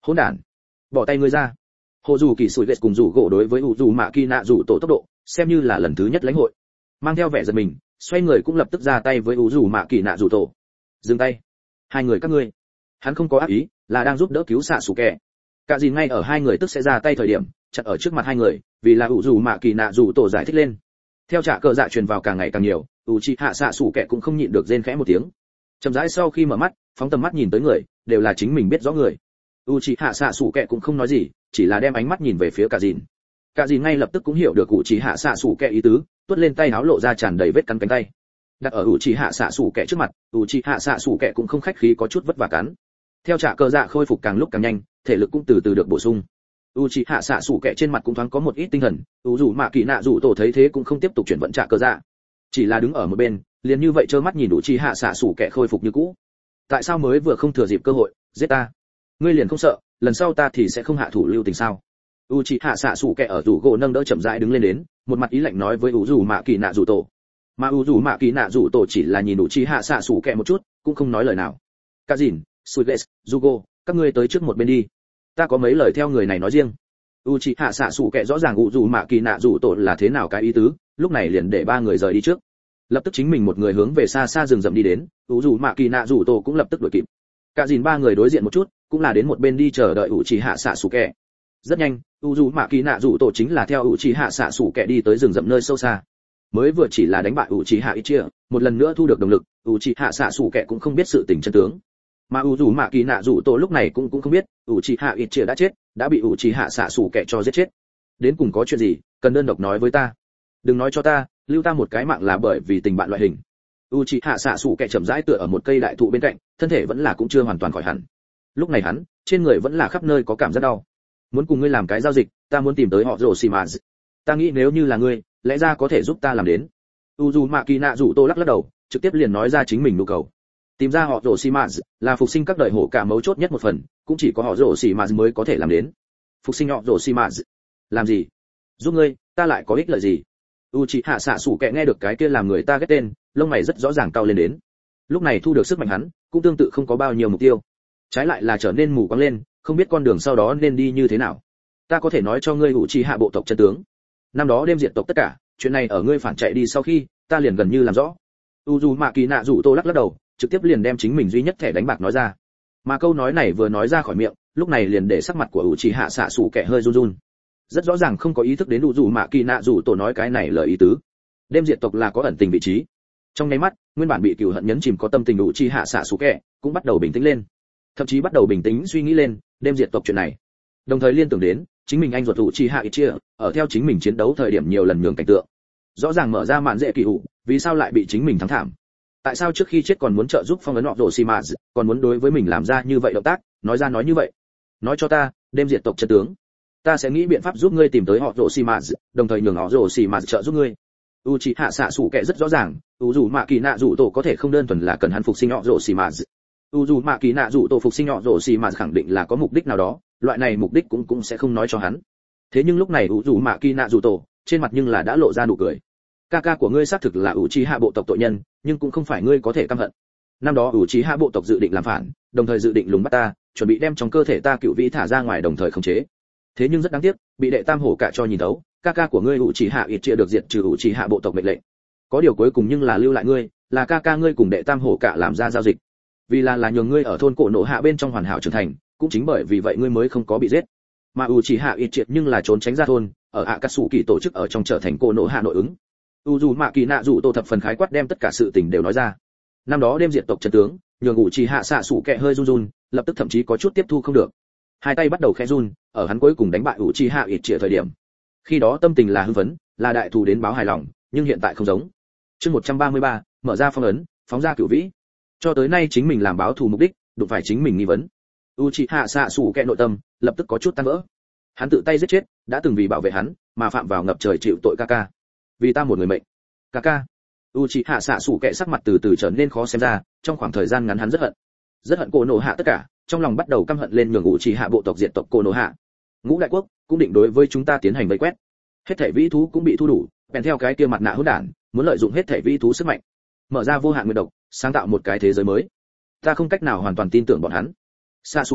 Hỗn đản, bỏ tay ngươi ra. Hồ dù kỳ sủi lệ cùng rủ gỗ đối với u dù mạ kỳ nạ rủ tổ tốc độ xem như là lần thứ nhất lãnh hội, mang theo vẻ giật mình, xoay người cũng lập tức ra tay với u dù mạ kỳ nạ rủ tổ. Dừng tay, hai người các ngươi. Hắn không có ác ý, là đang giúp đỡ cứu xạ sủ kẻ. Cả gì ngay ở hai người tức sẽ ra tay thời điểm chặn ở trước mặt hai người, vì là u dù mạ kỳ nạ rủ tổ giải thích lên. Theo trả cờ dạ truyền vào càng ngày càng nhiều, u chi hạ xạ sủ kẻ cũng không nhịn được rên khẽ một tiếng. Chậm rãi sau khi mở mắt, phóng tầm mắt nhìn tới người, đều là chính mình biết rõ người. u chi hạ xạ sủ kẻ cũng không nói gì, chỉ là đem ánh mắt nhìn về phía cả dìn. Cả dìn ngay lập tức cũng hiểu được u chi hạ xạ sủ kẻ ý tứ, tuốt lên tay áo lộ ra tràn đầy vết cắn cánh tay, đặt ở u chi hạ xạ sủ kẻ trước mặt. U chi hạ xạ sủ kẻ cũng không khách khí có chút vất vả cắn. Theo trả cờ dạ khôi phục càng lúc càng nhanh, thể lực cũng từ từ được bổ sung. u chi hạ xạ sủ kẻ trên mặt cũng thoáng có một ít tinh thần. U dù mạ kỳ nạ dù tổ thấy thế cũng không tiếp tục chuyển vận trả cờ dạ, chỉ là đứng ở một bên, liền như vậy trơ mắt nhìn u chi hạ xạ sủ kẻ khôi phục như cũ. Tại sao mới vừa không thừa dịp cơ hội giết ta? Ngươi liền không sợ lần sau ta thì sẽ không hạ thủ lưu tình sao? U chi hạ xạ sủ kẻ ở rủ gỗ nâng đỡ chậm rãi đứng lên đến, một mặt ý lạnh nói với u dù mạ kỳ nạ dù tổ. Mà u dù mạ kỳ nạ dù tổ chỉ là nhìn u chi hạ xạ sủ kẻ một chút, cũng không nói lời nào. Cả dìn, Suiles, Zugo, các ngươi tới trước một bên đi, ta có mấy lời theo người này nói riêng. Uchiha xạ sủ kệ rõ ràng u dù mạ kỳ nạ dù tổ là thế nào cái ý tứ, lúc này liền để ba người rời đi trước, lập tức chính mình một người hướng về xa xa rừng rậm đi đến. U dù mạ kỳ nạ dù tổ cũng lập tức đuổi kịp. Cả dìn ba người đối diện một chút, cũng là đến một bên đi chờ đợi Uchiha xạ sủ kệ. Rất nhanh, u dù mạ kỳ nạ dù tổ chính là theo Uchiha xạ sủ kệ đi tới rừng rậm nơi sâu xa. Mới vừa chỉ là đánh bại Uchiha Itachi, một lần nữa thu được động lực, Uchiha xạ sủ kệ cũng không biết sự tình chân tướng. Mà u dù mạ kỳ nạ dù tổ lúc này cũng không biết Uchiha Itachi đã chết, đã bị Uchiha xạ sủ kẻ cho giết chết. Đến cùng có chuyện gì, cần đơn độc nói với ta, đừng nói cho ta lưu ta một cái mạng là bởi vì tình bạn loại hình. Uchiha xạ sủ kẻ chậm rãi tựa ở một cây đại thụ bên cạnh, thân thể vẫn là cũng chưa hoàn toàn khỏi hẳn. Lúc này hắn trên người vẫn là khắp nơi có cảm giác đau. Muốn cùng ngươi làm cái giao dịch, ta muốn tìm tới họ Orochimaru. Ta nghĩ nếu như là ngươi, lẽ ra có thể giúp ta làm đến. Uzumaki nạ rủ tô lắc đầu, trực tiếp liền nói ra chính mình nhu cầu. Tìm ra họ Orochimaru là phục sinh các đời hổ cả mấu chốt nhất một phần, cũng chỉ có họ Orochimaru mới có thể làm đến. Phục sinh họ Orochimaru? Làm gì? Giúp ngươi, ta lại có ích lợi gì? Uchiha xạ sủ kệ nghe được cái kia làm người ta ghét tên, lông mày rất rõ ràng cau lên đến. Lúc này thu được sức mạnh hắn, cũng tương tự không có bao nhiêu mục tiêu, trái lại là trở nên mù quáng lên, không biết con đường sau đó nên đi như thế nào. Ta có thể nói cho ngươi Uchiha bộ tộc chân tướng. Năm đó đêm diệt tộc tất cả, chuyện này ở ngươi phản chạy đi sau khi, ta liền gần như làm rõ. Uzumaki nạ rủ tô lắc đầu, trực tiếp liền đem chính mình duy nhất thẻ đánh bạc nói ra. Mà câu nói này vừa nói ra khỏi miệng, lúc này liền để sắc mặt của Uchiha xạ sủ kệ hơi run run. Rất rõ ràng không có ý thức đến Uzumaki nạ rủ tổ nói cái này lời ý tứ. Đêm diệt tộc là có ẩn tình vị trí. Trong nháy mắt, nguyên bản bị cừu hận nhấn chìm có tâm tình Uchiha xạ sủ kệ cũng bắt đầu bình tĩnh lên, thậm chí bắt đầu bình tĩnh suy nghĩ lên đêm diệt tộc chuyện này. Đồng thời liên tưởng đến chính mình anh ruột Uchiha Itachi ở theo chính mình chiến đấu thời điểm nhiều lần nhường cảnh tượng. Rõ ràng mở ra màn dễ kỳ hụ, vì sao lại bị chính mình thắng thảm? Tại sao trước khi chết còn muốn trợ giúp phong ấn họ Orochimaru, còn muốn đối với mình làm ra như vậy động tác, nói ra nói như vậy? Nói cho ta, đêm diệt tộc chân tướng. Ta sẽ nghĩ biện pháp giúp ngươi tìm tới họ Orochimaru, đồng thời nhường họ Orochimaru trợ giúp ngươi. Uchiha xạ sủ kệ rất rõ ràng, Uzumaki nạ rủ tổ có thể không đơn thuần là cần hắn phục sinh họ Orochimaru. Uzumaki nạ rủ tổ phục sinh họ Orochimaru khẳng định là có mục đích nào đó, loại này mục đích cũng sẽ không nói cho hắn. Thế nhưng lúc này Uzumaki nạ rủ tổ trên mặt nhưng là đã lộ ra nụ cười. Ca của ngươi xác thực là Uchiha bộ tộc tội nhân, nhưng cũng không phải ngươi có thể căm hận. Năm đó Uchiha bộ tộc dự định làm phản, đồng thời dự định lùng bắt ta, chuẩn bị đem trong cơ thể ta cựu vĩ thả ra ngoài đồng thời khống chế. Thế nhưng rất đáng tiếc, bị đệ tam hổ cả cho nhìn thấu, ca của ngươi Uchiha Itachi được diệt trừ Uchiha bộ tộc mệnh lệnh. Có điều cuối cùng nhưng là lưu lại ngươi, là ca ngươi cùng đệ tam hổ cả làm ra giao dịch. Vì là nhường ngươi ở thôn cổ nổ hạ bên trong hoàn hảo trưởng thành, cũng chính bởi vì vậy ngươi mới không có bị giết. Mà Uchiha Itachi nhưng là trốn tránh ra thôn, ở Akatsuki tổ chức ở trong trở thành cổ nổ hạ nội ứng. Uzumaki nạ rủ tổ thập phần khái quát đem tất cả sự tình đều nói ra. Năm đó đêm diệt tộc chân tướng, nhường Uchiha xạ sủ kệ hơi run run, lập tức thậm chí có chút tiếp thu không được. Hai tay bắt đầu khẽ run, ở hắn cuối cùng đánh bại Uchiha Itachi thời điểm. Khi đó tâm tình là hưng phấn, là đại thù đến báo hài lòng, nhưng hiện tại không giống. Chương 133, mở ra phong ấn, phóng ra cửu vĩ. Cho tới nay chính mình làm báo thù mục đích, đụng phải chính mình nghi vấn. Uchiha xạ sủ kệ nội tâm lập tức có chút tan vỡ. Hắn tự tay giết chết, đã từng vì bảo vệ hắn mà phạm vào ngập trời chịu tội ca. Vì ta một người mệnh. Ca. Uchiha xạ sủ kệ sắc mặt từ từ trở nên khó xem ra, trong khoảng thời gian ngắn hắn rất hận cô nổ hạ tất cả, trong lòng bắt đầu căm hận lên nhường Uchiha bộ tộc diệt tộc cô nổ hạ. Ngũ đại quốc cũng định đối với chúng ta tiến hành vây quét. Hết thảy vĩ thú cũng bị thu đủ, bèn theo cái kia mặt nạ hỗn đản, muốn lợi dụng hết thảy vĩ thú sức mạnh, mở ra vô hạn nguyên độc, sáng tạo một cái thế giới mới. Ta không cách nào hoàn toàn tin tưởng bọn hắn. Sasuke,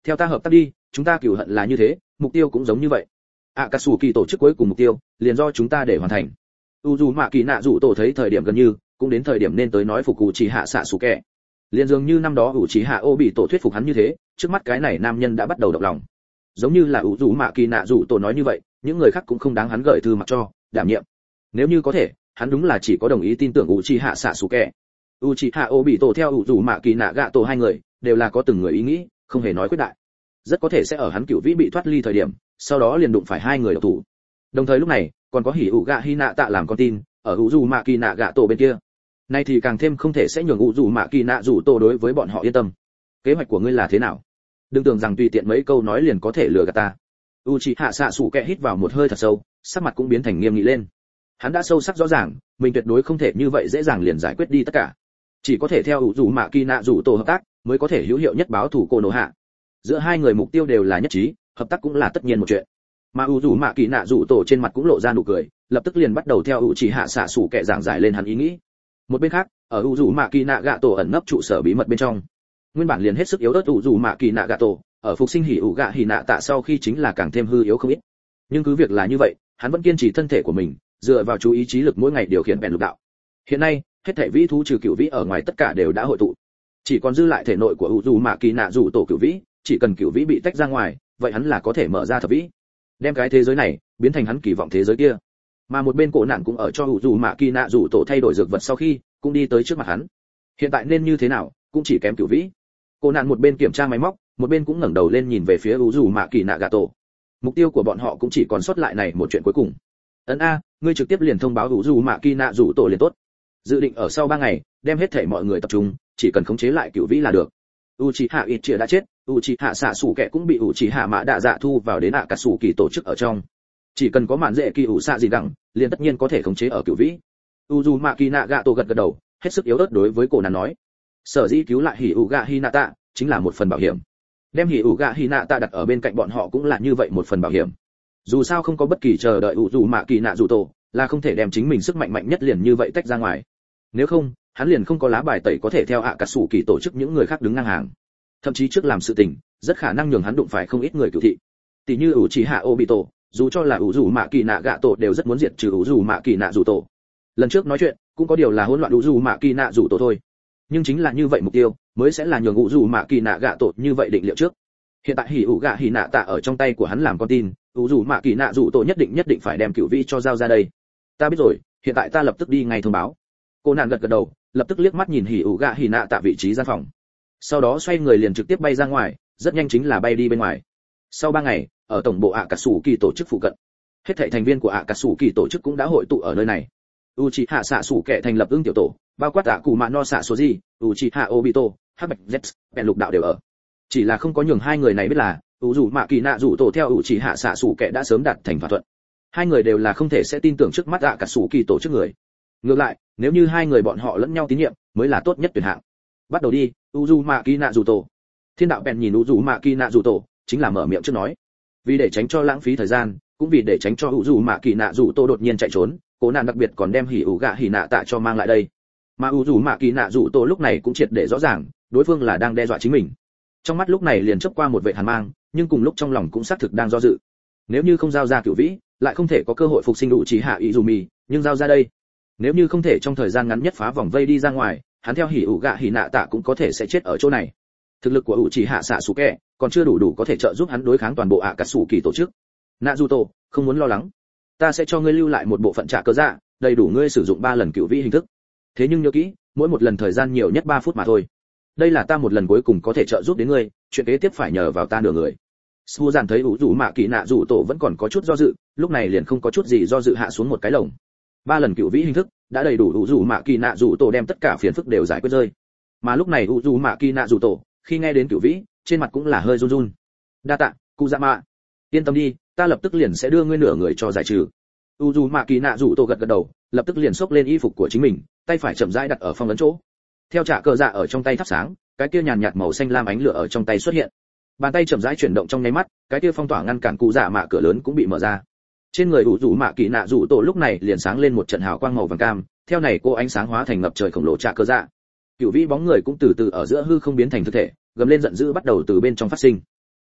theo ta hợp tác đi, chúng ta cửu hận là như thế, mục tiêu cũng giống như vậy. Akatsuki tổ chức cuối cùng mục tiêu liền do chúng ta để hoàn thành. Uzumaki Naruto tổ thấy thời điểm gần như cũng đến thời điểm nên tới nói phục Uchiha Sasuke. Liền dường như năm đó Uchiha Obito thuyết phục hắn như thế, trước mắt cái này nam nhân đã bắt đầu động lòng. Giống như là Uzumaki Naruto tổ nói như vậy, những người khác cũng không đáng hắn gửi thư mặc cho, đảm nhiệm. Nếu như có thể, hắn đúng là chỉ có đồng ý tin tưởng Uchiha Sasuke. Uchiha Obito theo Uzumaki Nagato hai người đều là có từng người ý nghĩ, không hề nói quyết đại. Rất có thể sẽ ở hắn cửu vĩ bị thoát ly thời điểm, sau đó liền đụng phải hai người độc thủ. Đồng thời lúc này, còn có Hyuga Hinata làm con tin, ở Uzumaki Nagato bên kia. Nay thì càng thêm không thể sẽ nhường Uzumaki Naruto đối với bọn họ yên tâm. Kế hoạch của ngươi là thế nào? Đừng tưởng rằng tùy tiện mấy câu nói liền có thể lừa gạt ta. Uchiha Sasuke hít vào một hơi thật sâu, sắc mặt cũng biến thành nghiêm nghị lên. Hắn đã sâu sắc rõ ràng, mình tuyệt đối không thể như vậy dễ dàng liền giải quyết đi tất cả. Chỉ có thể theo Uzumaki Naruto hợp tác, mới có thể hữu hiệu nhất báo thù Konoha. Giữa hai người mục tiêu đều là nhất trí, hợp tác cũng là tất nhiên một chuyện. Mà Uzumaki Naruto trên mặt cũng lộ ra nụ cười, lập tức liền bắt đầu theo Uchiha Sasuke giảng giải lên hắn ý nghĩ. Một bên khác, ở Uzumaki Nagato ẩn nấp trụ sở bí mật bên trong, nguyên bản liền hết sức yếu ớt Uzumaki Nagato, ở phục sinh Hyuga Hinata sau khi chính là càng thêm hư yếu không ít. Nhưng cứ việc là như vậy, hắn vẫn kiên trì thân thể của mình, dựa vào chú ý trí lực mỗi ngày điều khiển bèn lục đạo. Hiện nay, hết thảy vĩ thú trừ cửu vĩ ở ngoài tất cả đều đã hội tụ, chỉ còn dư lại thể nội của Uzumaki Naruto cửu vĩ, chỉ cần cửu vĩ bị tách ra ngoài, vậy hắn là có thể mở ra thập vĩ, đem cái thế giới này biến thành hắn kỳ vọng thế giới kia. Mà một bên cổ nạn cũng ở cho Uzumaki Naruto thay đổi dược vật sau khi, cũng đi tới trước mặt hắn. Hiện tại nên như thế nào, cũng chỉ kém cửu vĩ. Cổ nạn một bên kiểm tra máy móc, một bên cũng ngẩng đầu lên nhìn về phía Uzumaki Nagato. Mục tiêu của bọn họ cũng chỉ còn sót lại này một chuyện cuối cùng. Ấn a, ngươi trực tiếp liền thông báo Uzumaki Naruto liền tốt. Dự định ở sau 3 ngày, đem hết thảy mọi người tập trung, chỉ cần khống chế lại cửu vĩ là được. Uchiha Itachi đã chết, Uchiha Sasuke cũng bị Uchiha Mã Đạ Dạ thu vào đến Akatsuki tổ chức ở trong. Chỉ cần có mạn dễ kỳ ủ xạ gì đẳng, liền tất nhiên có thể khống chế ở cửu vĩ. Uzumaki Nagato gật gật đầu, hết sức yếu ớt đối với cổ nạn nói. Sở dĩ cứu lại Hyuga Hinata, chính là một phần bảo hiểm. Đem Hyuga Hinata đặt ở bên cạnh bọn họ cũng là như vậy một phần bảo hiểm. Dù sao không có bất kỳ chờ đợi Uzumaki Naruto, là không thể đem chính mình sức mạnh mạnh nhất liền như vậy tách ra ngoài. Nếu không, hắn liền không có lá bài tẩy có thể theo Akatsuki tổ chức những người khác đứng ngang hàng. Thậm chí trước làm sự tình, rất khả năng nhường hắn đụng phải không ít người cửu thị. Tỷ như Uchiha Obito, dù cho là Uzumaki Nagato đều rất muốn diệt trừ Uzumaki Naruto. Lần trước nói chuyện, cũng có điều là hỗn loạn Uzumaki Naruto thôi. Nhưng chính là như vậy mục tiêu, mới sẽ là nhường Uzumaki Nagato như vậy định liệu trước. Hiện tại Hyuga Hinata ở trong tay của hắn làm con tin, Uzumaki Naruto nhất định phải đem cửu vĩ cho giao ra đây. Ta biết rồi, hiện tại ta lập tức đi ngay thông báo. Cô nàng gật gật đầu, lập tức liếc mắt nhìn Hyuga Hinata vị trí gian phòng. Sau đó xoay người liền trực tiếp bay ra ngoài, rất nhanh chính là bay đi bên ngoài. Sau 3 ngày, ở tổng bộ Akatsuki tổ chức phụ cận, hết thảy thành viên của Akatsuki tổ chức cũng đã hội tụ ở nơi này. Uchiha Sasuke thành lập ưng tiểu tổ, bao quát Akuma no Sasuke, Uchiha Obito, Hắc Bạch Z, bèn lục đạo đều ở. Chỉ là không có nhường hai người này biết là, Uzumaki Naruto theo Uchiha Sasuke đã sớm đạt thành thỏa thuận. Hai người đều là không thể sẽ tin tưởng trước mắt Akatsuki tổ chức người. Ngược lại, nếu như hai người bọn họ lẫn nhau tín nhiệm, mới là tốt nhất tuyển hạng. Bắt đầu đi, Uzumaki Naruto. Thiên đạo bèn nhìn Uzumaki Naruto, chính là mở miệng trước nói. Vì để tránh cho lãng phí thời gian, cũng vì để tránh cho Uzumaki Naruto đột nhiên chạy trốn, Cố Nạn đặc biệt còn đem Hyuga Hinata cho mang lại đây. Mà Uzumaki Naruto lúc này cũng triệt để rõ ràng, đối phương là đang đe dọa chính mình. Trong mắt lúc này liền chớp qua một vệ hàn mang, nhưng cùng lúc trong lòng cũng xác thực đang do dự. Nếu như không giao ra cửu vĩ, lại không thể có cơ hội phục sinh Uchiha Izumi, nhưng giao ra đây, nếu như không thể trong thời gian ngắn nhất phá vòng vây đi ra ngoài, hắn theo Hyuga Hinata cũng có thể sẽ chết ở chỗ này. Thực lực của Uchiha Sasuke còn chưa đủ có thể trợ giúp hắn đối kháng toàn bộ Akatsuki tổ chức. Naruto, không muốn lo lắng, ta sẽ cho ngươi lưu lại một bộ phận trả cơ dạ, đầy đủ ngươi sử dụng 3 lần cửu vĩ hình thức. Thế nhưng nhớ kỹ, mỗi một lần thời gian nhiều nhất 3 phút mà thôi. Đây là ta một lần cuối cùng có thể trợ giúp đến ngươi, chuyện kế tiếp phải nhờ vào ta nửa người. Suzan thấy Uzumaki Naruto vẫn còn có chút do dự, lúc này liền không có chút gì do dự hạ xuống một cái lồng. 3 lần cửu vĩ hình thức đã đầy đủ Uzumaki Naruto đem tất cả phiền phức đều giải quyết rơi. Mà lúc này Uzumaki Naruto, khi nghe đến cửu vĩ, trên mặt cũng là hơi run run. Đa tạ, Kuzama. Yên tâm đi, ta lập tức liền sẽ đưa ngươi nửa người cho giải trừ. Uzumaki Naruto gật gật đầu, lập tức liền xốc lên y phục của chính mình, tay phải chậm rãi đặt ở phong ấn chỗ. Theo trả cờ dạ ở trong tay thắp sáng, cái kia nhàn nhạt màu xanh lam ánh lửa ở trong tay xuất hiện. Bàn tay chậm rãi chuyển động trong nháy mắt, cái kia phong tỏa ngăn cản cụ dạ mạ cửa lớn cũng bị mở ra. Trên người Uzumaki Naruto lúc này liền sáng lên một trận hào quang màu vàng cam, theo này cô ánh sáng hóa thành ngập trời khổng lồ trả cờ dạ. Cửu vĩ bóng người cũng từ từ ở giữa hư không biến thành thực thể, gầm lên giận dữ bắt đầu từ bên trong phát sinh.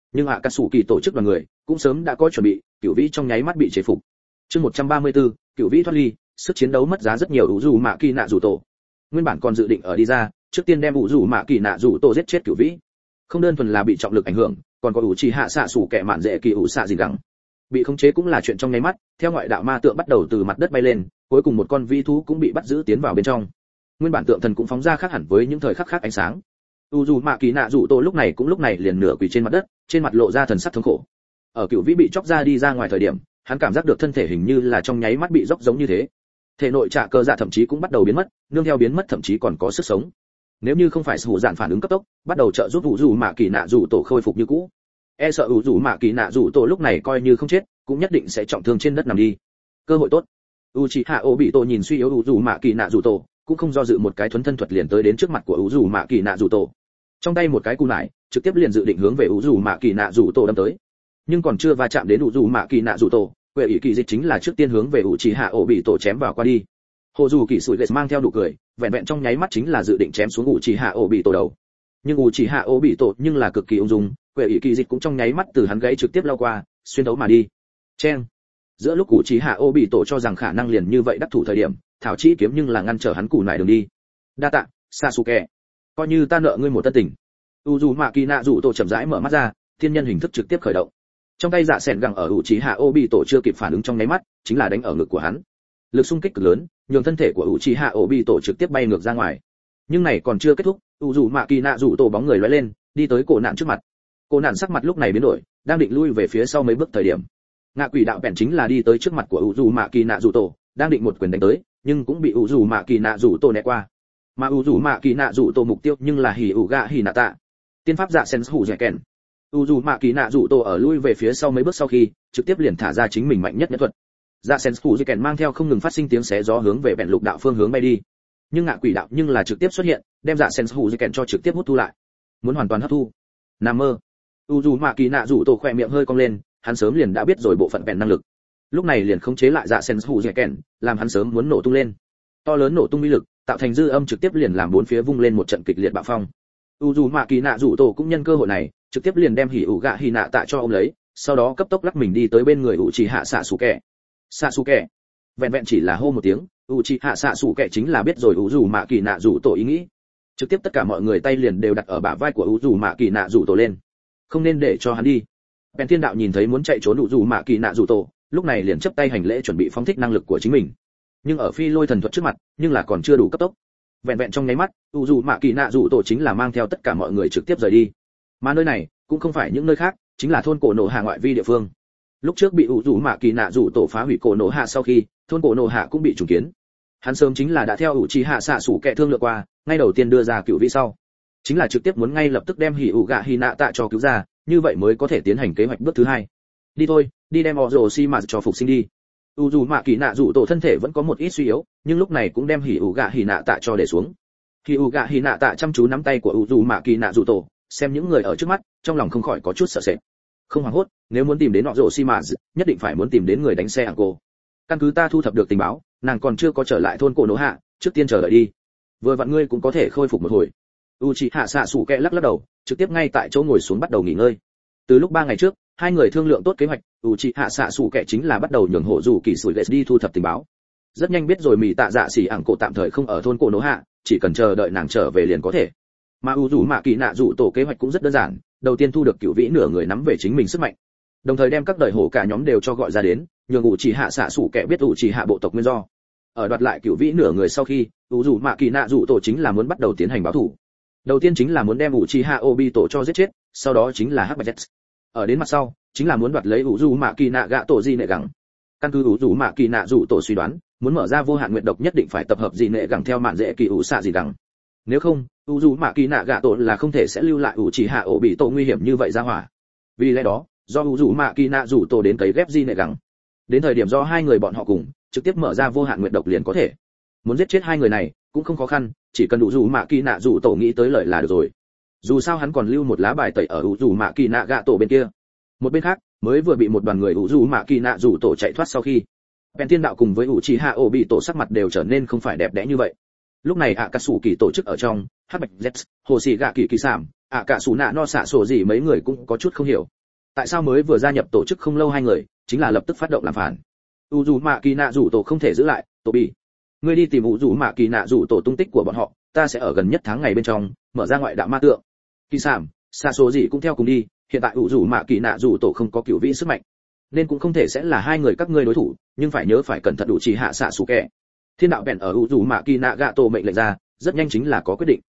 nhưng ạ cà sủ kỳ tổ chức đoàn người cũng sớm đã có chuẩn bị, cửu vĩ trong nháy mắt bị chế phục. Chương 134, cửu vĩ thoát ly, sức chiến đấu mất giá rất nhiều. Dù mạ kỳ nạ rủ tổ nguyên bản còn dự định ở đi ra trước tiên đem dù mạ kỳ nạ rủ tổ giết chết cửu vĩ, không đơn thuần là bị trọng lực ảnh hưởng, còn có chỉ hạ xạ sủ kẻ mạn dễ kỳ xạ gì gắng bị khống chế cũng là chuyện trong nháy mắt. Theo ngoại đạo ma tượng bắt đầu từ mặt đất bay lên, cuối cùng một con vĩ thú cũng bị bắt giữ tiến vào bên trong. Nguyên bản tượng thần cũng phóng ra khác hẳn với những thời khắc khác ánh sáng. Dù mạ kỳ nạ rủ tổ lúc này liền nửa quỳ trên mặt đất, trên mặt lộ ra thần sắc thống khổ. Ở cửu vĩ bị chóc ra đi ra ngoài thời điểm, hắn cảm giác được thân thể hình như là trong nháy mắt bị róc giống như thế. Thể nội trạ cơ dạ thậm chí cũng bắt đầu biến mất, nương theo biến mất thậm chí còn có sức sống. Nếu như không phải sự dạn phản ứng cấp tốc, bắt đầu trợ giúp dù mạ kỳ nạ rủ tổ khôi phục như cũ, e sợ dù mạ kỳ nạ rủ tổ lúc này coi như không chết, cũng nhất định sẽ trọng thương trên đất nằm đi. Cơ hội tốt. Uchiha Obito nhìn suy yếu dù mạ kỳ nạ rủ tổ, cũng không do dự, một cái thuấn thân thuật liền tới đến trước mặt của dù mạ kỳ nạ rủ tổ. Trong tay một cái cù nải, trực tiếp liền dự định hướng về dù mạ kỳ nạ rủ tổ đâm tới. Nhưng còn chưa va chạm đến dù mạ kỳ nạ rủ tổ, quệ ý kỳ dịch chính là trước tiên hướng về Uchiha Obito chém vào qua đi. Hồ dù kỳ sủi lệ mang theo nụ cười, vẹn vẹn trong nháy mắt chính là dự định chém xuống Uchiha Obito đầu. Nhưng Uchiha Obito nhưng là cực kỳ ung dung, quệ ý kỳ dịch cũng trong nháy mắt từ hắn gáy trực tiếp lao qua, xuyên thấu mà đi. Chen. Giữa lúc Uchiha Obito cho rằng khả năng liền như vậy đắc thủ thời điểm, thảo chi kiếm nhưng là ngăn trở hắn cù nải đường đi. Đa tạ, Sasuke. Coi như ta nợ ngươi một tân tình. Uzumaki Naruto chậm rãi mở mắt ra, thiên nhân hình thức trực tiếp khởi động. Trong tay dạ sẹn gẳng ở Uchiha Obito chưa kịp phản ứng trong nháy mắt, chính là đánh ở ngực của hắn. Lực xung kích cực lớn, nhường thân thể của Uchiha Obito trực tiếp bay ngược ra ngoài. Nhưng này còn chưa kết thúc, Uzumaki Naruto bóng người lóe lên, đi tới cổ nạn trước mặt. Cổ nạn sắc mặt lúc này biến đổi, đang định lui về phía sau mấy bước thời điểm, ngạ quỷ đạo bèn chính là đi tới trước mặt của Uzumaki Naruto, đang định một quyền đánh tới, nhưng cũng bị Uzumaki Naruto né qua. Mà Uzumaki Naruto mục tiêu nhưng là Hyuga Hinata, tiên pháp dạ sensu dẻ kèn. Uzumaki Naruto ở lui về phía sau mấy bước sau khi, trực tiếp liền thả ra chính mình mạnh nhất nhất thuật. Dạ sensu dẻ kèn mang theo không ngừng phát sinh tiếng xé gió hướng về bèn lục đạo phương hướng bay đi. Nhưng ngạ quỷ đạo nhưng là trực tiếp xuất hiện, đem dạ sensu dẻ kèn cho trực tiếp hút thu lại. Muốn hoàn toàn hấp thu. Nằm mơ. Uzumaki Naruto khỏe miệng hơi cong lên, hắn sớm liền đã biết rồi bộ phận bèn năng lực. Lúc này liền khống chế lại dạ sensu dẻ kèn, làm hắn sớm muốn nổ tung lên. To lớn nổ tung uy lực, tạo thành dư âm trực tiếp liền làm bốn phía vung lên một trận kịch liệt bạo phong. Uzumaki Naruto cũng nhân cơ hội này, trực tiếp liền đem Hyuga Hinata cho ông lấy, sau đó cấp tốc lắc mình đi tới bên người Uchiha Sasuke. Sasuke. Vẹn vẹn chỉ là hô một tiếng, Uchiha Sasuke chính là biết rồi Uzumaki Naruto ý nghĩ. Trực tiếp tất cả mọi người tay liền đều đặt ở bả vai của Uzumaki Naruto lên. Không nên để cho hắn đi. Bèn Thiên Đạo nhìn thấy muốn chạy trốn Uzumaki Naruto, lúc này liền chấp tay hành lễ chuẩn bị phóng thích năng lực của chính mình. Nhưng ở phi lôi thần thuật trước mặt, nhưng là còn chưa đủ cấp tốc. Vẹn vẹn trong nháy mắt, Uzumaki Naruto chính là mang theo tất cả mọi người trực tiếp rời đi. Mà nơi này cũng không phải những nơi khác, chính là thôn cổ nổ hạ ngoại vi địa phương. Lúc trước bị Uzumaki Naruto phá hủy cổ nổ hạ sau khi, thôn cổ nổ hạ cũng bị trùng kiến. Hắn sớm chính là đã theo Uchiha Sasuke thương lượng qua, ngay đầu tiên đưa ra cựu vị sau, chính là trực tiếp muốn ngay lập tức đem Hyuga Hinata cho cứu ra, như vậy mới có thể tiến hành kế hoạch bước thứ hai. Đi thôi, đi đem Orochimaru cho phục sinh đi. Uzumaki Naruto thân thể vẫn có một ít suy yếu, nhưng lúc này cũng đem Hyuga Hinata cho để xuống. Hyuga Hinata chăm chú nắm tay của Uzumaki Naruto, xem những người ở trước mắt, trong lòng không khỏi có chút sợ sệt. Không hoảng hốt, nếu muốn tìm đến Orochimaru, nhất định phải muốn tìm đến người đánh xe Anko. Căn cứ ta thu thập được tình báo, nàng còn chưa có trở lại thôn cổ nổ hạ, trước tiên chờ đợi đi. Vừa vặn ngươi cũng có thể khôi phục một hồi. Uchiha Sasuke lắc lắc đầu, trực tiếp ngay tại chỗ ngồi xuống bắt đầu nghỉ ngơi. Từ lúc 3 ngày trước, hai người thương lượng tốt kế hoạch, Uchiha Sasuke chính là bắt đầu nhường hộ dù kỳ sủi đi thu thập tình báo. Rất nhanh biết rồi mì tạ dạ xỉ ảng cổ tạm thời không ở thôn cổ nổ hạ, chỉ cần chờ đợi nàng trở về liền có thể. Mà Uzumaki Naruto kế hoạch cũng rất đơn giản, đầu tiên thu được cửu vĩ nửa người nắm về chính mình sức mạnh, đồng thời đem các đời hổ cả nhóm đều cho gọi ra đến, nhường Uchiha Sasuke biết Uchiha bộ tộc nguyên do. Ở đoạt lại cửu vĩ nửa người sau khi, Uzumaki Naruto chính là muốn bắt đầu tiến hành báo thù. Đầu tiên chính là muốn đem Uchiha Obito cho giết chết, sau đó chính là Hắc Bạch Zetsu. Ở đến mặt sau, chính là muốn đoạt lấy Uzumaki Nagato Rinnegan. Căn cứ Uzumaki Naruto suy đoán, muốn mở ra vô hạn nguyệt độc nhất định phải tập hợp Rinnegan theo mạn dễ kỳ xạ gì gắng. Nếu không, Uzumaki Nagato là không thể sẽ lưu lại Uchiha Obito nguy hiểm như vậy ra hỏa. Vì lẽ đó, do Uzumaki Naruto đến cấy ghép Rinnegan. Đến thời điểm do hai người bọn họ cùng trực tiếp mở ra vô hạn nguyệt độc liền có thể. Muốn giết chết hai người này cũng không khó khăn, chỉ cần Uzumaki Naruto nghĩ tới lời là được rồi. Dù sao hắn còn lưu một lá bài tẩy ở Uzumaki Nagato bên kia. Một bên khác, mới vừa bị một đoàn người Uzumaki Naruto chạy thoát sau khi, Bèn Thiên Đạo cùng với Uchiha Obito sắc mặt đều trở nên không phải đẹp đẽ như vậy. Lúc này Akatsuki tổ chức ở trong, Hắc Bạch Zetsu, Hoshigaki Kisame, Akasuna no xạ sổ gì mấy người cũng có chút không hiểu. Tại sao mới vừa gia nhập tổ chức không lâu hai người chính là lập tức phát động làm phản? Uzumaki không thể giữ lại, tổ bị. Ngươi đi tìm Uzumaki tung tích của bọn họ, ta sẽ ở gần nhất tháng ngày bên trong mở ra ngoại đạo ma tượng. Kỳ Sảm, Sasori cũng theo cùng đi, hiện tại Uzumaki không có cửu vĩ sức mạnh, nên cũng không thể sẽ là hai người các ngươi đối thủ, nhưng phải nhớ phải cẩn thận đủ chỉ hạ xạ sủ kẻ. Thiên đạo bèn ở Uzumaki mệnh lệnh ra, rất nhanh chính là có quyết định.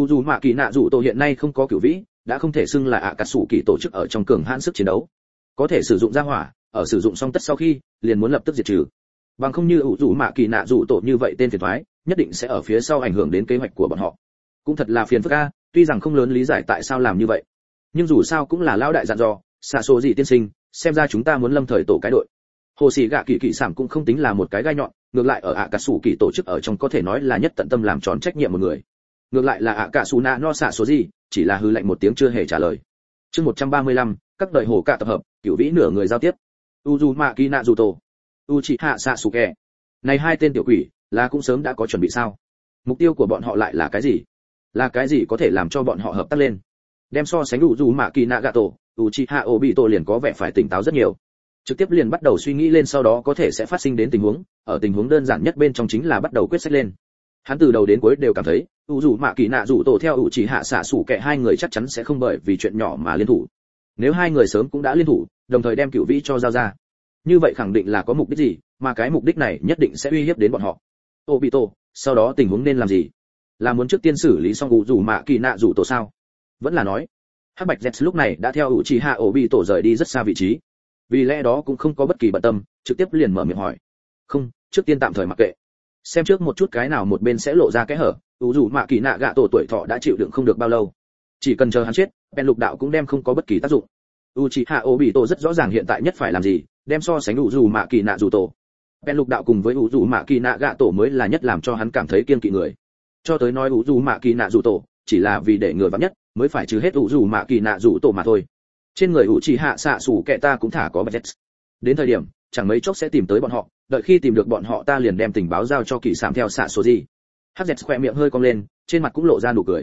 Uzumaki hiện nay không có cửu vĩ, đã không thể xưng là Akatsuki tổ chức ở trong cường hãn sức chiến đấu. Có thể sử dụng ra hỏa, ở sử dụng xong tất sau khi, liền muốn lập tức diệt trừ. Bằng không như Uzumaki như vậy tên phiền toái, nhất định sẽ ở phía sau ảnh hưởng đến kế hoạch của bọn họ. Cũng thật là phiền phức a, tuy rằng không lớn lý giải tại sao làm như vậy, nhưng dù sao cũng là lão đại dặn dò, xạ số gì tiên sinh, xem ra chúng ta muốn lâm thời tổ cái đội. Hồ sĩ gạ kỳ sảm cũng không tính là một cái gai nhọn, ngược lại ở Akatsuki tổ chức ở trong có thể nói là nhất tận tâm làm tròn trách nhiệm một người. Ngược lại là Akasuna no xạ số gì, chỉ là hư lạnh một tiếng chưa hề trả lời. Chương 135, các đời hồ cả tập hợp, cửu vĩ nửa người giao tiếp. Uzumaki Naruto, Uchiha Sasuke. Này hai tên tiểu quỷ, là cũng sớm đã có chuẩn bị sao? Mục tiêu của bọn họ lại là cái gì? Là cái gì có thể làm cho bọn họ hợp tác lên? Đem so sánh Uzumaki Nagato, Uchiha Obito liền có vẻ phải tỉnh táo rất nhiều. Trực tiếp liền bắt đầu suy nghĩ lên sau đó có thể sẽ phát sinh đến tình huống, ở tình huống đơn giản nhất bên trong chính là bắt đầu quyết sách lên. Hắn từ đầu đến cuối đều cảm thấy, Uzumaki theo Uchiha Sasuke hai người chắc chắn sẽ không bởi vì chuyện nhỏ mà liên thủ. Nếu hai người sớm cũng đã liên thủ, đồng thời đem cửu vĩ cho giao ra, như vậy khẳng định là có mục đích gì, mà cái mục đích này nhất định sẽ uy hiếp đến bọn họ. Obito, sau đó tình huống nên làm gì? Là muốn trước tiên xử lý xong Uzumaki sao? Vẫn là nói, Hắc Bạch Zetsu lúc này đã theo Uchiha Obito rời đi rất xa vị trí. Vì lẽ đó cũng không có bất kỳ bận tâm, trực tiếp liền mở miệng hỏi. Không, trước tiên tạm thời mặc kệ. Xem trước một chút cái nào một bên sẽ lộ ra cái hở, Uzumaki tuổi thọ đã chịu đựng không được bao lâu. Chỉ cần chờ hắn chết, Ben lục đạo cũng đem không có bất kỳ tác dụng. Uchiha Obito rất rõ ràng hiện tại nhất phải làm gì, đem so sánh Uzumaki Ben lục đạo cùng với Uzumaki mới là nhất làm cho hắn cảm thấy kiêng kỵ người. Cho tới nói Uzumaki chỉ là vì để người vắng nhất, mới phải trừ hết Uzumaki mà thôi. Trên người Uchiha Sasuke ta cũng thả có budget. Đến thời điểm, chẳng mấy chốc sẽ tìm tới bọn họ, đợi khi tìm được bọn họ ta liền đem tình báo giao cho Kỳ Sảm theo xạ số gì. Hz khỏe miệng hơi cong lên, trên mặt cũng lộ ra nụ cười.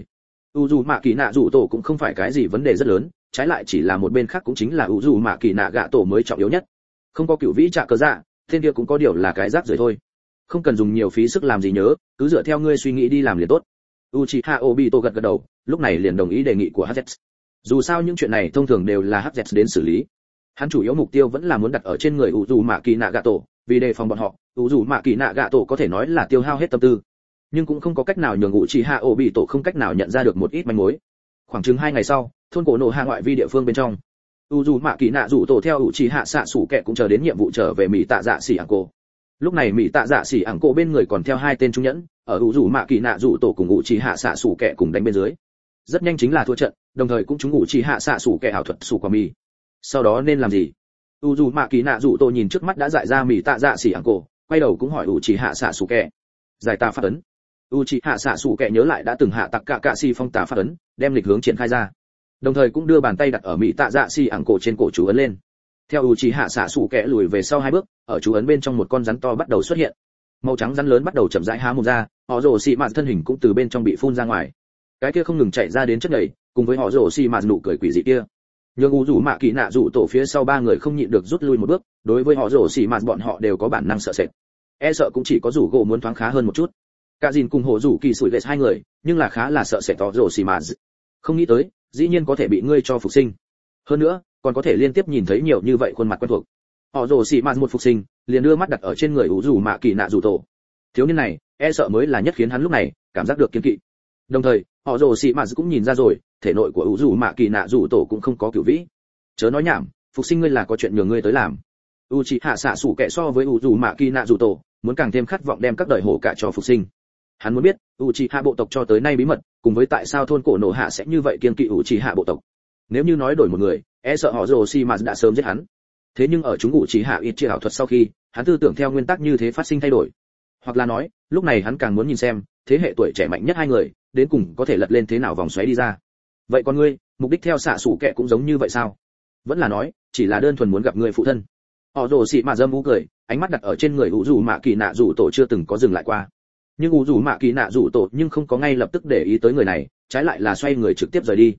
Uzumaki cũng không phải cái gì vấn đề rất lớn, trái lại chỉ là một bên khác cũng chính là Uzumaki mới trọng yếu nhất. Không có cửu vĩ trạ cờ dạ, tên kia cũng có điều là cái rác rưởi thôi. Không cần dùng nhiều phí sức làm gì nhớ, cứ dựa theo ngươi suy nghĩ đi làm liền tốt. Uchiha Obito gật gật đầu, lúc này liền đồng ý đề nghị của Hz. Dù sao những chuyện này thông thường đều là Hz đến xử lý. Hắn chủ yếu mục tiêu vẫn là muốn đặt ở trên người Uzumaki vì đề phòng bọn họ, Uzumaki có thể nói là tiêu hao hết tâm tư. Nhưng cũng không có cách nào nhường Uchiha Obito không cách nào nhận ra được một ít manh mối. Khoảng chừng 2 ngày sau, thôn cổ nổ hạ ngoại vi địa phương bên trong, Uzumaki theo Uchiha Sasuke cũng chờ đến nhiệm vụ trở về Mỹ Tạ Dạ Sĩ Ảng Cổ. Lúc này Mỹ Tạ Dạ Sĩ Ảng Cổ bên người còn theo hai tên trung nhẫn, ở Uzumaki cùng Uchiha Sasuke cùng đánh bên dưới. Rất nhanh chính là thua trận, đồng thời cũng chúng Uchiha Sasuke ảo thuật sủ quả mì. Sau đó nên làm gì? Uzumaki nhìn trước mắt đã dại ra Mỹ Tạ Dạ Sĩ Ảng Cổ, quay đầu cũng hỏi Uchiha Sasuke. Giải tà pháp ấn. Uchiha Sasuke nhớ lại đã từng hạ tặc Kakashi phong tà pháp ấn, đem lịch hướng triển khai ra. Đồng thời cũng đưa bàn tay đặt ở Mỹ Tạ Dạ Sĩ Ảng Cổ trên cổ chú ấn lên. Theo Uchiha Sasuke lùi về sau 2 bước, ở chú ấn bên trong một con rắn to bắt đầu xuất hiện. Màu trắng rắn lớn bắt đầu chậm rãi há mồm ra, họ rồ xì mạt thân hình cũng từ bên trong bị phun ra ngoài. Cái kia không ngừng chạy ra đến chất nhầy, cùng với họ rồ xì mạt nụ cười quỷ dị kia. Nhưng Uzumaki phía sau 3 người không nhịn được rút lui một bước, đối với họ rồ xì mạt bọn họ đều có bản năng sợ sệt. E sợ cũng chỉ có rủ gỗ muốn thoáng khá hơn một chút. Cả Jin cùng Hồ Dụ Kỳ sủi lệ 2 người, nhưng là khá là sợ sệt họ rồ xì mạt. Không nghĩ tới, dĩ nhiên có thể bị ngươi cho phục sinh. Hơn nữa, còn có thể liên tiếp nhìn thấy nhiều như vậy khuôn mặt quen thuộc. Họ rồ xì mạt một phục sinh, liền đưa mắt đặt ở trên người Uzumaki. Thiếu niên này, e sợ mới là nhất khiến hắn lúc này cảm giác được kiêng kỵ. Đồng thời, họ rồ xì mạt cũng nhìn ra rồi, thể nội của Uzumaki cũng không có cửu vĩ. Chớ nói nhảm, phục sinh ngươi là có chuyện nhường ngươi tới làm. Uchiha Sasuke so với Uzumaki muốn càng thêm khát vọng đem các đời hổ cả cho phục sinh. Hắn muốn biết, Uchiha bộ tộc cho tới nay bí mật, cùng với tại sao thôn cổ nổ hạ sẽ như vậy kiêng kỵ Uchiha bộ tộc. Nếu như nói đổi một người, e sợ họ Orochimaru đã sớm giết hắn. Thế nhưng ở chúng Uchiha ít chia ảo thuật sau khi, hắn tư tưởng theo nguyên tắc như thế phát sinh thay đổi. Hoặc là nói, lúc này hắn càng muốn nhìn xem, thế hệ tuổi trẻ mạnh nhất 2 người, đến cùng có thể lật lên thế nào vòng xoáy đi ra. Vậy còn ngươi, mục đích theo xạ sủ kệ cũng giống như vậy sao? Vẫn là nói, chỉ là đơn thuần muốn gặp người phụ thân. Họ Orochimaru dâm vũ cười, ánh mắt đặt ở trên người Uzumaki chưa từng có dừng lại qua. Nhưng Uzumaki nhưng không có ngay lập tức để ý tới người này, trái lại là xoay người trực tiếp rời đi.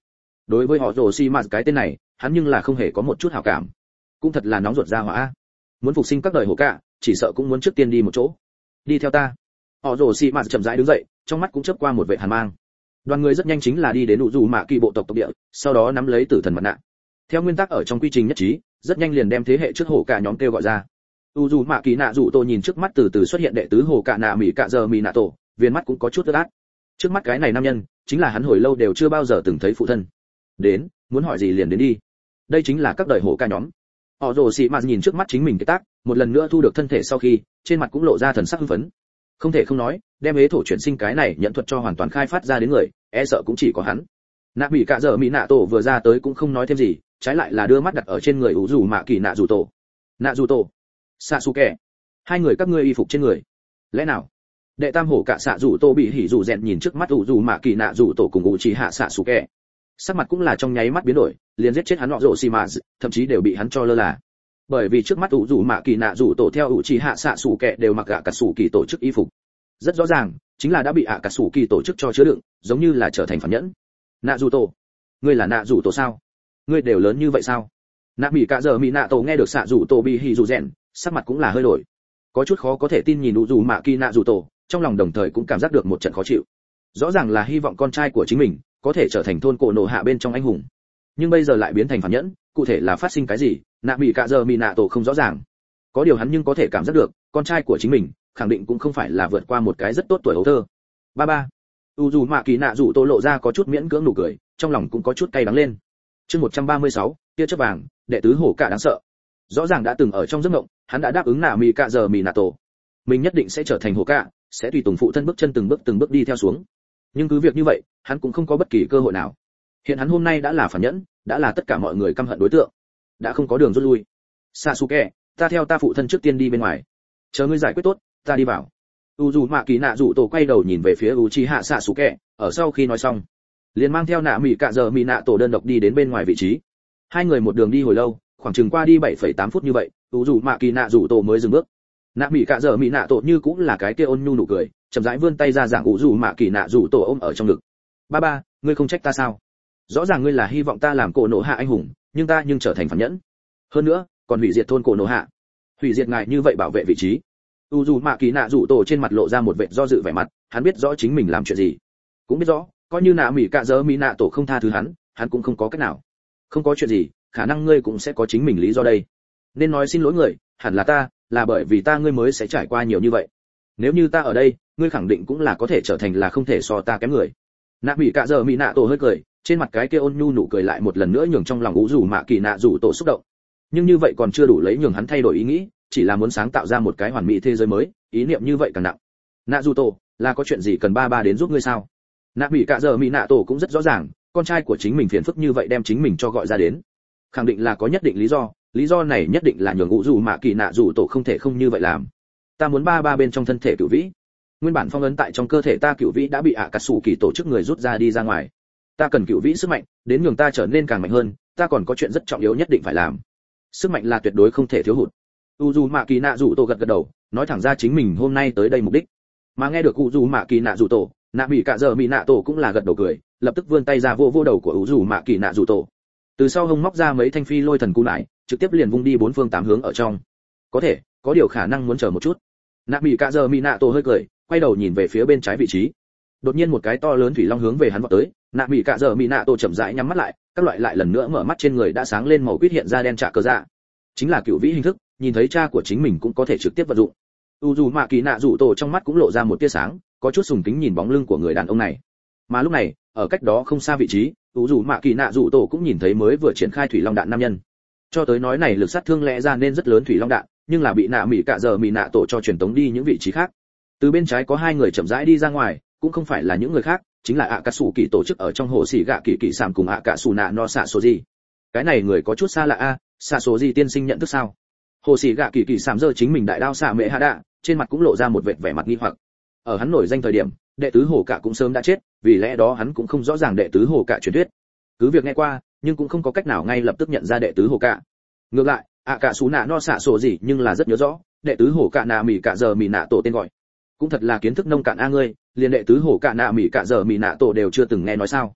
Đối với họ rồ xi mạt cái tên này, hắn nhưng là không hề có một chút hảo cảm. Cũng thật là nóng ruột ra hỏa. Muốn phục sinh các đời hổ cả, chỉ sợ cũng muốn trước tiên đi một chỗ. Đi theo ta. Họ rồ xi mạt chậm rãi đứng dậy, trong mắt cũng chớp qua một vẻ hàn mang. Đoàn người rất nhanh chính là đi đến Ủ Dù Mạ Kỳ bộ tộc tộc địa, sau đó nắm lấy tử thần mặt nạ. Theo nguyên tắc ở trong quy trình nhất trí, rất nhanh liền đem thế hệ trước hổ cả nhóm kêu gọi ra. Ủ Dù Mạ Kỳ nạ rủ tổ nhìn trước mắt từ từ xuất hiện đệ tứ hổ cả nạ mỉ cả giờ mỉ nạ tổ, viên mắt cũng có chút ướt át. Trước mắt cái này nam nhân, chính là hắn hồi lâu đều chưa bao giờ từng thấy phụ thân. Đến, muốn hỏi gì liền đến đi. Đây chính là các đời hổ cả nhóm. Họ rồ xì mạt nhìn trước mắt chính mình cái tác, một lần nữa thu được thân thể sau khi, trên mặt cũng lộ ra thần sắc hưng phấn. Không thể không nói, đem ế thổ chuyển sinh cái này nhận thuật cho hoàn toàn khai phát ra đến người, e sợ cũng chỉ có hắn. Nạ bị cả giờ mỹ nạ tổ vừa ra tới cũng không nói thêm gì, trái lại là đưa mắt đặt ở trên người Ủ Dù Mạ Kỳ nạ dù tổ. Nạ dù tổ, Sasuke, hai người các ngươi y phục trên người. Lẽ nào? Đệ tam hổ cả xạ dù tô bị hỉ dù rèn nhìn trước mắt Ủ Dù Mạ Kỳ nạ dù tổ cùng Uchiha Sasuke. Sắc mặt cũng là trong nháy mắt biến đổi, liền giết chết hắn họ rồ xì mà, thậm chí đều bị hắn cho lơ là. Bởi vì trước mắt Ủ Dù Mạ Kỳ nạ dù tổ theo Uchiha Sasuke đều mặc gạ cả sủ kỳ tổ chức y phục. Rất rõ ràng, chính là đã bị cả sủ kỳ tổ chức cho chứa đựng, giống như là trở thành phản nhẫn. Nạ dù tổ, ngươi là nạ dù tổ sao? Ngươi đều lớn như vậy sao? Nạ bị cả giờ mỹ nạ tổ nghe được xạ dù tổ bị hỉ dù rèn, sắc mặt cũng là hơi đổi, có chút khó có thể tin nhìn Ủ Dù Mạ Kỳ nạ dù tổ, trong lòng đồng thời cũng cảm giác được một trận khó chịu. Rõ ràng là hy vọng con trai của chính mình có thể trở thành thôn cổ nổ hạ bên trong anh hùng, nhưng bây giờ lại biến thành phản nhẫn, cụ thể là phát sinh cái gì, Nạ bị cả giờ mỹ nạ tổ không rõ ràng. Có điều hắn nhưng có thể cảm giác được, con trai của chính mình khẳng định cũng không phải là vượt qua một cái rất tốt tuổi ấu thơ. Ba ba. Ủ Dù Mạ Kỳ nạ dù tổ lộ ra có chút miễn cưỡng nụ cười, trong lòng cũng có chút cay đắng lên. Chương 136, tia chớp vàng, đệ tứ hổ cả đáng sợ. Rõ ràng đã từng ở trong giấc mộng, hắn đã đáp ứng Nạ Mị Cạ giờ Mị Nạ Tổ, mình nhất định sẽ trở thành hổ cả, sẽ tùy tùng phụ thân bước chân từng bước đi theo xuống. Nhưng cứ việc như vậy, hắn cũng không có bất kỳ cơ hội nào. Hiện hắn hôm nay đã là phản nhẫn, đã là tất cả mọi người căm hận đối tượng, đã không có đường rút lui. Sasuke, ta theo ta phụ thân trước tiên đi bên ngoài, chờ ngươi giải quyết tốt, ta đi vào. Dù Mạ Kỳ nạ dù tổ quay đầu nhìn về phía Uchiha Sasuke, ở sau khi nói xong, liền mang theo Nạ Mị Cạ giờ Mị Nạ Tổ đơn độc đi đến bên ngoài vị trí. Hai người một đường đi hồi lâu, khoảng chừng qua đi 7,8 phút như vậy, Dù Mạ Kỳ nạ dù tổ mới dừng bước. Nạ Mị Cạ giờ Mị Nạ Tổ như cũng là cái kia ôn nhu nụ cười, chậm rãi vươn tay ra giảng Dù Mạ Kỳ nạ dù tổ ôm ở trong ngực. Ba ba, ngươi không trách ta sao? Rõ ràng ngươi là hy vọng ta làm cổ nổ hạ anh hùng, nhưng ta trở thành phản nhẫn. Hơn nữa, còn hủy diệt thôn cổ nổ hạ. Hủy diệt ngài như vậy bảo vệ vị trí. Dù Mạ Kỳ nạ dù tổ trên mặt lộ ra một vẻ do dự vẻ mặt, hắn biết rõ chính mình làm chuyện gì, cũng biết rõ, coi như Nạ Mị Cạ giờ Mị Nạ Tổ không tha thứ hắn cũng không có cách nào. Không có chuyện gì, khả năng ngươi cũng sẽ có chính mình lý do đây. Nên nói xin lỗi người, hẳn là ta, là bởi vì ta ngươi mới sẽ trải qua nhiều như vậy. Nếu như ta ở đây, ngươi khẳng định cũng là có thể trở thành là không thể so ta kém người. Nạ Mị Cạ giờ Mị Nạ Tổ hơi cười, trên mặt cái kia ôn nhu nụ cười lại một lần nữa nhường trong lòng Dù Mạ Kỳ nạ dù tổ xúc động. Nhưng như vậy còn chưa đủ lấy nhường hắn thay đổi ý nghĩ, chỉ là muốn sáng tạo ra một cái hoàn mỹ thế giới mới, ý niệm như vậy càng nặng. Nạ dù tổ, là có chuyện gì cần ba ba đến giúp ngươi sao? Nạ Mị Cạ giờ Mị Nạ Tổ cũng rất rõ ràng, con trai của chính mình phiền phức như vậy đem chính mình cho gọi ra đến, khẳng định là có nhất định lý do này nhất định là nhường Dù Mạ Kỳ nạ dù tổ không thể không như vậy làm. Ta muốn ba ba bên trong thân thể cửu vĩ, nguyên bản phong ấn tại trong cơ thể ta cửu vĩ đã bị cà sủ kỳ tổ chức người rút ra đi ra ngoài, ta cần cửu vĩ sức mạnh đến nhường ta trở nên càng mạnh hơn, ta còn có chuyện rất trọng yếu nhất định phải làm, sức mạnh là tuyệt đối không thể thiếu hụt. Dù Mạ Kỳ nạ dù tổ gật gật đầu, nói thẳng ra chính mình hôm nay tới đây mục đích. Mà nghe được Dù Mạ Kỳ nạ dù tổ, Nạ Mị Cạ giờ Mị Nạ Tổ cũng là gật đầu cười, lập tức vươn tay ra vô đầu của Dù Mạ Kỳ nạ dù tổ, từ sau hông móc ra mấy thanh phi lôi thần cú nải, trực tiếp liền vung đi bốn phương tám hướng ở trong. Có thể, có điều khả năng muốn chờ một chút. Nạ Mị Cạ giờ Mị Nạ Tổ hơi cười, quay đầu nhìn về phía bên trái vị trí. Đột nhiên một cái to lớn thủy long hướng về hắn vọt tới, Nạ Mị Cạ giờ Mị Nạ Tổ chậm rãi nhắm mắt lại, các loại lại lần nữa mở mắt, trên người đã sáng lên màu quýt hiện ra đen trạ cờ dạ. Chính là cựu vĩ hình thức, nhìn thấy cha của chính mình cũng có thể trực tiếp vận dụng. Dù Mạ Kỳ nạ dù tổ trong mắt cũng lộ ra một tia sáng, có chút sùng kính nhìn bóng lưng của người đàn ông này. Mà lúc này, ở cách đó không xa vị trí, Dù Mạ Kỳ nạ dù tổ cũng nhìn thấy mới vừa triển khai thủy long đạn nam nhân. Cho tới nói này lực sát thương lẽ ra nên rất lớn thủy long đạn, nhưng là bị Nạ Mị Cạ giờ Mị Nạ Tổ cho truyền tống đi những vị trí khác. Từ bên trái có hai người chậm rãi đi ra ngoài, cũng không phải là những người khác, chính là cà sủ kỳ tổ chức ở trong hồ xỉ gạ kỳ kỳ sảm cùng cà sủ nạ no xạ số gì. Cái này người có chút xa lạ xạ số gì tiên sinh nhận thức sao? Hồ xỉ gạ kỳ kỳ sảm giơ chính mình đại đao xạ mẹ hạ đạ, trên mặt cũng lộ ra một vẻ mặt nghi hoặc. Ở hắn nổi danh thời điểm, đệ tứ hổ cả cũng sớm đã chết, vì lẽ đó hắn cũng không rõ ràng đệ tứ hổ cả truyền thuyết. Cứ việc nghe qua, nhưng cũng không có cách nào ngay lập tức nhận ra đệ tứ hổ cả. Ngược lại, cà sủ nạ no xạ số gì nhưng là rất nhớ rõ, đệ tứ hổ cả Nạ Mị Cạ giờ Mị Nạ Tổ tên gọi. Cũng thật là kiến thức nông cạn ngươi, liền đệ tứ hổ cả Nạ Mị Cạ giờ Mị Nạ Tổ đều chưa từng nghe nói sao?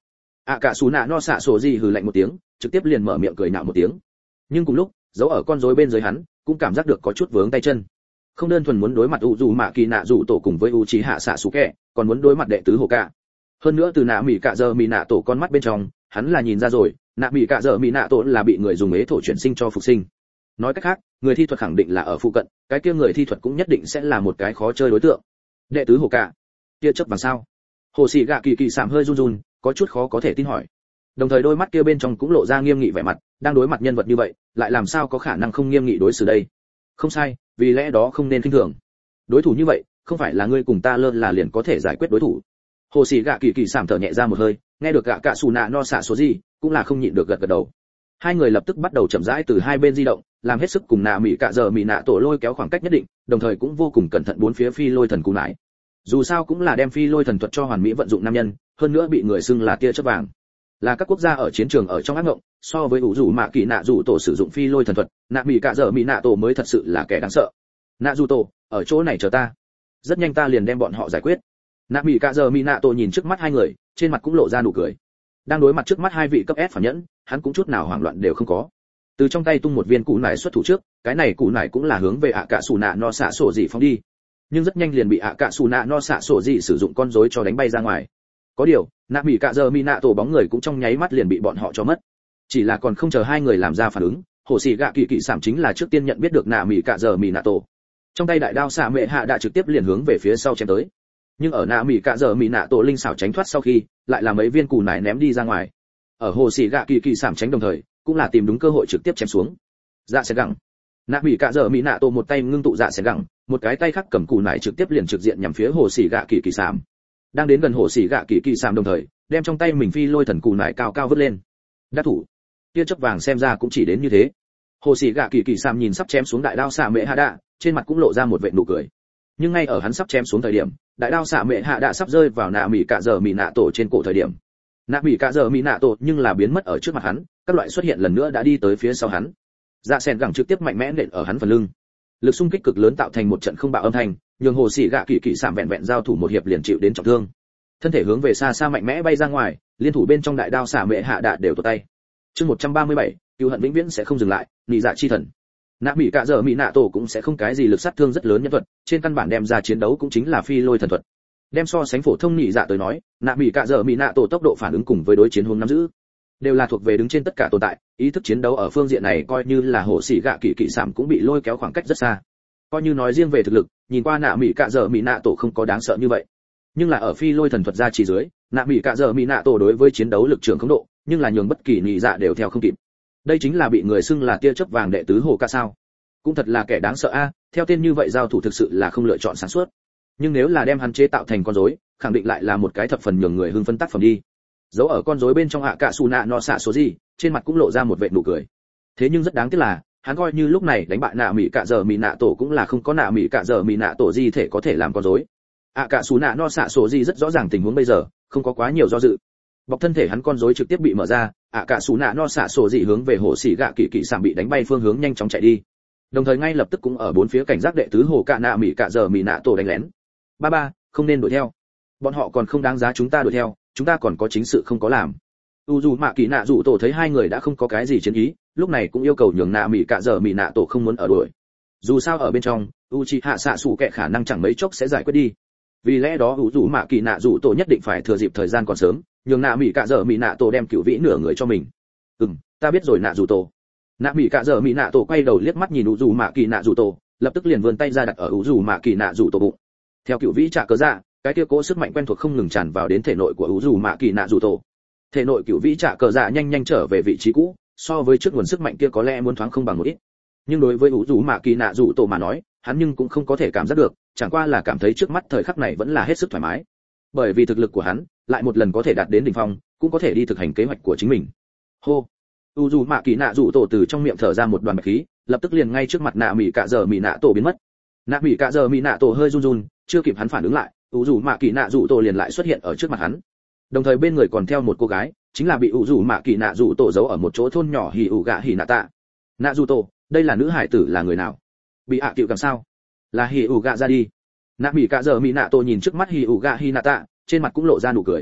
ạ cả xù nạ no xạ sổ gì hừ lạnh một tiếng, trực tiếp liền mở miệng cười nhạo một tiếng. Nhưng cùng lúc, giấu ở con rối bên dưới hắn cũng cảm giác được có chút vướng tay chân. Không đơn thuần muốn đối mặt u dù mạ kỳ nạ dù tổ cùng với u trí hạ xạ sủ kẹ, còn muốn đối mặt đệ tứ hồ cả. Hơn nữa từ nạ mỹ cạ giờ mỹ nạ tổ con mắt bên trong, hắn là nhìn ra rồi, nạ mỹ cạ giờ mỹ nạ tổ là bị người dùng ế thổ chuyển sinh cho phục sinh. Nói cách khác, người thi thuật khẳng định là ở phụ cận, cái kia người thi thuật cũng nhất định sẽ là một cái khó chơi đối tượng. Đệ tứ hồ cả, kia chấp bằng sao? Hồ sĩ gạ kỳ kỳ sạm hơi run run, có chút khó có thể tin hỏi. Đồng thời đôi mắt kia bên trong cũng lộ ra nghiêm nghị vẻ mặt, đang đối mặt nhân vật như vậy, lại làm sao có khả năng không nghiêm nghị đối xử đây? Không sai, vì lẽ đó không nên khinh thường. Đối thủ như vậy, không phải là ngươi cùng ta lơ là liền có thể giải quyết đối thủ. Hồ sĩ gạ kỳ kỳ sạm thở nhẹ ra một hơi, nghe được gạ cạ xù nạ no xạ số gì, cũng là không nhịn được gật gật đầu. Hai người lập tức bắt đầu chậm rãi từ hai bên di động, làm hết sức cùng nạ mỹ cạ giờ mỹ nạ tổ lôi kéo khoảng cách nhất định, đồng thời cũng vô cùng cẩn thận bốn phía phi lôi thần cú nải. Dù sao cũng là đem phi lôi thần thuật cho hoàn mỹ vận dụng nam nhân, hơn nữa bị người xưng là tia chớp vàng, là các quốc gia ở chiến trường ở trong ác ngộng. So với ủ rủ mạ kỳ nạ rủ tổ sử dụng phi lôi thần thuật, nạ mỹ cạ giờ mỹ nạ tổ mới thật sự là kẻ đáng sợ. Nạ rủ tổ, ở chỗ này chờ ta, rất nhanh ta liền đem bọn họ giải quyết. Nạ mỹ cạ giờ mỹ nạ tổ nhìn trước mắt hai người, trên mặt cũng lộ ra nụ cười. Đang đối mặt trước mắt hai vị cấp S phản nhẫn, hắn cũng chút nào hoảng loạn đều không có. Từ trong tay tung một viên củ nải xuất thủ trước, cái này củ nải cũng là hướng về ạ cạ xù nạ no xạ sổ dị phóng đi, nhưng rất nhanh liền bị ạ cạ xù nạ no xạ sổ dị sử dụng con rối cho đánh bay ra ngoài. Có điều, nạ mỹ cạ giờ mỹ nạ tổ bóng người cũng trong nháy mắt liền bị bọn họ cho mất. Chỉ là còn không chờ hai người làm ra phản ứng, hồ sĩ gạ kỳ kỳ sảm chính là trước tiên nhận biết được nạ mỹ cạ giờ mỹ nạ tổ, trong tay đại đao xạ mệ hạ đã trực tiếp liền hướng về phía sau chém tới. Nhưng ở nạ mỹ cạ giờ mỹ nạ tổ linh xảo tránh thoát sau khi, lại là mấy viên củ nải ném đi ra ngoài. Ở hồ sĩ gạ kỳ kỳ sảm tránh đồng thời, cũng là tìm đúng cơ hội trực tiếp chém xuống. Dạ sẽ gẳng. Nạ mỹ cạ giờ mỹ nạ tổ một tay ngưng tụ dạ sẽ gẳng, một cái tay khác cầm củ nải trực tiếp liền trực diện nhằm phía hồ sĩ gạ kỳ kỳ sảm. Đang đến gần hồ sĩ gạ kỳ kỳ sảm đồng thời, đem trong tay mình phi lôi thần củ nải cao cao vứt lên. Đắc thủ. Tia chớp vàng xem ra cũng chỉ đến như thế. Hồ sĩ gạ kỳ kỳ sảm nhìn sắp chém xuống đại đao xạ mệ hạ đạ, trên mặt cũng lộ ra một vệt nụ cười. Nhưng ngay ở hắn sắp chém xuống thời điểm, đại đao xạ mệ hạ đạ sắp rơi vào nạ mỹ cạ giờ mỹ nạ tổ trên cổ thời điểm, nạ mỹ cạ giờ mỹ nạ tổ nhưng là biến mất ở trước mặt hắn, các loại xuất hiện lần nữa đã đi tới phía sau hắn. Dạ sen gẳng trực tiếp mạnh mẽ nện ở hắn phần lưng, lực xung kích cực lớn tạo thành một trận không bạo âm thanh, nhường hồ sĩ gạ kỳ kỳ sảm vẹn vẹn giao thủ một hiệp liền chịu đến trọng thương, thân thể hướng về xa xa mạnh mẽ bay ra ngoài, liên thủ bên trong đại đao xạ mệ hạ đạ đều tuột tay. Chương 137, cừu hận vĩnh viễn sẽ không dừng lại, nị dạ chi thần. Nạ mỹ cạ giờ mỹ nạ tổ cũng sẽ không cái gì lực sát thương rất lớn nhân thuật, trên căn bản đem ra chiến đấu cũng chính là phi lôi thần thuật. Đem so sánh phổ thông nị dạ tới nói, nạ mỹ cạ giờ mỹ nạ tổ tốc độ phản ứng cùng với đối chiến hướng nắm giữ đều là thuộc về đứng trên tất cả tồn tại, ý thức chiến đấu ở phương diện này coi như là hồ sĩ gạ kỳ kỳ sảm cũng bị lôi kéo khoảng cách rất xa. Coi như nói riêng về thực lực, nhìn qua nạ mỹ cạ giờ mỹ nạ tổ không có đáng sợ như vậy, nhưng là ở phi lôi thần thuật ra chỉ dưới, nạ mỹ cạ giờ mỹ nạ tổ đối với chiến đấu lực trường không độ, nhưng là nhường bất kỳ nị dạ đều theo không kịp. Đây chính là bị người xưng là tia chớp vàng đệ tứ hồ ca sao? Cũng thật là kẻ đáng sợ a, theo tên như vậy giao thủ thực sự là không lựa chọn sáng suốt. Nhưng nếu là đem hắn chế tạo thành con rối, khẳng định lại là một cái thập phần nhường người hưng phấn tác phẩm đi. Giấu ở con rối bên trong hạ cạ xù nạ no xạ số gì, trên mặt cũng lộ ra một vệt nụ cười. Thế nhưng rất đáng tiếc là, hắn coi như lúc này đánh bại nạ mỹ cạ giờ mỹ nạ tổ cũng là không có nạ mỹ cạ giờ mỹ nạ tổ gì thể có thể làm con rối. Hạ cạ xù nạ no xạ số gì rất rõ ràng tình huống bây giờ, không có quá nhiều do dự. Bọc thân thể hắn con rối trực tiếp bị mở ra, hạ cạ xù nạ no xạ số gì hướng về hồ sĩ gạ kỳ kỳ sảm bị đánh bay phương hướng nhanh chóng chạy đi. Đồng thời ngay lập tức cũng ở bốn phía cảnh giác đệ tứ hồ cạ nạ mỹ cạ giờ mỹ nạ tổ đánh lén. Ba, không nên đuổi theo. Bọn họ còn không đáng giá chúng ta đuổi theo, chúng ta còn có chính sự không có làm. Dù mạ kỳ nạ rủ tổ thấy hai người đã không có cái gì chiến ý, lúc này cũng yêu cầu nhường nạ mỹ cạ giờ mỹ nạ tổ không muốn ở đuổi. Dù sao ở bên trong, Uchiha xạ sủ kệ khả năng chẳng mấy chốc sẽ giải quyết đi. Vì lẽ đó dù mạ kỳ nạ rủ tổ nhất định phải thừa dịp thời gian còn sớm, nhường nạ mỹ cạ giờ mỹ nạ tổ đem cửu vĩ nửa người cho mình. Ta biết rồi nạ rủ tổ. Nạ mỹ cạ giờ mỹ nạ tổ quay đầu liếc mắt nhìn dù mạ kỳ nạ rủ tổ, lập tức liền vươn tay ra đặt ở dù mạ kỳ nạ rủ tổ bụng. Theo cửu vĩ trả cớ ra, cái kia cố sức mạnh quen thuộc không ngừng tràn vào đến thể nội của dù mạ kỳ nạ rủ tổ. Thể nội cửu vĩ trả cờ dạ nhanh nhanh trở về vị trí cũ, so với trước nguồn sức mạnh kia có lẽ muốn thoáng không bằng một ít, nhưng đối với dù mạ kỳ nạ rủ tổ mà nói, hắn nhưng cũng không có thể cảm giác được, chẳng qua là cảm thấy trước mắt thời khắc này vẫn là hết sức thoải mái, bởi vì thực lực của hắn lại một lần có thể đạt đến đỉnh phong, cũng có thể đi thực hành kế hoạch của chính mình. Hô, dù mạ kỳ nạ rủ tổ từ trong miệng thở ra một đoàn bạch khí, lập tức liền ngay trước mặt nạ mỹ cạ giờ mỹ nạ tổ biến mất. Nạ mỹ cạ giờ mỹ nạ tổ hơi run run, chưa kịp hắn phản ứng lại, dù mạ kỳ nạ rủ tổ liền lại xuất hiện ở trước mặt hắn. Đồng thời bên người còn theo một cô gái, chính là bị dù mạ kỳ nạ rủ tổ giấu ở một chỗ thôn nhỏ hì ủ gạ hì nạ tạ. Nạ rủ tổ, đây là nữ hải tử là người nào? Bị hạ cựu làm sao? Là hì ủ gạ ra đi. Nạ mỹ cạ giờ mỹ nạ tổ nhìn trước mắt hì ủ gạ hì nạ tạ, trên mặt cũng lộ ra nụ cười.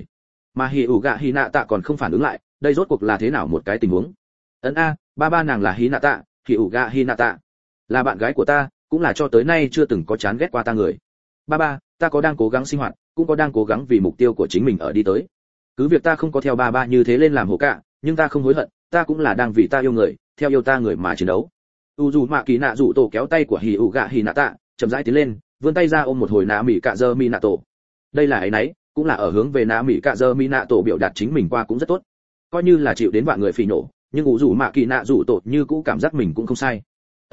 mà hỉ ủ gạ hỉ nạ tạ còn không phản ứng lại, đây rốt cuộc là thế nào một cái tình huống. Ba nàng là hỉ nạ tạ, hỉ ủ gạ hỉ nạ tạ là bạn gái của ta, cũng là cho tới nay chưa từng có chán ghét qua ta người. Ba, ta có đang cố gắng sinh hoạt, cũng có đang cố gắng vì mục tiêu của chính mình ở đi tới. Cứ việc ta không có theo ba như thế lên làm hổ cả, nhưng ta không hối hận, ta cũng là đang vì ta yêu người, theo yêu ta người mà chiến đấu. Dù mạ kỳ nạ rủ tổ kéo tay của hỉ ủ gạ hỉ nạ tạ, chậm rãi tiến lên, vươn tay ra ôm một hồi nạ mỹ cạ dơ mi nạ tổ. Đây là ấy nấy, cũng là ở hướng về nạ mỹ cạ dơ mi nạ tổ biểu đạt chính mình qua cũng rất tốt. Coi như là chịu đến vạn người phỉ nổ, nhưng dù mạ kỳ nạ rủ tổ như cũ cảm giác mình cũng không sai.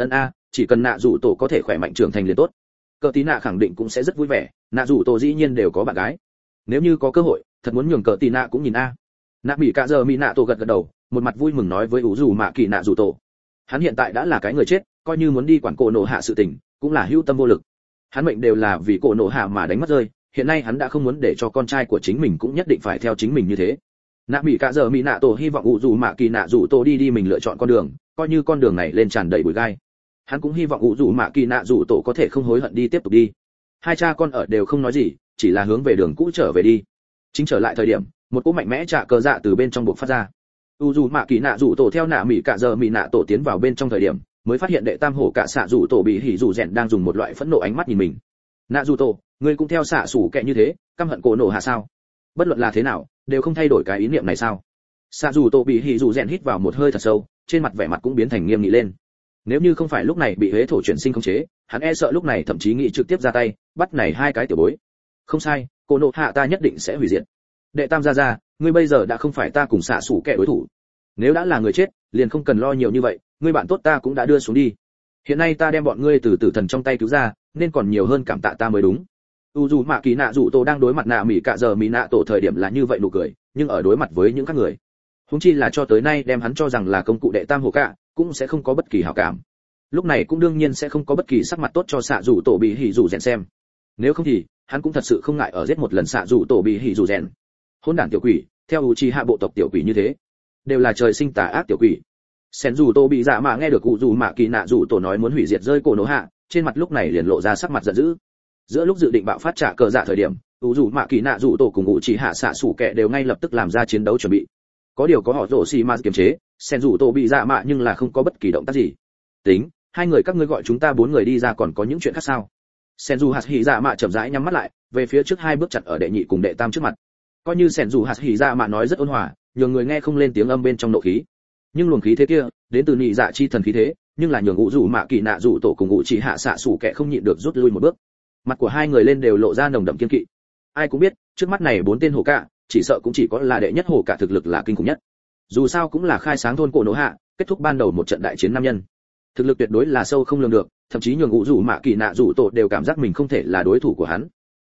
Chỉ cần nạ rủ tổ có thể khỏe mạnh trưởng thành liền tốt. Cờ tí nạ khẳng định cũng sẽ rất vui vẻ, nạ rủ tổ dĩ nhiên đều có bạn gái. Nếu như có cơ hội, thật muốn nhường cờ tí nạ cũng nhìn nạ mỹ cạ dơ mi nạ tổ gật gật đầu, một mặt vui mừng nói với dù mạ kỳ nạ rủ tổ. Hắn hiện tại đã là cái người chết, coi như muốn đi quản cổ nổ hạ sự tình, cũng là hữu tâm vô lực. Hắn mệnh đều là vì cổ nổ hạ mà đánh mất rơi, hiện nay hắn đã không muốn để cho con trai của chính mình cũng nhất định phải theo chính mình như thế. Nạ mỹ cạ dơ mi nạ tổ hy vọng dù mạ kỳ nạ rủ tổ đi mình lựa chọn con đường, coi như con đường này lên tràn đầy bụi gai. Hắn cũng hy vọng dù mạ kỳ nạ rủ tổ có thể không hối hận đi tiếp tục đi. Hai cha con ở đều không nói gì, chỉ là hướng về đường cũ trở về đi. Chính trở lại thời điểm, một cỗ mạnh mẽ trả cờ dạ từ bên trong buộc phát ra. Dù mạ kỳ nạ rủ tổ theo nạ mỹ cạ dơ mi nạ tổ tiến vào bên trong thời điểm, mới phát hiện đệ tam hổ cả xạ rủ tổ bị hỉ rủ rèn đang dùng một loại phẫn nộ ánh mắt nhìn mình. Nạ rủ tổ, ngươi cũng theo xạ sủ kẹ như thế, căm hận cổ nổ hạ sao? Bất luận là thế nào, đều không thay đổi cái ý niệm này sao? Xạ rủ tổ bị hỉ rủ rèn hít vào một hơi thật sâu, trên mặt vẻ mặt cũng biến thành nghiêm nghị lên. Nếu như không phải lúc này bị huế thổ chuyển sinh khống chế, hắn e sợ lúc này thậm chí nghĩ trực tiếp ra tay, bắt này hai cái tiểu bối. Không sai, cổ nổ hạ ta nhất định sẽ hủy diệt. Đệ tam gia, ngươi bây giờ đã không phải ta cùng xạ sủ kẹ đối thủ. Nếu đã là người chết, liền không cần lo nhiều như vậy, ngươi bạn tốt ta cũng đã đưa xuống đi. Hiện nay ta đem bọn ngươi từ tử thần trong tay cứu ra, nên còn nhiều hơn cảm tạ ta mới đúng. Dù mạ kỳ nạ rủ tổ đang đối mặt nạ mỹ cạ giờ mỹ nạ tổ thời điểm là như vậy nụ cười, nhưng ở đối mặt với những các người, huống chi là cho tới nay đem hắn cho rằng là công cụ đệ tam hồ cạ, cũng sẽ không có bất kỳ hảo cảm. Lúc này cũng đương nhiên sẽ không có bất kỳ sắc mặt tốt cho xạ rủ tổ bị hỉ rủ rèn xem. Nếu không thì hắn cũng thật sự không ngại ở giết một lần xạ rủ tổ bị hỉ rủ rèn. Hỗn đản tiểu quỷ, theo Uchiha bộ tộc tiểu quỷ như thế, đều là trời sinh tà ác tiểu quỷ. Sen dù tô bị dạ mạ nghe được cụ dù mạ kỳ nạ dù tổ nói muốn hủy diệt rơi cổ nổ hạ, trên mặt lúc này liền lộ ra sắc mặt giận dữ. Giữa lúc dự định bạo phát trả cờ dạ thời điểm, cụ dù mạ kỳ nạ dù tổ cùng ngụ chỉ hạ xạ sủ kẹ đều ngay lập tức làm ra chiến đấu chuẩn bị. Có điều có họ rổ xì ma kiềm chế, sen dù tô bị dạ mạ nhưng là không có bất kỳ động tác gì. Tính, hai người các ngươi gọi chúng ta bốn người đi ra còn có những chuyện khác sao? Sen dù hạt hỉ dạ mạ chậm rãi nhắm mắt lại, về phía trước hai bước chặt ở đệ nhị cùng đệ tam trước mặt. Coi như sen dù hạt hỉ dạ mạ nói rất ôn hòa, nhường người nghe không lên tiếng âm bên trong nộ khí. Nhưng luồng khí thế kia đến từ nhị dạ chi thần khí thế, nhưng là nhường ngụ dù mạ kỳ nạ dù tổ cùng ngụ chỉ hạ xạ sủ kẹ không nhịn được rút lui một bước. Mặt của hai người lên đều lộ ra nồng đậm kiên kỵ. Ai cũng biết, trước mắt này bốn tên hổ cạ, chỉ sợ cũng chỉ có là đệ nhất hổ cạ thực lực là kinh khủng nhất. Dù sao cũng là khai sáng thôn cổ nổ hạ, kết thúc ban đầu một trận đại chiến nam nhân. Thực lực tuyệt đối là sâu không lường được, thậm chí nhường ngụ dù mạ kỳ nạ dù tổ đều cảm giác mình không thể là đối thủ của hắn.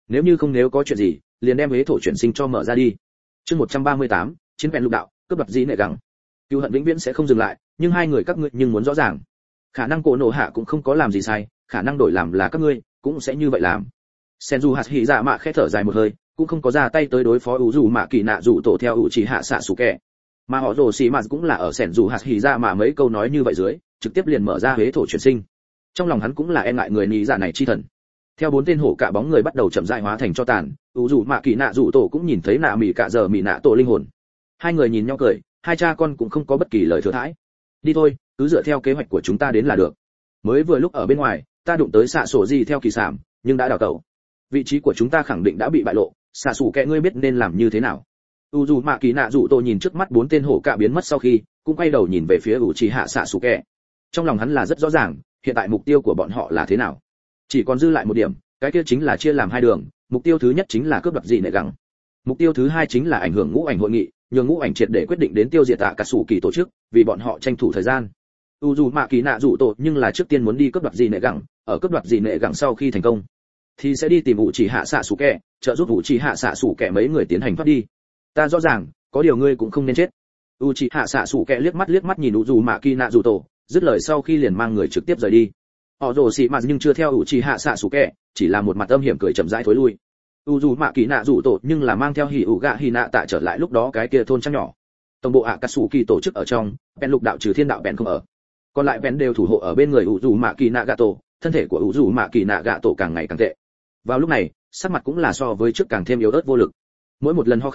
Nếu có chuyện gì, liền đem huế thổ chuyển sinh cho mở ra đi. Chương 138, chiến vẹn lục đạo, cướp đoạt dĩ nệ gẳng. Cựu hận vĩnh viễn sẽ không dừng lại, nhưng hai người các ngươi nhưng muốn rõ ràng, khả năng cổ nổ hạ cũng không có làm gì sai, khả năng đổi làm là các ngươi cũng sẽ như vậy làm. Senju hạt hỉ dạ mạ khẽ thở dài một hơi, cũng không có ra tay tới đối phó dù mạ kỳ nạ dù tổ theo ủ chỉ hạ xạ sủ kẹ, mà họ rồ xì mạ cũng là ở Senju hạt hỉ dạ mạ mấy câu nói như vậy dưới, trực tiếp liền mở ra huế thổ chuyển sinh. Trong lòng hắn cũng là e ngại người nhị dạ này chi thần. Theo bốn tên hổ cả bóng người bắt đầu chậm rãi hóa thành cho tàn, dù mạ kỳ nạ dù tổ cũng nhìn thấy nạ mỉ cả giờ mỉ nạ tổ linh hồn. Hai người nhìn nhau cười, hai cha con cũng không có bất kỳ lời thừa thãi. Đi thôi, cứ dựa theo kế hoạch của chúng ta đến là được. Mới vừa lúc ở bên ngoài, ta đụng tới xạ sổ gì theo kỳ sản, nhưng đã đào tẩu. Vị trí của chúng ta khẳng định đã bị bại lộ, xạ sủ kẹ ngươi biết nên làm như thế nào? Dù mạ kỳ nạ dù tổ nhìn trước mắt bốn tên hổ cả biến mất sau khi, cũng quay đầu nhìn về phía chỉ hạ xạ sủ kẹ. Trong lòng hắn là rất rõ ràng, hiện tại mục tiêu của bọn họ là thế nào. Chỉ còn dư lại một điểm, cái kia chính là chia làm hai đường, mục tiêu thứ nhất chính là cướp đoạt dị nệ gẳng. Mục tiêu thứ hai chính là ảnh hưởng ngũ ảnh hội nghị, nhường ngũ ảnh triệt để quyết định đến tiêu diệt tạ cả sủ kỳ tổ chức, vì bọn họ tranh thủ thời gian. Dù mạ kỳ nạ dù tổ nhưng là trước tiên muốn đi cướp đoạt dị nệ gẳng, ở cướp đoạt dị nệ gẳng sau khi thành công, thì sẽ đi tìm chỉ hạ xạ sủ kẹ, trợ giúp chỉ hạ xạ sủ kẹ mấy người tiến hành thoát đi. Ta rõ ràng, có điều ngươi cũng không nên chết. Chỉ hạ xạ sủ kẹ liếc mắt nhìn dù mạ kỳ nạ dù tổ, dứt lời sau khi liền mang người trực tiếp rời đi. Họ rồ xì mà nhưng chưa theo chỉ hạ xạ sủ kẹ, chỉ là một mặt âm hiểm cười chậm rãi thối lui. Dù mạ kỳ nạ dù tổ nhưng là mang theo hỉ ủ gạ hỉ nạ tạ trở lại lúc đó cái kia thôn trăng nhỏ. Tổng bộ ạ cà sủ kỳ tổ chức ở trong, bèn lục đạo trừ thiên đạo bèn không ở, còn lại bèn đều thủ hộ ở bên người dù mạ kỳ nạ gạ tổ. Thân thể của dù mạ kỳ nạ gạ tổ càng ngày càng tệ. Vào lúc này, sắc mặt cũng là so với trước càng thêm yếu ớt vô lực. Mỗi một lần ho khan,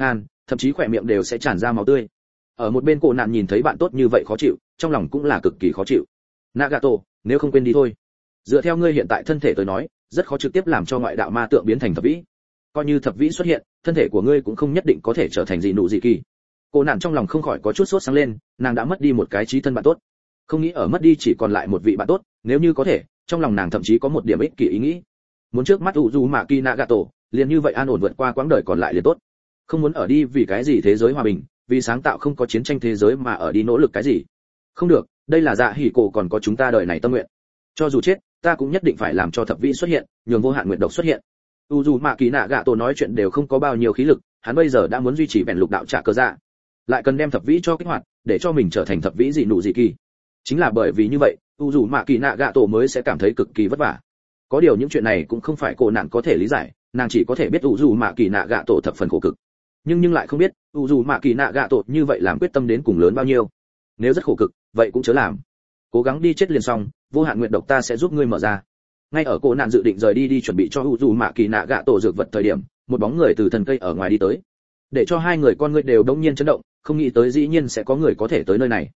thậm chí khỏe miệng đều sẽ tràn ra máu tươi. Ở một bên cổ nạn nhìn thấy bạn tốt như vậy khó chịu, trong lòng cũng là cực kỳ khó chịu. Nagato, nếu không quên đi thôi. Dựa theo ngươi hiện tại thân thể tới nói, rất khó trực tiếp làm cho ngoại đạo ma tượng biến thành thập vĩ. Coi như thập vĩ xuất hiện, thân thể của ngươi cũng không nhất định có thể trở thành gì nụ gì kỳ. Cổ nạn trong lòng không khỏi có chút sốt sáng lên, nàng đã mất đi một cái chí thân bạn tốt. Không nghĩ ở mất đi chỉ còn lại một vị bạn tốt, nếu như có thể, trong lòng nàng thậm chí có một điểm ích kỷ ý nghĩ. Muốn trước mắt Uzumaki Nagato, liền như vậy an ổn vượt qua quãng đời còn lại liền tốt. Không muốn ở đi vì cái gì thế giới hòa bình, vì sáng tạo không có chiến tranh thế giới mà ở đi nỗ lực cái gì. Không được, đây là Dạ Hỉ Cổ còn có chúng ta đời này tâm nguyện. Cho dù chết, ta cũng nhất định phải làm cho thập vĩ xuất hiện, nhường vô hạn nguyện độc xuất hiện. Uzumaki Nagato nói chuyện đều không có bao nhiêu khí lực, hắn bây giờ đã muốn duy trì vẹn lục đạo trả cơ dạ, lại cần đem thập vĩ cho kích hoạt, để cho mình trở thành thập vĩ dị nụ dị kỳ. Chính là bởi vì như vậy, Uzumaki Nagato mới sẽ cảm thấy cực kỳ vất vả. Có điều những chuyện này cũng không phải cô nàng có thể lý giải, nàng chỉ có thể biết Uzumaki Nagato thập phần khổ cực, nhưng lại không biết Uzumaki Nagato như vậy làm quyết tâm đến cùng lớn bao nhiêu. Nếu rất khổ cực, vậy cũng chớ làm, cố gắng đi chết liền xong, vô hạn nguyện độc ta sẽ giúp ngươi mở ra. Ngay ở cô nạn dự định rời đi chuẩn bị cho Uzumaki Nagato dược vật thời điểm, một bóng người từ thân cây ở ngoài đi tới, để cho hai người con ngươi đều đống nhiên chấn động, không nghĩ tới dĩ nhiên sẽ có người có thể tới nơi này.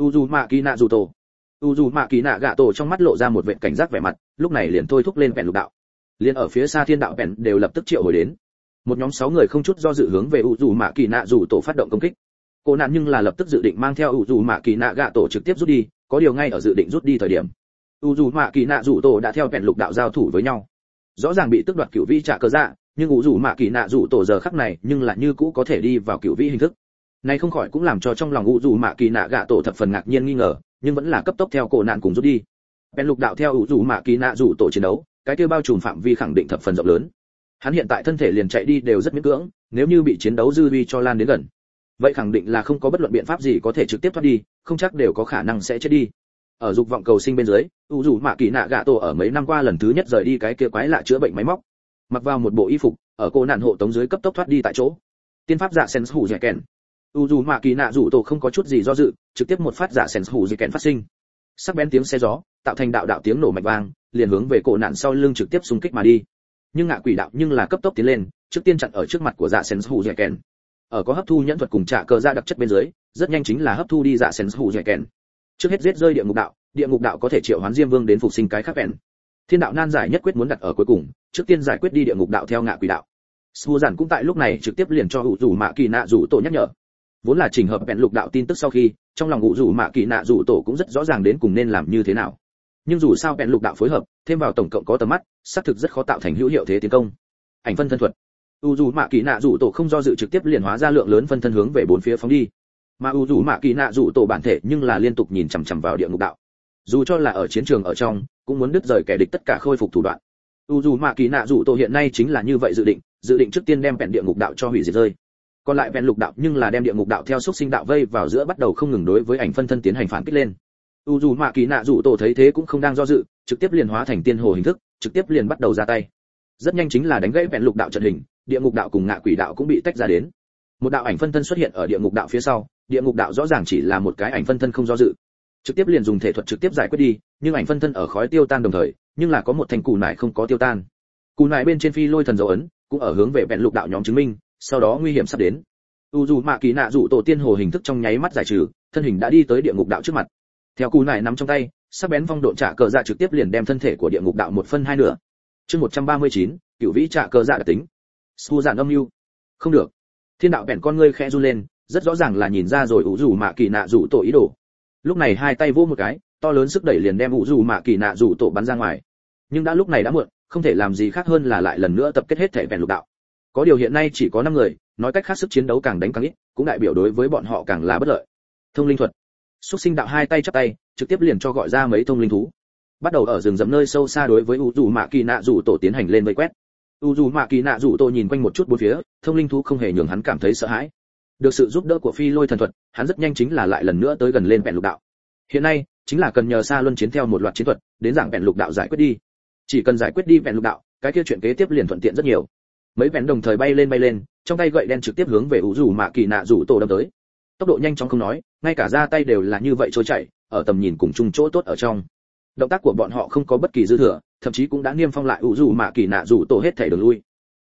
Uzumaki Nagato trong mắt lộ ra một vệt cảnh giác vẻ mặt, lúc này liền thôi thúc lên vẹn lục đạo. Liền ở phía xa thiên đạo vẹn đều lập tức triệu hồi đến. Một nhóm 6 người không chút do dự hướng về Uzumaki Nagato phát động công kích. Cô nạn nhưng là lập tức dự định mang theo Uzumaki Nagato trực tiếp rút đi, có điều ngay ở dự định rút đi thời điểm, Uzumaki Nagato đã theo vẹn lục đạo giao thủ với nhau. Rõ ràng bị tước đoạt cửu vĩ trả cơ dạ, nhưng Uzumaki Nagato giờ khắc này nhưng là như cũ có thể đi vào cửu vĩ hình thức. Này không khỏi cũng làm cho trong lòng Uzumaki Nagato thập phần ngạc nhiên nghi ngờ, nhưng vẫn là cấp tốc theo cổ nạn cùng rút đi. Vẹn lục đạo theo Uzumaki Nagato chiến đấu, cái kia bao trùm phạm vi khẳng định thập phần rộng lớn. Hắn hiện tại thân thể liền chạy đi đều rất miễn cưỡng, nếu như bị chiến đấu dư uy cho lan đến gần, vậy khẳng định là không có bất luận biện pháp gì có thể trực tiếp thoát đi, không chắc đều có khả năng sẽ chết đi. Ở dục vọng cầu sinh bên dưới, Uzumaki Nagato ở mấy năm qua lần thứ nhất rời đi cái kia quái lạ chữa bệnh máy móc, mặc vào một bộ y phục, ở cô nạn hộ tống dưới cấp tốc thoát đi tại chỗ. Tiên pháp dạ Sensu Jiken. Uzumaki Nagato không có chút gì do dự, trực tiếp một phát dạ Sensu Jiken phát sinh. Sắc bén tiếng xe gió, tạo thành đạo đạo tiếng nổ mạnh vang, liền hướng về cổ nạn sau lưng trực tiếp xung kích mà đi. Nhưng ngạ quỷ đạo nhưng là cấp tốc tiến lên, trước tiên chặn ở trước mặt của dạ Sensu Jiken. Ở có hấp thu nhẫn thuật cùng trả cờ ra đặc chất bên dưới, rất nhanh chính là hấp thu đi dạ Sensu Jiken. Trước hết giết rơi địa ngục đạo có thể triệu hoán Diêm Vương đến phục sinh cái khác vẹn. Thiên đạo nan giải nhất quyết muốn đặt ở cuối cùng, trước tiên giải quyết đi địa ngục đạo theo ngạ quỷ đạo. Su giản cũng tại lúc này trực tiếp liền cho Uzumaki Nagato nhắc nhở. Vốn là chỉnh hợp vẹn lục đạo tin tức sau khi, trong lòng Uzumaki Nagato cũng rất rõ ràng đến cùng nên làm như thế nào. Nhưng dù sao vẹn lục đạo phối hợp, thêm vào tổng cộng có tầm mắt, xác thực rất khó tạo thành hữu hiệu thế tiến công. Ảnh phân thân thuật. Uzumaki Nagato không do dự trực tiếp liền hóa ra lượng lớn phân thân hướng về bốn phía phóng đi. Mà Uzumaki Nagato bản thể nhưng là liên tục nhìn chằm chằm vào địa ngục đạo. Dù cho là ở chiến trường ở trong, cũng muốn đứt rời kẻ địch tất cả khôi phục thủ đoạn. Uzumaki Nagato hiện nay chính là như vậy dự định trước tiên đem vẹn địa ngục đạo cho hủy diệt rơi. Còn lại vẹn lục đạo nhưng là đem địa ngục đạo theo xúc sinh đạo vây vào giữa, bắt đầu không ngừng đối với ảnh phân thân tiến hành phản kích lên. Uzumaki Nagato thấy thế cũng không đang do dự, trực tiếp liền hóa thành tiên hồ hình thức, trực tiếp liền bắt đầu ra tay. Rất nhanh chính là đánh gãy vẹn lục đạo trận hình, địa ngục đạo cùng ngạ quỷ đạo cũng bị tách ra đến. Một đạo ảnh phân thân xuất hiện ở địa ngục đạo phía sau, địa ngục đạo rõ ràng chỉ là một cái ảnh phân thân không do dự, trực tiếp liền dùng thể thuật trực tiếp giải quyết đi, nhưng ảnh phân thân ở khói tiêu tan đồng thời, nhưng là có một thành cù nải không có tiêu tan. Cù nải bên trên phi lôi thần dấu ấn, cũng ở hướng về vẹn lục đạo nhóm chứng minh, sau đó nguy hiểm sắp đến. Uzumaki Nagato tiên hồ hình thức trong nháy mắt giải trừ, thân hình đã đi tới địa ngục đạo trước mặt. Theo cù nải nắm trong tay, sắc bén phong độn trả cờ dạ trực tiếp liền đem thân thể của địa ngục đạo một phân hai nửa. Chương 139, cửu vĩ trả cờ dạ đặc tính. Su giản âm mưu. Không được. Thiên đạo bèn con ngươi khẽ run lên, rất rõ ràng là nhìn ra rồi Uzumaki Nagato ý đồ. Lúc này hai tay vỗ một cái, to lớn sức đẩy liền đem Uzumaki Nagato bắn ra ngoài. Nhưng đã lúc này đã muộn, không thể làm gì khác hơn là lại lần nữa tập kết hết thể vẹn lục đạo. Có điều hiện nay chỉ có 5 người, nói cách khác sức chiến đấu càng đánh càng ít, cũng đại biểu đối với bọn họ càng là bất lợi. Thông linh thuật. Xuất sinh đạo hai tay chắp tay, trực tiếp liền cho gọi ra mấy thông linh thú. Bắt đầu ở rừng rậm nơi sâu xa đối với Uzumaki Nagato tiến hành lên vây quét. Uzumaki Nagato nhìn quanh một chút bốn phía, thông linh thú không hề nhường hắn cảm thấy sợ hãi. Được sự giúp đỡ của phi lôi thần thuật, hắn rất nhanh chính là lại lần nữa tới gần lên vẹn lục đạo. Hiện nay, chính là cần nhờ xa luân chiến theo một loạt chiến thuật, đến dạng vẹn lục đạo giải quyết đi. Chỉ cần giải quyết đi vẹn lục đạo, cái kia chuyện kế tiếp liền thuận tiện rất nhiều. Mấy vẹn đồng thời bay lên, trong tay gậy đen trực tiếp hướng về Uzumaki Nagato đâm tới. Tốc độ nhanh chóng không nói, ngay cả ra tay đều là như vậy trôi chảy, ở tầm nhìn cùng chung chỗ tốt ở trong. Động tác của bọn họ không có bất kỳ dư thừa, thậm chí cũng đã niêm phong lại Uzumaki Nagato hết thể đường lui.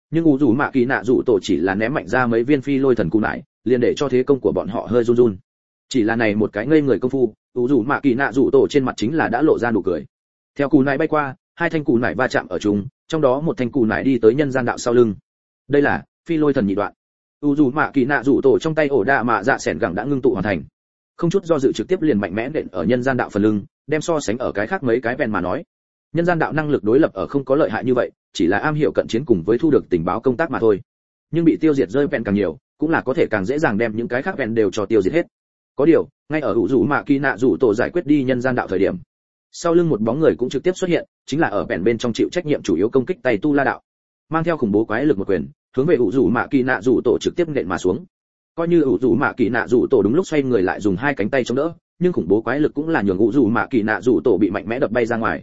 Nhưng u dù mạ kỳ nạ rủ tổ chỉ là ném mạnh ra mấy viên phi lôi thần cù nải, liền để cho thế công của bọn họ hơi run run. Chỉ là này một cái ngây người công phu, u dù mạ kỳ nạ rủ tổ trên mặt chính là đã lộ ra nụ cười. Theo cù nải bay qua, hai thanh cù nải va chạm ở chúng, trong đó một thanh cù nải đi tới nhân gian đạo sau lưng. Đây là phi lôi thần nhị đoạn. U dù mạ kỳ nạ rủ tổ trong tay ổ đa mạ dạ sẻn gẳng đã ngưng tụ hoàn thành, không chút do dự trực tiếp liền mạnh mẽ nện ở nhân gian đạo phần lưng, đem so sánh ở cái khác mấy cái ven mà nói, nhân gian đạo năng lực đối lập ở không có lợi hại như vậy, chỉ là am hiểu cận chiến cùng với thu được tình báo công tác mà thôi. Nhưng bị tiêu diệt rơi ven càng nhiều, cũng là có thể càng dễ dàng đem những cái khác ven đều cho tiêu diệt hết. Có điều, ngay ở u dù mạ kỳ nạ rủ tổ giải quyết đi nhân gian đạo thời điểm, sau lưng một bóng người cũng trực tiếp xuất hiện, chính là ở ven bên trong chịu trách nhiệm chủ yếu công kích tay tu la đạo, mang theo khủng bố quái lực một quyền, hướng về u dù mạ kỳ nạ rủ tổ trực tiếp nện mà xuống. Coi như u dù mạ kỳ nạ rủ tổ đúng lúc xoay người lại dùng hai cánh tay chống đỡ, nhưng khủng bố quái lực cũng là nhường u dù mạ kỳ nạ rủ tổ bị mạnh mẽ đập bay ra ngoài.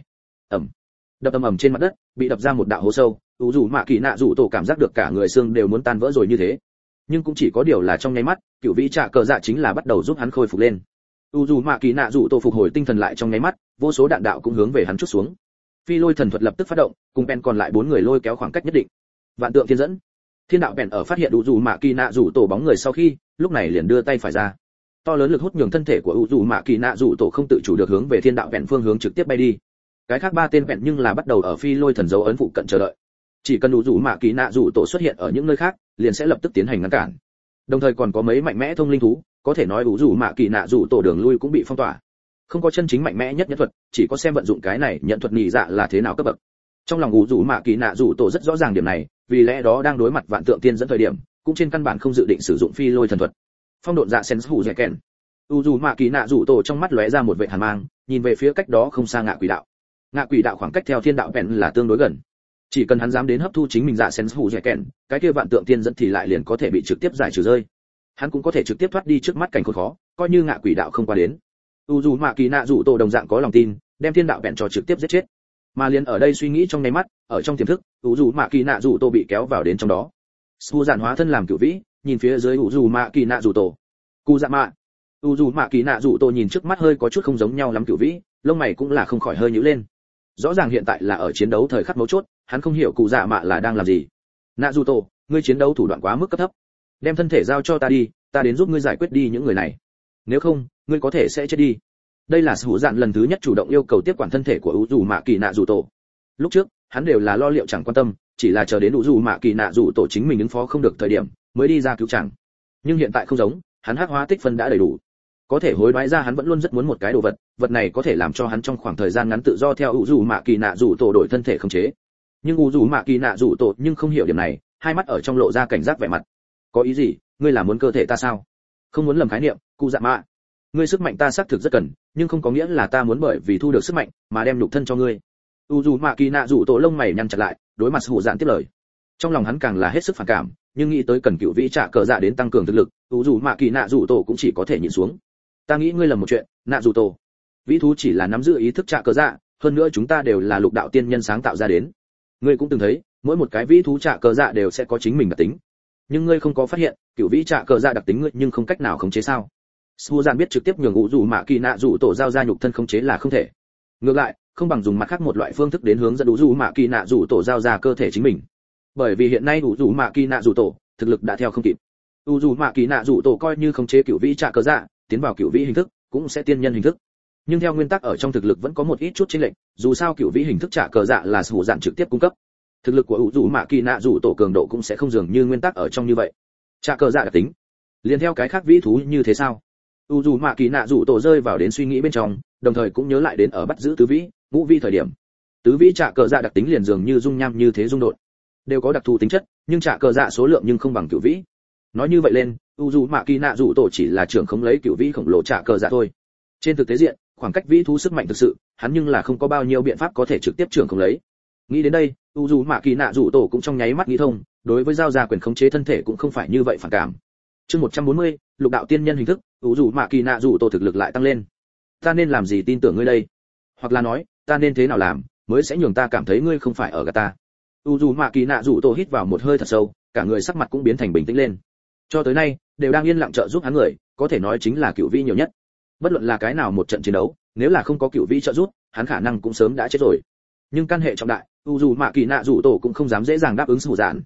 Đập ầm trên mặt đất, bị đập ra một đạo hố sâu, u dù mạ kỳ nạ rủ tổ cảm giác được cả người xương đều muốn tan vỡ rồi như thế. Nhưng cũng chỉ có điều là trong nháy mắt, cựu vĩ trạ cờ dạ chính là bắt đầu giúp hắn khôi phục lên. U dù mạ kỳ nạ rủ tổ phục hồi tinh thần lại trong nháy mắt, vô số đạn đạo cũng hướng về hắn chút xuống. Phi lôi thần thuật lập tức phát động, cùng Ben còn lại bốn người lôi kéo khoảng cách nhất định. Vạn tượng thiên dẫn. Thiên đạo Ben ở phát hiện u dù mạ kỳ nạ rủ tổ bóng người sau khi, lúc này liền đưa tay phải ra. To lớn lực hút nhường thân thể của u dù mạ kỳ nạ rủ tổ không tự chủ được hướng về thiên đạo Ben phương hướng trực tiếp bay đi. Cái khác ba tên vẹn nhưng là bắt đầu ở phi lôi thần dấu ấn phụ cận chờ đợi, chỉ cần đủ rủ mạ kỳ nạ rủ tổ xuất hiện ở những nơi khác liền sẽ lập tức tiến hành ngăn cản. Đồng thời còn có mấy mạnh mẽ thông linh thú, có thể nói đủ rủ mạ kỳ nạ rủ tổ đường lui cũng bị phong tỏa. Không có chân chính mạnh mẽ nhất nhẫn thuật, chỉ có xem vận dụng cái này nhận thuật nhị dạ là thế nào cấp bậc. Trong lòng đủ rủ mạ kỳ nạ rủ tổ rất rõ ràng điểm này, vì lẽ đó đang đối mặt vạn tượng tiên dẫn thời điểm cũng trên căn bản không dự định sử dụng phi lôi thần thuật. Phong độn dạ sen hủ dẻ kèn, đủ rủ mạ kỳ nạ rủ tổ trong mắt lóe ra một vệt hàn mang, nhìn về phía cách đó không xa ngạ quỷ đạo. Ngạ quỷ đạo khoảng cách theo thiên đạo vẹn là tương đối gần, chỉ cần hắn dám đến hấp thu chính mình dạ sen hủ dẻ kèn, cái kia vạn tượng tiên dẫn thì lại liền có thể bị trực tiếp giải trừ rơi. Hắn cũng có thể trực tiếp thoát đi trước mắt cảnh khốn khó, coi như ngạ quỷ đạo không qua đến. U dù mạ kỳ nạ rủ tổ đồng dạng có lòng tin, đem thiên đạo vẹn cho trực tiếp giết chết. Mà liền ở đây suy nghĩ trong nháy mắt, ở trong tiềm thức, u dù mạ kỳ nạ rủ tổ bị kéo vào đến trong đó. Su giản hóa thân làm cửu vĩ, nhìn phía dưới u dù mạ kỳ nạ rủ tổ. Cụ dạ mạ. U dù mạ kỳ nạ rủ tổ nhìn trước mắt hơi có chút không giống nhau lắm cửu vĩ, lông mày cũng là không khỏi hơi nhíu lên. Rõ ràng hiện tại là ở chiến đấu thời khắc mấu chốt, hắn không hiểu cụ dạ mạ là đang làm gì. Nạ dù tổ, ngươi chiến đấu thủ đoạn quá mức cấp thấp, đem thân thể giao cho ta đi, ta đến giúp ngươi giải quyết đi những người này, nếu không ngươi có thể sẽ chết đi. Đây là Sủ Dạn lần thứ nhất chủ động yêu cầu tiếp quản thân thể của u dù mạ kỳ nạ dù tổ. Lúc trước hắn đều là lo liệu chẳng quan tâm, chỉ là chờ đến u dù mạ kỳ nạ dù tổ chính mình ứng phó không được thời điểm mới đi ra cứu chàng. Nhưng hiện tại không giống, hắn hắc hóa tích phân đã đầy đủ, có thể hối đoái ra. Hắn vẫn luôn rất muốn một cái đồ vật, vật này có thể làm cho hắn trong khoảng thời gian ngắn tự do theo u dù mạ kỳ nạ dù tổ đổi thân thể khống chế. Nhưng u dù mạ kỳ nạ dù tổ nhưng không hiểu điểm này, hai mắt ở trong lộ ra cảnh giác vẻ mặt. Có ý gì? Ngươi là muốn cơ thể ta sao? Không muốn lầm khái niệm, cụ dạ mạ. Ngươi sức mạnh ta xác thực rất cần, nhưng không có nghĩa là ta muốn bởi vì thu được sức mạnh mà đem nhục thân cho ngươi. U dù mạ kỳ nạ dù tổ lông mày nhăn chặt lại, đối mặt Hủ Dạn tiếp lời. Trong lòng hắn càng là hết sức phản cảm, nhưng nghĩ tới cần cựu vĩ trả cờ dạ đến tăng cường thực lực, u dù mạ kỳ nạ dù tổ cũng chỉ có thể nhịn xuống. Ta nghĩ ngươi là một chuyện, nạ dù tổ. Vĩ thú chỉ là nắm giữ ý thức trả cờ dạ, hơn nữa chúng ta đều là lục đạo tiên nhân sáng tạo ra đến. Ngươi cũng từng thấy, mỗi một cái vĩ thú trả cờ dạ đều sẽ có chính mình đặc tính. Nhưng ngươi không có phát hiện, cựu vĩ trả cờ dạ đặc tính ngươi nhưng không cách nào khống chế sao? Su Dạn biết trực tiếp nhường u dù mạ kỳ nạ dù tổ giao ra nhục thân khống chế là không thể. Ngược lại, không bằng dùng mặt khác một loại phương thức đến hướng dẫn u dù mạ kỳ nạ dù tổ giao ra cơ thể chính mình. Bởi vì hiện nay u dù mạ kỳ nạ dù tổ thực lực đã theo không kịp. U dù mạ kỳ nạ dù tổ coi như khống chế cựu vĩ trả cờ dạ, tiến vào cựu vĩ hình thức cũng sẽ tiên nhân hình thức. Nhưng theo nguyên tắc ở trong thực lực vẫn có một ít chút chênh lệch, dù sao cựu vĩ hình thức trả cờ dạ là Su Dạn trực tiếp cung cấp. Thực lực của u dù mạ kỳ nạ dù tổ cường độ cũng sẽ không dường như nguyên tắc ở trong như vậy. Trả cờ dạ đặc tính, liền theo cái khác vĩ thú như thế sao? U dù mạ kỳ nạ dù tổ rơi vào đến suy nghĩ bên trong, đồng thời cũng nhớ lại đến ở bắt giữ tứ vĩ, ngũ vĩ thời điểm. Tứ vĩ trả cờ dạ đặc tính liền dường như dung nham như thế dung độn, đều có đặc thù tính chất, nhưng trả cờ dạ số lượng nhưng không bằng cửu vĩ. Nói như vậy lên, u dù mạ kỳ nạ dù tổ chỉ là trưởng không lấy cửu vĩ khổng lồ trả cờ dạ thôi. Trên thực tế diện, khoảng cách vĩ thú sức mạnh thực sự, hắn nhưng là không có bao nhiêu biện pháp có thể trực tiếp trưởng không lấy. Nghĩ đến đây, u dù mạ kỳ nạ dù tổ cũng trong nháy mắt nghĩ thông, đối với giao ra quyền khống chế thân thể cũng không phải như vậy phản cảm. Chương 140, lục đạo tiên nhân hình thức, u dù mạ kỳ nạ dù tổ thực lực lại tăng lên. Ta nên làm gì tin tưởng ngươi đây? Hoặc là nói, ta nên thế nào làm mới sẽ nhường ta cảm thấy ngươi không phải ở gạt ta? U dù mạ kỳ nạ dù tổ hít vào một hơi thật sâu, cả người sắc mặt cũng biến thành bình tĩnh lên. Cho tới nay, đều đang yên lặng trợ giúp hắn người, có thể nói chính là cựu vĩ nhiều nhất. Bất luận là cái nào một trận chiến đấu, nếu là không có cựu vĩ trợ giúp, hắn khả năng cũng sớm đã chết rồi. Nhưng căn hệ trọng đại, u dù mạ kỳ nạ dù tổ cũng không dám dễ dàng đáp ứng Sủ Dạn.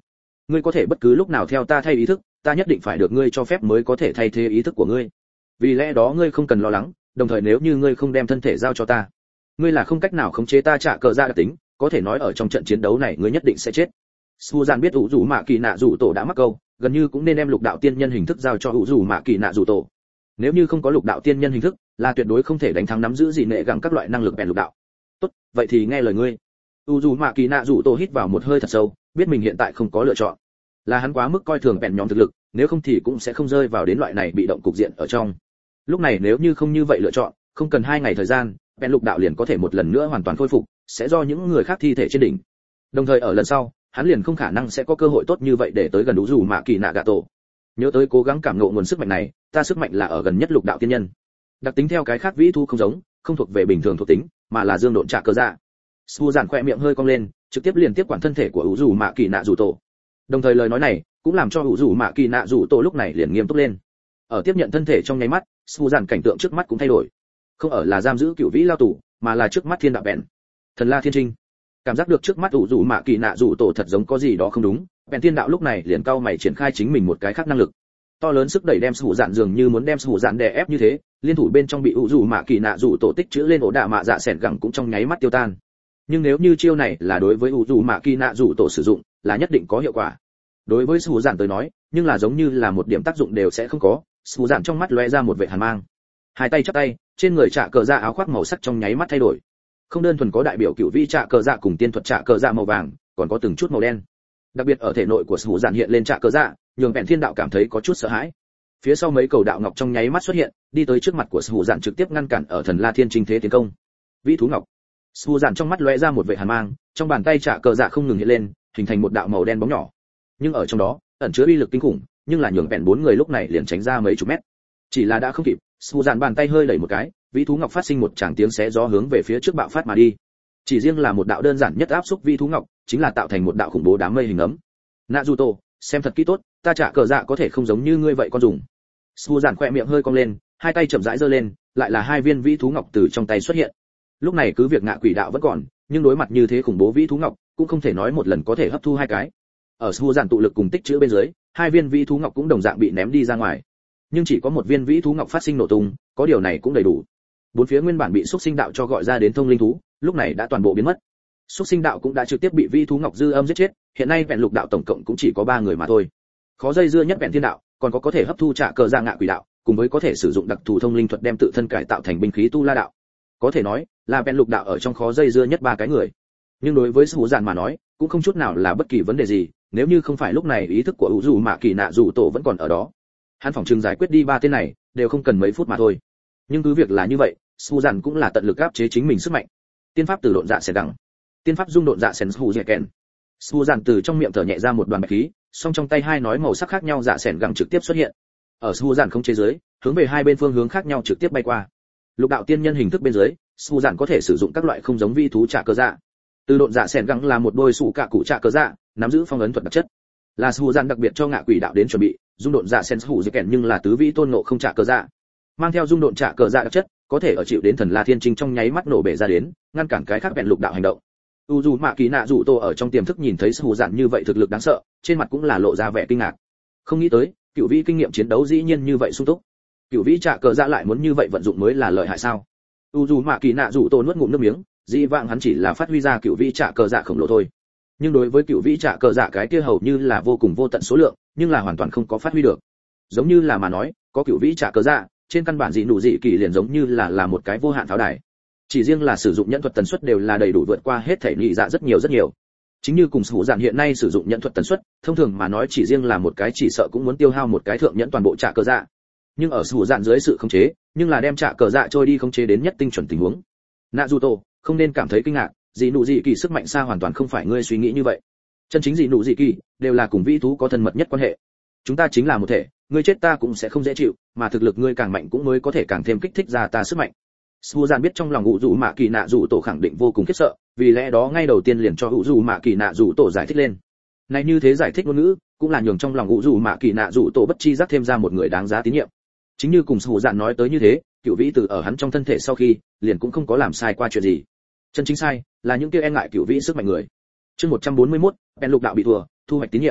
ngươi có thể bất cứ lúc nào theo ta thay ý thức, ta nhất định phải được ngươi cho phép mới có thể thay thế ý thức của ngươi. Vì lẽ đó ngươi không cần lo lắng, đồng thời nếu như ngươi không đem thân thể giao cho ta, ngươi là không cách nào khống chế ta trả cờ dạ đặc tính, có thể nói ở trong trận chiến đấu này ngươi nhất định sẽ chết. Suzan biết ủ rủ mạ kỳ nạ rủ tổ đã mắc câu, gần như cũng nên đem lục đạo tiên nhân hình thức giao cho ủ rủ mạ kỳ nạ rủ tổ. Nếu như không có lục đạo tiên nhân hình thức, là tuyệt đối không thể đánh thắng nắm giữ gì nệ gặng các loại năng lực bèn lục đạo. Tốt, vậy thì nghe lời ngươi. ủ rủ mạ kỳ nạ rủ tổ hít vào một hơi thật sâu, biết mình hiện tại không có lựa chọn, là hắn quá mức coi thường bèn nhóm thực lực, nếu không thì cũng sẽ không rơi vào đến loại này bị động cục diện ở trong. Lúc này nếu như không như vậy lựa chọn, không cần 2 ngày thời gian, bèn lục đạo liền có thể một lần nữa hoàn toàn khôi phục, sẽ do những người khác thi thể trên đỉnh. Đồng thời ở lần sau, hắn liền không khả năng sẽ có cơ hội tốt như vậy để tới gần đủ dù mạ kỳ nạ gạ tổ. Nhớ tới cố gắng cảm ngộ nguồn sức mạnh này, ta sức mạnh là ở gần nhất lục đạo tiên nhân. Đặc tính theo cái khác vĩ thu không giống, không thuộc về bình thường thuộc tính, mà là dương độn trả cơ dạ. Su giản khỏe miệng hơi cong lên, trực tiếp liền tiếp quản thân thể của ủ dù mạ kỳ nạ rủ tổ. Đồng thời lời nói này cũng làm cho ủ dù mạ kỳ nạ rủ tổ lúc này liền nghiêm túc lên. Ở tiếp nhận thân thể trong nháy mắt, Su giản cảnh tượng trước mắt cũng thay đổi. Không ở là giam giữ cựu vĩ lao tù, mà là trước mắt thiên đạo bèn, thần la thiên trinh. Cảm giác được trước mắt ủ dù mạ kỳ nạ rủ tổ thật giống có gì đó không đúng, bèn thiên đạo lúc này liền cau mày triển khai chính mình một cái khác năng lực. To lớn sức đẩy đem Sủ Dạn dường như muốn đem Sủ Dạn đè ép như thế, liên thủ bên trong bị ủ dù mạ kỳ nạ rủ tổ tích trữ lên ổ đạ mạ dạ sẻn gẳng cũng trong nháy mắt tiêu tan. Nhưng nếu như chiêu này là đối với ủ dù mạ kỳ nạ rủ tổ sử dụng, là nhất định có hiệu quả. Đối với Sủ Dạn tới nói, nhưng là giống như là một điểm tác dụng đều sẽ không có. Sủ Dạn trong mắt lóe ra một vẻ hàn mang, hai tay chắp tay, trên người trạ cờ dạ áo khoác màu sắc trong nháy mắt thay đổi. Không đơn thuần có đại biểu cựu vĩ trạ cờ dạ cùng tiên thuật trạ cờ dạ màu vàng, còn có từng chút màu đen. Đặc biệt ở thể nội của Sủ Dạn hiện lên trạ cờ dạ, nhường bèn thiên đạo cảm thấy có chút sợ hãi. Phía sau mấy cầu đạo ngọc trong nháy mắt xuất hiện, đi tới trước mặt của Sủ Dạn trực tiếp ngăn cản ở thần la thiên trinh thế tiến công. Vĩ thú ngọc. Sủ Dạn trong mắt lóe ra một vẻ hàn mang, trong bàn tay trạ cờ dạ không ngừng hiện lên, hình thành một đạo màu đen bóng nhỏ. Nhưng ở trong đó ẩn chứa uy lực kinh khủng, nhưng là nhường bèn 4 người lúc này liền tránh ra mấy chục mét. Chỉ là đã không kịp, Sủ Dạn bàn tay hơi đẩy một cái, vĩ thú ngọc phát sinh một tràng tiếng xé gió hướng về phía trước bạo phát mà đi. Chỉ riêng là một đạo đơn giản nhất áp xúc vĩ thú ngọc, chính là tạo thành một đạo khủng bố đám mây hình ấm. Naruto, xem thật kỹ tốt, ta trả cờ dạ có thể không giống như ngươi vậy con dùng. Su giản khỏe miệng hơi cong lên, hai tay chậm rãi giơ lên, lại là 2 viên vĩ thú ngọc từ trong tay xuất hiện. Lúc này cứ việc ngạ quỷ đạo vẫn còn, nhưng đối mặt như thế khủng bố vĩ thú ngọc, cũng không thể nói một lần có thể hấp thu 2 cái. Ở Su giản tụ lực cùng tích trữ bên dưới, 2 viên vĩ thú ngọc cũng đồng dạng bị ném đi ra ngoài. Nhưng chỉ có 1 viên vĩ thú ngọc phát sinh nổ tung, có điều này cũng đầy đủ. Bốn phía nguyên bản bị xúc sinh đạo cho gọi ra đến thông linh thú, lúc này đã toàn bộ biến mất. Xúc sinh đạo cũng đã trực tiếp bị vĩ thú ngọc dư âm giết chết, hiện nay vẹn lục đạo tổng cộng cũng chỉ có 3 người mà thôi. Khó dây dưa nhất vẹn thiên đạo, còn có thể hấp thu trả cờ dạ ngạ quỷ đạo, cùng với có thể sử dụng đặc thù thông linh thuật đem tự thân cải tạo thành binh khí tu la đạo. Có thể nói là vẹn lục đạo ở trong khó dây dưa nhất 3 cái người. Nhưng đối với Sủ Dạn mà nói, cũng không chút nào là bất kỳ vấn đề gì, nếu như không phải lúc này ý thức của ủ dù mạ kỳ nạ dù tổ vẫn còn ở đó, hắn phỏng chừng giải quyết đi 3 tên này đều không cần mấy phút mà thôi. Nhưng cứ việc là như vậy, Sủ Dạn cũng là tận lực áp chế chính mình sức mạnh. Tiên pháp từ độn dạ sẻn đẳng, tiên pháp dung độn dạ sẻn hù dẻ kèn. Sủ Dạn từ trong miệng thở nhẹ ra một đoàn bạch khí, song trong tay 2 nói màu sắc khác nhau dạ sẻn gẳng trực tiếp xuất hiện. Ở Sủ Dạn không chế dưới, hướng về 2 bên phương hướng khác nhau trực tiếp bay qua. Lục đạo tiên nhân hình thức bên dưới, Sủ Dạn có thể sử dụng các loại không giống vi thú trả cơ dạ. Từ độn dạ sẻn gẳng là một đôi sủ cả cụ trả cơ dạ, nắm giữ phong ấn thuật đặc chất. Là Sủ Dạn đặc biệt cho ngạ quỷ đạo đến chuẩn bị, dung độn dạ sẻn hù dẻ kèn nhưng là tứ vĩ tôn ngộ không trả cơ dạ. Mang theo dung độn trả cờ dạ đặc chất, có thể ở chịu đến thần la thiên trinh trong nháy mắt nổ bể ra đến, ngăn cản cái khác vẹn lục đạo hành động. Dù mạ kỳ nạ rủ tổ ở trong tiềm thức nhìn thấy Sủ Dạn như vậy thực lực đáng sợ, trên mặt cũng là lộ ra vẻ kinh ngạc. Không nghĩ tới, cựu vĩ kinh nghiệm chiến đấu dĩ nhiên như vậy sung túc. Cựu vĩ trả cờ dạ lại muốn như vậy vận dụng mới là lợi hại sao? Dù mạ kỳ nạ rủ tổ nuốt ngụm nước miếng, dĩ vãng hắn chỉ là phát huy ra cựu vĩ trả cờ dạ khổng lồ thôi. Nhưng đối với cựu vĩ trả cờ dạ cái kia hầu như là vô cùng vô tận số lượng, nhưng là hoàn toàn không có phát huy được. Giống như là mà nói, có cựu vĩ trả cờ dạ, trên căn bản dị nụ dị kỳ liền giống như là một cái vô hạn pháo đài. Chỉ riêng là sử dụng nhẫn thuật tần suất đều là đầy đủ vượt qua hết thể nhị dạ rất nhiều. Chính như cùng Sủ Dạn hiện nay sử dụng nhẫn thuật tần suất, thông thường mà nói chỉ riêng là một cái chỉ sợ cũng muốn tiêu hao một cái thượng nhẫn toàn bộ trả cờ dạ. Nhưng ở Sủ Dạn dưới sự khống chế, nhưng là đem trả cờ dạ trôi đi khống chế đến nhất tinh chuẩn tình huống. Naruto, không nên cảm thấy kinh ngạc, dị nụ dị kỳ sức mạnh xa hoàn toàn không phải ngươi suy nghĩ như vậy. Chân chính dị nụ dị kỳ đều là cùng vĩ thú có thân mật nhất quan hệ. Chúng ta chính là một thể, ngươi chết ta cũng sẽ không dễ chịu, mà thực lực ngươi càng mạnh cũng mới có thể càng thêm kích thích ra ta sức mạnh. Sủ Dạn biết trong lòng ủ dù mạ kỳ nạ dù tổ khẳng định vô cùng khiếp sợ, vì lẽ đó ngay đầu tiên liền cho ủ dù mạ kỳ nạ dù tổ giải thích lên. Này như thế giải thích ngôn ngữ, cũng là nhường trong lòng ủ dù mạ kỳ nạ dù tổ bất chi giác thêm ra một người đáng giá tín nhiệm. Chính như cùng Sủ Dạn nói tới như thế, cựu vĩ từ ở hắn trong thân thể sau khi, liền cũng không có làm sai qua chuyện gì. Chân chính sai là những kia e ngại cựu vĩ sức mạnh người. Chương 141, Ben lục đạo bị thua, thu hoạch tín nhiệm.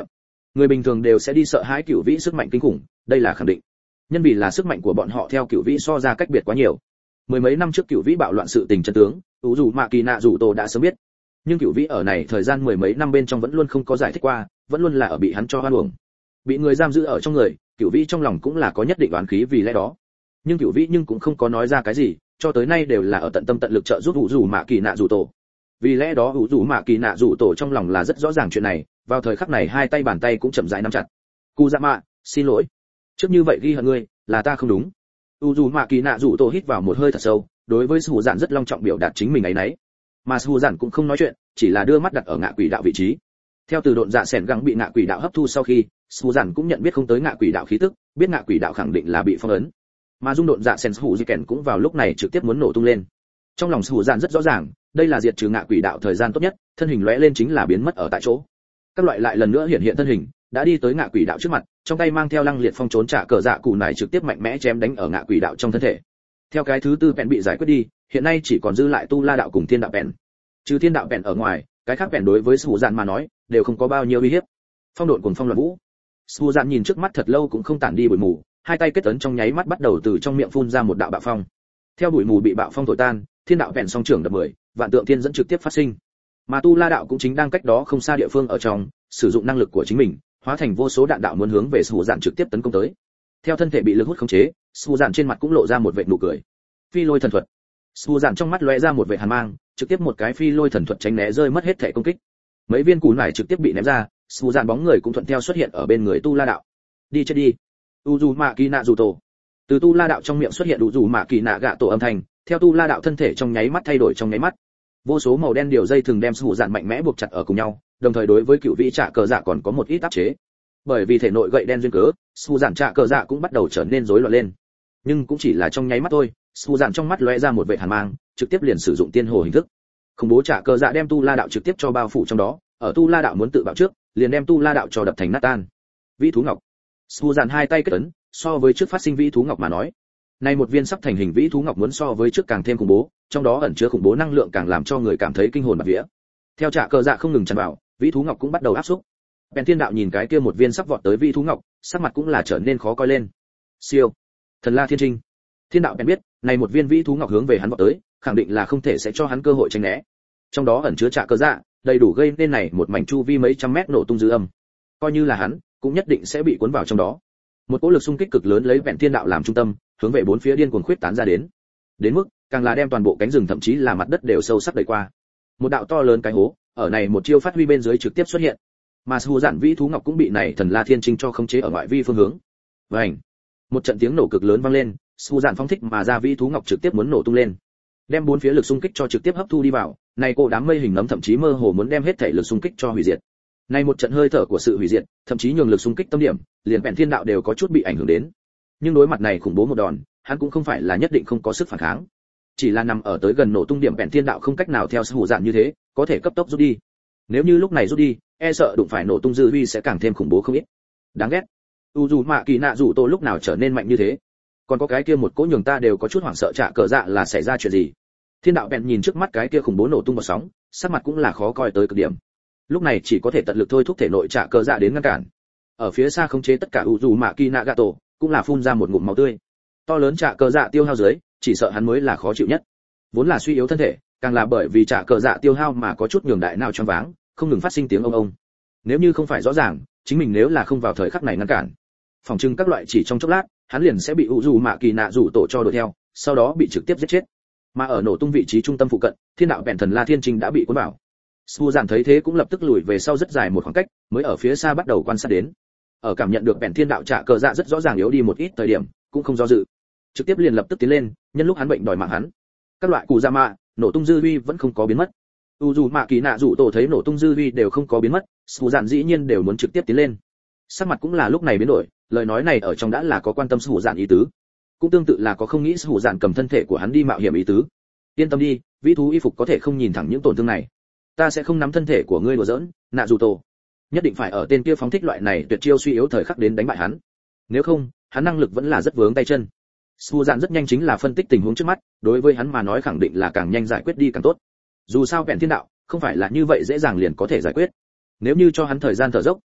Người bình thường đều sẽ đi sợ hãi cửu vĩ sức mạnh kinh khủng, đây là khẳng định. Nhân vì là sức mạnh của bọn họ theo cửu vĩ so ra cách biệt quá nhiều. Mười mấy năm trước cửu vĩ bạo loạn sự tình chân tướng, ủ dù mạ kỳ nạ dù tổ đã sớm biết. Nhưng cửu vĩ ở này thời gian mười mấy năm bên trong vẫn luôn không có giải thích qua, vẫn luôn là ở bị hắn cho hoan uổng. Bị người giam giữ ở trong người, cửu vĩ trong lòng cũng là có nhất định oán khí vì lẽ đó. Nhưng cửu vĩ nhưng cũng không có nói ra cái gì, cho tới nay đều là ở tận tâm tận lực trợ giúp ủ dù mạ kỳ nạ dù tổ. Vì lẽ đó ủ dù mạ kỳ nạ dù tổ trong lòng là rất rõ ràng chuyện này, vào thời khắc này hai tay bàn tay cũng chậm rãi nắm chặt. Cú dạ mạ, xin lỗi, trước như vậy ghi hận ngươi, là ta không đúng. ủ dù mạ kỳ nạ dù tổ hít vào một hơi thật sâu, đối với Sủ Dạn rất long trọng biểu đạt chính mình ấy nấy. Mà Sủ Dạn cũng không nói chuyện, chỉ là đưa mắt đặt ở ngạ quỷ đạo vị trí. Theo từ độn dạ sẻn gắng bị ngạ quỷ đạo hấp thu sau khi, Sủ Dạn cũng nhận biết không tới ngạ quỷ đạo khí tức, biết ngạ quỷ đạo khẳng định là bị phong ấn. Mà dung độn dạ sẻn hủ di kèn cũng vào lúc này trực tiếp muốn nổ tung lên. Trong lòng Sủ Dạn rất rõ ràng, đây là diệt trừ ngạ quỷ đạo thời gian tốt nhất, thân hình lóe lên chính là biến mất ở tại chỗ. Các loại lại lần nữa hiện hiện thân hình, đã đi tới ngạ quỷ đạo trước mặt, trong tay mang theo lăng liệt phong trốn trả cờ dạ cụ này trực tiếp mạnh mẽ chém đánh ở ngạ quỷ đạo trong thân thể. Theo cái thứ tư bèn bị giải quyết đi, hiện nay chỉ còn dư lại tu la đạo cùng thiên đạo bèn. Trừ thiên đạo bèn ở ngoài, cái khác bèn đối với Sủ Dạn mà nói đều không có bao nhiêu uy hiếp. Phong độn cùng phong loạn vũ. Sủ Dạn nhìn trước mắt thật lâu cũng không tản đi bụi mù, hai tay kết ấn trong nháy mắt bắt đầu từ trong miệng phun ra một đạo bạo phong. Theo bụi mù bị bạo phong thổi tan, thiên đạo bèn song trưởng đập 10, vạn tượng thiên dẫn trực tiếp phát sinh. Mà tu la đạo cũng chính đang cách đó không xa địa phương ở trong, sử dụng năng lực của chính mình, hóa thành vô số đạn đạo muốn hướng về Sủ Dạn trực tiếp tấn công tới. Theo thân thể bị lực hút khống chế, Sủ Dạn trên mặt cũng lộ ra một vệt nụ cười. Phi lôi thần thuật. Sủ Dạn trong mắt lóe ra một vệt hàn mang, trực tiếp một cái phi lôi thần thuật tránh né rơi mất hết thể công kích. Mấy viên củ nải trực tiếp bị ném ra, Sủ Dạn bóng người cũng thuận theo xuất hiện ở bên người tu la đạo. Đi chết đi. Uzumaki Naruto. Từ tu la đạo trong miệng xuất hiện Uzumaki nạ gạ tổ âm thanh, theo tu la đạo thân thể trong nháy mắt thay đổi trong nháy mắt. Vô số màu đen điều dây thường đem Sủ Dạn mạnh mẽ buộc chặt ở cùng nhau, đồng thời đối với cựu vị trả cờ dạ còn có một ít áp chế. Bởi vì thể nội gậy đen duyên cớ, Sủ Dạn trả cờ dạ cũng bắt đầu trở nên rối loạn lên. Nhưng cũng chỉ là trong nháy mắt thôi, Sủ Dạn trong mắt lóe ra một vệt hàn mang, trực tiếp liền sử dụng tiên hồ hình thức. Khủng bố trả cờ dạ đem tu la đạo trực tiếp cho bao phủ trong đó, ở tu la đạo muốn tự bạo trước, liền đem tu la đạo cho đập thành nát tan. Vĩ thú ngọc. Sủ Dạn hai tay kết ấn, so với trước phát sinh vĩ thú ngọc mà nói, nay một viên sắp thành hình vĩ thú ngọc muốn so với trước càng thêm khủng bố, trong đó ẩn chứa khủng bố năng lượng càng làm cho người cảm thấy kinh hồn bạt vía. Theo trả cờ dạ không ngừng tràn vào, vĩ thú ngọc cũng bắt đầu áp xúc. Bèn Thiên Đạo nhìn cái kia một viên sắp vọt tới vĩ thú ngọc, sắc mặt cũng là trở nên khó coi lên. Siêu, thần la thiên trinh. Thiên Đạo bèn biết, này một viên vĩ thú ngọc hướng về hắn vọt tới, khẳng định là không thể sẽ cho hắn cơ hội tránh né. Trong đó ẩn chứa trả cờ dạ, đầy đủ gây nên này một mảnh chu vi mấy trăm mét nổ tung dư âm. Coi như là hắn, cũng nhất định sẽ bị cuốn vào trong đó. Một cỗ lực xung kích cực lớn lấy Bèn Thiên Đạo làm trung tâm, hướng về bốn phía điên cuồng khuyết tán ra đến. Đến mức, càng là đem toàn bộ cánh rừng thậm chí là mặt đất đều sâu sắc đẩy qua. Một đạo to lớn cái hố, ở này một chiêu phát huy bên dưới trực tiếp xuất hiện. Mà Sủ Dạn vĩ thú ngọc cũng bị này thần la thiên trinh cho khống chế ở ngoại vi phương hướng. Vành, một trận tiếng nổ cực lớn vang lên, Sủ Dạn phóng thích mà ra vĩ thú ngọc trực tiếp muốn nổ tung lên, đem bốn phía lực xung kích cho trực tiếp hấp thu đi vào. Này cổ đám mây hình nấm thậm chí mơ hồ muốn đem hết thể lực xung kích cho hủy diệt. Này một trận hơi thở của sự hủy diệt, thậm chí nhường lực xung kích tâm điểm, liền Bèn Thiên Đạo đều có chút bị ảnh hưởng đến. Nhưng đối mặt này khủng bố một đòn, hắn cũng không phải là nhất định không có sức phản kháng, chỉ là nằm ở tới gần nổ tung điểm Bèn Thiên Đạo không cách nào theo Sủ Dạn như thế, có thể cấp tốc rút đi. Nếu như lúc này rút đi, e sợ đụng phải nổ tung dư uy sẽ càng thêm khủng bố không ít. Đáng ghét. Uzumaki Naruto lúc nào trở nên mạnh như thế? Còn có cái kia một cỗ nhường ta đều có chút hoảng sợ trả cờ dạ là xảy ra chuyện gì? Thiên Đạo bèn nhìn trước mắt cái kia khủng bố nổ tung bọt sóng, sắc mặt cũng là khó coi tới cực điểm. Lúc này chỉ có thể tận lực thôi thúc thể nội trả cờ dạ đến ngăn cản. Ở phía xa khống chế tất cả Uzumaki Nagato, cũng là phun ra một ngụm máu tươi. To lớn trả cờ dạ tiêu hao dưới, chỉ sợ hắn mới là khó chịu nhất. Vốn là suy yếu thân thể, càng là bởi vì trả cờ dạ tiêu hao mà có chút nhường đại nào choáng váng, không ngừng phát sinh tiếng ông ông. Nếu như không phải rõ ràng, chính mình nếu là không vào thời khắc này ngăn cản, phòng trưng các loại chỉ trong chốc lát, hắn liền sẽ bị Uzumaki Naruto cho đuổi theo, sau đó bị trực tiếp giết chết. Mà ở nổ tung vị trí trung tâm phụ cận, Thiên Đạo bèn thần La Thiên Trinh đã bị cuốn vào. Sủ Dạn thấy thế cũng lập tức lùi về sau rất dài một khoảng cách, mới ở phía xa bắt đầu quan sát đến. Ở cảm nhận được bèn Thiên Đạo trả cờ dạ rất rõ ràng yếu đi một ít thời điểm, cũng không do dự, trực tiếp liền lập tức tiến lên, nhân lúc hắn bệnh đòi mạng hắn. Các loại cù dạ mạ, nổ tung dư uy vẫn không có biến mất. Uzumaki Naruto thấy nổ tung dư uy đều không có biến mất, Sủ Dạn dĩ nhiên đều muốn trực tiếp tiến lên. Sắc mặt cũng là lúc này biến đổi, lời nói này ở trong đã là có quan tâm Sủ Dạn ý tứ, cũng tương tự là có không nghĩ Sủ Dạn cầm thân thể của hắn đi mạo hiểm ý tứ. Yên tâm đi, vĩ thú y phục có thể không nhìn thẳng những tổn thương này. Ta sẽ không nắm thân thể của ngươi đùa giỡn, Naruto. Nhất định phải ở tên kia phóng thích loại này tuyệt chiêu suy yếu thời khắc đến đánh bại hắn. Nếu không, hắn năng lực vẫn là rất vướng tay chân. Sủ Dạn rất nhanh chính là phân tích tình huống trước mắt, đối với hắn mà nói khẳng định là càng nhanh giải quyết đi càng tốt. Dù sao vẹn Thiên Đạo không phải là như vậy dễ dàng liền có thể giải quyết. Nếu như cho hắn thời gian thở dốc,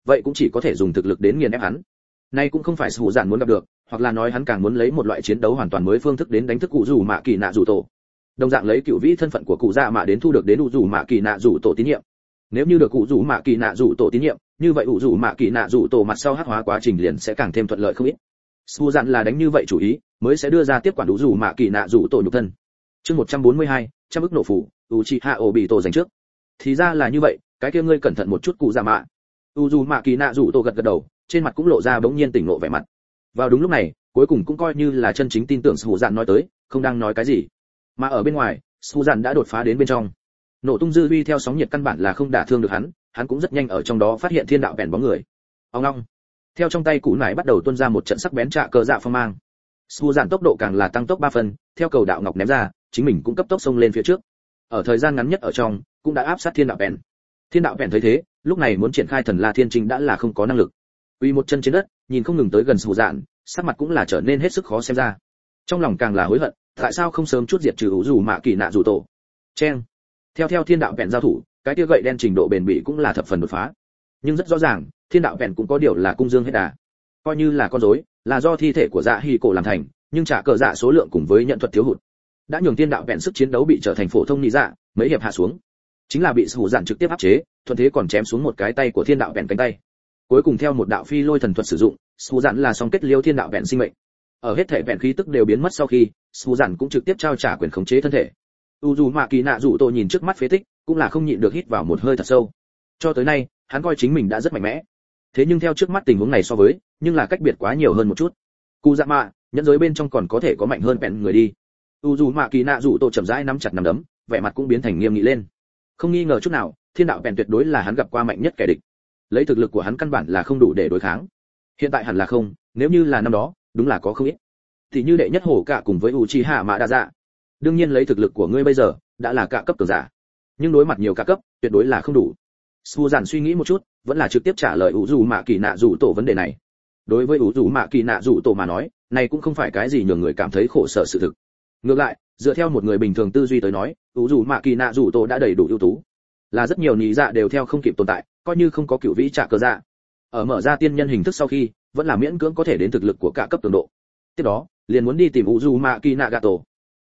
vậy cũng chỉ có thể dùng thực lực đến nghiền ép hắn. Nay cũng không phải Sủ Dạn muốn gặp được, hoặc là nói hắn càng muốn lấy một loại chiến đấu hoàn toàn mới phương thức đến đánh thức cụ rủ mạ kỳ nạ rủ tổ. Đồng dạng lấy cựu vĩ thân phận của cụ dạ mạ đến thu được đến rủ mạ kỳ nạ rủ tổ tín nhiệm. Nếu như được cụ rủ mạ kỳ nạ rủ tổ tín nhiệm, như vậy rủ mạ kỳ nạ rủ tổ mặt sau hắc hóa quá trình liền sẽ càng thêm thuận lợi không ít. Sủ Dạn là đánh như vậy chủ ý, mới sẽ đưa ra tiếp quản rủ mạ kỳ nạ rủ tổ nhục thân. Chương 142, trăm ức nổ phủ, Uchiha Obito giành trước. Thì ra là như vậy, cái kia ngươi cẩn thận một chút cụ dạ mạ. Rủ mạ kỳ nạ rủ tổ gật gật đầu, trên mặt cũng lộ ra bỗng nhiên tỉnh ngộ vẻ mặt. Vào đúng lúc này, cuối cùng cũng coi như là chân chính tin tưởng Sủ Dạn nói tới, không đang nói cái gì. Mà ở bên ngoài, Sủ Dạn đã đột phá đến bên trong. Nổ tung dư uy theo sóng nhiệt căn bản là không đả thương được hắn cũng rất nhanh ở trong đó phát hiện thiên đạo bèn bóng người. Ông long. Theo trong tay củ nải bắt đầu tuôn ra một trận sắc bén trạ cờ dạ phong mang. Sủ Dạn tốc độ càng là tăng tốc 3 phần, theo cầu đạo ngọc ném ra, chính mình cũng cấp tốc xông lên phía trước. Ở thời gian ngắn nhất ở trong, cũng đã áp sát thiên đạo bèn. Thiên đạo bèn thấy thế, lúc này muốn triển khai thần la thiên trình đã là không có năng lực. Uy một chân trên đất, nhìn không ngừng tới gần Sủ Dạn, sắc mặt cũng là trở nên hết sức khó xem ra. Trong lòng càng là hối hận, tại sao không sớm chút diệt trừ rủ mạ kỳ nạ rủ tổ. Chen. Theo thiên đạo bèn giao thủ, cái kia gậy đen trình độ bền bỉ cũng là thập phần đột phá. Nhưng rất rõ ràng, thiên đạo bèn cũng có điều là cung dương hết đà. Coi như là con rối, là do thi thể của Dạ Hỉ cổ làm thành, nhưng trả cờ dạ số lượng cùng với nhận thuật thiếu hụt, đã nhường thiên đạo bèn sức chiến đấu bị trở thành phổ thông nị dạ, mấy hiệp hạ xuống, chính là bị Sủ Dạn trực tiếp áp chế, thuận thế còn chém xuống một cái tay của thiên đạo bèn cánh tay. Cuối cùng theo một đạo phi lôi thần thuật sử dụng, Sủ Dạn là song kết liêu thiên đạo bèn sinh mệnh. Ở hết thể bèn khí tức đều biến mất sau khi, Sủ Dạn cũng trực tiếp trao trả quyền khống chế thân thể. Mạ Kỳ Nạ Dụ Tô nhìn trước mắt phế tích, cũng là không nhịn được hít vào một hơi thật sâu. Cho tới nay, hắn coi chính mình đã rất mạnh mẽ. Thế nhưng theo trước mắt tình huống này so với, nhưng là cách biệt quá nhiều hơn một chút. Cụ Dạ Mạ, nhẫn giới bên trong còn có thể có mạnh hơn bèn người đi. Mạ Kỳ Nạ Dụ Tô chậm rãi nắm chặt nắm đấm, vẻ mặt cũng biến thành nghiêm nghị lên. Không nghi ngờ chút nào, thiên đạo bèn tuyệt đối là hắn gặp qua mạnh nhất kẻ địch. Lấy thực lực của hắn căn bản là không đủ để đối kháng. Hiện tại hẳn là không, nếu như là năm đó, đúng là có không ít. Thì như đệ nhất hổ cả cùng với Uchiha Mạ Đa Dạ. Đương nhiên lấy thực lực của ngươi bây giờ, đã là cả cấp cường giả. Nhưng đối mặt nhiều cả cấp, tuyệt đối là không đủ. Sủ Dạn suy nghĩ một chút, vẫn là trực tiếp trả lời Mạ Kỳ Nạ Dụ Tổ vấn đề này. Đối với Mạ Kỳ Nạ Dụ Tổ mà nói, này cũng không phải cái gì nhường người cảm thấy khổ sở sự thực. Ngược lại, dựa theo một người bình thường tư duy tới nói, Mạ Kỳ Nạ Dụ Tổ đã đầy đủ ưu tú. Là rất nhiều nị dạ đều theo không kịp tồn tại, coi như không có cửu vĩ trả cờ dạ. Ở mở ra tiên nhân hình thức sau khi, vẫn là miễn cưỡng có thể đến thực lực của cả cấp cường độ. Tiếp đó, liền muốn đi tìm Mạ Kỳ Nạ Gato.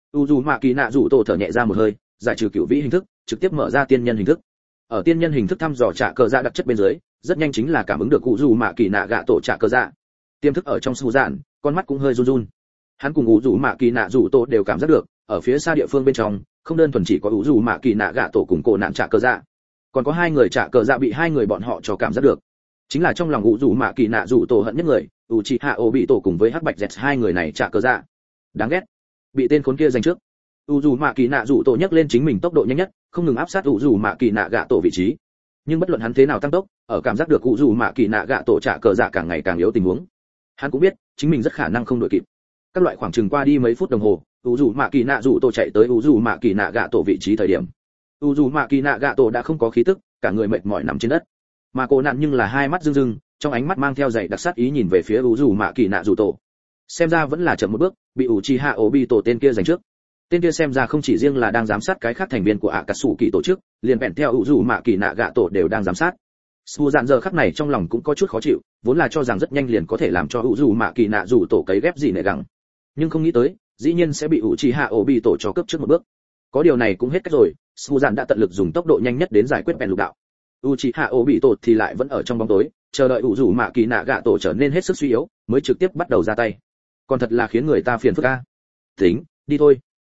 Mạ Kỳ Nạ Dụ Tổ thở nhẹ ra một hơi, giải trừ cửu vĩ hình thức, trực tiếp mở ra tiên nhân hình thức. Ở tiên nhân hình thức thăm dò trả cờ dạ đặc chất bên dưới, rất nhanh chính là cảm ứng được Mạ Kỳ Nạ Gato trả cờ dạ. Tiềm thức ở trong Sủ Dạn, con mắt cũng hơi run run. Hắn cùng Mạ Kỳ Nạ Dụ Tổ đều cảm giác được, ở phía xa địa phương bên trong, không đơn thuần chỉ có Mạ Kỳ Nạ Gato cùng cổ nạn trả cờ dạ, còn có hai người trả cờ dạ bị hai người bọn họ cho cảm giác được. Chính là trong lòng Mạ Kỳ Nạ Dụ Tổ hận nhất người, Uchiha Obito cùng với Hắc Bạch Dẹt hai người này trả cờ dạ. Đáng ghét, bị tên khốn kia giành trước. Mạ Kỳ Nạ Dụ Tổ nhấc lên chính mình tốc độ nhanh nhất, không ngừng áp sát Mạ Kỳ Nạ Gạ Tổ vị trí. Nhưng bất luận hắn thế nào tăng tốc, ở cảm giác được Mạ Kỳ Nạ Gạ Tổ trả cờ dạ càng ngày càng yếu tình huống, hắn cũng biết chính mình rất khả năng không đuổi kịp. Các loại khoảng chừng qua đi mấy phút đồng hồ, Mạ Kỳ Nạ Dụ Tổ chạy tới Mạ Kỳ Nạ Gạ Tổ vị trí thời điểm, Mạ Kỳ Nạ Gạ Tổ đã không có khí tức, cả người mệt mỏi nằm trên đất. Mà cô nạn nhưng là hai mắt rưng rưng, trong ánh mắt mang theo dày đặc sát ý nhìn về phía Mạ Kỳ Nạ Dụ Tổ. Xem ra vẫn là chậm một bước, bị Uchiha Obito tên kia giành trước. Tên kia xem ra không chỉ riêng là đang giám sát cái khác thành viên của Akatsuki tổ chức, liền vẹn theo Mạ Kỳ Nạ Gạ Tổ đều đang giám sát. Sủ Dạn giờ khắc này trong lòng cũng có chút khó chịu, vốn là cho rằng rất nhanh liền có thể làm cho Mạ Kỳ Nạ Dụ Tổ cấy ghép gì nệ gẳng, nhưng không nghĩ tới, dĩ nhiên sẽ bị Uchiha Obito cho cướp trước một bước. Có điều này cũng hết cách rồi, Sủ Dạn đã tận lực dùng tốc độ nhanh nhất đến giải quyết bèn lục đạo. Uchiha Obito thì lại vẫn ở trong bóng tối, chờ đợi Mạ Kỳ Nạ Gạ Tổ trở nên hết sức suy yếu, mới trực tiếp bắt đầu ra tay. Còn thật là khiến người ta phiền phức a. Tính, đi thôi.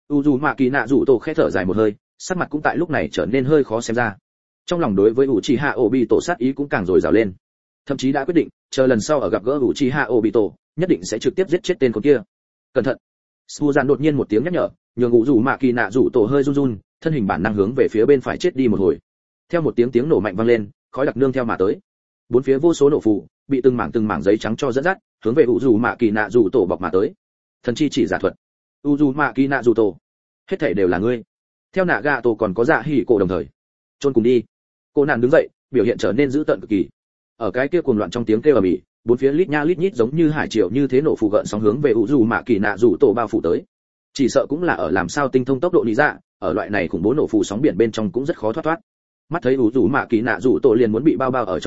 Mạ Kỳ Nạ Dụ Tổ khẽ thở dài một hơi, sắc mặt cũng tại lúc này trở nên hơi khó xem ra. Trong lòng đối với Uchiha Obito sát ý cũng càng dồi dào lên. Thậm chí đã quyết định, chờ lần sau ở gặp gỡ Uchiha Obito, nhất định sẽ trực tiếp giết chết tên con kia. Cẩn thận. Sủ Dạn đột nhiên một tiếng nhắc nhở, nhường Mạ Kỳ Nạ Dụ Tổ hơi run run, thân hình bản năng hướng về phía bên phải chết đi một hồi. Theo một tiếng nổ mạnh vang lên, khói đặc nương theo mà tới. Bốn phía vô số nổ phù, bị từng mảng giấy trắng cho dẫn dắt, hướng về Mạ Kỳ Nạ Dụ Tổ bọc mà tới. Thần chi chỉ giả thuật. Mạ Kỳ Nạ Dụ Tổ, hết thảy đều là ngươi. Theo Nạ Gạ Tổ còn có Dạ Hỉ cổ đồng thời. Chôn cùng đi. Cô nạn đứng dậy, biểu hiện trở nên dữ tợn cực kỳ. Ở cái kia cuồng loạn trong tiếng kêu ầm ĩ, bốn phía lít nha lít nhít giống như hải triều như thế nổ phù gợn sóng hướng về Mạ Kỳ Nạ Dụ Tổ bao phủ tới. Chỉ sợ cũng là ở làm sao tinh thông tốc độ lý dạ, ở loại này khủng bố nổ phù sóng biển bên trong cũng rất khó thoát. Mắt thấy Mạ Kỳ Nạ Dụ Tổ liền muốn bị bao ở trong đó,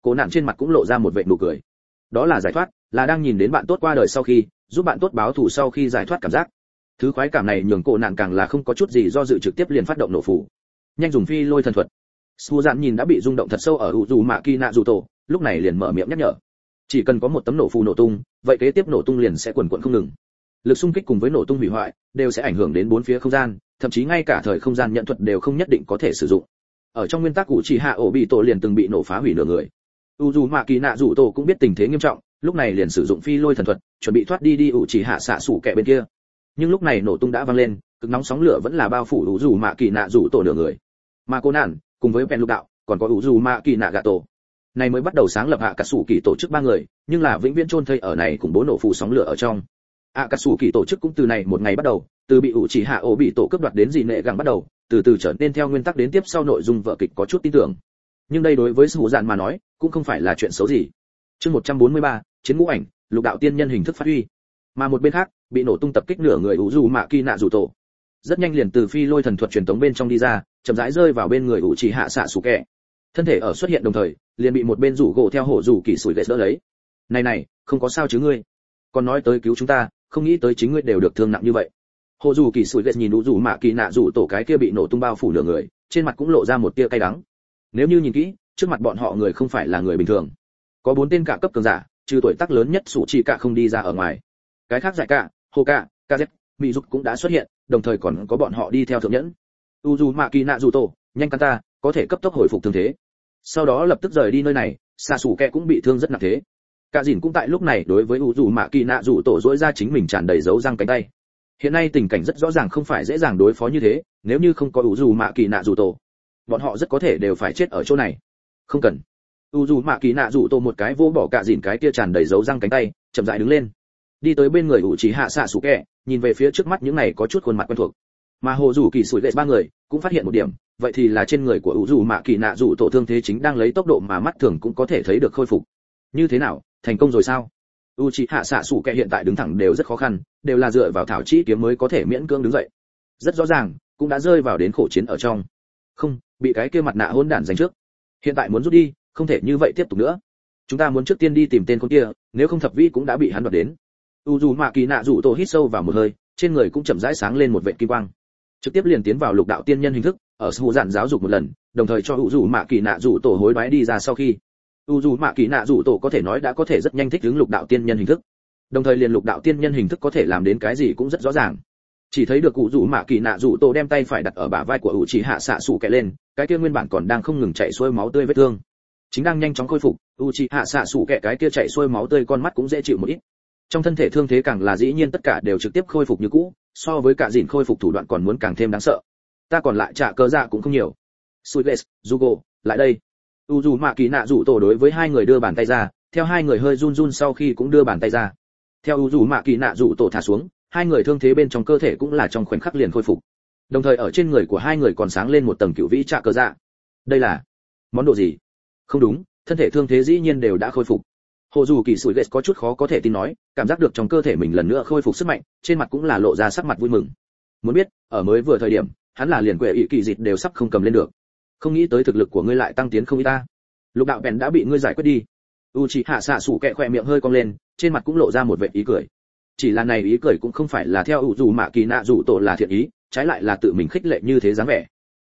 Cô nạn trên mặt cũng lộ ra một vệt nụ cười. Đó là giải thoát, là đang nhìn đến bạn tốt qua đời sau khi, giúp bạn tốt báo thù sau khi giải thoát cảm giác. Thứ khoái cảm này nhường cô nạn càng là không có chút gì do dự trực tiếp liền phát động nổ phủ. Nhanh dùng phi lôi thần thuật. Su Dạn nhìn đã bị rung động thật sâu ở Uzu Mạ Kỳ Nạ Dụ Tổ, lúc này liền mở miệng nhắc nhở. Chỉ cần có một tấm nổ phù nổ tung, vậy kế tiếp nổ tung liền sẽ quần quật không ngừng. Lực xung kích cùng với nổ tung hủy hoại đều sẽ ảnh hưởng đến bốn phía không gian, thậm chí ngay cả thời không gian nhận thuật đều không nhất định có thể sử dụng. Ở trong nguyên tắc của chỉ hạ ổ bị tổ liền từng bị nổ phá hủy nửa người. Uzu Mạ Kỳ Nạ Dụ Tổ cũng biết tình thế nghiêm trọng, lúc này liền sử dụng phi lôi thần thuật, chuẩn bị thoát đi ủ chỉ hạ xạ sủ kẻ bên kia. Nhưng lúc này nổ tung đã vang lên, cực nóng sóng lửa vẫn là bao phủ Uzu Mạ Kỳ Nạ Dụ Tổ nửa người. Mà cô nạn cùng với Ben Lục đạo, còn có Uzu Mạ Kỳ Nạ Gà Tổ. Này mới bắt đầu sáng lập hạ cả sủ kỳ tổ chức ba người, nhưng là vĩnh viễn chôn thây ở này cùng bố nổ phù sóng lửa ở trong. Hạ cả sủ kỳ tổ chức cũng từ này một ngày bắt đầu, từ bị ủ chỉ hạ ổ bị tổ cướp đoạt đến gì nệ gặng bắt đầu, từ từ trở nên theo nguyên tắc đến tiếp sau nội dung vở kịch có chút tin tưởng. Nhưng đây đối với Sủ Dạn mà nói, cũng không phải là chuyện xấu gì. Chương 143, chiến ngũ ảnh, lục đạo tiên nhân hình thức phát huy. Mà một bên khác, bị nổ tung tập kích nửa người Uzu Mạ Kỳ Nạ Dụ Tổ. Rất nhanh liền từ phi lôi thần thuật truyền tống bên trong đi ra, chậm rãi rơi vào bên người ủ chỉ hạ xạ sủ kẻ. Thân thể ở xuất hiện đồng thời, liền bị một bên rủ gỗ theo hổ rủ kỳ sủi lệ đỡ lấy. Này, không có sao chứ ngươi? Còn nói tới cứu chúng ta, không nghĩ tới chính ngươi đều được thương nặng như vậy. Hổ rủ kỳ sủi lệ nhìn Uzu Mạ Kỳ Nạ Dụ Tổ cái kia bị nổ tung bao phủ nửa người, trên mặt cũng lộ ra một tia cay đắng. Nếu như nhìn kỹ, trước mặt bọn họ người không phải là người bình thường. Có 4 tên cả cấp cường giả, trừ tuổi tác lớn nhất sủ chỉ cả không đi ra ở ngoài. Cái khác giải cả, hồ cả, kz, mỹ dục cũng đã xuất hiện, đồng thời còn có bọn họ đi theo thượng nhẫn. Uzu Mạ Kỳ Nạ Dụ Tổ, nhanh căn ta, có thể cấp tốc hồi phục thương thế. Sau đó lập tức rời đi nơi này, xạ sủ kẹ cũng bị thương rất nặng thế. Cả dìn cũng tại lúc này đối với Uzu Mạ Kỳ Nạ Dụ Tổ dỗi ra chính mình tràn đầy dấu răng cánh tay. Hiện nay tình cảnh rất rõ ràng không phải dễ dàng đối phó như thế, nếu như không có Uzu Mạ Kỳ Nạ Dụ Tổ, bọn họ rất có thể đều phải chết ở chỗ này. Không cần. Uzu Mạ Kỳ Nạ Dụ Tổ một cái vô bỏ cả dìn cái kia tràn đầy dấu răng cánh tay, chậm rãi đứng lên, đi tới bên người chỉ hạ xạ sủ kẹ, nhìn về phía trước mắt những này có chút khuôn mặt quen thuộc. Mà hồ rủ kỳ sủi lệ ba người cũng phát hiện một điểm, vậy thì là trên người của Uzu Mạ Kỳ Nạ Dụ Tổ thương thế chính đang lấy tốc độ mà mắt thường cũng có thể thấy được khôi phục. Như thế nào, thành công rồi sao? Uchiha xạ sủ kẹ hiện tại đứng thẳng đều rất khó khăn, đều là dựa vào thảo chỉ kiếm mới có thể miễn cưỡng đứng dậy. Rất rõ ràng, cũng đã rơi vào đến khổ chiến ở trong. Không, bị cái kia mặt nạ hỗn đản giành trước. Hiện tại muốn rút đi, không thể như vậy tiếp tục nữa. Chúng ta muốn trước tiên đi tìm tên con kia, nếu không thập vi cũng đã bị hắn đoạt đến. Uzu Mạ Kỳ Nạ Dụ Tổ hít sâu vào một hơi, trên người cũng chậm rãi sáng lên một vệt kim quang, trực tiếp liền tiến vào lục đạo tiên nhân hình thức, ở Sủ Dạn giáo dục một lần, đồng thời cho Uzu Mạ Kỳ Nạ Dụ Tổ hối đoái đi ra sau khi, Uzu Mạ Kỳ Nạ Dụ Tổ có thể nói đã có thể rất nhanh thích ứng lục đạo tiên nhân hình thức, đồng thời liền lục đạo tiên nhân hình thức có thể làm đến cái gì cũng rất rõ ràng. Chỉ thấy được Uzu Mạ Kỳ Nạ Dụ Tổ đem tay phải đặt ở bả vai của Uchiha xạ sủ kẹ lên, cái kia nguyên bản còn đang không ngừng chảy xuôi máu tươi vết thương, chính đang nhanh chóng khôi phục. Uchiha xạ sủ kẹ cái kia chảy xuôi máu tươi con mắt cũng dễ chịu một ít. Trong thân thể thương thế càng là dĩ nhiên tất cả đều trực tiếp khôi phục như cũ, so với cả dìn khôi phục thủ đoạn còn muốn càng thêm đáng sợ. Ta còn lại trả cơ dạ cũng không nhiều. Suiles, Jugo, lại đây. Uzu Mạ Kỳ Nạ Dụ Tổ đối với hai người đưa bàn tay ra, theo hai người hơi run run sau khi cũng đưa bàn tay ra. Theo Uzu Mạ Kỳ Nạ Dụ Tổ thả xuống, hai người thương thế bên trong cơ thể cũng là trong khoảnh khắc liền khôi phục. Đồng thời ở trên người của hai người còn sáng lên một tầng cựu vĩ trả cơ dạ. Đây là món đồ gì? Không đúng, thân thể thương thế dĩ nhiên đều đã khôi phục. Hồ dù kỳ sủi ghét có chút khó có thể tin nói, cảm giác được trong cơ thể mình lần nữa khôi phục sức mạnh, trên mặt cũng là lộ ra sắc mặt vui mừng. Muốn biết, ở mới vừa thời điểm, hắn là liền quệ ý kỳ dịch đều sắp không cầm lên được. Không nghĩ tới thực lực của ngươi lại tăng tiến không ít ta. Lục đạo bèn đã bị ngươi giải quyết đi. Uchiha xạ sủ kẹ khỏe miệng hơi cong lên, trên mặt cũng lộ ra một vẻ ý cười. Chỉ là này ý cười cũng không phải là theo Uzu Mạ Kỳ Nạ Dụ Tổ là thiện ý, trái lại là tự mình khích lệ như thế dáng vẻ.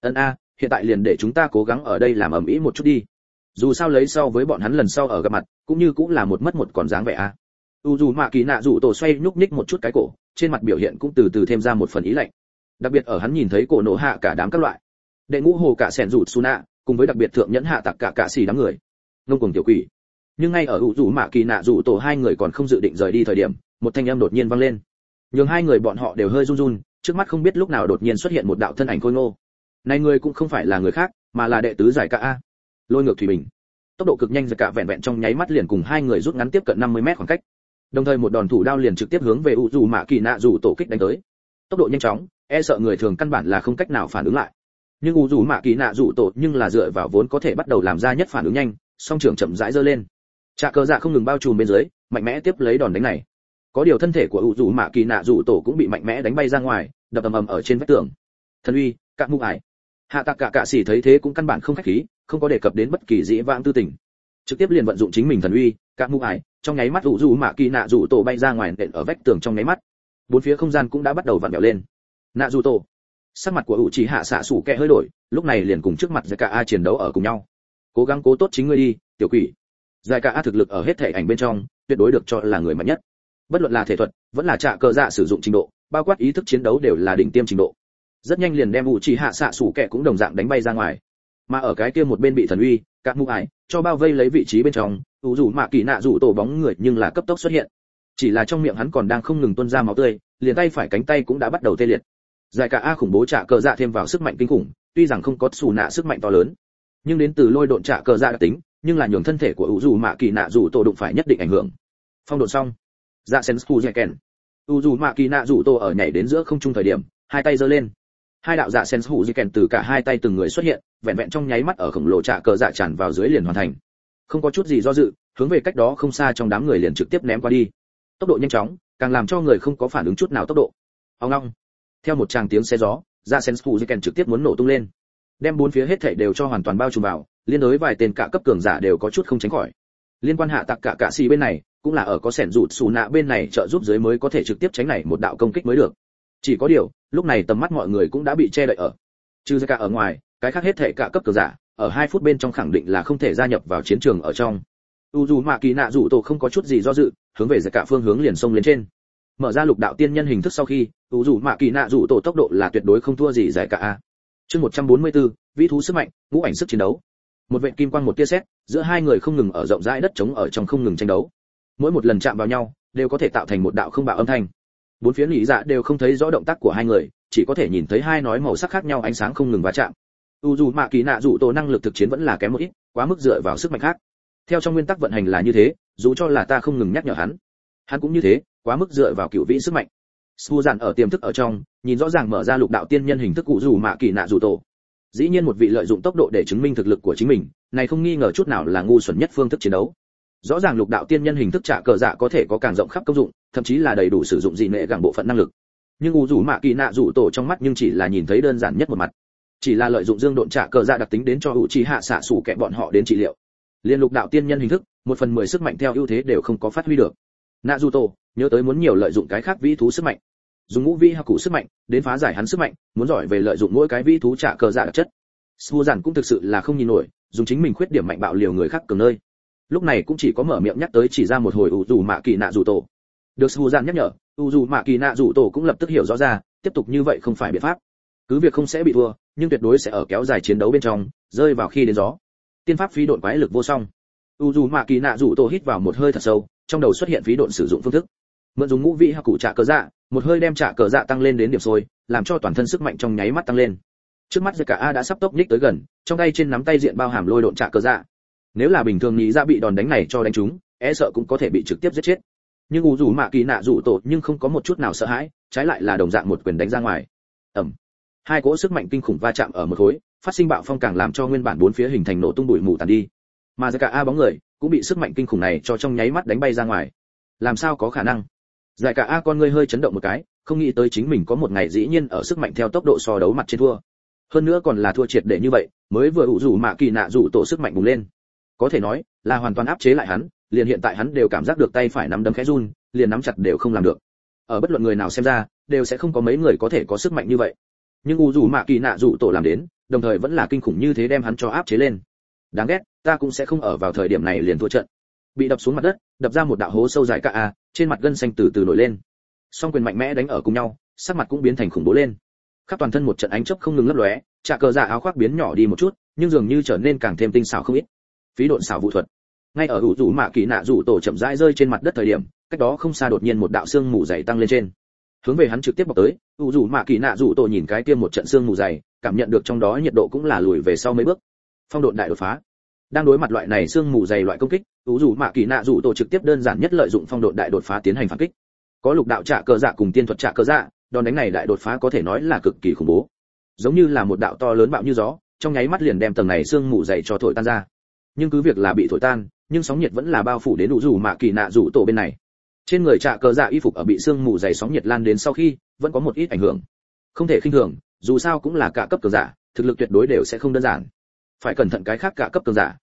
Hiện tại liền để chúng ta cố gắng ở đây làm ầm ĩ một chút đi. Dù sao lấy sau với bọn hắn lần sau ở gặp mặt, cũng như cũng là một mất một còn dáng vẻ a. Uzu Mạ Kỳ Nạ Dụ Tổ xoay nhúc nhích một chút cái cổ, trên mặt biểu hiện cũng từ từ thêm ra một phần ý lạnh. Đặc biệt ở hắn nhìn thấy cổ nổ hạ cả đám các loại, đệ ngũ hồ cả sẻn rụt Suna, cùng với đặc biệt thượng nhẫn hạ tặc cả xì đám người, ngông cuồng tiểu quỷ. Nhưng ngay ở Uzu Mạ Kỳ Nạ Dụ Tổ hai người còn không dự định rời đi thời điểm, một thanh âm đột nhiên vang lên, nhường hai người bọn họ đều hơi run run, trước mắt không biết lúc nào đột nhiên xuất hiện một đạo thân ảnh khôi ngô. Này người cũng không phải là người khác, mà là đệ tứ giải cả a, Lôi Ngược Thủy Bình. Tốc độ cực nhanh, giải cả vẹn vẹn trong nháy mắt liền cùng hai người rút ngắn tiếp cận 50 mét khoảng cách. Đồng thời một đòn thủ đao liền trực tiếp hướng về Uzu Mạ Kỳ Nạ Dụ Tổ kích đánh tới. Tốc độ nhanh chóng, e sợ người thường căn bản là không cách nào phản ứng lại. Nhưng Uzu Mạ Kỳ Nạ Dụ Tổ nhưng là dựa vào vốn có thể bắt đầu làm ra nhất phản ứng nhanh, song trưởng chậm rãi giơ lên. Trạ cờ dạ không ngừng bao trùm bên dưới, mạnh mẽ tiếp lấy đòn đánh này. Có điều thân thể của Uzu Mạ Kỳ Nạ Dụ Tổ cũng bị mạnh mẽ đánh bay ra ngoài, đập ầm ầm ở trên vách tường. Thần uy, cạn mụ ải. Hạ tặc cả xỉ thấy thế cũng căn bản không khách khí, không có đề cập đến bất kỳ dĩ vãng tư tình. trực tiếp liền vận dụng chính mình thần uy, cả mũ ải, trong nháy mắt ủ dù mạ kỳ nạ rủ tổ bay ra ngoài nện ở vách tường trong nháy mắt. Bốn phía không gian cũng đã bắt đầu vặn vẹo lên. Nạ rủ tổ, sắc mặt của ủ trì hạ xạ sủ kẹ hơi đổi, lúc này liền cùng trước mặt giải cả a chiến đấu ở cùng nhau. Cố gắng cố tốt chính ngươi đi, tiểu quỷ. Giải cả a thực lực ở hết thể ảnh bên trong, tuyệt đối được cho là người mạnh nhất. Bất luận là thể thuật, vẫn là trạ cờ dạ sử dụng trình độ, bao quát ý thức chiến đấu đều là đỉnh tiêm trình độ. Rất nhanh liền đem ủ trì hạ xạ sủ kẹ cũng đồng dạng đánh bay ra ngoài. Mà ở cái kia một bên bị thần uy, các mũ ải cho bao vây lấy vị trí bên trong, ủ rủ mạ kỳ nạ rủ tổ bóng người nhưng là cấp tốc xuất hiện. Chỉ là trong miệng hắn còn đang không ngừng tuôn ra máu tươi, liền tay phải cánh tay cũng đã bắt đầu tê liệt. Giải cả a khủng bố trả cờ dạ thêm vào sức mạnh kinh khủng, tuy rằng không có xù nạ sức mạnh to lớn, nhưng đến từ lôi độn trả cờ dạ đặc tính, nhưng là nhường thân thể của ủ rủ mạ kỳ nạ rủ tổ đụng phải nhất định ảnh hưởng. Phong độn xong, dạ sen scu dẻ kèn, ủ rủ mạ kỳ nạ rủ tổ ở nhảy đến giữa không trung thời điểm, hai tay giơ lên, hai đạo dạ sen scu dẻ kèn từ cả hai tay từng người xuất hiện, vẹn vẹn trong nháy mắt ở khổng lồ trả cờ dạ tràn vào dưới liền hoàn thành. Không có chút gì do dự, hướng về cách đó không xa trong đám người liền trực tiếp ném qua đi. Tốc độ nhanh chóng, càng làm cho người không có phản ứng chút nào tốc độ. Ong ong. Theo một tràng tiếng xe gió, ra Sensu Ziken trực tiếp muốn nổ tung lên, đem bốn phía hết thảy đều cho hoàn toàn bao trùm vào, liên đối vài tên cả cấp cường giả đều có chút không tránh khỏi. Liên quan hạ tặc cả xì bên này, cũng là ở có sẻn rụt xù nạ bên này trợ giúp dưới mới có thể trực tiếp tránh này một đạo công kích mới được. Chỉ có điều, lúc này tầm mắt mọi người cũng đã bị che đậy ở. Trừ ra cả ở ngoài, cái khác hết thảy cả cấp cường giả, ở 2 phút bên trong khẳng định là không thể gia nhập vào chiến trường ở trong. Dù mạ kỳ nạ rủ tổ không có chút gì do dự, hướng về cả phương hướng liền xông lên trên. Mở ra lục đạo tiên nhân hình thức sau khi, dù mạ kỳ nạ rủ tổ tốc độ là tuyệt đối không thua gì giải cả a. Chương 144, vĩ thú sức mạnh, ngũ ảnh sức chiến đấu. Một vệt kim quang một tia sét, giữa hai người không ngừng ở rộng rãi đất trống ở trong không ngừng tranh đấu. Mỗi một lần chạm vào nhau, đều có thể tạo thành một đạo không bạo âm thanh. Bốn phía lý dạ đều không thấy rõ động tác của hai người, chỉ có thể nhìn thấy hai nói màu sắc khác nhau ánh sáng không ngừng va chạm. Dù mạ kỳ nạ rủ tổ năng lực thực chiến vẫn là kém một ít, quá mức dựa vào sức mạnh khác. Theo trong nguyên tắc vận hành là như thế, dù cho là ta không ngừng nhắc nhở hắn cũng như thế, quá mức dựa vào cựu vĩ sức mạnh. Su dàn ở tiềm thức ở trong, nhìn rõ ràng mở ra lục đạo tiên nhân hình thức cụ dù mạ kỳ nạ rủ tổ. Dĩ nhiên một vị lợi dụng tốc độ để chứng minh thực lực của chính mình, này không nghi ngờ chút nào là ngu xuẩn nhất phương thức chiến đấu. Rõ ràng lục đạo tiên nhân hình thức trả cờ dạ có thể có càng rộng khắp công dụng, thậm chí là đầy đủ sử dụng dị nệ gẳng bộ phận năng lực. Nhưng cụ dù mạ kỳ nạ rủ tổ trong mắt nhưng chỉ là nhìn thấy đơn giản nhất một mặt, chỉ là lợi dụng dương độn trả cờ dạ đặc tính đến cho hữu trí hạ xạ sủ kẹ bọn họ đến trị liệu. Liên lục đạo tiên nhân hình thức, 1/10 sức mạnh theo ưu thế đều không có phát huy được. Naruto, nhớ tới muốn nhiều lợi dụng cái khác vĩ thú sức mạnh, dùng ngũ vĩ hoặc cụ sức mạnh đến phá giải hắn sức mạnh, muốn giỏi về lợi dụng mỗi cái vĩ thú trả cờ dạ đặc chất. Suozan cũng thực sự là không nhìn nổi, dùng chính mình khuyết điểm mạnh bạo liều người khác cường nơi. Lúc này cũng chỉ có mở miệng nhắc tới chỉ ra một hồi dù mạ kỳ nạ rủ tổ. Được Suozan nhắc nhở, dù mạ kỳ nạ rủ tổ cũng lập tức hiểu rõ ra, tiếp tục như vậy không phải biện pháp. Cứ việc không sẽ bị thua, nhưng tuyệt đối sẽ ở kéo dài chiến đấu bên trong rơi vào khi đến gió. Tiên pháp phí độn quái lực vô song. Dù mạ kỳ nạ rủ tổ hít vào một hơi thật sâu, trong đầu xuất hiện phí độn sử dụng phương thức. Mượn dùng ngũ vị hoặc cụ trả cờ dạ, một hơi đem trả cờ dạ tăng lên đến điểm sôi, làm cho toàn thân sức mạnh trong nháy mắt tăng lên. Trước mắt cả A đã sắp tốc nhích tới gần, trong tay trên nắm tay diện bao hàm lôi độn trả cờ dạ. Nếu là bình thường nghĩ ra bị đòn đánh này cho đánh trúng, e sợ cũng có thể bị trực tiếp giết chết. Nhưng dù mạ kỳ nạ rủ tổ nhưng không có một chút nào sợ hãi, trái lại là đồng dạng một quyền đánh ra ngoài. Ầm. Hai cỗ sức mạnh kinh khủng va chạm ở một khối, phát sinh bạo phong càng làm cho nguyên bản bốn phía hình thành nổ tung bụi mù tàn đi. Mà cả A bóng người cũng bị sức mạnh kinh khủng này cho trong nháy mắt đánh bay ra ngoài. Làm sao có khả năng? Giải cả A con ngươi hơi chấn động một cái, không nghĩ tới chính mình có một ngày dĩ nhiên ở sức mạnh theo tốc độ so đấu mặt trên thua. Hơn nữa còn là thua triệt để như vậy, mới vừa ủ rủ mạ kỳ nạ rủ tổ sức mạnh bùng lên. Có thể nói là hoàn toàn áp chế lại hắn, liền hiện tại hắn đều cảm giác được tay phải nắm đấm khẽ run, liền nắm chặt đều không làm được. Ở bất luận người nào xem ra, đều sẽ không có mấy người có thể có sức mạnh như vậy. Nhưng ủ rủ mạ kỳ nạ rủ tổ làm đến, đồng thời vẫn là kinh khủng như thế đem hắn cho áp chế lên. Đáng ghét, ta cũng sẽ không ở vào thời điểm này liền thua trận. Bị đập xuống mặt đất, đập ra một đạo hố sâu dài cả a, trên mặt gân xanh từ từ nổi lên. Song quyền mạnh mẽ đánh ở cùng nhau, sắc mặt cũng biến thành khủng bố lên. Khắp toàn thân một trận ánh chớp không ngừng lấp lóe, trả cờ dạ áo khoác biến nhỏ đi một chút, nhưng dường như trở nên càng thêm tinh xảo không ít. Phí độn xảo vũ thuật. Ngay ở ủ rủ mạ kỳ nạ rủ tổ chậm rãi rơi trên mặt đất thời điểm, cách đó không xa đột nhiên một đạo xương mù dày tăng lên trên, hướng về hắn trực tiếp bọc tới. ủ rủ mạ kỳ nạ rủ tổ nhìn cái kia một trận xương mù dày, cảm nhận được trong đó nhiệt độ cũng là lùi về sau mấy bước. Phong độn đại đột phá. Đang đối mặt loại này xương mù dày loại công kích, ủ rủ mạ kỳ nạ rủ tổ trực tiếp đơn giản nhất lợi dụng phong độn đại đột phá tiến hành phản kích. Có lục đạo trả cờ dạ cùng tiên thuật trả cờ dạ, đòn đánh này đại đột phá có thể nói là cực kỳ khủng bố, giống như là một đạo to lớn bạo như gió, trong nháy mắt liền đem tầng này xương mù dày cho thổi tan ra. Nhưng cứ việc là bị thổi tan, nhưng sóng nhiệt vẫn là bao phủ đến ủ rủ mạ kỳ nạ rủ tổ bên này. Trên người trả cờ dạ y phục ở bị xương mù dày sóng nhiệt lan đến sau khi, vẫn có một ít ảnh hưởng. Không thể khinh thường, dù sao cũng là cả cấp cường giả, thực lực tuyệt đối đều sẽ không đơn giản. Phải cẩn thận cái khác cả cấp cường giả,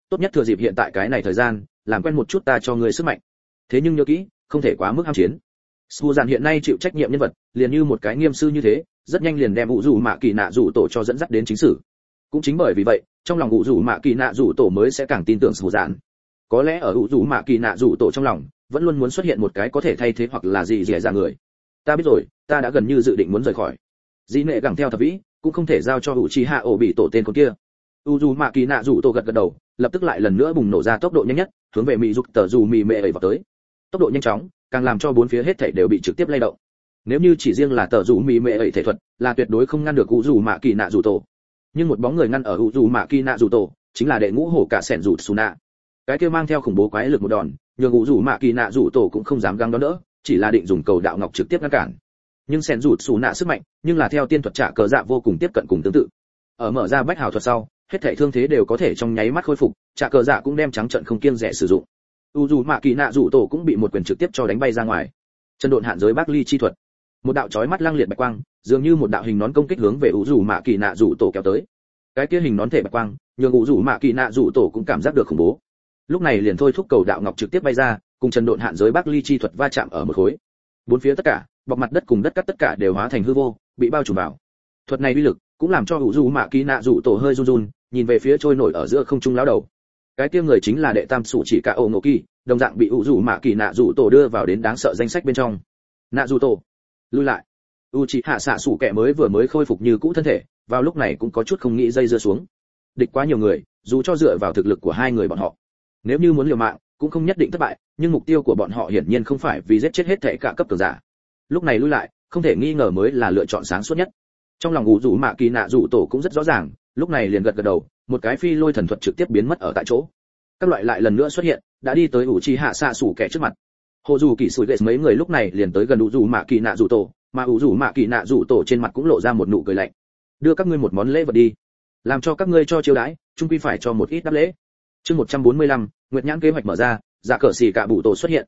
tốt nhất thừa dịp hiện tại cái này thời gian làm quen một chút ta cho ngươi sức mạnh, thế nhưng nhớ kỹ không thể quá mức ham chiến. Su Dạn hiện nay chịu trách nhiệm nhân vật, liền như một cái nghiêm sư như thế, rất nhanh liền đem Vũ Dụ Mạ Kỳ Nạ Dụ Tổ cho dẫn dắt đến chính sử. Cũng chính bởi vì vậy, trong lòng Vũ Dụ Mạ Kỳ Nạ Dụ Tổ mới sẽ càng tin tưởng Su Dạn. Có lẽ ở Vũ Dụ Mạ Kỳ Nạ Dụ Tổ trong lòng, vẫn luôn muốn xuất hiện một cái có thể thay thế hoặc là gì dẻ ra người. Ta biết rồi, ta đã gần như dự định muốn rời khỏi. Dĩ Nệ gẳng theo thập vĩ, cũng không thể giao cho Uchiha Obito tên con kia. Vũ Mạ Kỳ Nạ Dụ Tổ gật gật đầu, lập tức lại lần nữa bùng nổ ra tốc độ nhanh nhất, hướng về Mị Dục Tở Dù Mị Mệ ấy vào tới. Tốc độ nhanh chóng, càng làm cho bốn phía hết thảy đều bị trực tiếp lay động. Nếu như chỉ riêng là Tở Dù Mị Mệ ấy thể thuật, là tuyệt đối không ngăn được Vũ Mạ Kỳ Nạ Dụ Tổ. Nhưng một bóng người ngăn ở Vũ Mạ Kỳ Nạ Dụ Tổ, chính là đệ ngũ hổ cả sẻn Dụ Suna. Cái kia mang theo khủng bố quái lực một đòn, nhường Vũ Mạ Kỳ Nạ Dụ Tổ cũng không dám găng đón đỡ, chỉ là định dùng cầu đạo ngọc trực tiếp ngăn cản. Nhưng sẻn Dụ Suna sức mạnh, nhưng là theo tiên thuật trả cờ dạ vô cùng tiếp cận cùng tương tự. Ở mở ra bách hào thuật sau, hết thảy thương thế đều có thể trong nháy mắt khôi phục, trả cờ dạ cũng đem trắng trận không kiêng dè sử dụng. Mạ Kỳ Nạ Dụ Tổ cũng bị một quyền trực tiếp cho đánh bay ra ngoài. Chân độn hạn giới Bác Ly chi thuật, một đạo chói mắt lăng liệt bạch quang, dường như một đạo hình nón công kích hướng về Mạ Kỳ Nạ Dụ Tổ kéo tới. Cái kia hình nón thể bạch quang, nhường Mạ Kỳ Nạ Dụ Tổ cũng cảm giác được khủng bố. Lúc này liền thôi thúc cầu đạo ngọc trực tiếp bay ra, cùng chân độn hạn giới Bác Ly chi thuật va chạm ở một khối. Bốn phía tất cả, bọc mặt đất cùng đất cắt tất cả đều hóa thành hư vô, bị bao trùm vào. Thuật này uy lực, cũng làm cho Mạ Kỳ Nạ Dụ Tổ hơi run run, nhìn về phía trôi nổi ở giữa không trung lão đầu. Cái kia người chính là đệ tam sủ chỉ cả Âu Ngộ Kỳ, đồng dạng bị Mạ Kỳ Nạ Dụ Tổ đưa vào đến đáng sợ danh sách bên trong. Nạ Dụ Tổ, lui lại. Uchiha xạ sủ kẻ mới khôi phục như cũ thân thể, vào lúc này cũng có chút không nghĩ dây dưa xuống. Địch quá nhiều người, dù cho dựa vào thực lực của hai người bọn họ, nếu như muốn liều mạng, cũng không nhất định thất bại, nhưng mục tiêu của bọn họ hiển nhiên không phải vì giết chết hết thảy cả cấp cường giả. Lúc này lui lại, không thể nghi ngờ mới là lựa chọn sáng suốt nhất. Trong lòng Mạ Kỳ Nạ Dụ Tổ cũng rất rõ ràng, lúc này liền gật gật đầu, một cái phi lôi thần thuật trực tiếp biến mất ở tại chỗ. Các loại lại lần nữa xuất hiện, đã đi tới Uchiha xạ sủ kẻ trước mặt. Hồ dù kỳ sủi gậy mấy người lúc này liền tới gần Mạ Kỳ Nạ Dụ Tổ, mà Mạ Kỳ Nạ Dụ Tổ trên mặt cũng lộ ra một nụ cười lạnh. Đưa các ngươi một món lễ vật đi, làm cho các ngươi cho chiêu đãi, chung quy phải cho một ít đáp lễ. Chương 145, Nguyệt Nhãn kế hoạch mở ra, Dạ Cờ Xỉ Cả Bụ Tổ xuất hiện.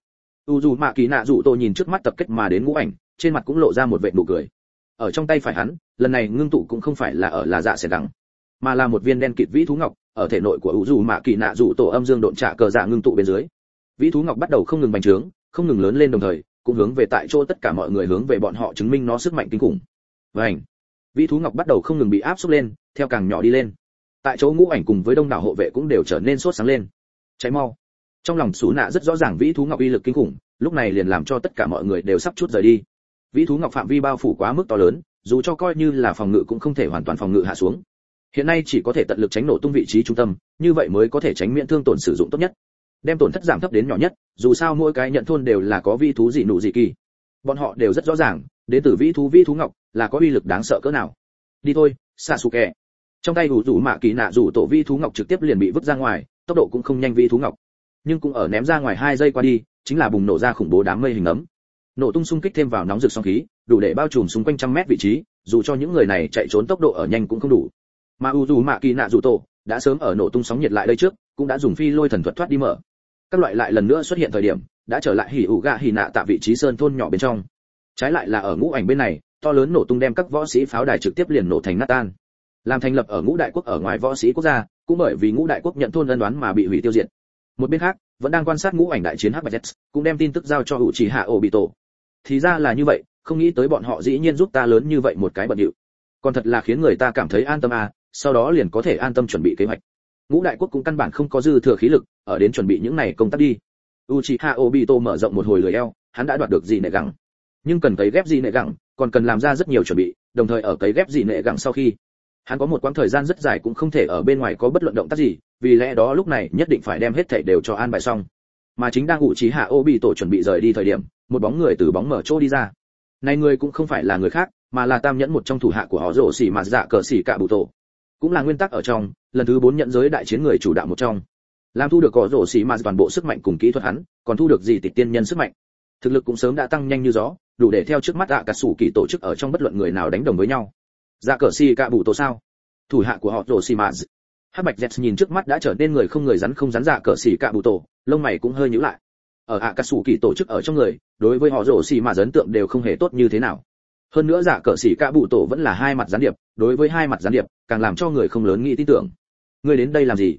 Mạ Kỳ Nạ Dụ Tổ nhìn trước mắt tập kết mà đến ngũ ảnh, trên mặt cũng lộ ra một vệt nụ cười. Ở trong tay phải hắn, lần này ngưng tụ cũng không phải là ở là dạ sẽ đắng, mà là một viên đen kịt vĩ thú ngọc, ở thể nội của Mạ Kỳ Nạ Dụ Tổ âm dương độn trả cờ dạ ngưng tụ bên dưới. Vĩ thú ngọc bắt đầu không ngừng bành trướng, không ngừng lớn lên, đồng thời cũng hướng về tại chỗ tất cả mọi người hướng về bọn họ chứng minh nó sức mạnh kinh khủng. Vành, vĩ thú ngọc bắt đầu không ngừng bị áp xúc lên, theo càng nhỏ đi lên. Tại chỗ ngũ ảnh cùng với đông đảo hộ vệ cũng đều trở nên sốt sáng lên. Cháy mau. Trong lòng Sú Nạ rất rõ ràng vĩ thú ngọc uy lực kinh khủng, lúc này liền làm cho tất cả mọi người đều sắp chút rời đi. Vĩ thú ngọc phạm vi bao phủ quá mức to lớn, dù cho coi như là phòng ngự cũng không thể hoàn toàn phòng ngự hạ xuống. Hiện nay chỉ có thể tận lực tránh nổ tung vị trí trung tâm, như vậy mới có thể tránh miễn thương tổn sử dụng tốt nhất, đem tổn thất giảm thấp đến nhỏ nhất. Dù sao mỗi cái nhận thôn đều là có vĩ thú dị nụ dị kỳ, bọn họ đều rất rõ ràng, đến từ vĩ thú ngọc là có uy lực đáng sợ cỡ nào. Đi thôi, Sasuke. Trong tay Mạ Kỳ Nạ Dụ Tổ vĩ thú ngọc trực tiếp liền bị vứt ra ngoài, tốc độ cũng không nhanh vĩ thú ngọc, nhưng cũng ở ném ra ngoài 2 giây qua đi, chính là bùng nổ ra khủng bố đám mây hình ấm. Nổ tung xung kích thêm vào nóng rực sóng khí, đủ để bao trùm xung quanh trăm mét vị trí, dù cho những người này chạy trốn tốc độ ở nhanh cũng không đủ. Mà Mạ Kỳ Nạ Dụ Tổ đã sớm ở nổ tung sóng nhiệt lại đây trước, cũng đã dùng phi lôi thần thuật thoát đi mở. Các loại lại lần nữa xuất hiện thời điểm, đã trở lại Hỉ ủ gạ Hỉ Nạ tại vị trí sơn thôn nhỏ bên trong. Trái lại là ở ngũ ảnh bên này, to lớn nổ tung đem các võ sĩ pháo đài trực tiếp liền nổ thành nát tan. Làm thành lập ở ngũ đại quốc ở ngoài võ sĩ quốc gia, cũng bởi vì ngũ đại quốc nhận thôn ân đoán mà bị hủy tiêu diệt. Một bên khác, vẫn đang quan sát ngũ ảnh đại chiến Hắc Bạch Zets, cũng đem tin tức giao cho Uchiha Obito. Thì ra là như vậy, không nghĩ tới bọn họ dĩ nhiên giúp ta lớn như vậy một cái bận điệu. Còn thật là khiến người ta cảm thấy an tâm à, sau đó liền có thể an tâm chuẩn bị kế hoạch. Ngũ đại quốc cũng căn bản không có dư thừa khí lực ở đến chuẩn bị những này công tác đi. Uchiha Obito mở rộng một hồi lưỡi eo, hắn đã đoạt được gì nệ gẳng, nhưng cần cấy ghép gì nệ gẳng, còn cần làm ra rất nhiều chuẩn bị, đồng thời ở cấy ghép gì nệ gẳng sau khi, hắn có một quãng thời gian rất dài cũng không thể ở bên ngoài có bất luận động tác gì, vì lẽ đó lúc này nhất định phải đem hết thảy đều cho an bài xong. Mà chính đang Uchiha Obito chuẩn bị rời đi thời điểm, một bóng người từ bóng mở chỗ đi ra. Này người cũng không phải là người khác, mà là tam nhẫn một trong thủ hạ của họ Rồ Xỉ Mà Dạ Cờ Xỉ Cả Bụ Tổ, cũng là nguyên tắc ở trong lần thứ 4 nhận giới đại chiến người chủ đạo một trong. Làm thu được họ Rồ Xỉ Mà toàn bộ sức mạnh cùng kỹ thuật hắn, còn thu được gì tịch tiên nhân sức mạnh. Thực lực cũng sớm đã tăng nhanh như gió, đủ để theo trước mắt cả sủ kỳ tổ chức ở trong bất luận người nào đánh đồng với nhau. Dạ Cờ Xỉ Cả Bụ Tổ sao? Thủ hạ của họ Rồ Xỉ Mà. Hắc Bạch Zets nhìn trước mắt đã trở nên người không người rắn không rắn Dạ Cờ Xỉ Cả Bụ Tổ, lông mày cũng hơi nhíu lại. Ở Akatsuki tổ chức ở trong người, đối với họ Rồ Xỉ Mà ấn tượng đều không hề tốt như thế nào. Hơn nữa Dạ Cờ Xỉ Cả Bụ Tổ vẫn là hai mặt gián điệp, đối với hai mặt gián điệp, càng làm cho người không lớn nghĩ tin tưởng. Ngươi đến đây làm gì?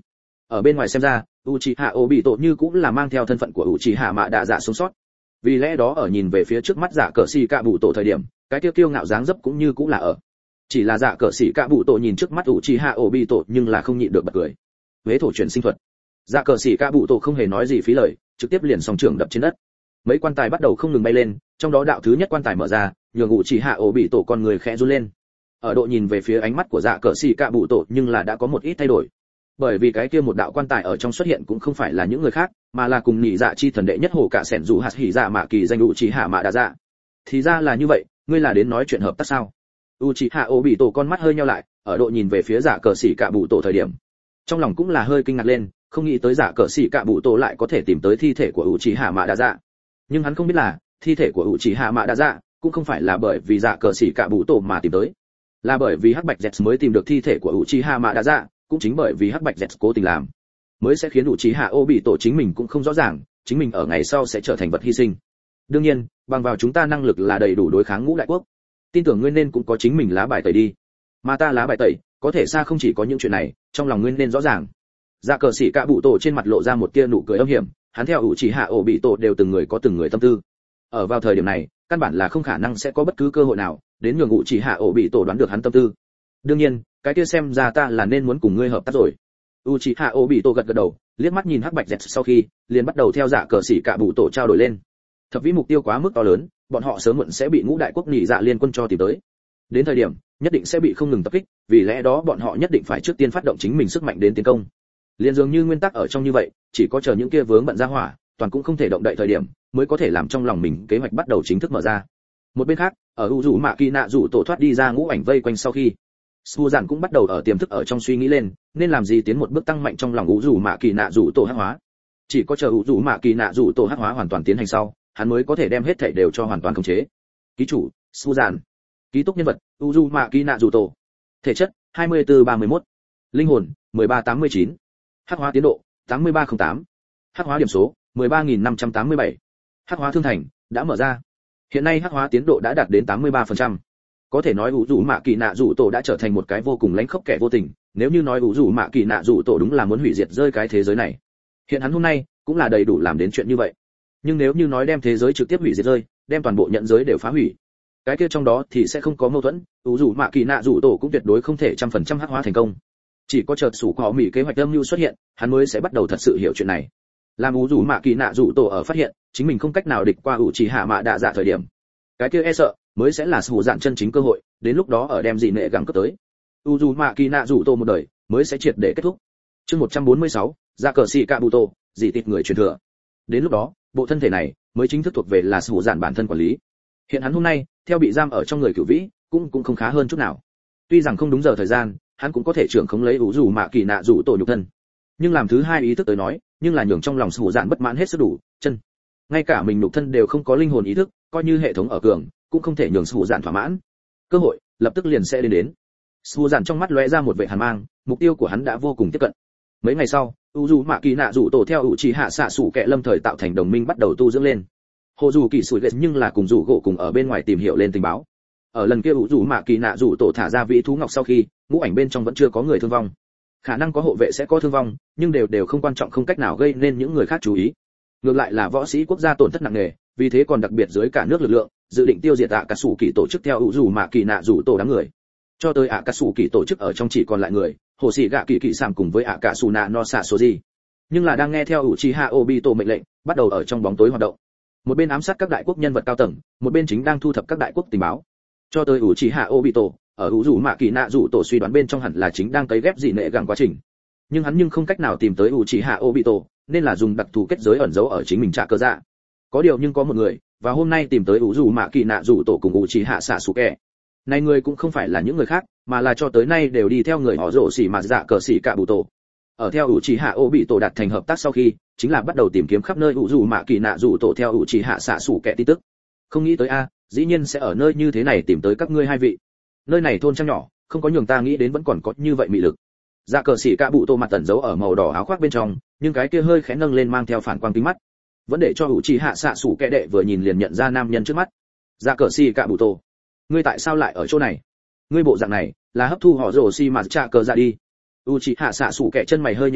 Ở bên ngoài xem ra, Uchiha Obito như cũng là mang theo thân phận của Uchiha Mạ Đạ Dạ sống sót. Vì lẽ đó ở nhìn về phía trước mắt Dạ Cờ Sĩ Cạ Bụ Tổ thời điểm, cái tiêu kiêu ngạo dáng dấp cũng như cũng là ở. Chỉ là Dạ Cờ Sĩ Cạ Bụ Tổ nhìn trước mắt Uchiha Obito nhưng là không nhịn được bật cười. Vế thổ chuyển sinh thuật. Dạ Cờ Sĩ Cạ Bụ Tổ không hề nói gì phí lời, trực tiếp liền song trưởng đập trên đất. Mấy quan tài bắt đầu không ngừng bay lên, trong đó đạo thứ nhất quan tài mở ra, nhường Uchiha Obito con người khẽ run lên. Ở độ nhìn về phía ánh mắt của Dạ Cờ Sĩ Cạ Bụ Tổ nhưng là đã có một ít thay đổi. Bởi vì cái kia một đạo quan tài ở trong xuất hiện cũng không phải là những người khác, mà là cùng nhị dạ chi thần đệ nhất hồ cả sẻn dù hạt hỉ dạ mạ kỳ danh Uchiha Mạ Đạ Dạ. Thì ra là như vậy, ngươi là đến nói chuyện hợp tác sao? Uchiha Obito con mắt hơi nheo lại, ở độ nhìn về phía Dạ Cờ Sĩ Cạ Bụ Tổ thời điểm, trong lòng cũng là hơi kinh ngạc lên, không nghĩ tới Dạ Cờ Sĩ Cạ Bụ Tổ lại có thể tìm tới thi thể của Uchiha Mạ Đạ Dạ. Nhưng hắn không biết là, thi thể của Uchiha Mạ Đạ Dạ cũng không phải là bởi vì Dạ Cờ Sĩ Cạ Bụ Tổ mà tìm tới, là bởi vì Hắc Bạch Zets mới tìm được thi thể của Uchiha Mạ Đạ Dạ, cũng chính bởi vì Hắc Bạch Zets cố tình làm, mới sẽ khiến Uchiha Obito chính mình cũng không rõ ràng, chính mình ở ngày sau sẽ trở thành vật hy sinh. Đương nhiên, bằng vào chúng ta năng lực là đầy đủ đối kháng ngũ đại quốc. Tin tưởng ngươi nên cũng có chính mình lá bài tẩy đi. Mà ta lá bài tẩy, có thể xa không chỉ có những chuyện này, trong lòng ngươi nên rõ ràng. Dạ Cờ Sĩ Cạ Bụ Tổ trên mặt lộ ra một tia nụ cười âm hiểm, hắn theo Uchiha Obito đều từng người có từng người tâm tư. Ở vào thời điểm này, căn bản là không khả năng sẽ có bất cứ cơ hội nào đến nhường Uchiha Obito đoán được hắn tâm tư. Đương nhiên, cái kia xem ra ta là nên muốn cùng ngươi hợp tác rồi. Uchiha Obito gật gật đầu, liếc mắt nhìn Hắc Bạch Zets sau khi, liền bắt đầu theo Dạ Cờ Sĩ Cạ Bụ Tổ trao đổi lên. Thập vĩ mục tiêu quá mức to lớn, bọn họ sớm muộn sẽ bị ngũ đại quốc nhị dạ liên quân cho tìm tới. Đến thời điểm, nhất định sẽ bị không ngừng tập kích, vì lẽ đó bọn họ nhất định phải trước tiên phát động chính mình sức mạnh đến tiến công. Liên dường như nguyên tắc ở trong như vậy, chỉ có chờ những kia vướng bận ra hỏa, toàn cũng không thể động đậy thời điểm, mới có thể làm trong lòng mình kế hoạch bắt đầu chính thức mở ra. Một bên khác, ở Uzumaki Tổ thoát đi ra ngũ ảnh vây quanh sau khi, Suzan cũng bắt đầu ở tiềm thức ở trong suy nghĩ lên, nên làm gì tiến một bước tăng mạnh trong lòng Uzumaki Tổ hắc hóa. Chỉ có chờ Uzumaki Tổ hắc hóa hoàn toàn tiến hành sau, hắn mới có thể đem hết thảy đều cho hoàn toàn khống chế. Ký chủ, Suzan. Ký túc nhân vật, Uzumaki Tổ. Thể chất, 2431. Linh hồn, 1389. Hắc hóa tiến độ, 8308. Hắc hóa điểm số, 13587. Hắc hóa thương thành, đã mở ra. Hiện nay hắc hóa tiến độ đã đạt đến 83%. Có thể nói Uzumaki Tổ đã trở thành một cái vô cùng lãnh khốc kẻ vô tình, nếu như nói Uzumaki Tổ đúng là muốn hủy diệt rơi cái thế giới này. Hiện hắn hôm nay cũng là đầy đủ làm đến chuyện như vậy. Nhưng nếu như nói đem thế giới trực tiếp hủy diệt rơi, đem toàn bộ nhận giới đều phá hủy, cái kia trong đó thì sẽ không có mâu thuẫn, Uzumaki Tổ cũng tuyệt đối không thể 100% hắc hóa thành công. Chỉ có chợt sủ họ mỹ kế hoạch âm mưu xuất hiện, hắn mới sẽ bắt đầu thật sự hiểu chuyện này. Làm Uzumaki Tổ ở phát hiện chính mình không cách nào địch qua Uchiha Mạ Đạ Dạ thời điểm, cái kia e sợ mới sẽ là sự dạn chân chính cơ hội, đến lúc đó ở đem dị nệ gắng cấp tới, Uzumaki Tổ một đời mới sẽ triệt để kết thúc. Chương 146, Dạ Cờ Sĩ Cạ Bụ Tổ, dị tịch người truyền thừa. Đến lúc đó, bộ thân thể này mới chính thức thuộc về là sự dạn bản thân quản lý. Hiện hắn hôm nay, theo bị giam ở trong người Cửu Vĩ, cũng không khá hơn chút nào. Tuy rằng không đúng giờ thời gian, hắn cũng có thể trưởng khống lấy Uzumaki Tổ nhục thân. Nhưng làm thứ hai ý thức tới nói, nhưng là nhường trong lòng sự dạn bất mãn hết sức đủ, chân. Ngay cả mình nhục thân đều không có linh hồn ý thức, coi như hệ thống ở cường, cũng không thể nhường sự dạn thỏa mãn. Cơ hội lập tức liền sẽ đến. Su dạn trong mắt lóe ra một vẻ hàn mang, mục tiêu của hắn đã vô cùng tiếp cận. Mấy ngày sau, Uzumaki Tổ theo Uchiha Sasuke lâm thời tạo thành đồng minh bắt đầu tu dưỡng lên. Hồ dù kỳ sủi ghét nhưng là cùng rủ gỗ cùng ở bên ngoài tìm hiểu lên tình báo. Ở lần kia Uzumaki Tổ thả ra vĩ thú ngọc sau khi, ngũ ảnh bên trong vẫn chưa có người thương vong. Khả năng có hộ vệ sẽ có thương vong, nhưng đều không quan trọng, không cách nào gây nên những người khác chú ý. Ngược lại là võ sĩ quốc gia tổn thất nặng nề, vì thế còn đặc biệt dưới cả nước lực lượng, dự định tiêu diệt Akatsuki tổ chức theo Uzumaki Tổ đám người. Cho tới Akatsuki tổ chức ở trong chỉ còn lại người, Hồ Sĩ Gạ Kỳ Kỳ Sàm cùng với Akasuna no Sasoji. Nhưng là đang nghe theo Uchiha Obito mệnh lệnh, bắt đầu ở trong bóng tối hoạt động. Một bên ám sát các đại quốc nhân vật cao tầng, một bên chính đang thu thập các đại quốc tình báo. Cho tới Uchiha Obito, ở Uzumaki Tổ suy đoán bên trong hẳn là chính đang cấy ghép dị nệ gẳng quá trình. Nhưng hắn không cách nào tìm tới Uchiha Obito, nên là dùng đặc thù kết giới ẩn giấu ở chính mình trả cơ dạ. Có điều nhưng có một người, và hôm nay tìm tới Uzumaki Tổ cùng Uchiha Sasuke. Này người cũng không phải là những người khác, mà là cho tới nay đều đi theo người họ Rồ Sĩ mà Dạ Cờ Sĩ Cạ Bụ Tổ. Ở theo Uchiha Obito đạt thành hợp tác sau khi, chính là bắt đầu tìm kiếm khắp nơi Uzumaki Tổ theo Uchiha Sasuke tin tức. Không nghĩ tới dĩ nhiên sẽ ở nơi như thế này tìm tới các ngươi hai vị. Nơi này thôn trang nhỏ, không có nhường ta nghĩ đến vẫn còn có như vậy mị lực. Dạ Cờ Sĩ Cạ Bụ Tổ mặt tẩn giấu ở màu đỏ áo khoác bên trong, nhưng cái kia hơi khẽ nâng lên mang theo phản quang kính mắt, vẫn để cho Uchiha Sasuke đệ vừa nhìn liền nhận ra nam nhân trước mắt. Dạ Cờ Sĩ Cạ Bụ Tổ, ngươi tại sao lại ở chỗ này? Ngươi bộ dạng này là hấp thu họ Rồ Sĩ mà trả cờ ra đi. Uchiha Sasuke chân mày hơi nhíu lại,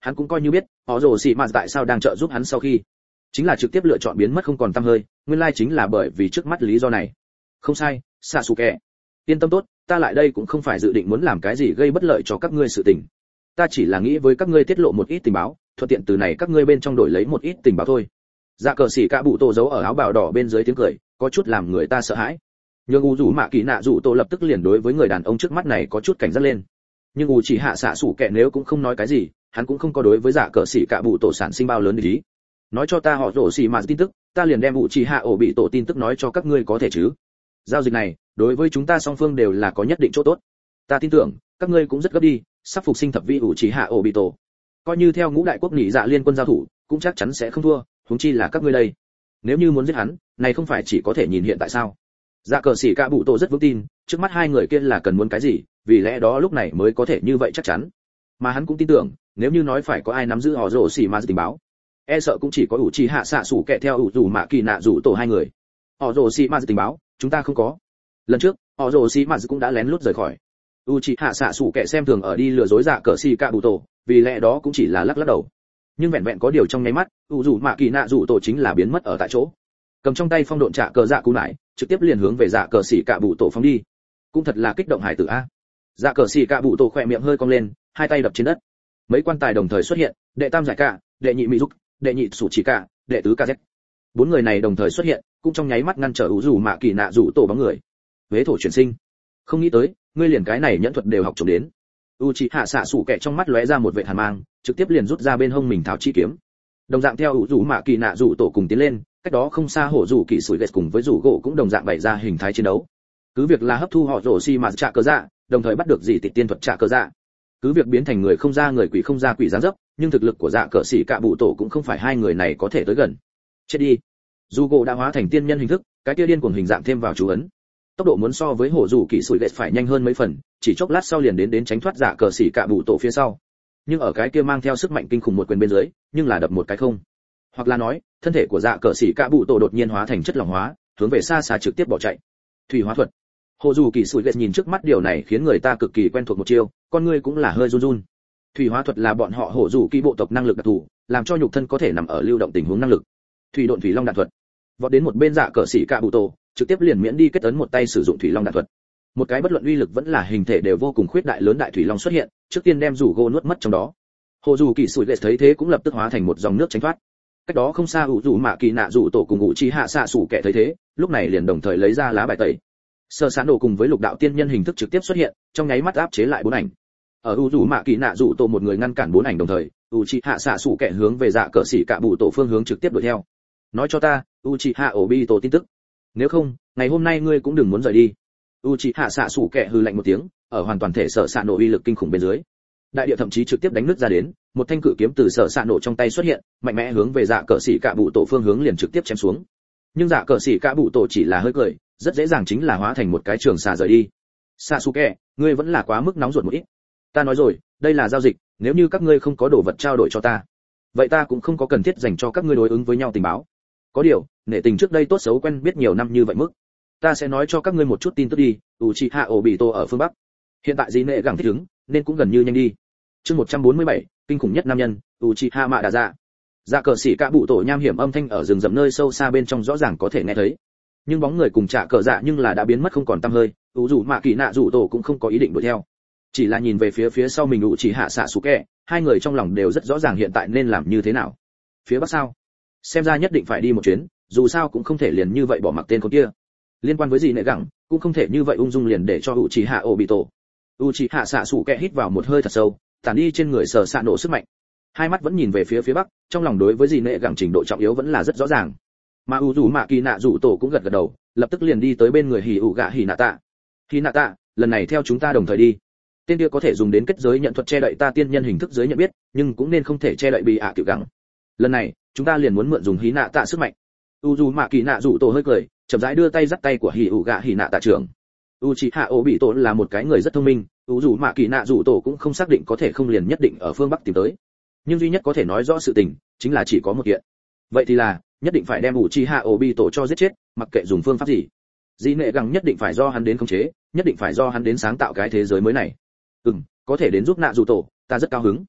hắn cũng coi như biết họ rồ xì mà tại sao đang trợ giúp hắn sau khi chính là trực tiếp lựa chọn biến mất không còn tăm hơi, nguyên lai chính là bởi vì trước mắt lý do này. Không sai, Sasuke, yên tâm tốt, ta lại đây cũng không phải dự định muốn làm cái gì gây bất lợi cho các ngươi sự tình, ta chỉ là nghĩ với các ngươi tiết lộ một ít tình báo, thuận tiện từ này các ngươi bên trong đổi lấy một ít tình báo thôi. Dạ cờ xỉ cả bụ tổ giấu ở áo bào đỏ bên dưới tiếng cười, có chút làm người ta sợ hãi. Nhưng u rủ mạ kỳ nạ rủ tổ lập tức liền đối với người đàn ông trước mắt này có chút cảnh giác lên. Nhưng u chỉ hạ xạ sủ kẻ nếu cũng không nói cái gì, hắn cũng không có đối với dạ cờ xỉ cả bụ tổ sản sinh bao lớn ý. Nói cho ta họ rổ xỉ mà tin tức, ta liền đem u chỉ hạ ổ bị tổ tin tức nói cho các ngươi có thể chứ? Giao dịch này đối với chúng ta song phương đều là có nhất định chỗ tốt. Ta tin tưởng các ngươi cũng rất gấp đi, sắp phục sinh thập vị u chỉ hạ ổ bị tổ. Coi như theo ngũ đại quốc nhị dạ liên quân giao thủ, cũng chắc chắn sẽ không thua, huống chi là các ngươi đây. Nếu như muốn giết hắn, này không phải chỉ có thể nhìn hiện tại sao? Dạ cờ xỉ cả bụ tổ rất vững tin, trước mắt hai người kia là cần muốn cái gì, vì lẽ đó lúc này mới có thể như vậy chắc chắn. Mà hắn cũng tin tưởng, nếu như nói phải có ai nắm giữ họ rồ xỉ mà tình báo, e sợ cũng chỉ có ủ trì hạ xạ sủ kẹ theo ủ rủ mạ kỳ nạ rủ tổ hai người. Họ rồ xỉ mà tình báo, chúng ta không có. Lần trước, họ rồ xỉ mà cũng đã lén lút rời khỏi. U trì hạ xạ sủ kẹ xem thường ở đi lừa dối dạ cờ xỉ cả bụ tổ, vì lẽ đó cũng chỉ là lắc lắc đầu. Nhưng vẹn vẹn có điều trong nháy mắt, ủ rủ mạ kỳ nạ rủ tổ chính là biến mất ở tại chỗ. Cầm trong tay phong độn trả cờ dạ cú nải, trực tiếp liền hướng về dạ cờ xỉ cả bụ tổ phóng đi. Cũng thật là kích động hải tử a. Dạ cờ xỉ cả bụ tổ khỏe miệng hơi cong lên, hai tay đập trên đất. Mấy quan tài đồng thời xuất hiện, đệ tam giải cả, đệ nhị mỹ dục, đệ nhị sủ chỉ cả, đệ tứ kz. Bốn người này đồng thời xuất hiện, cũng trong nháy mắt ngăn trở ủ rủ mạ kỳ nạ rủ tổ bóng người. Huế thổ chuyển sinh. Không nghĩ tới, ngươi liền cái này nhẫn thuật đều học trộm đến. Uchiha xạ sủ kẹ trong mắt lóe ra một vệt hàn mang, trực tiếp liền rút ra bên hông mình tháo chi kiếm. Đồng dạng theo ủ rủ mạ kỳ nạ rủ tổ cùng tiến lên, cách đó không xa hổ rủ kỳ sủi ghét cùng với rủ gỗ cũng đồng dạng bày ra hình thái chiến đấu. Cứ việc là hấp thu họ rổ xi mà trả cờ dạ, đồng thời bắt được dị tịch tiên thuật trả cờ dạ. Cứ việc biến thành người không ra người quỷ không ra quỷ dáng dấp, nhưng thực lực của dạ cờ xỉ cả bụ tổ cũng không phải hai người này có thể tới gần. Chết đi. Rủ gỗ đã hóa thành tiên nhân hình thức, cái kia điên cuồng hình dạng thêm vào chú ấn. Tốc độ muốn so với hổ rủ kỳ sủi ghét phải nhanh hơn mấy phần, chỉ chốc lát sau liền đến tránh thoát dạ cờ xỉ cả bụ tổ phía sau. Nhưng ở cái kia mang theo sức mạnh kinh khủng một quyền bên dưới, nhưng là đập một cái không. Hoặc là nói, thân thể của dạ cờ xỉ cả bụ tổ đột nhiên hóa thành chất lỏng hóa, hướng về xa xa trực tiếp bỏ chạy. Thủy hóa thuật. Hồ dù kỳ sủi ghét nhìn trước mắt điều này khiến người ta cực kỳ quen thuộc một chiêu, con người cũng là hơi run run. Thủy hóa thuật là bọn họ hổ dù kỳ bộ tộc năng lực đặc thù, làm cho nhục thân có thể nằm ở lưu động tình huống năng lực. Thủy độn thủy long đạn thuật. Vọt đến một bên dạ cờ xỉ cả bụ tổ, trực tiếp liền miễn đi kết ấn một tay sử dụng thủy long đạn thuật. Một cái bất luận uy lực vẫn là hình thể đều vô cùng khuyết đại lớn đại thủy long xuất hiện, trước tiên đem rủ gỗ nuốt mất trong đó. Hồ dù kỳ sủi ghét thấy thế cũng lập tức hóa thành một dòng nước tránh thoát. Cách đó không xa ủ rủ mạ kỳ nạ rủ tổ cùng ngụ chi hạ xạ sủ kẻ thấy thế, lúc này liền đồng thời lấy ra lá bài tẩy. Sơ sán đồ cùng với lục đạo tiên nhân hình thức trực tiếp xuất hiện, trong nháy mắt áp chế lại bốn ảnh. Ở ủ rủ mạ kỳ nạ rủ tổ một người ngăn cản bốn ảnh đồng thời, u chi hạ xạ sủ kẻ hướng về dạ cờ xỉ cả bụ tổ phương hướng trực tiếp đuổi theo. Nói cho ta, u chi hạ ổ bi tổ tin tức. Nếu không, ngày hôm nay ngươi cũng đừng muốn rời đi. Uchiha xạ sủ kẹ hừ lạnh một tiếng, ở hoàn toàn thể sở xạ nổ uy lực kinh khủng bên dưới, đại địa thậm chí trực tiếp đánh nứt ra đến, một thanh cự kiếm từ sở xạ nổ trong tay xuất hiện, mạnh mẽ hướng về dạ cờ xỉ cả bụ tổ phương hướng liền trực tiếp chém xuống. Nhưng dạ cờ xỉ cả bụ tổ chỉ là hơi cười, rất dễ dàng chính là hóa thành một cái trường xà rời đi. Sasuke, ngươi vẫn là quá mức nóng ruột một ít. Ta nói rồi, đây là giao dịch, nếu như các ngươi không có đồ vật trao đổi cho ta, vậy ta cũng không có cần thiết dành cho các ngươi đối ứng với nhau tình báo. Có điều, nể tình trước đây tốt xấu quen biết nhiều năm như vậy mức, ta sẽ nói cho các ngươi một chút tin tức đi. Uchiha Obito ở phương bắc, hiện tại gì nệ gẳng thích ứng, nên cũng gần như nhanh đi. Chương 147, kinh khủng nhất nam nhân, Uchiha Mạ Dạ. Dạ cờ xỉ cả bụ tổ nham hiểm âm thanh ở rừng rậm nơi sâu xa bên trong rõ ràng có thể nghe thấy. Nhưng bóng người cùng trả cờ dạ nhưng là đã biến mất không còn tăm hơi, dù mạ kỳ nạ dù tổ cũng không có ý định đuổi theo. Chỉ là nhìn về phía sau mình Uchiha Sasuke, hai người trong lòng đều rất rõ ràng hiện tại nên làm như thế nào. Phía bắc sao? Xem ra nhất định phải đi một chuyến, dù sao cũng không thể liền như vậy bỏ mặc tên con kia. Liên quan với gì nệ gẳng, cũng không thể như vậy ung dung liền để cho Uchiha Obito. Uchiha Sasuke hít vào một hơi thật sâu, tản đi trên người sở xạ nổ sức mạnh. Hai mắt vẫn nhìn về phía bắc, trong lòng đối với gì nệ gẳng trình độ trọng yếu vẫn là rất rõ ràng. Mà Uzumaki kỳ nạ rủ tổ cũng gật gật đầu, lập tức liền đi tới bên người Hinata. Hinata, lần này theo chúng ta đồng thời đi. Tên kia có thể dùng đến kết giới nhận thuật che đậy ta tiên nhân hình thức giới nhận biết, nhưng cũng nên không thể che đậy bị tiểu gẳng. Lần này, chúng ta liền muốn mượn dùng Hinata sức mạnh. Uzumaki kỳ nạ rủ tổ hơi cười, chậm rãi đưa tay dắt tay của Hinata trưởng. Uchiha Obito là một cái người rất thông minh, Uzumaki kỳ nạ rủ tổ cũng không xác định có thể không liền nhất định ở phương bắc tìm tới. Nhưng duy nhất có thể nói rõ sự tình, chính là chỉ có một kiện. Vậy thì là, nhất định phải đem Uchiha Obito cho giết chết, mặc kệ dùng phương pháp gì. Dị nệ gẳng nhất định phải do hắn đến khống chế, nhất định phải do hắn đến sáng tạo cái thế giới mới này. Có thể đến giúp nạ dù tổ, ta rất cao hứng.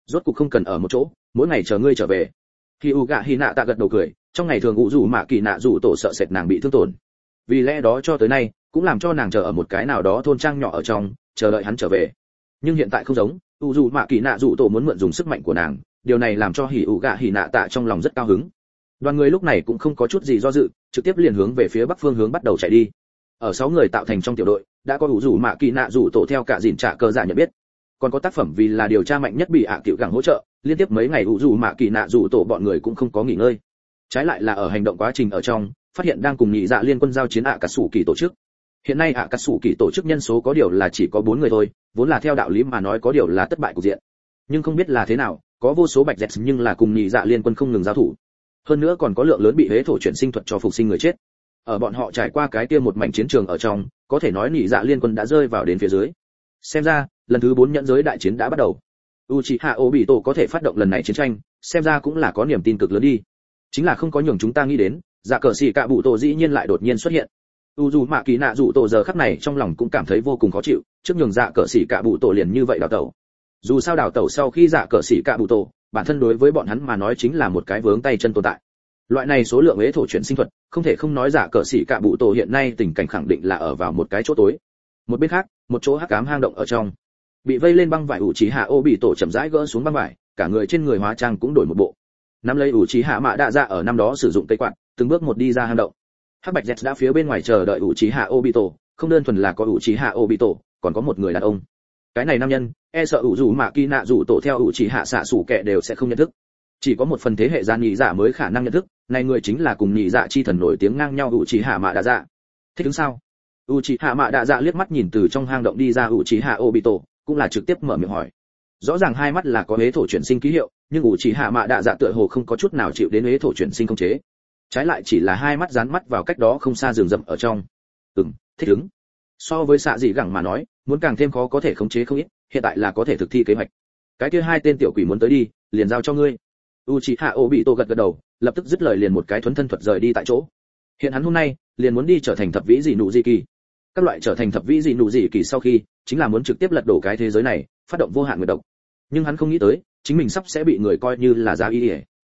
rốt cục không cần ở một chỗ, mỗi ngày chờ ngươi trở về. Khi Uga Hinata gật đầu cười, trong ngày thường Uzu Mạ Kỳ Nạ Dụ Tổ sợ sệt nàng bị thương tổn. Vì lẽ đó cho tới nay, cũng làm cho nàng chờ ở một cái nào đó thôn trang nhỏ ở trong, chờ đợi hắn trở về. Nhưng hiện tại không giống, Uzu Mạ Kỳ Nạ Dụ Tổ muốn mượn dùng sức mạnh của nàng, điều này làm cho Uga Hinata trong lòng rất cao hứng. Đoàn người lúc này cũng không có chút gì do dự, trực tiếp liền hướng về phía bắc phương hướng bắt đầu chạy đi. Ở 6 người tạo thành trong tiểu đội, đã có Uzu Mạ Kỳ Nạ Dụ Tổ theo cả dìn trả cơ giả nhận biết. Còn có tác phẩm vì là điều tra mạnh nhất bị cựu gẳng hỗ trợ, liên tiếp mấy ngày Uzu Mạ Kỳ Nạ Dụ Tổ bọn người cũng không có nghỉ ngơi. Trái lại là ở hành động quá trình ở trong, phát hiện đang cùng nhị dạ liên quân giao chiến cả sủ kỳ tổ chức. Hiện nay cả sủ kỳ tổ chức nhân số có điều là chỉ có 4 người thôi, vốn là theo đạo lý mà nói có điều là thất bại cục diện. Nhưng không biết là thế nào, có vô số bạch dẹt nhưng là cùng nhị dạ liên quân không ngừng giao thủ. Hơn nữa còn có lượng lớn bị hế thổ chuyển sinh thuật cho phục sinh người chết. Ở bọn họ trải qua cái kia một mảnh chiến trường ở trong, có thể nói nhị dạ liên quân đã rơi vào đến phía dưới. Xem ra, lần thứ 4 nhẫn giới đại chiến đã bắt đầu. Uchiha Obito có thể phát động lần này chiến tranh, xem ra cũng là có niềm tin cực lớn đi. Chính là không có nhường chúng ta nghĩ đến, dạ cờ xỉ cạ bụ tổ dĩ nhiên lại đột nhiên xuất hiện. Uzu Mạ Kỳ Nạ Dụ Tổ giờ khắc này trong lòng cũng cảm thấy vô cùng khó chịu, trước nhường dạ cờ xỉ cạ bụ tổ liền như vậy đào tẩu. Dù sao đào tẩu sau khi dạ cờ xỉ cạ bụ tổ, bản thân đối với bọn hắn mà nói chính là một cái vướng tay chân tồn tại. Loại này số lượng ế thổ chuyển sinh thuật, không thể không nói dạ cờ xỉ cạ bụ tổ hiện nay tình cảnh khẳng định là ở vào một cái chỗ tối. Một bên khác, một chỗ hắc ám hang động ở trong, bị vây lên băng vải Uchiha Obito chậm rãi gỡ xuống băng vải, cả người trên người hóa trang cũng đổi một bộ. Nắm lấy Uchiha Mạ Đa Dạ ở năm đó sử dụng cây quạt, từng bước một đi ra hang động. Hắc Bạch Jet đã phía bên ngoài chờ đợi Uchiha Obito, không đơn thuần là có Uchiha Obito, còn có một người đàn ông. Cái này nam nhân, e sợ Uzu Mạ Kỳ Nạ Dụ Tổ theo Uchiha xạ sủ kẻ đều sẽ không nhận thức. Chỉ có một phần thế hệ gian nhị dạ mới khả năng nhận thức, này người chính là cùng nhị dạ chi thần nổi tiếng ngang nhau Uchiha Mạ Đa Dạ. Thích ứng sao? Uchiha Mạ Đa Dạ liếc mắt nhìn từ trong hang động đi ra Uchiha Obito, cũng là trực tiếp mở miệng hỏi. Rõ ràng hai mắt là có hế thổ chuyển sinh ký hiệu, nhưng Uchiha Mạ Đa Dạ tựa hồ không có chút nào chịu đến hế thổ chuyển sinh khống chế. Trái lại chỉ là hai mắt dán mắt vào cách đó không xa rừng rậm ở trong. Thích ứng. So với xạ dị gẳng mà nói, muốn càng thêm khó có thể khống chế không ít, hiện tại là có thể thực thi kế hoạch. Cái kia hai tên tiểu quỷ muốn tới đi, liền giao cho ngươi. Uchiha Obito gật gật đầu, lập tức dứt lời liền một cái thuấn thân thuật rời đi tại chỗ. Hiện hắn hôm nay, liền muốn đi trở thành thập vĩ dị nụ dị kỳ. Các loại trở thành thập vĩ dị nụ dị kỳ sau khi, chính là muốn trực tiếp lật đổ cái thế giới này, phát động vô hạn nguyệt độc. Nhưng hắn không nghĩ tới, chính mình sắp sẽ bị người coi như là giá y.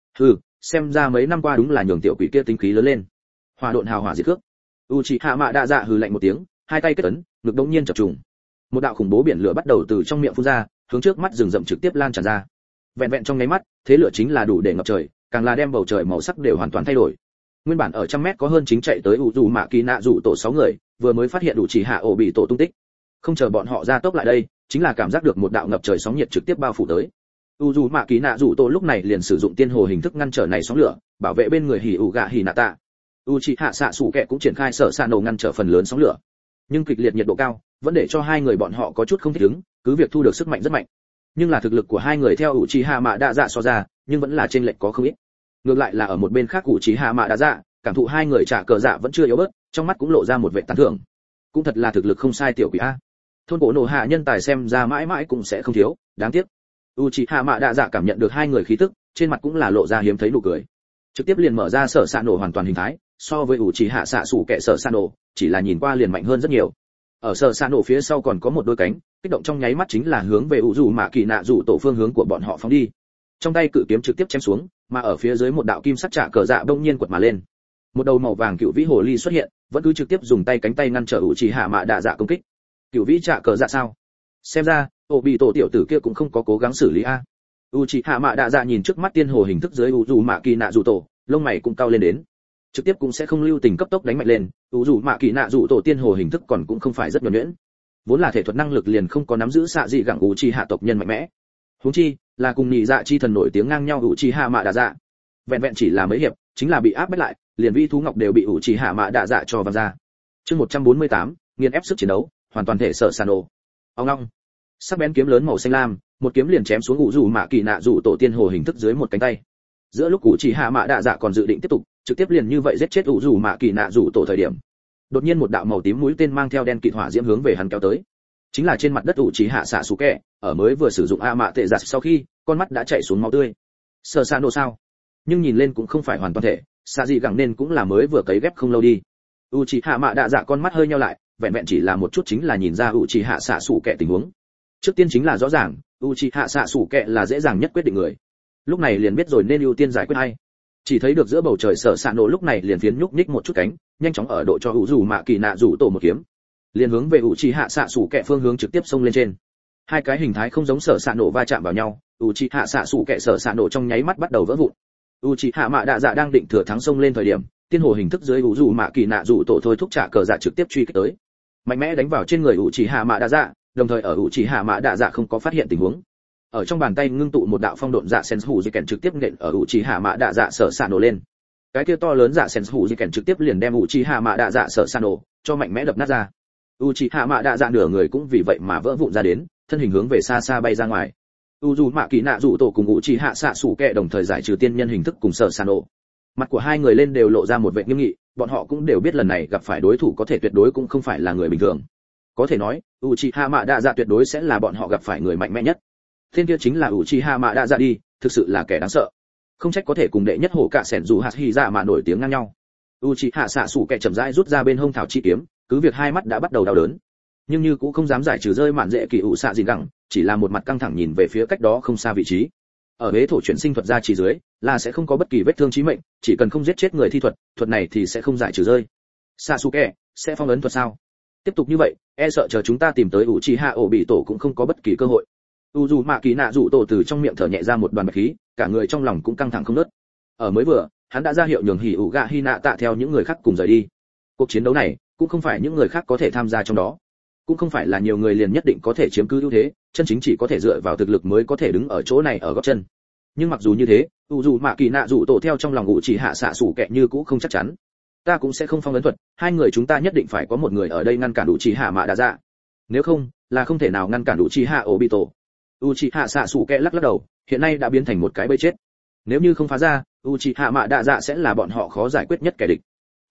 Xem ra mấy năm qua đúng là nhường tiểu quỷ kia tính khí lớn lên. Hỏa độn hào hỏa diệt cước. Uchiha Mạ Đa Dạ hừ lạnh một tiếng, hai tay kết ấn, ngực đống nhiên chập trùng. Một đạo khủng bố biển lửa bắt đầu từ trong miệng phun ra, hướng trước mắt rừng rậm trực tiếp lan tràn ra. Vẹn vẹn trong nháy mắt, thế lửa chính là đủ để ngập trời, càng là đem bầu trời màu sắc đều hoàn toàn thay đổi. Nguyên bản ở trăm mét có hơn chính chạy tới Uzu Mạ Kỳ Nạ Dụ Tổ 6 người, vừa mới phát hiện Uchiha Obito tung tích. Không chờ bọn họ ra tốc lại đây, chính là cảm giác được một đạo ngập trời sóng nhiệt trực tiếp bao phủ tới. Uzu Mạ Kỳ Nạ Dụ Tổ lúc này liền sử dụng tiên hồ hình thức ngăn trở này sóng lửa, bảo vệ bên người Hyuga Hinata. Uchiha xạ sủ kẹ cũng triển khai sở sạ nổ ngăn trở phần lớn sóng lửa. Nhưng kịch liệt nhiệt độ cao, vẫn để cho hai người bọn họ có chút không thích ứng, cứ việc thu được sức mạnh rất mạnh. Nhưng là thực lực của hai người theo Uchiha Mạ Đa Dạ so ra, nhưng vẫn là chênh lệch có không ít. Ngược lại là ở một bên khác Uchiha Mạ Đa Dạ, cảm thụ hai người trả cờ dạ vẫn chưa yếu bớt, trong mắt cũng lộ ra một vẻ tán thưởng. Cũng thật là thực lực không sai tiểu quỷ a. Thôn cổ nổ hạ nhân tài xem ra mãi mãi cũng sẽ không thiếu, đáng tiếc. Uchiha Mạ Đa Dạ cảm nhận được hai người khí tức, trên mặt cũng là lộ ra hiếm thấy nụ cười. Trực tiếp liền mở ra sở sạ nổ hoàn toàn hình thái, so với Uchiha xạ sủ kẻ sở sạ nổ, chỉ là nhìn qua liền mạnh hơn rất nhiều. Ở sở sạ nổ phía sau còn có một đôi cánh, kích động trong nháy mắt chính là hướng về Uzu Mạ Kỳ Nạ Dụ Tổ phương hướng của bọn họ phóng đi. Trong tay cự kiếm trực tiếp chém xuống, mà ở phía dưới một đạo kim sắc trả cờ dạ bỗng nhiên quật mà lên. Một đầu màu vàng cựu vĩ hồ ly xuất hiện, vẫn cứ trực tiếp dùng tay cánh tay ngăn trở Uchiha Mạ Đa Dạ công kích. Cựu vĩ trả cờ dạ sao? Xem ra, Obito tiểu tử kia cũng không có cố gắng xử lý a. Uchiha Mạ Đa Dạ nhìn trước mắt tiên hồ hình thức dưới Uzu Mạ Kỳ Nạ Dụ Tổ, lông mày cũng cau lên đến. Trực tiếp cũng sẽ không lưu tình cấp tốc đánh mạnh lên, Uzu Mạ Kỳ Nạ Dụ Tổ tiên hồ hình thức còn cũng không phải rất nhuần nhuyễn. Vốn là thể thuật năng lực liền không có nắm giữ xạ dị gẳng Uchiha tộc nhân mạnh mẽ. Huống chi, là cùng nhị dạ chi thần nổi tiếng ngang nhau Uchiha Mạ Đa Dạ. Vẹn vẹn chỉ là mấy hiệp, chính là bị áp bách lại, liền vi thú ngọc đều bị Uchiha Mạ Đa Dạ cho văng ra. Chương 148, nghiền ép sức chiến đấu, hoàn toàn thể sợ sàn ổ. Ông long. Sắc bén kiếm lớn màu xanh lam, một kiếm liền chém xuống Uzu Mạ Kỳ Nạ Dụ Tổ tiên hồ hình thức dưới một cánh tay. Giữa lúc Uchiha Mạ Đa Dạ còn dự định tiếp tục, trực tiếp liền như vậy giết chết Uzu Mạ Kỳ Nạ Dụ Tổ thời điểm, đột nhiên một đạo màu tím mũi tên mang theo đen kịt hỏa diễm hướng về hắn kéo tới. Chính là trên mặt đất Uchiha xạ sủ kẹ, ở mới vừa sử dụng A Mạ Tệ Giặt sau khi, con mắt đã chảy xuống máu tươi. Sở Sano sao? Nhưng nhìn lên cũng không phải hoàn toàn thể, xạ dị gẳng nên cũng là mới vừa cấy ghép không lâu đi. Uchiha Mạ Đa Dạ con mắt hơi nheo lại, vẹn vẹn chỉ là một chút chính là nhìn ra Uchiha xạ sủ kẹ tình huống. Trước tiên chính là rõ ràng Uchiha Sasuke là dễ dàng nhất quyết định người. Lúc này liền biết rồi nên ưu tiên giải quyết hay. Chỉ thấy được giữa bầu trời Sở Sạ Nổ lúc này liền phiến nhúc nhích một chút cánh, nhanh chóng ở độ cho Uzumaki một kiếm, liền hướng về Uchiha Sasuke phương hướng trực tiếp xông lên trên. Hai cái hình thái không giống Sở Sạ Nổ va chạm vào nhau, Uchiha Sasuke Sở Sạ Nổ trong nháy mắt bắt đầu vỡ vụn. Uchiha Mạ Đạ Dạ đang định thừa thắng xông lên thời điểm, tiên hồ hình thức dưới Uzumaki thôi thúc trả cờ dạ trực tiếp truy kích tới, mạnh mẽ đánh vào trên người Uchiha Mạ Đạ Dạ, đồng thời ở Uchiha Mạ Đạ Dạ không có phát hiện tình huống, ở trong bàn tay ngưng tụ một đạo phong độn dạ sensu Jiken trực tiếp nện ở Uchiha Mạ Đạ Dạ Sở Sạ Nổ lên. Cái kia to lớn dạ sensu Jiken trực tiếp liền đem Uchiha Mạ Đạ Dạ Sở Sạ Nổ cho mạnh mẽ đập nát ra. Uchiha Mạ Đạ Dạ nửa người cũng vì vậy mà vỡ vụn ra đến, thân hình hướng về xa xa bay ra ngoài. Uzumaki cùng Uchiha Sasuke đồng thời giải trừ tiên nhân hình thức cùng Sở Sạ Nổ. Mặt của hai người lên đều lộ ra một vẻ nghiêm nghị, bọn họ cũng đều biết lần này gặp phải đối thủ có thể tuyệt đối cũng không phải là người bình thường. Có thể nói, Uchiha Mạ Đạ Dạ tuyệt đối sẽ là bọn họ gặp phải người mạnh mẽ nhất. Tên kia chính là Uchiha Mạ Đạ Dạ đi, thực sự là kẻ đáng sợ. Không trách có thể cùng đệ nhất hổ cả sẻn dù hạt hy dạ mà nổi tiếng ngang nhau. Uchiha Sasuke chậm rãi rút ra bên hông thảo chi kiếm, cứ việc hai mắt đã bắt đầu đau đớn, nhưng như cũng không dám giải trừ rơi mạn dễ kỳ ủ xạ gìn gẳng, chỉ là một mặt căng thẳng nhìn về phía cách đó không xa vị trí. Ở hế thổ chuyển sinh thuật ra chỉ dưới, là sẽ không có bất kỳ vết thương chí mệnh, chỉ cần không giết chết người thi thuật, thuật này thì sẽ không giải trừ rơi. Sasuke, sẽ phong ấn thuật sao? Tiếp tục như vậy, e sợ chờ chúng ta tìm tới Uchiha Obito cũng không có bất kỳ cơ hội. Uzumaki từ trong miệng thở nhẹ ra một đoàn bạch khí, cả người trong lòng cũng căng thẳng không ngớt. Ở mới vừa, hắn đã ra hiệu nhường Hyuga Hinata theo những người khác cùng rời đi. Cuộc chiến đấu này cũng không phải những người khác có thể tham gia trong đó, cũng không phải là nhiều người liền nhất định có thể chiếm cứ ưu thế, chân chính chỉ có thể dựa vào thực lực mới có thể đứng ở chỗ này ở gót chân. Nhưng mặc dù như thế, Uzumaki theo trong lòng Uchiha Sasuke như cũ không chắc chắn. Ta cũng sẽ không phong ấn thuật, hai người chúng ta nhất định phải có một người ở đây ngăn cản Uchiha Mạ Đạ Dạ. Nếu không, là không thể nào ngăn cản Uchiha Obito. Uchiha Sasuke lắc đầu, hiện nay đã biến thành một cái bẫy chết. Nếu như không phá ra, Uchiha Mạ Đạ Dạ sẽ là bọn họ khó giải quyết nhất kẻ địch.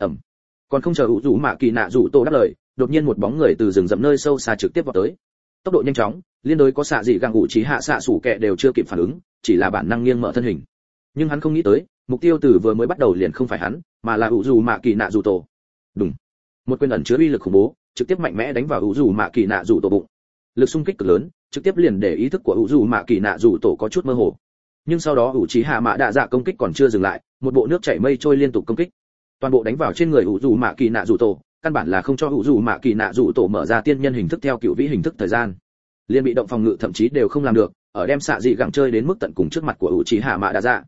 Còn không chờ Uzumaki đáp lời, đột nhiên một bóng người từ rừng rậm nơi sâu xa trực tiếp vào tới. Tốc độ nhanh chóng, liên đối có xạ dị găng Uchiha Sasuke đều chưa kịp phản ứng, chỉ là bản năng nghiêng mở thân hình. Nhưng hắn không nghĩ tới, mục tiêu từ vừa mới bắt đầu liền không phải hắn, mà là Uzumaki. Đùng. Một quyền ẩn chứa uy lực khủng bố, trực tiếp mạnh mẽ đánh vào Uzumaki bụng. Lực xung kích cực lớn, trực tiếp liền để ý thức của Uzumaki có chút mơ hồ. Nhưng sau đó Uchiha Mạ Đạ Dạ công kích còn chưa dừng lại, một bộ nước chảy mây trôi liên tục công kích. Toàn bộ đánh vào trên người Uzumaki, căn bản là không cho Uzumaki mở ra tiên nhân hình thức theo cựu vĩ hình thức thời gian. Liên bị động phòng ngự thậm chí đều không làm được, ở đem xạ dị gặng chơi đến mức tận cùng trước mặt của Uchiha Mạ Đạ Dạ.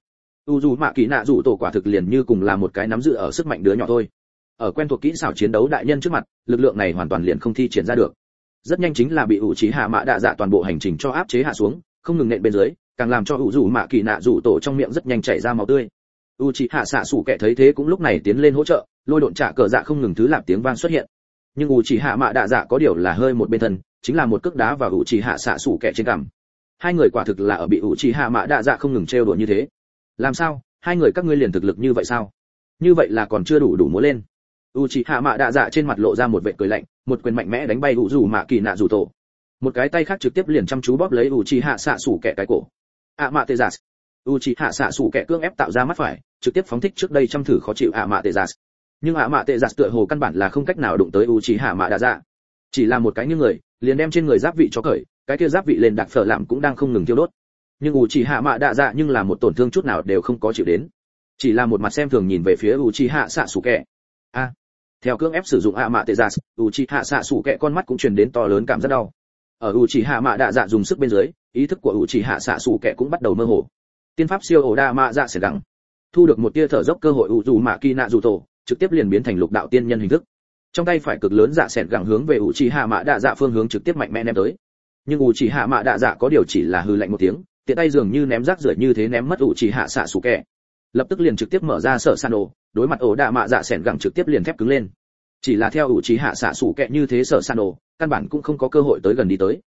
Uzumaki quả thực liền như cùng là một cái nắm giữ ở sức mạnh đứa nhỏ thôi. Ở quen thuộc kỹ xảo chiến đấu đại nhân trước mặt, lực lượng này hoàn toàn liền không thi triển ra được. Rất nhanh chính là bị Uchiha Mạ Đạ Dạ toàn bộ hành trình cho áp chế hạ xuống, không ngừng nện bên dưới, càng làm cho Uzumaki trong miệng rất nhanh chảy ra máu tươi. Uchiha Sasuke thấy thế cũng lúc này tiến lên hỗ trợ, lôi độn trả cờ dạ không ngừng thứ lạp tiếng vang xuất hiện. Nhưng Uchiha Mạ Đạ Dạ có điều là hơi một bên thân, chính là một cước đá vào Uchiha Sasuke trên cằm. Hai người quả thực là ở bị Uchiha Mạ Đạ Dạ không ngừng trêu đùa như thế. Làm sao, hai người các ngươi liền thực lực như vậy sao? Như vậy là còn chưa đủ múa lên. Uchiha Mạ Đạ Dạ trên mặt lộ ra một vẻ cười lạnh, một quyền mạnh mẽ đánh bay Uzumaki. Một cái tay khác trực tiếp liền chăm chú bóp lấy Uchiha Sasuke cái cổ. Amaterasu. Uchiha Sasuke cưỡng ép tạo ra mắt phải, trực tiếp phóng thích trước đây chăm thử khó chịu Amaterasu. Nhưng Amaterasu tựa hồ căn bản là không cách nào đụng tới Uchiha Mạ Đạ Dạ. Chỉ là một cái như người, liền đem trên người giáp vị cho cởi, cái kia giáp vị lên đặc phở làm cũng đang không ngừng thiêu đốt. Nhưng Uchiha Mạ Đạ Dạ nhưng là một tổn thương chút nào đều không có chịu đến. Chỉ là một mặt xem thường nhìn về phía Uchiha Sasuke. Theo cưỡng ép sử dụng Amaterasu, Uchiha Sasuke con mắt cũng truyền đến to lớn cảm giác đau. Ở Uchiha Mạ Đạ Dạ dùng sức bên dưới, ý thức của Uchiha Sasuke cũng bắt đầu mơ hồ. Tiên pháp siêu ổ đa mạ dạ sẽ gắng. Thu được một tia thở dốc cơ hội Uzumaki trực tiếp liền biến thành lục đạo tiên nhân hình thức. Trong tay phải cực lớn dạ sẹn gắng hướng về Uchiha Mạ Đạ Dạ phương hướng trực tiếp mạnh mẽ ném tới. Nhưng Uchiha Mạ Đạ Dạ có điều chỉ là hừ lạnh một tiếng, tiện tay dường như ném rác rưởi như thế ném mất Uchiha Sasuke. Lập tức liền trực tiếp mở ra sở Sano, đối mặt ổ đa mạ dạ sẹn gắng trực tiếp liền thép cứng lên. Chỉ là theo Uchiha Sasuke như thế sở Sano, căn bản cũng không có cơ hội tới gần đi tới.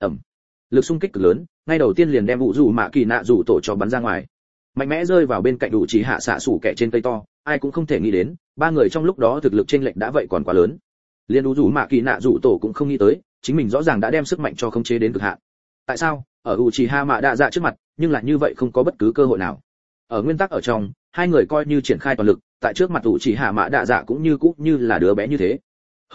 Lực xung kích cực lớn, ngay đầu tiên liền đem Uzumaki cho bắn ra ngoài. Mạnh mẽ rơi vào bên cạnh Uchiha Sasuke trên cây to, ai cũng không thể nghĩ đến, ba người trong lúc đó thực lực chênh lệch đã vậy còn quá lớn. Liên Uzumaki cũng không nghĩ tới, chính mình rõ ràng đã đem sức mạnh cho khống chế đến cực hạn. Tại sao, ở Uchiha Mạ Đạ Dạ trước mặt, nhưng lại như vậy không có bất cứ cơ hội nào. Ở nguyên tắc ở trong, hai người coi như triển khai toàn lực, tại trước mặt Uchiha Mạ Đạ Dạ cũng như là đứa bé như thế. Hơn nữa,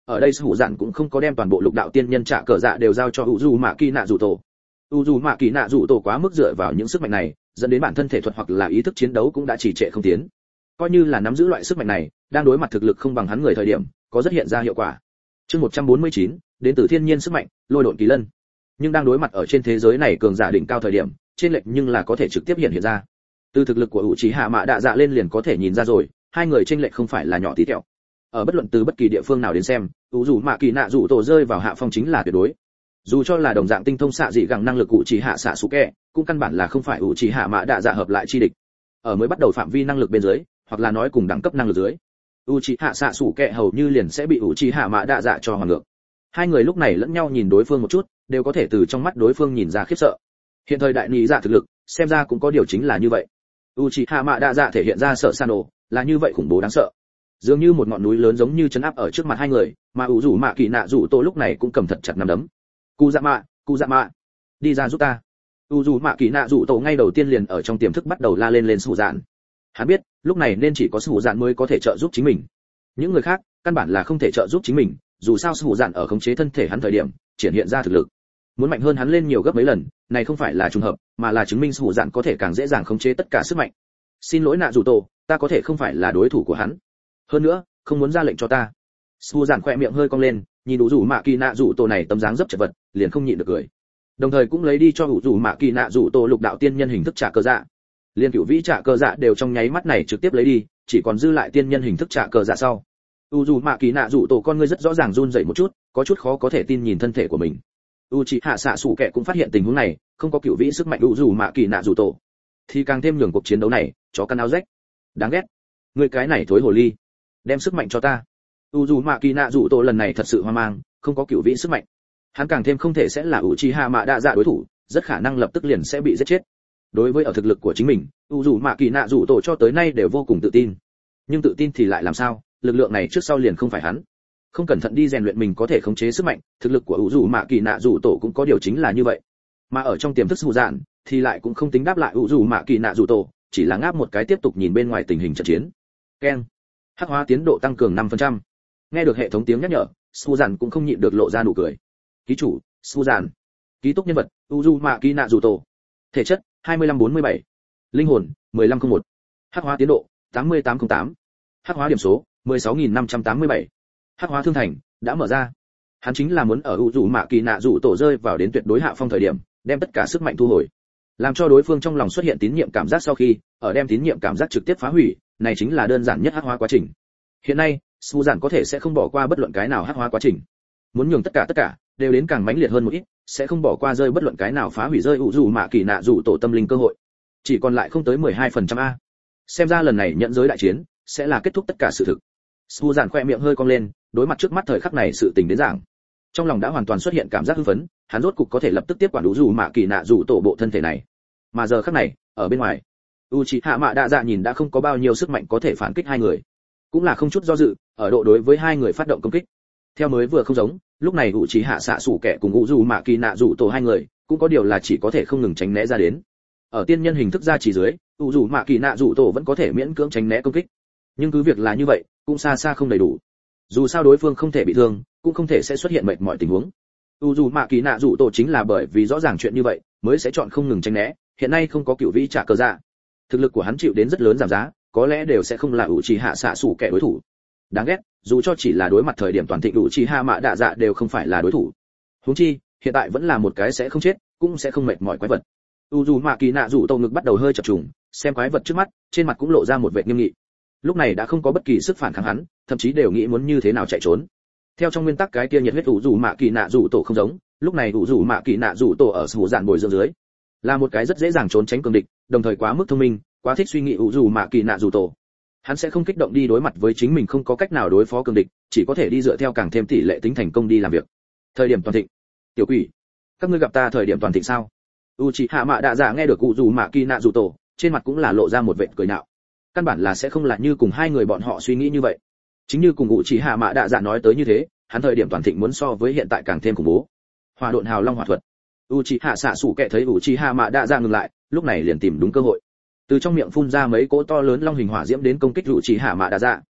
ở đây hữu dạn cũng không có đem toàn bộ lục đạo tiên nhân trả cờ dạ đều giao cho u dù mạ kỳ nạ dù tổ. U dù mạ kỳ nạ dù tổ quá mức dựa vào những sức mạnh này, dẫn đến bản thân thể thuật hoặc là ý thức chiến đấu cũng đã trì trệ không tiến. Coi như là nắm giữ loại sức mạnh này, đang đối mặt thực lực không bằng hắn người thời điểm, có rất hiện ra hiệu quả. Chương 149, đến từ thiên nhiên sức mạnh, lôi độn kỳ lân. Nhưng đang đối mặt ở trên thế giới này cường giả đỉnh cao thời điểm, trên lệch nhưng là có thể trực tiếp hiện ra. Từ thực lực của Uchiha Mạ Đạ Dạ lên liền có thể nhìn ra rồi, hai người trên lệch không phải là nhỏ tí tẹo. Ở bất luận từ bất kỳ địa phương nào đến xem, dù Mạ Kỳ Nạ dù tổ rơi vào hạ phong chính là tuyệt đối. Dù cho là đồng dạng tinh thông xạ dị gẳng năng lực Uchiha Sasuke, cũng căn bản là không phải Uchiha Mạ Đạ Dạ hợp lại chi địch. Ở mới bắt đầu phạm vi năng lực bên dưới, hoặc là nói cùng đẳng cấp năng lực dưới, Uchiha Sasuke hầu như liền sẽ bị Uchiha Mạ Đạ Dạ cho hoàn ngược. Hai người lúc này lẫn nhau nhìn đối phương một chút, đều có thể từ trong mắt đối phương nhìn ra khiếp sợ. Hiện thời đại nhị dạ thực lực, xem ra cũng có điều chính là như vậy. Uchiha Mạ Đạ Dạ thể hiện ra sợ Sano, là như vậy khủng bố đáng sợ. Dường như một ngọn núi lớn giống như chấn áp ở trước mặt hai người, mà Uzu Mạ Kỳ Nạ Dụ Tô lúc này cũng cầm thật chặt nắm đấm. Cụ Dạ Mạ, đi ra giúp ta. Uzu Mạ Kỳ Nạ Dụ Tô ngay đầu tiên liền ở trong tiềm thức bắt đầu la lên Sủ Dạn. Hắn biết, lúc này nên chỉ có Sủ Dạn mới có thể trợ giúp chính mình. Những người khác, căn bản là không thể trợ giúp chính mình, dù sao Sủ Dạn ở khống chế thân thể hắn thời điểm, triển hiện ra thực lực muốn mạnh hơn hắn lên nhiều gấp mấy lần, này không phải là trùng hợp, mà là chứng minh Sủ Dạn có thể càng dễ dàng khống chế tất cả sức mạnh. Xin lỗi Nạ Dụ Tô, ta có thể không phải là đối thủ của hắn. Hơn nữa, không muốn ra lệnh cho ta. Sủ Dạn khẽ miệng hơi cong lên, nhìn Uzu Mạ Kỳ Nạ Dụ Tô này tấm dáng dấp chật vật, liền không nhịn được cười. Đồng thời cũng lấy đi cho Uzu Mạ Kỳ Nạ Dụ Tô lục đạo tiên nhân hình thức trả cơ dạ. Liên cửu vĩ trả cơ dạ đều trong nháy mắt này trực tiếp lấy đi, chỉ còn dư lại tiên nhân hình thức trả cơ dạ sau. Uzu Mạ Kỳ Nạ Dụ Tô con ngươi rất rõ ràng run rẩy một chút, có chút khó có thể tin nhìn thân thể của mình. Uchiha Sasuke cũng phát hiện tình huống này, không có cửu vĩ sức mạnh Uzu Mạ Kỳ Nạ Dụ Tô, thì càng thêm nhường cuộc chiến đấu này chó căn áo rách. Đáng ghét, ngươi cái này thối hồ ly, đem sức mạnh cho ta. Uzu Mạ Kỳ Nạ Dụ Tô lần này thật sự hoang mang, không có cửu vĩ sức mạnh, hắn càng thêm không thể sẽ là Uchiha Mạ Đạ Dạ đối thủ, rất khả năng lập tức liền sẽ bị giết chết. Đối với ở thực lực của chính mình, Uzu Mạ Kỳ Nạ Dụ Tô cho tới nay đều vô cùng tự tin. Nhưng tự tin thì lại làm sao, lực lượng này trước sau liền không phải hắn. Không cẩn thận đi rèn luyện mình có thể khống chế sức mạnh, thực lực của Uzu Mạ Kỳ Nạ Dụ Tô cũng có điều chính là như vậy. Mà ở trong tiềm thức Sủ Dạn thì lại cũng không tính đáp lại Uzu Mạ Kỳ Nạ Dụ Tô, chỉ là ngáp một cái tiếp tục nhìn bên ngoài tình hình trận chiến. Keng. Hắc hóa tiến độ tăng cường 5%. Nghe được hệ thống tiếng nhắc nhở, Sủ Dạn cũng không nhịn được lộ ra nụ cười. Ký chủ, Sủ Dạn. Ký túc nhân vật, Uzu Mạ Kỳ Nạ Dụ Tô. Thể chất, 2547. Linh hồn, 1501. Hắc hóa tiến độ, 8808. Hắc hóa điểm số, 16587. Hắc hóa thương thành đã mở ra. Hắn chính là muốn ở Uzu Mạ Kỳ Nạ Dụ Tô rơi vào đến tuyệt đối hạ phong thời điểm, đem tất cả sức mạnh thu hồi, làm cho đối phương trong lòng xuất hiện tín nhiệm cảm giác, sau khi ở đem tín nhiệm cảm giác trực tiếp phá hủy, này chính là đơn giản nhất hắc hóa quá trình. Hiện nay, Sủ Dạn có thể sẽ không bỏ qua bất luận cái nào hắc hóa quá trình, muốn nhường tất cả đều đến càng mãnh liệt hơn một ít, sẽ không bỏ qua rơi bất luận cái nào phá hủy rơi Uzu Mạ Kỳ Nạ Dụ Tô tâm linh cơ hội. Chỉ còn lại không tới 12% a. Xem ra lần này nhận giới đại chiến sẽ là kết thúc tất cả sự thực. Sủ Dạn khẽ miệng hơi cong lên, đối mặt trước mắt thời khắc này sự tình đến giảng, trong lòng đã hoàn toàn xuất hiện cảm giác hưng phấn, hắn rốt cục có thể lập tức tiếp quản Uzu Mạ Kỳ Nạ Dụ Tô bộ thân thể này. Mà giờ khắc này, ở bên ngoài, Uchiha Mạ Đạ Dạ nhìn đã không có bao nhiêu sức mạnh có thể phản kích hai người, cũng là không chút do dự, ở độ đối với hai người phát động công kích. Theo mới vừa không giống, lúc này Uchiha Sasuke cùng Uzu Mạ Kỳ Nạ Dụ Tô hai người, cũng có điều là chỉ có thể không ngừng tránh né ra đến. Ở tiên nhân hình thức ra chỉ dưới, Uzu Mạ Kỳ Nạ Dụ Tô vẫn có thể miễn cưỡng tránh né công kích. Nhưng cứ việc là như vậy, cũng xa xa không đầy đủ. Dù sao đối phương không thể bị thương, cũng không thể sẽ xuất hiện mệt mỏi tình huống. Uzu Mạ Kỳ Nạ Dụ Tô chính là bởi vì rõ ràng chuyện như vậy, mới sẽ chọn không ngừng tránh né. Hiện nay không có cửu vĩ trả cơ dạ, thực lực của hắn chịu đến rất lớn giảm giá, có lẽ đều sẽ không là Uchiha Sasuke đối thủ. Đáng ghét, dù cho chỉ là đối mặt thời điểm toàn thịnh Uchiha Mạ Đạ Dạ đều không phải là đối thủ. Huống chi, hiện tại vẫn là một cái sẽ không chết, cũng sẽ không mệt mỏi quái vật. Uzu Mạ Kỳ Nạ Dụ Tô ngực bắt đầu hơi chập trùng, xem quái vật trước mắt, trên mặt cũng lộ ra một vẻ nghiêm nghị. Lúc này đã không có bất kỳ sức phản kháng hắn, thậm chí đều nghĩ muốn như thế nào chạy trốn. Theo trong nguyên tắc cái kia nhiệt huyết Uzu Mạ Kỳ Nạ Dụ Tô không giống, lúc này Uzu Mạ Kỳ Nạ Dụ Tô ở Sủ Dạn bồi dưỡng dưới, là một cái rất dễ dàng trốn tránh cường địch, đồng thời quá mức thông minh, quá thích suy nghĩ Uzu Mạ Kỳ Nạ Dụ Tô. Hắn sẽ không kích động đi đối mặt với chính mình không có cách nào đối phó cường địch, chỉ có thể đi dựa theo càng thêm tỷ lệ tính thành công đi làm việc. Thời điểm toàn thịnh. Tiểu quỷ, các ngươi gặp ta thời điểm toàn thịnh sao? Uchiha Mạ Đạ Dạ nghe được Uzu Mạ Kỳ Nạ Dụ Tô, trên mặt cũng là lộ ra một vệt cười nhạo. Căn bản là sẽ không là như cùng hai người bọn họ suy nghĩ như vậy. Chính như cùng Uchiha Mạ Đạ Dạ nói tới như thế, hắn thời điểm toàn thịnh muốn so với hiện tại càng thêm khủng bố. Hỏa độn hào long hỏa thuật. Uchiha Sasuke thấy Uchiha Mạ Đạ Dạ ngừng lại, lúc này liền tìm đúng cơ hội, từ trong miệng phun ra mấy cỗ to lớn long hình hỏa diễm đến công kích Uchiha Mạ Đạ Dạ.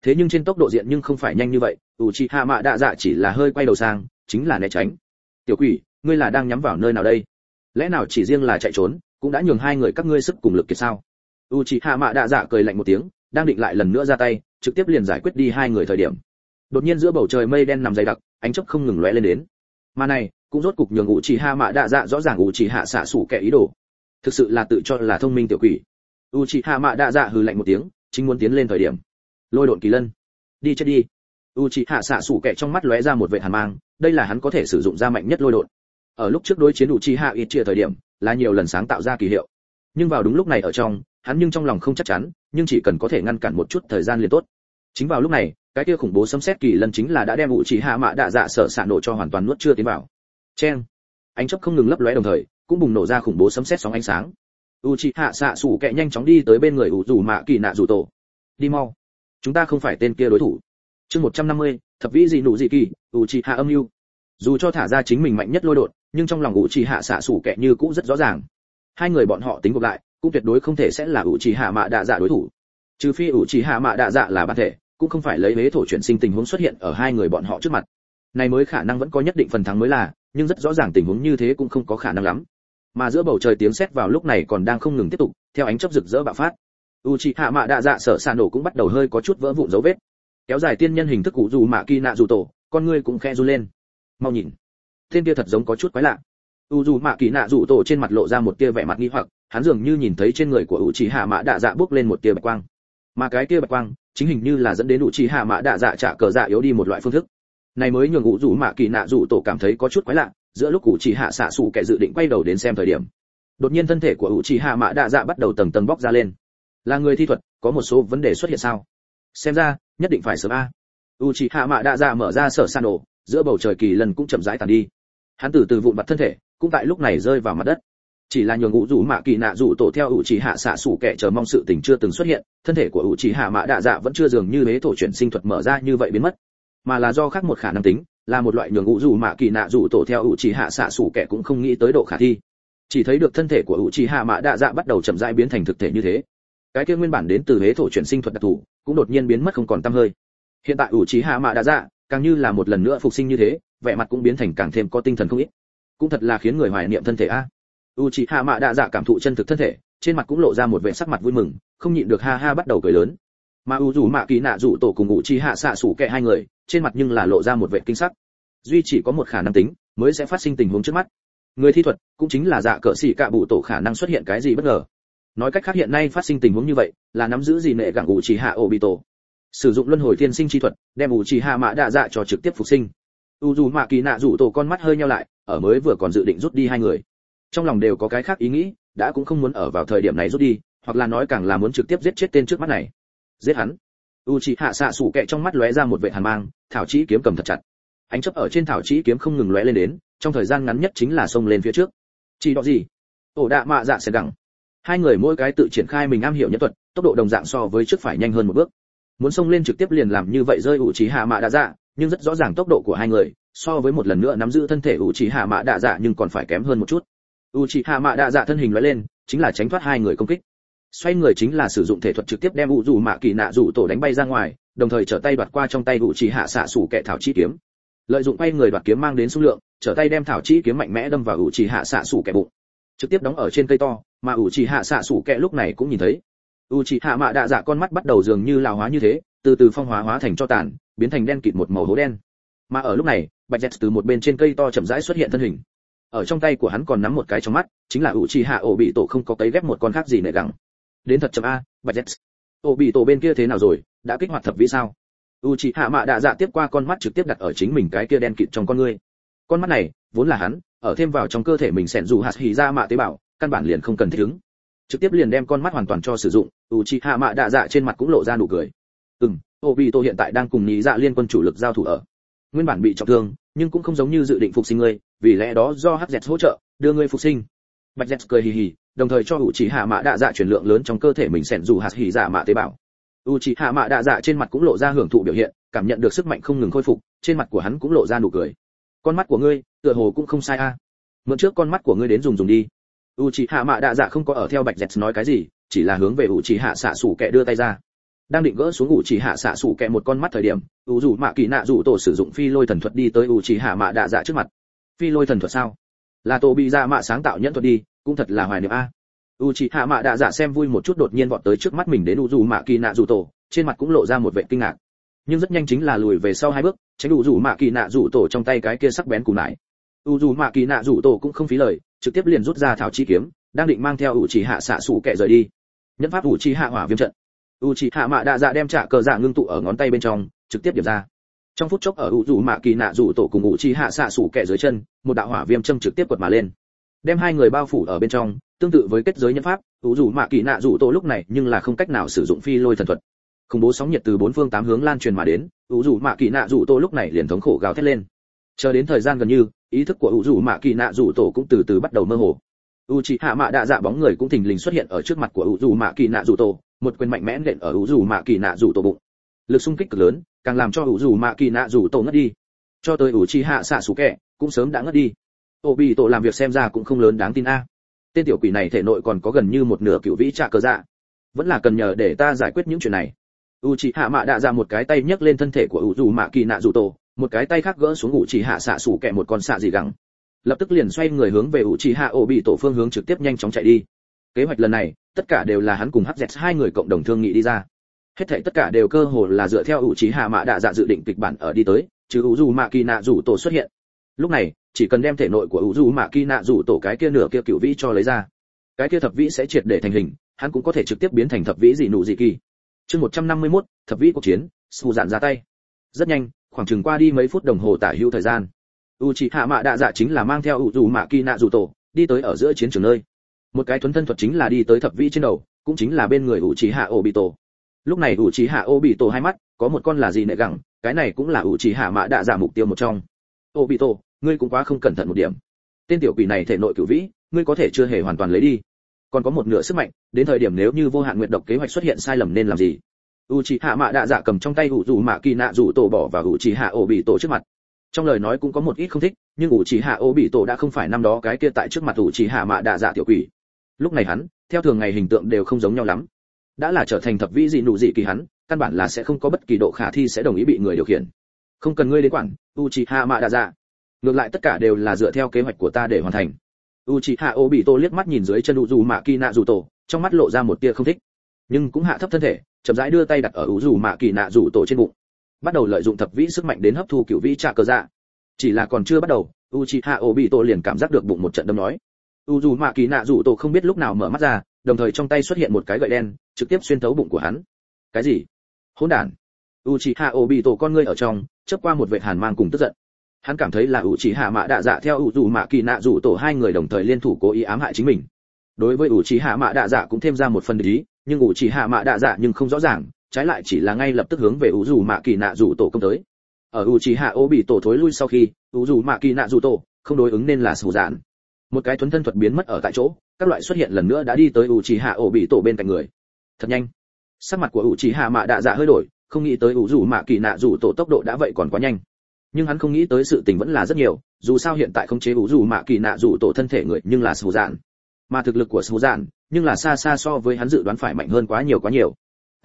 thế nhưng trên tốc độ diện nhưng không phải nhanh như vậy, Uchiha Mạ Đạ Dạ chỉ là hơi quay đầu sang, chính là né tránh. Tiểu quỷ, ngươi là đang nhắm vào nơi nào đây? Lẽ nào chỉ riêng là chạy trốn cũng đã nhường hai người các ngươi sức cùng lực kiệt sao? Uchiha Mạ Đạ Dạ cười lạnh một tiếng, đang định lại lần nữa ra tay, trực tiếp liền giải quyết đi hai người thời điểm. Đột nhiên giữa bầu trời mây đen nằm dày đặc, ánh chớp không ngừng lóe lên đến. Mà này, cũng rốt cục nhường Uchiha Mạ Đạ Dạ rõ ràng Uchiha xạ sủ kẻ ý đồ. Thực sự là tự cho là thông minh tiểu quỷ. Uchiha Mạ Đạ Dạ hừ lạnh một tiếng, chính muốn tiến lên thời điểm. Lôi độn kỳ lân, đi chết đi. Uchiha xạ sủ kẻ trong mắt lóe ra một vệt hàn mang, đây là hắn có thể sử dụng ra mạnh nhất lôi độn. Ở lúc trước đối chiến Uchiha Itachi thời điểm, là nhiều lần sáng tạo ra kỳ hiệu. Nhưng vào đúng lúc này ở trong, hắn nhưng trong lòng không chắc chắn, nhưng chỉ cần có thể ngăn cản một chút thời gian liền tốt. Chính vào lúc này, cái kia khủng bố sấm sét kỳ lân chính là đã đem Uchiha Mạ Đạ Dạ sợ xạ nổ cho hoàn toàn nuốt chưa tiến vào. Chen, ánh chớp không ngừng lấp lóe đồng thời, cũng bùng nổ ra khủng bố sấm sét sóng ánh sáng. Uchiha xạ sủ kẹ nhanh chóng đi tới bên người Uzumaki. Đi mau, chúng ta không phải tên kia đối thủ. Chương 150, thập vĩ gì nụ gì kỳ, Uchiha âm mưu. Dù cho thả ra chính mình mạnh nhất lôi đột, nhưng trong lòng Uchiha xạ sủ kẹ như cũ rất rõ ràng. Hai người bọn họ tính gộp lại, cũng tuyệt đối không thể sẽ là Uchiha Mạ Đạ Dạ đối thủ. Trừ phi Uchiha Mạ Đạ Dạ là bản thể, cũng không phải lấy hế thổ chuyển sinh tình huống xuất hiện ở hai người bọn họ trước mặt. Này mới khả năng vẫn có nhất định phần thắng mới là, nhưng rất rõ ràng tình huống như thế cũng không có khả năng lắm. Mà giữa bầu trời tiếng sét vào lúc này còn đang không ngừng tiếp tục, theo ánh chớp rực rỡ bạo phát. Uchiha Mạ Đạ Dạ sở sàn nổ cũng bắt đầu hơi có chút vỡ vụn dấu vết. Kéo dài tiên nhân hình thức cụ dù mạ kỳ nạ dù tổ, con ngươi cũng khẽ run lên. Mau nhìn, tên kia thật giống có chút quái lạ. Dù mạ kỳ nạ dù tổ trên mặt lộ ra một tia vẻ mặt nghi hoặc, hắn dường như nhìn thấy trên người của Uchiha Mạ Đạ Dạ bốc lên một tia bạch quang. Mà cái tia bạch quang chính hình như là dẫn đến Uchiha Mạ Đạ Dạ trả cờ dạ yếu đi một loại phương thức. Này mới nhường dù mạ kỳ nạ dù tổ cảm thấy có chút quái lạ, giữa lúc Uchiha xạ sủ kẻ dự định quay đầu đến xem thời điểm. Đột nhiên thân thể của Uchiha Mạ Đạ Dạ bắt đầu tầng tầng bóc ra lên. Là người thi thuật, có một số vấn đề xuất hiện sao? Xem ra, nhất định phải sớm a. Uchiha Mạ Đạ Dạ mở ra sở san nổ, giữa bầu trời kỳ lần cũng chậm rãi tàn đi. Hắn từ từ vụn vặt thân thể, cũng tại lúc này rơi vào mặt đất. Chỉ là nhường dù mạ kỳ nạ dù tổ theo Uchiha xạ sủ kẻ chờ mong sự tình chưa từng xuất hiện, thân thể của Uchiha Mạ Đạ Dạ vẫn chưa dường như hế thổ chuyển sinh thuật mở ra như vậy biến mất, mà là do khác một khả năng tính, là một loại nhường dù mạ kỳ nạ dù tổ theo Uchiha xạ sủ kẻ cũng không nghĩ tới độ khả thi. Chỉ thấy được thân thể của Uchiha Mạ Đạ Dạ bắt đầu chậm rãi biến thành thực thể như thế. Cái kia nguyên bản đến từ hế thổ chuyển sinh thuật đặc thù, cũng đột nhiên biến mất không còn tăm hơi. Hiện tại Uchiha Mạ Đạ Dạ càng như là một lần nữa phục sinh như thế, vẻ mặt cũng biến thành càng thêm có tinh thần không ít. Cũng thật là khiến người hoài niệm thân thể a. Uchiha Mạ Đạ Dạ cảm thụ chân thực thân thể, trên mặt cũng lộ ra một vẻ sắc mặt vui mừng, không nhịn được ha ha bắt đầu cười lớn. Mà Uzumaki kỳ nạ dụ tổ cùng Uchiha xạ sủ kẻ hai người, trên mặt nhưng là lộ ra một vẻ kinh sắc. Duy chỉ có một khả năng tính, mới sẽ phát sinh tình huống trước mắt. Người thi thuật, cũng chính là dạ cỡ xỉ cạ bụ tổ khả năng xuất hiện cái gì bất ngờ. Nói cách khác hiện nay phát sinh tình huống như vậy, là nắm giữ gì nệ gặng Uchiha Obito. Sử dụng luân hồi thiên sinh chi thuật, đem Uchiha Mạ Đạ Dạ cho trực tiếp phục sinh. Uzumaki kỳ nạ dụ tổ con mắt hơi nheo lại, ở mới vừa còn dự định rút đi hai người. Trong lòng đều có cái khác ý nghĩ, đã cũng không muốn ở vào thời điểm này rút đi, hoặc là nói càng là muốn trực tiếp giết chết tên trước mắt này. Giết hắn. Uchiha xạ sủ kẹ trong mắt lóe ra một vệt hàn mang, thảo chí kiếm cầm thật chặt. Ánh chớp ở trên thảo chí kiếm không ngừng lóe lên đến, trong thời gian ngắn nhất chính là xông lên phía trước. Chỉ đó gì? Ổ đạ mạ dạ sẽ gẳng. Hai người mỗi cái tự triển khai mình am hiểu nhất thuật, tốc độ đồng dạng so với trước phải nhanh hơn một bước. Muốn xông lên trực tiếp liền làm như vậy rơi Uchiha Mạ Đạ Dạ, nhưng rất rõ ràng tốc độ của hai người, so với một lần nữa nắm giữ thân thể Uchiha Mạ Đạ Dạ nhưng còn phải kém hơn một chút. Uchiha Mạ Đạ Dạ thân hình lóe lên, chính là tránh thoát hai người công kích. Xoay người chính là sử dụng thể thuật trực tiếp đem Uzumaki kỳ nạ dụ tổ đánh bay ra ngoài, đồng thời trở tay đoạt qua trong tay Uchiha xạ sủ kẻ thảo chi kiếm. Lợi dụng quay người đoạt kiếm mang đến số lượng, trở tay đem thảo chi kiếm mạnh mẽ đâm vào Uchiha xạ sủ kẻ bụng, trực tiếp đóng ở trên cây to, mà Uchiha xạ sủ kẻ lúc này cũng nhìn thấy. Uchiha Mạ Đạ Dạ con mắt bắt đầu dường như lào hóa như thế, từ từ phong hóa thành tro tàn, biến thành đen kịt một màu hố đen. Mà ở lúc này, Bạch Jet từ một bên trên cây to chậm rãi xuất hiện thân hình. Ở trong tay của hắn còn nắm một cái trong mắt, chính là Uchiha Obito không có cấy ghép một con khác gì nệ gẳng. Đến thật chậm a, Bạch Jet. Obito bên kia thế nào rồi, đã kích hoạt thập vĩ sao? Uchiha Mạ Đạ Dạ tiếp qua con mắt trực tiếp đặt ở chính mình cái kia đen kịt trong con ngươi. Con mắt này, vốn là hắn, ở thêm vào trong cơ thể mình xẻn dù hạt hỉ ra mạ tế bào, căn bản liền không cần thích ứng. Trực tiếp liền đem con mắt hoàn toàn cho sử dụng, Uchiha Mạ Đạ Dạ trên mặt cũng lộ ra nụ cười. Obito hiện tại đang cùng nhị dạ liên quân chủ lực giao thủ ở. Nguyên bản bị trọng thương, nhưng cũng không giống như dự định phục sinh ngươi, vì lẽ đó do HZ hỗ trợ, đưa ngươi phục sinh. Bạch Z cười hì hì, đồng thời cho Uchiha Mạ Đạ Dạ chuyển lượng lớn trong cơ thể mình xẻn dù hạt hỉ dạ mạ tế bào. Uchiha Mạ Đạ Dạ trên mặt cũng lộ ra hưởng thụ biểu hiện, cảm nhận được sức mạnh không ngừng khôi phục, trên mặt của hắn cũng lộ ra nụ cười. Con mắt của ngươi, tựa hồ cũng không sai a. Mượn trước con mắt của ngươi đến dùng đi. Uchiha Mạ Đạ Dạ không có ở theo Bạch Z nói cái gì, chỉ là hướng về Uchiha xạ sủ kẻ đưa tay ra. Đang định gỡ xuống ủ trì hạ xạ sủ kẹ một con mắt thời điểm, ủ dù mạ kỳ nạ dù tổ sử dụng phi lôi thần thuật đi tới ủ trì hạ mạ đạ dạ trước mặt. Phi lôi thần thuật sao? Là tổ bị dạ mạ sáng tạo nhẫn thuật đi, cũng thật là hoài niệm a. ủ trì hạ mạ đạ dạ xem vui một chút đột nhiên vọt tới trước mắt mình đến ủ dù mạ kỳ nạ dù tổ, trên mặt cũng lộ ra một vẻ kinh ngạc, nhưng rất nhanh chính là lùi về sau 2 bước, tránh ủ dù mạ kỳ nạ dù tổ trong tay cái kia sắc bén cù nải. ủ dù mạ kỳ nạ dù tổ cũng không phí lời, trực tiếp liền rút ra thảo chi kiếm, đang định mang theo ủ trì hạ xạ sủ kẹ rời đi. Nhẫn pháp ủ trì hạ hỏa viêm trận. Uchiha Mạ Đạ Dạ đem trả cờ dạ ngưng tụ ở ngón tay bên trong, trực tiếp điểm ra. Trong phút chốc ở Uzu Mạ Kỳ Nạ Dụ tổ cùng Uchiha xạ sủ kẻ dưới chân, một đạo hỏa viêm châm trực tiếp quật mà lên, đem hai người bao phủ ở bên trong, tương tự với kết giới nhân pháp, Uzu Mạ Kỳ Nạ Dụ tổ lúc này nhưng là không cách nào sử dụng phi lôi thần thuật. Khủng bố sóng nhiệt từ 4 phương 8 hướng lan truyền mà đến, Uzu Mạ Kỳ Nạ Dụ tổ lúc này liền thống khổ gào thét lên. Chờ đến thời gian gần như, ý thức của Uzu Mạ Kỳ Nạ Dụ tổ cũng từ từ bắt đầu mơ hồ. Uchiha Mạ Đạ Dạ bóng người cũng thình lình xuất hiện ở trước mặt của Uzu Mạ Kỳ Nạ Dụ tổ, một quyền mạnh mẽ nện ở Uzu Mạ Kỳ Nạ Dụ tổ bụng. Lực xung kích cực lớn, càng làm cho Uzu Mạ Kỳ Nạ Dụ tổ ngất đi. Cho tới Uchiha xạ sủ kẻ cũng sớm đã ngất đi. Obito làm việc xem ra cũng không lớn đáng tin a. Tên tiểu quỷ này thể nội còn có gần như một nửa cựu vĩ trạ cờ dạ, vẫn là cần nhờ để ta giải quyết những chuyện này. Uchiha Mạ Đạ Dạ một cái tay nhấc lên thân thể của Uzu Mạ Kỳ Nạ Dụ tổ, một cái tay khác gỡ xuống Uchiha xạ sủ kẻ một con xạ dị gẳng, lập tức liền xoay người hướng về Uchiha Obito phương hướng trực tiếp nhanh chóng chạy đi. Kế hoạch lần này, tất cả đều là hắn cùng HZ hai người cộng đồng thương nghị đi ra. Hết thảy tất cả đều cơ hồ là dựa theo Uchiha Mạ Đạ Dạ dự định kịch bản ở đi tới, chứ Uzu Mạ Kỳ Nạ Dụ tổ xuất hiện. Lúc này, chỉ cần đem thể nội của Uzu Mạ Kỳ Nạ Dụ tổ cái kia nửa kia cửu vĩ cho lấy ra, cái kia thập vĩ sẽ triệt để thành hình, hắn cũng có thể trực tiếp biến thành thập vĩ dị nụ dị kỳ. Chương 151, thập vĩ cuộc chiến, Su Dạn ra tay. Rất nhanh, khoảng chừng qua đi mấy phút đồng hồ tả hữu thời gian, Uchiha Mạ Đạ Dạ chính là mang theo Uzu Mạ Kỳ Nạ Dụ tổ, đi tới ở giữa chiến trường nơi. Một cái thuần thân thuật chính là đi tới thập vĩ trên đầu, cũng chính là bên người Uchiha Obito. Lúc này Uchiha Obito hai mắt, có một con là gì nệ gẳng, cái này cũng là Uchiha Mạ Đạ Dạ mục tiêu một trong. Obito, ngươi cũng quá không cẩn thận một điểm. Tên tiểu quỷ này thể nội cửu vĩ, ngươi có thể chưa hề hoàn toàn lấy đi. Còn có một nửa sức mạnh, đến thời điểm nếu như vô hạn nguyệt độc kế hoạch xuất hiện sai lầm nên làm gì? Uchiha Mạ Đạ Dạ cầm trong tay Uzu Mạ Kỳ Nạ Dụ tổ bỏ vào Uchiha Obito trước mặt. Trong lời nói cũng có một ít không thích, nhưng Uchiha Obito đã không phải năm đó cái kia tại trước mặt Uchiha Mạ Đạ Dạ tiểu quỷ. Lúc này hắn, theo thường ngày hình tượng đều không giống nhau lắm. Đã là trở thành thập vĩ dị nụ dị kỳ hắn, căn bản là sẽ không có bất kỳ độ khả thi sẽ đồng ý bị người điều khiển. Không cần ngươi đến quản, Uchiha Mạ Đạ Dạ. Ngược lại tất cả đều là dựa theo kế hoạch của ta để hoàn thành. Uchiha Obito liếc mắt nhìn dưới chân Uzu Mạ Kỳ Nạ Dụ tổ, trong mắt lộ ra một tia không thích, nhưng cũng hạ thấp thân thể, chậm rãi đưa tay đặt ở Uzu Mạ Kỳ Nạ Dụ tổ trên bụng, bắt đầu lợi dụng thập vĩ sức mạnh đến hấp thu cửu vĩ trạ cờ dạ. Chỉ là còn chưa bắt đầu, Uchiha Obito liền cảm giác được bụng một trận đâm nhói. Uzu Mạ Kỳ Nạ Dụ tổ không biết lúc nào mở mắt ra, đồng thời trong tay xuất hiện một cái gậy đen, trực tiếp xuyên thấu bụng của hắn. Cái gì? Hỗn đản! Uchiha Obito con ngươi ở trong, chớp qua một vệt hàn mang cùng tức giận. Hắn cảm thấy là Uchiha Mạ Đạ Dạ theo Uzu Mạ Kỳ Nạ Dụ tổ hai người đồng thời liên thủ cố ý ám hại chính mình. Đối với Uchiha Mạ Đạ Dạ cũng thêm ra một phần địch ý, nhưng Uchiha Mạ Đạ Dạ nhưng không rõ ràng, trái lại chỉ là ngay lập tức hướng về Uzu Mạ Kỳ Nạ Dụ tổ công tới. Ở Uchiha Obito thối lui sau khi, Uzu Mạ Kỳ Nạ Dụ tổ không đối ứng nên là Su Dạn. Một cái thuần thân thuật biến mất ở tại chỗ, các loại xuất hiện lần nữa đã đi tới Uchiha Obito bên cạnh người. Thật nhanh. Sắc mặt của Uchiha Mạ Đạ Dạ hơi đổi, không nghĩ tới Uzu Mạ Kỳ Nạ Dụ tổ tốc độ đã vậy còn quá nhanh. Nhưng hắn không nghĩ tới sự tình vẫn là rất nhiều, dù sao hiện tại không chế Uzu Mạ Kỳ Nạ Dụ tổ thân thể người nhưng là Su Dạn. Mà thực lực của Su Dạn, nhưng là xa xa so với hắn dự đoán phải mạnh hơn quá nhiều quá nhiều.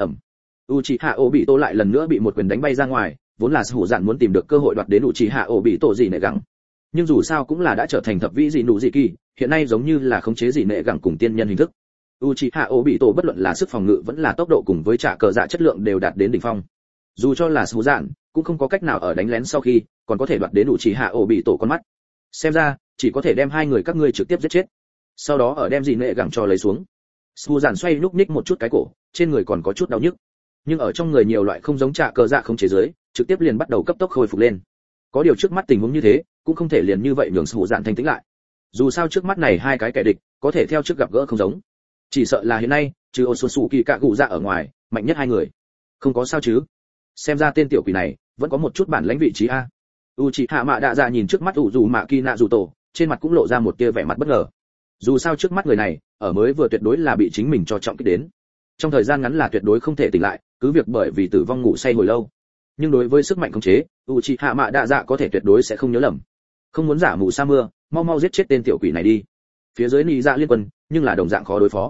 Uchiha Obito lại lần nữa bị một quyền đánh bay ra ngoài, vốn là Su Dạn muốn tìm được cơ hội đoạt đến Uchiha Obito gì nệ gắng. Nhưng dù sao cũng là đã trở thành thập vĩ dị nụ dị kỳ, hiện nay giống như là khống chế dị nệ gẳng cùng tiên nhân hình thức. Uchiha Obito bất luận là sức phòng ngự vẫn là tốc độ cùng với trả cờ dạ chất lượng đều đạt đến đỉnh phong. Dù cho là Su Dạn, cũng không có cách nào ở đánh lén sau khi còn có thể đoạt đến Uchiha Obito con mắt. Xem ra, chỉ có thể đem hai người các ngươi trực tiếp giết chết. Sau đó ở đem dị nệ gẳng cho lấy xuống. Su Dạn xoay nhúc nhích một chút cái cổ, trên người còn có chút đau nhức. Nhưng ở trong người nhiều loại không giống trả cờ dạ không chế giới, trực tiếp liền bắt đầu cấp tốc khôi phục lên. Có điều trước mắt tình huống như thế, cũng không thể liền như vậy nhường Su Dạn thanh tĩnh lại. Dù sao trước mắt này hai cái kẻ địch, có thể theo trước gặp gỡ không giống. Chỉ sợ là hiện nay, trừ Otsutsuki Kagu dạ ở ngoài, mạnh nhất hai người. Không có sao chứ? Xem ra tên tiểu quỷ này vẫn có một chút bản lãnh vị trí a. Uchiha Mạ Đạ Dạ nhìn trước mắt Uzu Mạ Kỳ Nạ Dụ tổ, trên mặt cũng lộ ra một tia vẻ mặt bất ngờ. Dù sao trước mắt người này, ở mới vừa tuyệt đối là bị chính mình cho trọng kích đến. Trong thời gian ngắn là tuyệt đối không thể tỉnh lại, cứ việc bởi vì tử vong ngủ say hồi lâu. Nhưng đối với sức mạnh khống chế, Uchiha Mạ Đạ Dạ có thể tuyệt đối sẽ không nhớ lầm. Không muốn giả mù sa mưa, mau mau giết chết tên tiểu quỷ này đi. Phía dưới Nị Dạ liên quân, nhưng là đồng dạng khó đối phó.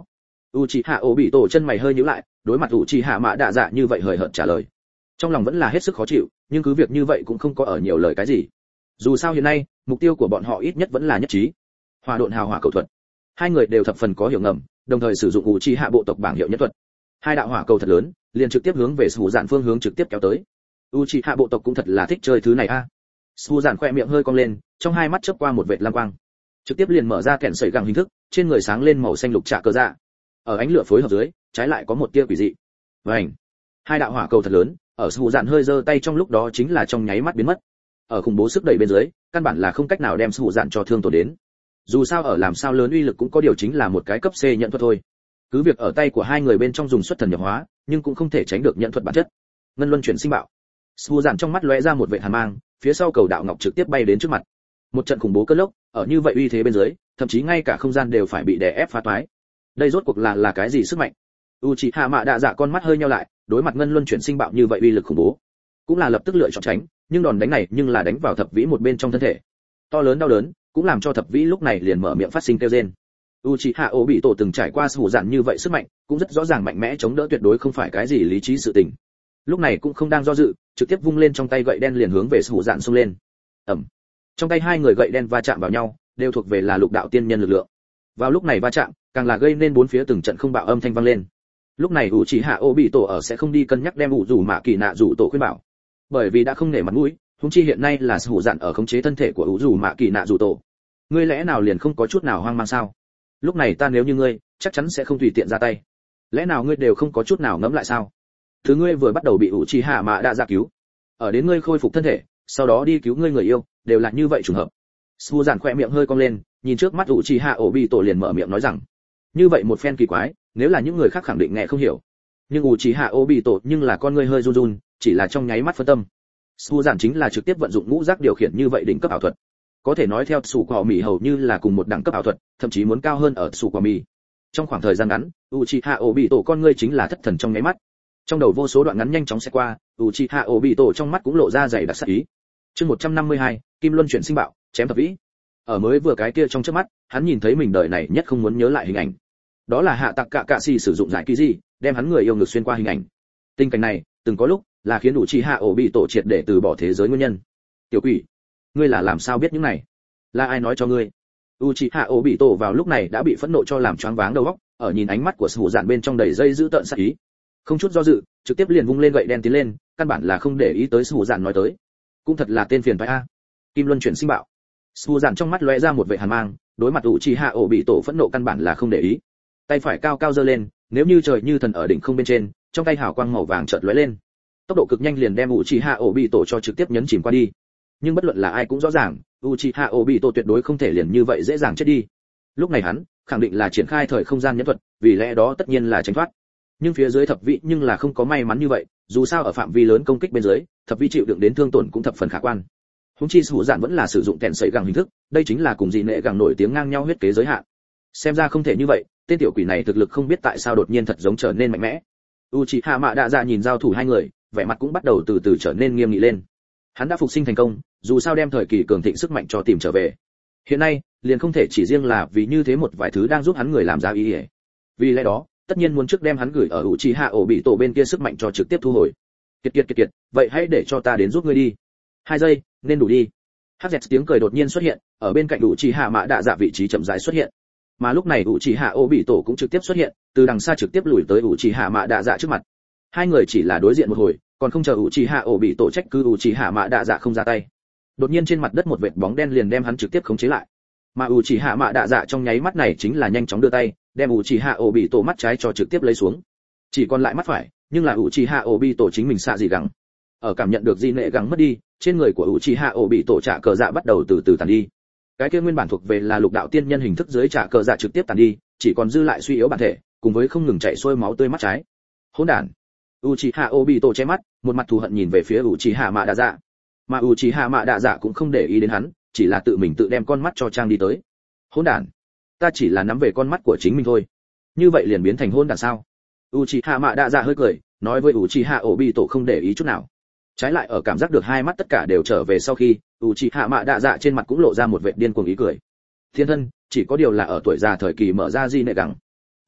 Uchiha Obito chân mày hơi nhíu lại, đối mặt Uchiha Mạ Đạ Dạ như vậy hời hợt trả lời. Trong lòng vẫn là hết sức khó chịu, nhưng cứ việc như vậy cũng không có ở nhiều lời cái gì. Dù sao hiện nay, mục tiêu của bọn họ ít nhất vẫn là nhất trí. Hỏa độn hào hỏa cầu thuật. Hai người đều thập phần có hiểu ngầm, đồng thời sử dụng Uchiha bộ tộc bảng hiệu nhất thuật. Hai đạo hỏa cầu thật lớn, liền trực tiếp hướng về Sủ Dạn phương hướng trực tiếp kéo tới. Uchiha bộ tộc cũng thật là thích chơi thứ này a. Sủ Dạn khẽ miệng hơi cong lên, trong hai mắt chớp qua một vệt lam quang. Trực tiếp liền mở ra kẹn sẩy gẳng hình thức, trên người sáng lên màu xanh lục trạ cơ dạ. Ở ánh lửa phối hợp dưới, trái lại có một tia quỷ dị. Vành. Hai đạo hỏa cầu thật lớn, ở Sủ Dạn hơi giơ tay trong lúc đó chính là trong nháy mắt biến mất. Ở khủng bố sức đẩy bên dưới, căn bản là không cách nào đem Sủ Dạn cho thương tổn đến. Dù sao ở làm sao lớn uy lực cũng có điều chính là một cái cấp C nhận thuật thôi. Cứ việc ở tay của hai người bên trong dùng xuất thần nhập hóa, nhưng cũng không thể tránh được nhận thuật bản chất. Ngân luân chuyển sinh bạo. Sủ Dạn trong mắt lóe ra một vệt hàn mang, phía sau cầu đạo ngọc trực tiếp bay đến trước mặt. Một trận khủng bố cơn lốc, ở như vậy uy thế bên dưới, thậm chí ngay cả không gian đều phải bị đè ép phá toái. Đây rốt cuộc là cái gì sức mạnh? Uchiha Mạ Đạ Dạ con mắt hơi nheo lại, đối mặt ngân luân chuyển sinh bạo như vậy uy lực khủng bố, cũng là lập tức lựa chọn tránh, nhưng đòn đánh này nhưng là đánh vào thập vĩ một bên trong thân thể. To lớn đau đớn, cũng làm cho thập vĩ lúc này liền mở miệng phát sinh kêu rên. Uchiha Obito từng trải qua Sủ Dạn như vậy sức mạnh, cũng rất rõ ràng mạnh mẽ chống đỡ tuyệt đối không phải cái gì lý trí sự tình. Lúc này cũng không đang do dự, trực tiếp vung lên trong tay gậy đen liền hướng về Sủ Dạn xông lên. Ầm. Trong tay hai người gậy đen va chạm vào nhau, đều thuộc về là lục đạo tiên nhân lực lượng. Vào lúc này va chạm, càng là gây nên bốn phía từng trận không bạo âm thanh vang lên. Lúc này Uchiha Obito ở sẽ không đi cân nhắc đem Uzu Mạ Kỳ Nạ Dụ Tổ khuyên bảo, bởi vì đã không nể mặt mũi, huống chi hiện nay là Sủ Dạn ở khống chế thân thể của Uzu Mạ Kỳ Nạ Dụ Tổ. Ngươi lẽ nào liền không có chút nào hoang mang sao? Lúc này ta nếu như ngươi, chắc chắn sẽ không tùy tiện ra tay. Lẽ nào ngươi đều không có chút nào ngẫm lại sao? Thứ ngươi vừa bắt đầu bị Uchiha Mạ Đạ Dạ cứu, ở đến ngươi khôi phục thân thể, sau đó đi cứu ngươi người yêu, đều là như vậy trùng hợp. Sủ Dạn khẽ miệng hơi cong lên, nhìn trước mắt Uchiha Obito liền mở miệng nói rằng, như vậy một phen kỳ quái, nếu là những người khác khẳng định nghe không hiểu. Nhưng Uchiha Obito nhưng là con ngươi hơi run run, chỉ là trong nháy mắt phân tâm. Sủ Dạn chính là trực tiếp vận dụng ngũ giác điều khiển như vậy đỉnh cấp ảo thuật. Có thể nói theo Sủ Quả Mì hầu như là cùng một đẳng cấp ảo thuật, thậm chí muốn cao hơn ở Sủ Quả Mì. Trong khoảng thời gian ngắn, Uchiha Obito con ngươi chính là thất thần trong nháy mắt. Trong đầu vô số đoạn ngắn nhanh chóng sẽ qua, Uchiha Obito trong mắt cũng lộ ra dày đặc sắc ý. Chương 152, Kim Luân chuyển sinh bạo, chém thập vĩ. Ở mới vừa cái kia trong chớp mắt, hắn nhìn thấy mình đời này nhất không muốn nhớ lại hình ảnh. Đó là Hạ Tặc Cạ Cạ Xỉ sử dụng giải kỳ gì, đem hắn người yêu ngược xuyên qua hình ảnh. Tình cảnh này, từng có lúc là khiến Uchiha Obito triệt để từ bỏ thế giới nguyên nhân. Tiểu quỷ, ngươi là làm sao biết những này? Là ai nói cho ngươi? Uchiha Obito vào lúc này đã bị phẫn nộ cho làm choáng váng đầu óc, ở nhìn ánh mắt của Sủ Dạn bên trong đầy dây dữ tợn sát ý. Không chút do dự, trực tiếp liền vung lên gậy đen tiến lên, căn bản là không để ý tới Sủ Dạn nói tới. Cũng thật là tên phiền toái a. Kim Luân chuyển sinh bạo. Sủ Dạn trong mắt lóe ra một vẻ hàn mang, đối mặt Uchiha Obito phẫn nộ căn bản là không để ý. Tay phải cao cao giơ lên, nếu như trời như thần ở đỉnh không bên trên, trong tay hào quang màu vàng chợt lóe lên. Tốc độ cực nhanh liền đem Uchiha Obito cho trực tiếp nhấn chìm qua đi. Nhưng bất luận là ai cũng rõ ràng, Uchiha Obito tuyệt đối không thể liền như vậy dễ dàng chết đi. Lúc này hắn, khẳng định là triển khai thời không gian nhẫn thuật, vì lẽ đó tất nhiên là tránh thoát. Nhưng phía dưới thập vị nhưng là không có may mắn như vậy, dù sao ở phạm vi lớn công kích bên dưới, thập vị chịu đựng đến thương tổn cũng thập phần khả quan. Húng chi Sủ Dạn vẫn là sử dụng kèn sấy gẳng hình thức, đây chính là cùng dị nệ gẳng nổi tiếng ngang nhau huyết kế giới hạn. Xem ra không thể như vậy, tên tiểu quỷ này thực lực không biết tại sao đột nhiên thật giống trở nên mạnh mẽ. Uchiha Mạ Đạ Dạ nhìn giao thủ hai người, vẻ mặt cũng bắt đầu từ từ trở nên nghiêm nghị lên. Hắn đã phục sinh thành công, dù sao đem thời kỳ cường thịnh sức mạnh cho tìm trở về. Hiện nay, liền không thể chỉ riêng là vì như thế một vài thứ đang giúp hắn người làm ra ý nghĩa. Vì lẽ đó, tất nhiên muốn trước đem hắn gửi ở Uchiha Obito bên kia sức mạnh cho trực tiếp thu hồi. Kiệt, vậy hãy để cho ta đến giúp ngươi đi. 2 giây, nên đủ đi. Hắc Dẹt tiếng cười đột nhiên xuất hiện, ở bên cạnh Uchiha Mạ Đạ Dạ vị trí chậm rãi xuất hiện. Mà lúc này Uchiha Obito cũng trực tiếp xuất hiện, từ đằng xa trực tiếp lùi tới Uchiha Mạ Đạ Dạ trước mặt. Hai người chỉ là đối diện một hồi, còn không chờ Uchiha Obito trách cứ Uchiha Mạ Đạ Dạ không ra tay. Đột nhiên trên mặt đất một vệt bóng đen liền đem hắn trực tiếp khống chế lại. Mà Uchiha Mạ Đạ Dạ trong nháy mắt này chính là nhanh chóng đưa tay, đem Uchiha Obito mắt trái cho trực tiếp lấy xuống. Chỉ còn lại mắt phải, nhưng là Uchiha Obito chính mình xạ gì gắng. Ở cảm nhận được di nệ gắng mất đi, trên người của Uchiha Obito trả cờ dạ bắt đầu từ từ tàn đi. Cái kia nguyên bản thuộc về là lục đạo tiên nhân hình thức dưới trả cờ dạ trực tiếp tàn đi, chỉ còn dư lại suy yếu bản thể, cùng với không ngừng chảy xuôi máu tươi mắt trái. Hỗn đản. Uchiha Obito che mắt, một mặt thù hận nhìn về phía Uchiha Mạ Đạ Dạ. Mà Uchiha Mạ Đạ Dạ cũng không để ý đến hắn, chỉ là tự mình tự đem con mắt cho trang đi tới. Hỗn đản. Ta chỉ là nắm về con mắt của chính mình thôi. Như vậy liền biến thành hỗn đản sao? Uchiha Mạ Đạ Dạ hơi cười, nói với Uchiha Obito không để ý chút nào. Trái lại ở cảm giác được hai mắt tất cả đều trở về sau khi, Uchiha Mạ Đạ Dạ trên mặt cũng lộ ra một vệt điên cuồng ý cười. Thiên thân, chỉ có điều là ở tuổi già thời kỳ mở ra di nệ gắng.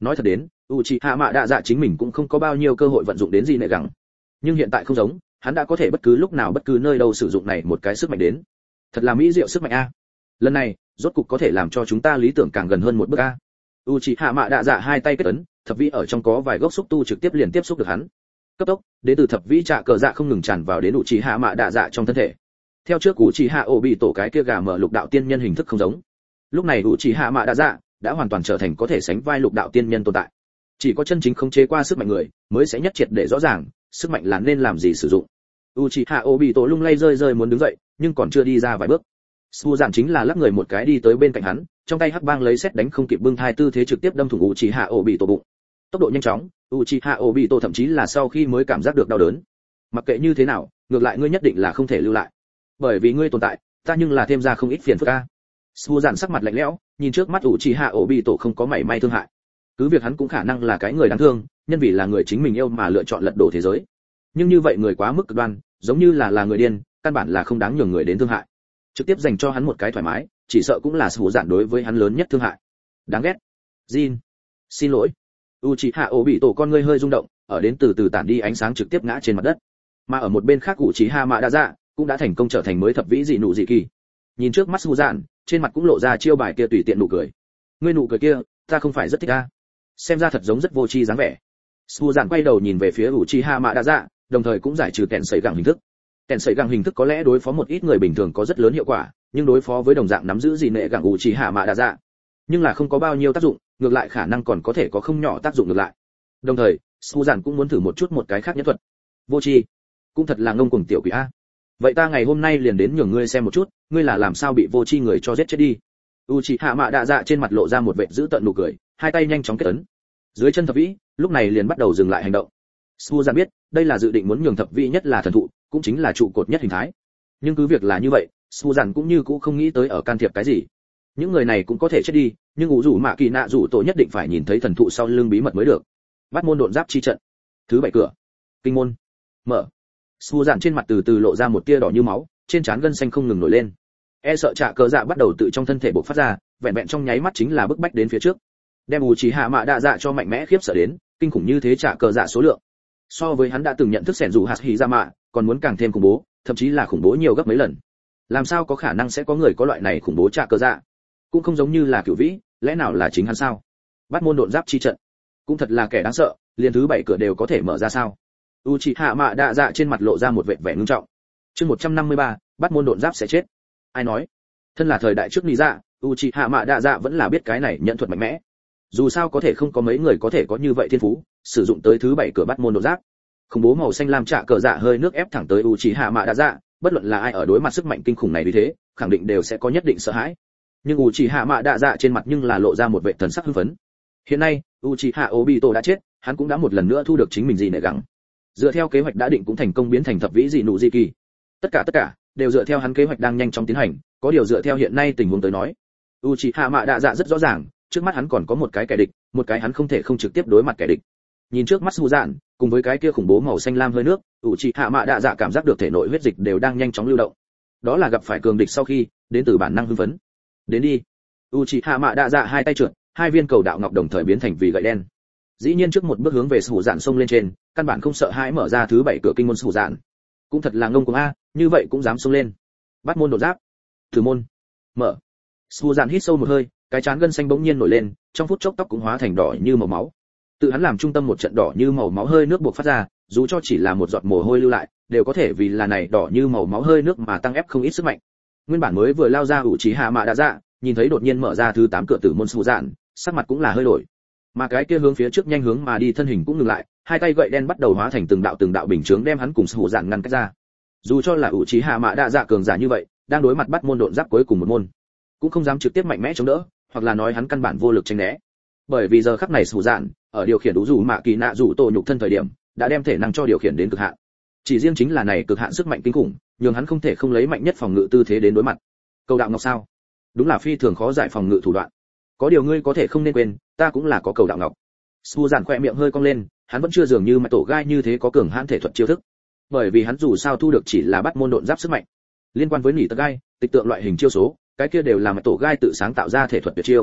nói thật đến Uchiha Mạ Đạ Dạ chính mình cũng không có bao nhiêu cơ hội vận dụng đến gì nệ gẳng, nhưng hiện tại không giống, hắn đã có thể bất cứ lúc nào bất cứ nơi đâu sử dụng này một cái sức mạnh đến. Thật là mỹ diệu sức mạnh a. Lần này rốt cục có thể làm cho chúng ta lý tưởng càng gần hơn một bước a. Uchiha Mạ Đạ Dạ hai tay kết ấn, thập vĩ ở trong có vài gốc xúc tu trực tiếp liền tiếp xúc được hắn. Cấp tốc, đến từ thập vĩ trạ cờ dạ không ngừng tràn vào đến Uchiha Mạ Đạ Dạ trong thân thể. Theo trước Uchiha Obito cái kia gà mở lục đạo tiên nhân hình thức không giống. Lúc này Uchiha Mạ Đạ Dạ đã hoàn toàn trở thành có thể sánh vai lục đạo tiên nhân tồn tại. Chỉ có chân chính khống chế qua sức mạnh người, mới sẽ nhất triệt để rõ ràng, sức mạnh là nên làm gì sử dụng. Uchiha Obito lung lay rơi rơi muốn đứng dậy, nhưng còn chưa đi ra vài bước. Su Dạn chính là lắc người một cái đi tới bên cạnh hắn, trong tay hắc bang lấy sét đánh không kịp bưng thai tư thế trực tiếp đâm thủng Uchiha Obito bụng. Tốc độ nhanh chóng, Uchiha Obito thậm chí là sau khi mới cảm giác được đau đớn. Mặc kệ như thế nào, ngược lại ngươi nhất định là không thể lưu lại. Bởi vì ngươi tồn tại, ta nhưng là thêm ra không ít phiền phức a. Su Dạn sắc mặt lạnh lẽo, nhìn trước mắt Uchiha Obito không có mảy may thương hại. Cứ việc hắn cũng khả năng là cái người đáng thương, nhân vì là người chính mình yêu mà lựa chọn lật đổ thế giới. Nhưng như vậy người quá mức cực đoan, giống như là người điên, căn bản là không đáng nhường người đến thương hại. Trực tiếp dành cho hắn một cái thoải mái, chỉ sợ cũng là Su Dạn đối với hắn lớn nhất thương hại. Đáng ghét. Jin, xin lỗi. Uchiha Obito con ngươi hơi rung động, ở đến từ từ tản đi ánh sáng trực tiếp ngã trên mặt đất. Mà ở một bên khác Uchiha Mạ Đạ Dạ cũng đã thành công trở thành mới thập vĩ dị nụ dị kỳ. Nhìn trước mắt Su Dạn, trên mặt cũng lộ ra chiêu bài kia tùy tiện nụ cười. Ngươi nụ cười kia, ta không phải rất thích a. Xem ra thật giống rất vô tri dáng vẻ. Su Dạn quay đầu nhìn về phía Uchiha Mạ Đạ Dạ, đồng thời cũng giải trừ kèn sấy gẳng hình thức. Kèn sấy gẳng hình thức có lẽ đối phó một ít người bình thường có rất lớn hiệu quả, nhưng đối phó với đồng dạng nắm giữ dị nệ gẳng Uchiha Mạ Đạ Dạ, nhưng là không có bao nhiêu tác dụng, ngược lại khả năng còn có thể có không nhỏ tác dụng ngược lại. Đồng thời, Su Dạn cũng muốn thử một chút một cái khác nhất thuật. Vô tri, cũng thật là ngông cuồng tiểu quỷ a. Vậy ta ngày hôm nay liền đến nhường ngươi xem một chút, ngươi là làm sao bị vô tri người cho giết chết đi. Uchiha Mạ Đạ Dạ trên mặt lộ ra một vẻ dữ tợn nụ cười, hai tay nhanh chóng kết ấn. Dưới chân thập vĩ, lúc này liền bắt đầu dừng lại hành động. Su Dạn biết, đây là dự định muốn nhường thập vĩ nhất là thần thụ, cũng chính là trụ cột nhất hình thái. Nhưng cứ việc là như vậy, Su Dạn cũng như cũ không nghĩ tới ở can thiệp cái gì. Những người này cũng có thể chết đi, nhưng Vũ Dụ Mạ Kỳ Nạ Dụ Tổ nhất định phải nhìn thấy thần thụ sau lưng bí mật mới được. Bắt môn độn giáp chi trận. Thứ 7 cửa. Kinh môn. Mở. Su Dạn trên mặt từ từ lộ ra một tia đỏ như máu, trên trán gân xanh không ngừng nổi lên. E sợ Trạ Cờ Dạ bắt đầu tự trong thân thể bộc phát ra, vẹn vẹn trong nháy mắt chính là bức bách đến phía trước. Đem Uchiha Mạ Đạ Dạ cho mạnh mẽ khiếp sợ đến, kinh khủng như thế Trạ Cờ Dạ số lượng. So với hắn đã từng nhận thức Sẻn Dù Hạt Hỉ Dạ Mạ, còn muốn càng thêm khủng bố, thậm chí là khủng bố nhiều gấp mấy lần. Làm sao có khả năng sẽ có người có loại này khủng bố Trạ Cờ Dạ? Cũng không giống như là Cửu Vĩ, lẽ nào là chính hắn sao? Bắt môn độn giáp chi trận, cũng thật là kẻ đáng sợ, liền thứ 7 cửa đều có thể mở ra sao? Uchiha Mạ Đạ Dạ trên mặt lộ ra một vẻ vẻ ngưng trọng. Chương 153, bắt môn độn giáp sẽ chết. Ai nói? Thân là thời đại trước Lý Dạ, Uchiha Mạ Đạ Dạ vẫn là biết cái này nhận thuật mạnh mẽ. Dù sao có thể không có mấy người có thể có như vậy thiên phú, sử dụng tới thứ 7 cửa bắt môn độn giáp. Khủng bố màu xanh lam Trạ Cờ Dạ hơi nước ép thẳng tới Uchiha Mạ Đạ Dạ, bất luận là ai ở đối mặt sức mạnh kinh khủng này như thế, khẳng định đều sẽ có nhất định sợ hãi. Nhưng Uchiha Mạ Đạ Dạ trên mặt nhưng là lộ ra một vẻ thần sắc hưng phấn. Hiện nay, Uchiha Obito đã chết, hắn cũng đã một lần nữa thu được chính mình gì nệ gắng. Dựa theo kế hoạch đã định cũng thành công biến thành thập vĩ dị nụ dị kỳ. Tất cả đều dựa theo hắn kế hoạch đang nhanh chóng tiến hành, có điều dựa theo hiện nay tình huống tới nói, Uchiha Mạ Đạ Dạ rất rõ ràng, trước mắt hắn còn có một cái kẻ địch, một cái hắn không thể không trực tiếp đối mặt kẻ địch. Nhìn trước mắt Su Dạn, cùng với cái kia khủng bố màu xanh lam hơi nước, Uchiha Mạ Đạ Dạ cảm giác được thể nội huyết dịch đều đang nhanh chóng lưu động. Đó là gặp phải cường địch sau khi, đến từ bản năng hưng phấn. Đến đi. Uchiha Mạ Đạ Dạ hai tay trượt, hai viên cầu đạo ngọc đồng thời biến thành vì gậy đen. Dĩ nhiên trước một bước hướng về Su Dạn xông lên trên, căn bản không sợ hãi mở ra thứ 7 cửa kinh môn Su Dạn. Cũng thật là ngông cuồng a, như vậy cũng dám xông lên. Bắt môn đột giáp. Thử môn. Mở. Su Dạn hít sâu một hơi, cái trán gân xanh bỗng nhiên nổi lên, trong phút chốc tóc cũng hóa thành đỏ như màu máu. Tự hắn làm trung tâm một trận đỏ như màu máu hơi nước bộc phát ra, dù cho chỉ là một giọt mồ hôi lưu lại, đều có thể vì là này đỏ như màu máu hơi nước mà tăng ép không ít sức mạnh. Nguyên bản mới vừa lao ra Uchiha Mạ Đạ Dạ, nhìn thấy đột nhiên mở ra thứ 8 cửa tử môn Su Dạn, sắc mặt cũng là hơi đổi. Mà cái kia hướng phía trước nhanh hướng mà đi thân hình cũng ngừng lại, hai tay gậy đen bắt đầu hóa thành từng đạo bình chướng đem hắn cùng Su Dạn ngăn cách ra. Dù cho là Uchiha Mạ Đạ Dạ cường giả như vậy, đang đối mặt bắt môn độn giáp cuối cùng một môn, cũng không dám trực tiếp mạnh mẽ chống đỡ, hoặc là nói hắn căn bản vô lực tránh né. Bởi vì giờ khắc này Su Dạn, ở điều khiển Vũ Dụ Mạ Kỳ Nạ Dụ Tổ nhục thân thời điểm, đã đem thể năng cho điều khiển đến cực hạn. Chỉ riêng chính là này cực hạn sức mạnh kinh khủng, nhưng hắn không thể không lấy mạnh nhất phòng ngự tư thế đến đối mặt. Cầu đạo ngọc sao? Đúng là phi thường khó giải phòng ngự thủ đoạn. Có điều ngươi có thể không nên quên, ta cũng là có cầu đạo ngọc. Su Dạn khẽ miệng hơi cong lên, hắn vẫn chưa dường như mà tổ gai như thế có cường hãn thể thuật chiêu thức. Bởi vì hắn dù sao thu được chỉ là bắt môn độn giáp sức mạnh. Liên quan với nỉ tật gai, tịch tượng loại hình chiêu số, cái kia đều là mà tổ gai tự sáng tạo ra thể thuật tuyệt chiêu.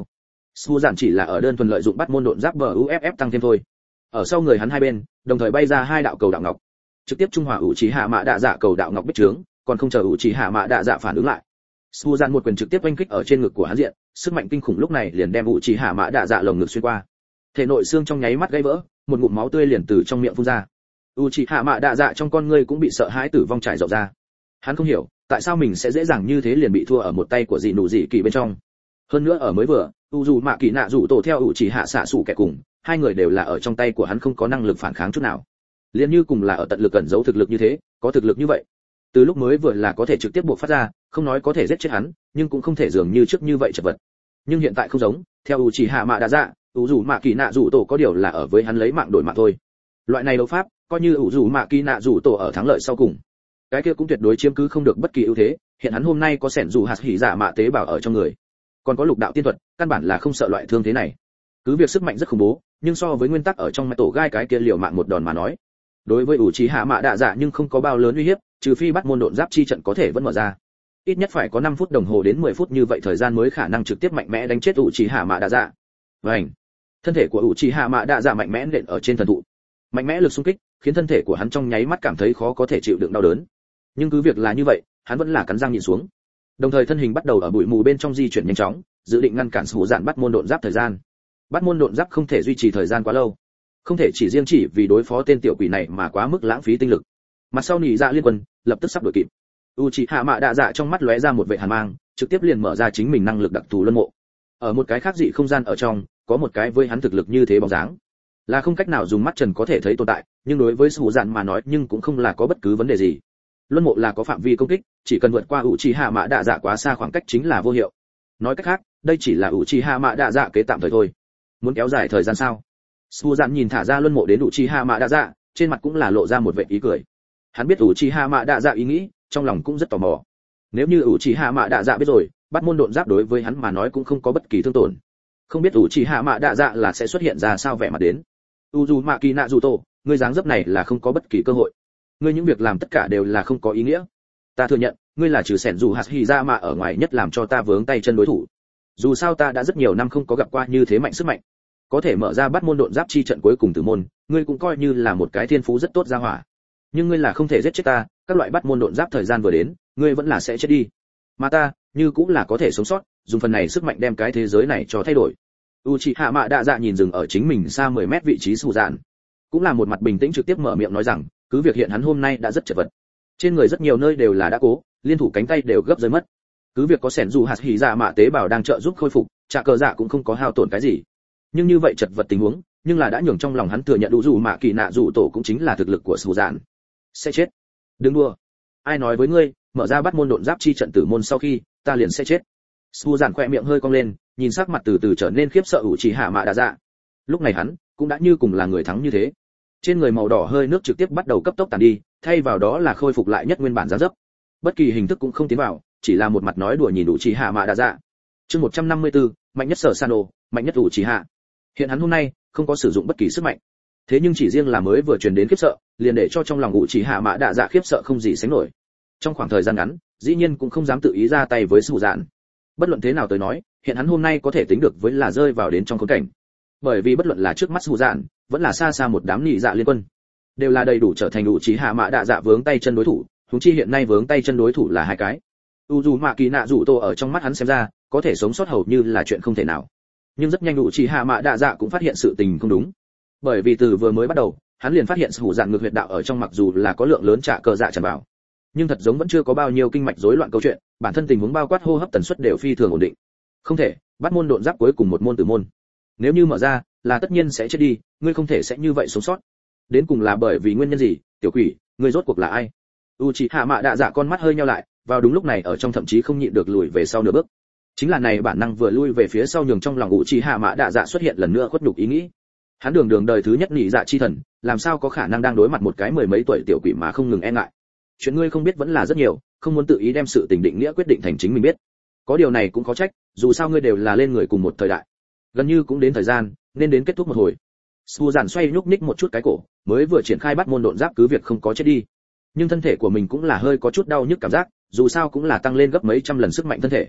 Su Dạn chỉ là ở đơn thuần lợi dụng bắt môn độn giáp buff tăng thêm thôi. Ở sau người hắn hai bên, đồng thời bay ra hai đạo cầu đạo ngọc, trực tiếp trung hòa ủ trí hạ mạ đạ dạ cầu đạo ngọc bích trướng, còn không chờ ủ trí hạ mạ đạ dạ phản ứng lại. Su Dạn một quyền trực tiếp oanh kích ở trên ngực của hắn diện, sức mạnh kinh khủng lúc này liền đem ủ trí hạ mạ đạ dạ lồng ngực xuyên qua. Thể nội xương trong nháy mắt gãy vỡ, một ngụm máu tươi liền từ trong miệng phun ra. ủ trí hạ mạ đạ dạ trong con ngươi cũng bị sợ hãi tử vong trải rộng ra. Hắn không hiểu tại sao mình sẽ dễ dàng như thế liền bị thua ở một tay của dị nụ dị kỳ bên trong. Hơn nữa ở mới vừa, dù mạ kỳ nạ rủ tổ theo ủ trí hạ xạ sủ kẻ cùng, hai người đều là ở trong tay của hắn không có năng lực phản kháng chút nào. Liên như cùng là ở tận lực cẩn giấu thực lực như thế, có thực lực như vậy, từ lúc mới vừa là có thể trực tiếp buộc phát ra, không nói có thể giết chết hắn, nhưng cũng không thể dường như trước như vậy chật vật. Nhưng hiện tại không giống, theo ủ trí hạ mạ đạ dạ, dù mạ kỳ nạ rủ tổ có điều là ở với hắn lấy mạng đổi mạng thôi. Loại này đấu pháp, coi như dù mạ kỳ nạ rủ tổ ở thắng lợi sau cùng, cái kia cũng tuyệt đối chiếm cứ không được bất kỳ ưu thế. Hiện hắn hôm nay có sẻn dù hạt hỉ dạ mạ tế bào ở trong người, còn có lục đạo tiên thuật, căn bản là không sợ loại thương thế này. Cứ việc sức mạnh rất khủng bố, nhưng so với nguyên tắc ở trong mẹ tổ gai cái kia liều mạng một đòn mà nói, đối với ủ trí hạ mạ đạ dạ nhưng không có bao lớn uy hiếp, trừ phi bắt môn độn giáp chi trận có thể vẫn mở ra. Ít nhất phải có 5 phút đồng hồ đến 10 phút như vậy thời gian mới khả năng trực tiếp mạnh mẽ đánh chết ủ trí hạ mạ đạ dạ. Vành, thân thể của ủ trí hạ mạ đạ dạ mạnh mẽ nện ở trên thần thụ, mạnh mẽ lực xung kích khiến thân thể của hắn trong nháy mắt cảm thấy khó có thể chịu đựng đau đớn. Nhưng cứ việc là như vậy, hắn vẫn là cắn răng nhịn xuống. Đồng thời thân hình bắt đầu ở bụi mù bên trong di chuyển nhanh chóng, dự định ngăn cản Sủ Dạn bắt môn độn giáp thời gian. Bắt môn độn giáp không thể duy trì thời gian quá lâu, không thể chỉ riêng chỉ vì đối phó tên tiểu quỷ này mà quá mức lãng phí tinh lực. Mặt sau nhị dạ liên quân lập tức sắp đuổi kịp. Uchiha Mạ Đạ Dạ trong mắt lóe ra một vẻ hàn mang, trực tiếp liền mở ra chính mình năng lực đặc thù luân mộ. Ở một cái khác dị không gian ở trong, có một cái với hắn thực lực như thế bóng dáng, là không cách nào dùng mắt trần có thể thấy tồn tại, nhưng đối với Sủ Dạn mà nói nhưng cũng không là có bất cứ vấn đề gì. Luân mộ là có phạm vi công kích, chỉ cần vượt qua Uchiha Mạ Đạ Dạ quá xa khoảng cách chính là vô hiệu. Nói cách khác, đây chỉ là Uchiha Mạ Đạ Dạ kế tạm thời thôi. Muốn kéo dài thời gian sao? Sủ Dạn nhìn thả ra luân mộ đến Uchiha Mạ Đạ Dạ, trên mặt cũng là lộ ra một vẻ ý cười. Hắn biết Uchiha Mạ Đạ Dạ ý nghĩ, trong lòng cũng rất tò mò. Nếu như Uchiha Mạ Đạ Dạ biết rồi, bắt môn độn giáp đối với hắn mà nói cũng không có bất kỳ thương tổn. Không biết Uchiha Mạ Đạ Dạ là sẽ xuất hiện ra sao vẻ mặt đến. Uzumaki Naruto, ngươi dáng dấp này là không có bất kỳ cơ hội. Ngươi những việc làm tất cả đều là không có ý nghĩa. Ta thừa nhận, ngươi là trừ sẻn dù hạt hỉ ra mà ở ngoài nhất làm cho ta vướng tay chân đối thủ. Dù sao ta đã rất nhiều năm không có gặp qua như thế mạnh sức mạnh, có thể mở ra bắt môn độn giáp chi trận cuối cùng tử môn, ngươi cũng coi như là một cái thiên phú rất tốt ra hỏa. Nhưng ngươi là không thể giết chết ta, các loại bắt môn độn giáp thời gian vừa đến, ngươi vẫn là sẽ chết đi. Mà ta, như cũng là có thể sống sót, dùng phần này sức mạnh đem cái thế giới này cho thay đổi. Uchiha Mạ Đạ Dạ nhìn dừng ở chính mình xa 10 mét vị trí Sủ Dạn, cũng là một mặt bình tĩnh trực tiếp mở miệng nói rằng, cứ việc hiện hắn hôm nay đã rất chật vật, trên người rất nhiều nơi đều là đã cố, liên thủ cánh tay đều gấp rơi mất. Cứ việc có sẻn dù hạt hỉ dạ mạ tế bào đang trợ giúp khôi phục, trả cờ dạ cũng không có hao tổn cái gì. Nhưng như vậy chật vật tình huống, nhưng là đã nhường trong lòng hắn thừa nhận đủ dù mạ kỳ nạ dù tổ cũng chính là thực lực của Sủ Dạn. Sẽ chết. Đừng đùa. Ai nói với ngươi, mở ra bắt môn độn giáp chi trận tử môn sau khi, ta liền sẽ chết. Sủ Dạn khẽ miệng hơi cong lên, nhìn sắc mặt từ từ trở nên khiếp sợ Uchiha Mạ Đạ Dạ. Lúc này hắn cũng đã như cùng là người thắng như thế. Trên người màu đỏ hơi nước trực tiếp bắt đầu cấp tốc tàn đi, thay vào đó là khôi phục lại nhất nguyên bản dáng dấp. Bất kỳ hình thức cũng không tiến vào, chỉ là một mặt nói đùa nhìn Uchiha Mạ Đạ Dạ. Chương 154, mạnh nhất Sở Sano, mạnh nhất Uchiha. Hiện hắn hôm nay không có sử dụng bất kỳ sức mạnh. Thế nhưng chỉ riêng là mới vừa truyền đến khiếp sợ, liền để cho trong lòng Uchiha Mạ Đạ Dạ khiếp sợ không gì sánh nổi. Trong khoảng thời gian ngắn, dĩ nhiên cũng không dám tự ý ra tay với Sủ Dạn. Bất luận thế nào tới nói, hiện hắn hôm nay có thể tính được với là rơi vào đến trong khốn cảnh. Bởi vì bất luận là trước mắt Sủ Dạn, vẫn là xa xa một đám nhị dạ liên quân, đều là đầy đủ trở thành Uchiha Mạ Đạ Dạ vướng tay chân đối thủ, huống chi hiện nay vướng tay chân đối thủ là hai cái. Uzumaki Naruto ở trong mắt hắn xem ra, có thể sống sót hầu như là chuyện không thể nào. Nhưng rất nhanh Uchiha Mạ Đạ Dạ cũng phát hiện sự tình không đúng. Bởi vì từ vừa mới bắt đầu, hắn liền phát hiện Sủ Dạn ngược huyệt đạo ở trong mặc dù là có lượng lớn trả cờ dạ tràn vào, nhưng thật giống vẫn chưa có bao nhiêu kinh mạch rối loạn câu chuyện, bản thân tình huống bao quát hô hấp tần suất đều phi thường ổn định. Không thể, bắt môn độn giáp cuối cùng một môn tử môn. Nếu như mở ra, là tất nhiên sẽ chết đi, ngươi không thể sẽ như vậy sống sót. Đến cùng là bởi vì nguyên nhân gì, tiểu quỷ, ngươi rốt cuộc là ai? Uchiha Mạ Đạ Dạ con mắt hơi nheo lại, vào đúng lúc này ở trong thậm chí không nhịn được lùi về sau nửa bước. Chính là này bản năng vừa lui về phía sau nhường trong lòng Uchiha Mạ Đạ Dạ xuất hiện lần nữa khuất nhục ý nghĩ. Hắn đường đời thứ nhất nhị dạ chi thần, làm sao có khả năng đang đối mặt một cái mười mấy tuổi tiểu quỷ mà không ngừng e ngại. Chuyện ngươi không biết vẫn là rất nhiều, không muốn tự ý đem sự tình định nghĩa quyết định thành chính mình biết. Có điều này cũng có trách, dù sao ngươi đều là lên người cùng một thời đại. Gần như cũng đến thời gian, nên đến kết thúc một hồi. Sủ Dạn xoay nhúc nhích một chút cái cổ, mới vừa triển khai bắt môn độn giáp cứ việc không có chết đi, nhưng thân thể của mình cũng là hơi có chút đau nhức cảm giác, dù sao cũng là tăng lên gấp mấy trăm lần sức mạnh thân thể.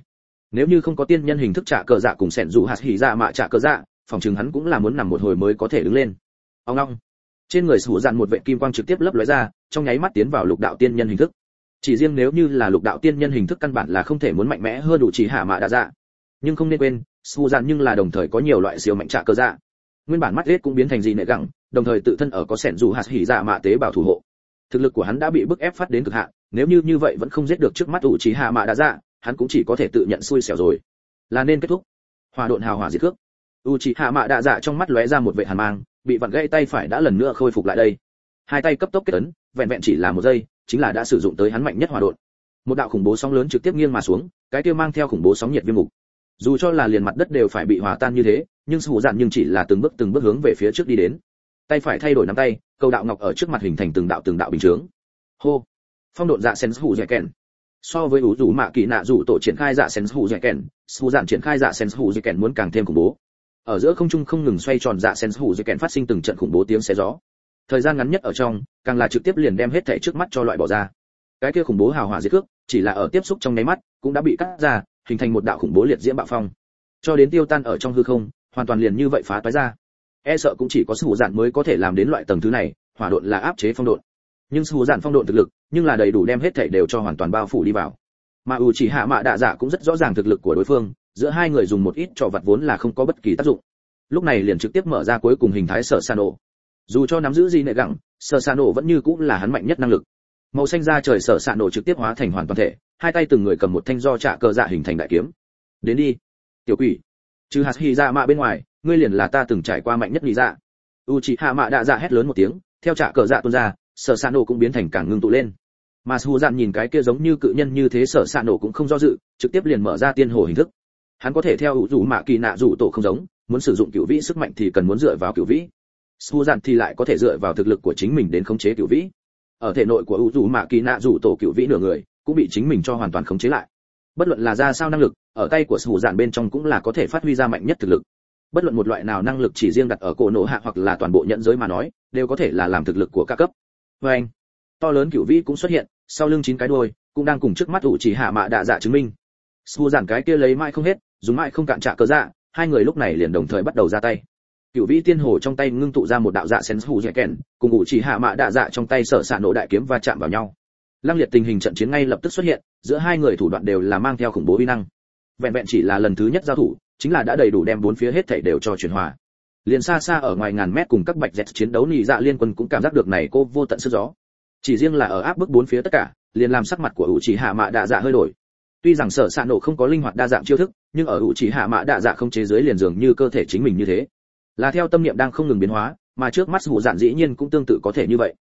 Nếu như không có tiên nhân hình thức trả cờ dạ cùng sẹn dù hạt hỉ dạ mạ trả cờ dạ, phòng chừng hắn cũng là muốn nằm một hồi mới có thể đứng lên. Ông long, trên người sủ dạn một vệ kim quang trực tiếp lấp lóe ra, trong nháy mắt tiến vào lục đạo tiên nhân hình thức. Chỉ riêng nếu như là lục đạo tiên nhân hình thức căn bản là không thể muốn mạnh mẽ hơn đủ chỉ hạ mạ đa dạ. Nhưng không nên quên, sủ dạn nhưng là đồng thời có nhiều loại siêu mạnh trả cờ dạ. Nguyên bản mắt ghét cũng biến thành gì nệ gẳng, đồng thời tự thân ở có sẹn dù hạt hỉ dạ mạ tế bào thủ hộ. Thực lực của hắn đã bị bức ép phát đến cực hạn, nếu như vậy vẫn không giết được trước mắt ủ chỉ hạ mạ đa dạ, hắn cũng chỉ có thể tự nhận xui xẻo rồi. Là nên kết thúc. Hỏa độn hào hỏa diệt cước. Uchiha Mạ Đạ Dạ trong mắt lóe ra một vệt hàn mang, bị vặn gãy tay phải đã lần nữa khôi phục lại đây. Hai tay cấp tốc kết ấn, vẹn vẹn chỉ là một giây, chính là đã sử dụng tới hắn mạnh nhất hỏa độn. Một đạo khủng bố sóng lớn trực tiếp nghiêng mà xuống, cái kia mang theo khủng bố sóng nhiệt viêm mục. Dù cho là liền mặt đất đều phải bị hòa tan như thế, nhưng Sủ Dạn nhưng chỉ là từng bước hướng về phía trước đi đến. Tay phải thay đổi nắm tay, cầu đạo ngọc ở trước mặt hình thành từng đạo bình chướng. Hô. Phong độn dạ sen hủ dẻ kèn. So với ủ rủ mạ kỳ nạ rủ tổ triển khai dạ sen hủ dẻ kèn, Sủ Dạn triển khai dạ sen hủ dẻ kèn muốn càng thêm khủng bố. Ở giữa không trung không ngừng xoay tròn dạ sen hủ dẻ kèn phát sinh từng trận khủng bố tiếng xé gió. Thời gian ngắn nhất ở trong, càng là trực tiếp liền đem hết thảy trước mắt cho loại bỏ ra. Cái kia khủng bố hào hỏa diệt cước, chỉ là ở tiếp xúc trong nháy mắt, cũng đã bị cắt ra, hình thành một đạo khủng bố liệt diễm bạo phong. Cho đến tiêu tan ở trong hư không, hoàn toàn liền như vậy phá toái ra. E sợ cũng chỉ có Sủ Dạn mới có thể làm đến loại tầng thứ này, hỏa độn là áp chế phong độn. Nhưng Sủ Dạn phong độn thực lực, nhưng là đầy đủ đem hết thảy đều cho hoàn toàn bao phủ đi vào. Mà Uchiha Mạ Đạ Dạ cũng rất rõ ràng thực lực của đối phương, giữa hai người dùng một ít trò vặt vốn là không có bất kỳ tác dụng. Lúc này liền trực tiếp mở ra cuối cùng hình thái sở san nổ. Dù cho nắm giữ gì nệ gặng, sở san nổ vẫn như cũng là hắn mạnh nhất năng lực. Màu xanh da trời sở san nổ trực tiếp hóa thành hoàn toàn thể, hai tay từng người cầm một thanh do trả cờ dạ hình thành đại kiếm. Đến đi, tiểu quỷ. Trừ hạt hy ra mạ bên ngoài, ngươi liền là ta từng trải qua mạnh nhất lý dạ. Uchiha Mạ Đạ Dạ hét lớn một tiếng, theo trả cờ dạ tuôn ra, sở san nổ cũng biến thành càng ngưng tụ lên. Mà Sủ Dạn nhìn cái kia giống như cự nhân như thế sở san nổ cũng không do dự, trực tiếp liền mở ra tiên hồ hình thức. Hắn có thể theo ủ rủ mạ kỳ nạ rủ tổ không giống, muốn sử dụng cửu vĩ sức mạnh thì cần muốn dựa vào cửu vĩ. Sủ Dạn thì lại có thể dựa vào thực lực của chính mình đến khống chế cửu vĩ. Ở thể nội của ủ rủ mạ kỳ nạ rủ tổ cửu vĩ nửa người, cũng bị chính mình cho hoàn toàn khống chế lại. Bất luận là ra sao năng lực, ở tay của Sủ Dạn bên trong cũng là có thể phát huy ra mạnh nhất thực lực. Bất luận một loại nào năng lực chỉ riêng đặt ở cổ nổ hạ hoặc là toàn bộ nhận giới mà nói, đều có thể là làm thực lực của các cấp. Và anh, to lớn cửu vĩ cũng xuất hiện, sau lưng 9 cái đuôi, cũng đang cùng trước mắt Uchiha Mạ Đạ Dạ chứng minh. Sủ Dạn cái kia lấy mãi không hết, dùng mãi không cạn trả cờ dạ, hai người lúc này liền đồng thời bắt đầu ra tay. Cửu vĩ tiên hồ trong tay ngưng tụ ra một đạo dạ sen hủ dẻ kèn, cùng Uchiha Mạ Đạ Dạ trong tay sở sạn nổ đại kiếm va chạm vào nhau. Lăng liệt tình hình trận chiến ngay lập tức xuất hiện, giữa hai người thủ đoạn đều là mang theo khủng bố uy năng. Vẹn vẹn chỉ là lần thứ nhất giao thủ, chính là đã đầy đủ đem bốn phía hết thảy đều cho chuyển hòa. Liền xa xa ở ngoài ngàn mét cùng các bạch dẹt chiến đấu nhị dạ liên quân cũng cảm giác được này cô vô tận sức gió. Chỉ riêng là ở áp bức bốn phía tất cả, liền làm sắc mặt của Uchiha Mạ Đạ Dạ hơi đổi. Tuy rằng sở sạn nổ không có linh hoạt đa dạng chiêu thức, nhưng ở Uchiha Mạ Đạ Dạ không chế giới liền dường như cơ thể chính mình như thế. Là theo tâm niệm đang không ngừng biến hóa, mà trước mắt Sủ Dạn dĩ nhiên cũng tương tự có thể như vậy.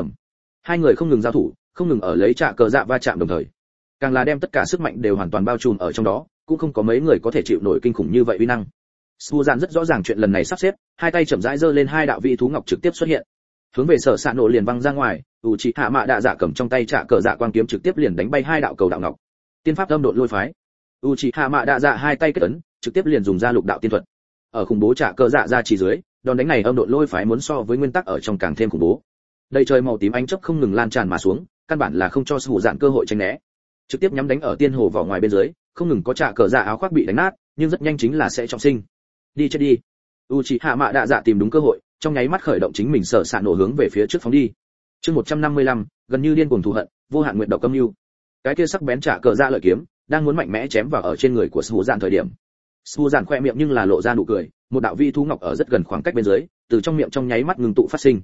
Hai người không ngừng giao thủ, không ngừng ở lấy trả cờ dạ va chạm đồng thời. Càng là đem tất cả sức mạnh đều hoàn toàn bao trùm ở trong đó, cũng không có mấy người có thể chịu nổi kinh khủng như vậy uy năng. Sủ Dạn rất rõ ràng chuyện lần này sắp xếp, hai tay chậm rãi giơ lên hai đạo vị thú ngọc trực tiếp xuất hiện. Hướng về sở sạn nổ liền văng ra ngoài, Uchiha Mạ Đạ Dạ cầm trong tay trả cờ dạ quang kiếm trực tiếp liền đánh bay hai đạo cầu đạo ngọc. Tiên pháp âm độn lôi phái. Uchiha Mạ Đạ Dạ hai tay kết ấn, trực tiếp liền dùng ra lục đạo tiên thuật. Ở khủng bố trả cờ dạ ra chỉ dưới, đòn đánh này âm độn lôi phái muốn so với nguyên tắc ở trong càng thêm khủng bố. Đầy trời màu tím ánh chớp không ngừng lan tràn mà xuống, căn bản là không cho Sủ Dạn cơ hội tránh né. Trực tiếp nhắm đánh ở tiên hồ vỏ ngoài bên dưới, không ngừng có trả cờ dạ áo khoác bị đánh nát, nhưng rất nhanh chính là sẽ trọng sinh. Đi chết đi. Uchiha Mạ Đạ Dạ tìm đúng cơ hội, trong nháy mắt khởi động chính mình sở sạn nổ hướng về phía trước phóng đi. Chương 155, gần như điên cuồng thù hận, vô hạn nguyện độc âm lưu. Cái kia sắc bén trả cờ dạ lợi kiếm, đang muốn mạnh mẽ chém vào ở trên người của Sủ Dạn thời điểm. Sủ Dạn khoe miệng nhưng là lộ ra nụ cười, một đạo vi thú ngọc ở rất gần khoảng cách bên dưới, từ trong miệng trong nháy mắt ngừng tụ phát sinh.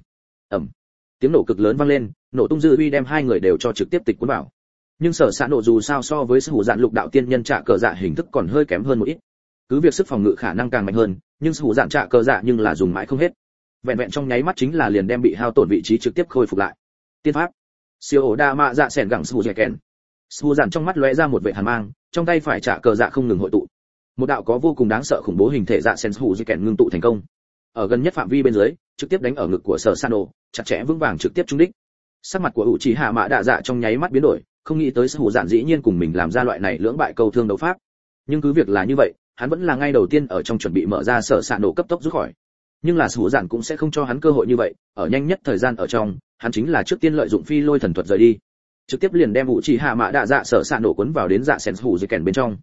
Tiếng nổ cực lớn vang lên, nổ tung dư uy đem hai người đều cho trực tiếp tịch cuốn vào. Nhưng sở sạn nổ dù sao so với Sủ Dạn lục đạo tiên nhân trả cờ dạ hình thức còn hơi kém hơn một ít. Cứ việc sức phòng ngự khả năng càng mạnh hơn, nhưng Sủ Dạn trả cờ dạ nhưng là dùng mãi không hết. Vẹn vẹn trong nháy mắt chính là liền đem bị hao tổn vị trí trực tiếp khôi phục lại. Tiên pháp siêu ổ đa mạ dạ sẻn gẳng Sủ dẻ kèn. Sủ Dạn trong mắt lóe ra một vẻ hàn mang, trong tay phải trả cờ dạ không ngừng hội tụ. Một đạo có vô cùng đáng sợ khủng bố hình thể dạ sen Sủ dẻ kèn ngưng tụ thành công. Ở gần nhất phạm vi bên dưới, trực tiếp đánh ở ngực của sở san nổ, chặt chẽ vững vàng trực tiếp trúng đích. Sắc mặt của Uchiha Mạ Đạ Dạ trong nháy mắt biến đổi, không nghĩ tới Sủ Dạn dĩ nhiên cùng mình làm ra loại này lưỡng bại câu thương đấu pháp. Nhưng cứ việc là như vậy, hắn vẫn là ngay đầu tiên ở trong chuẩn bị mở ra sở san nổ cấp tốc rút khỏi. Nhưng là Sủ Dạn cũng sẽ không cho hắn cơ hội như vậy, ở nhanh nhất thời gian ở trong, hắn chính là trước tiên lợi dụng phi lôi thần thuật rời đi, trực tiếp liền đem Uchiha Mạ Đạ Dạ sở sạn nổ cuốn vào đến dạ sen hủ dây kèn bên trong.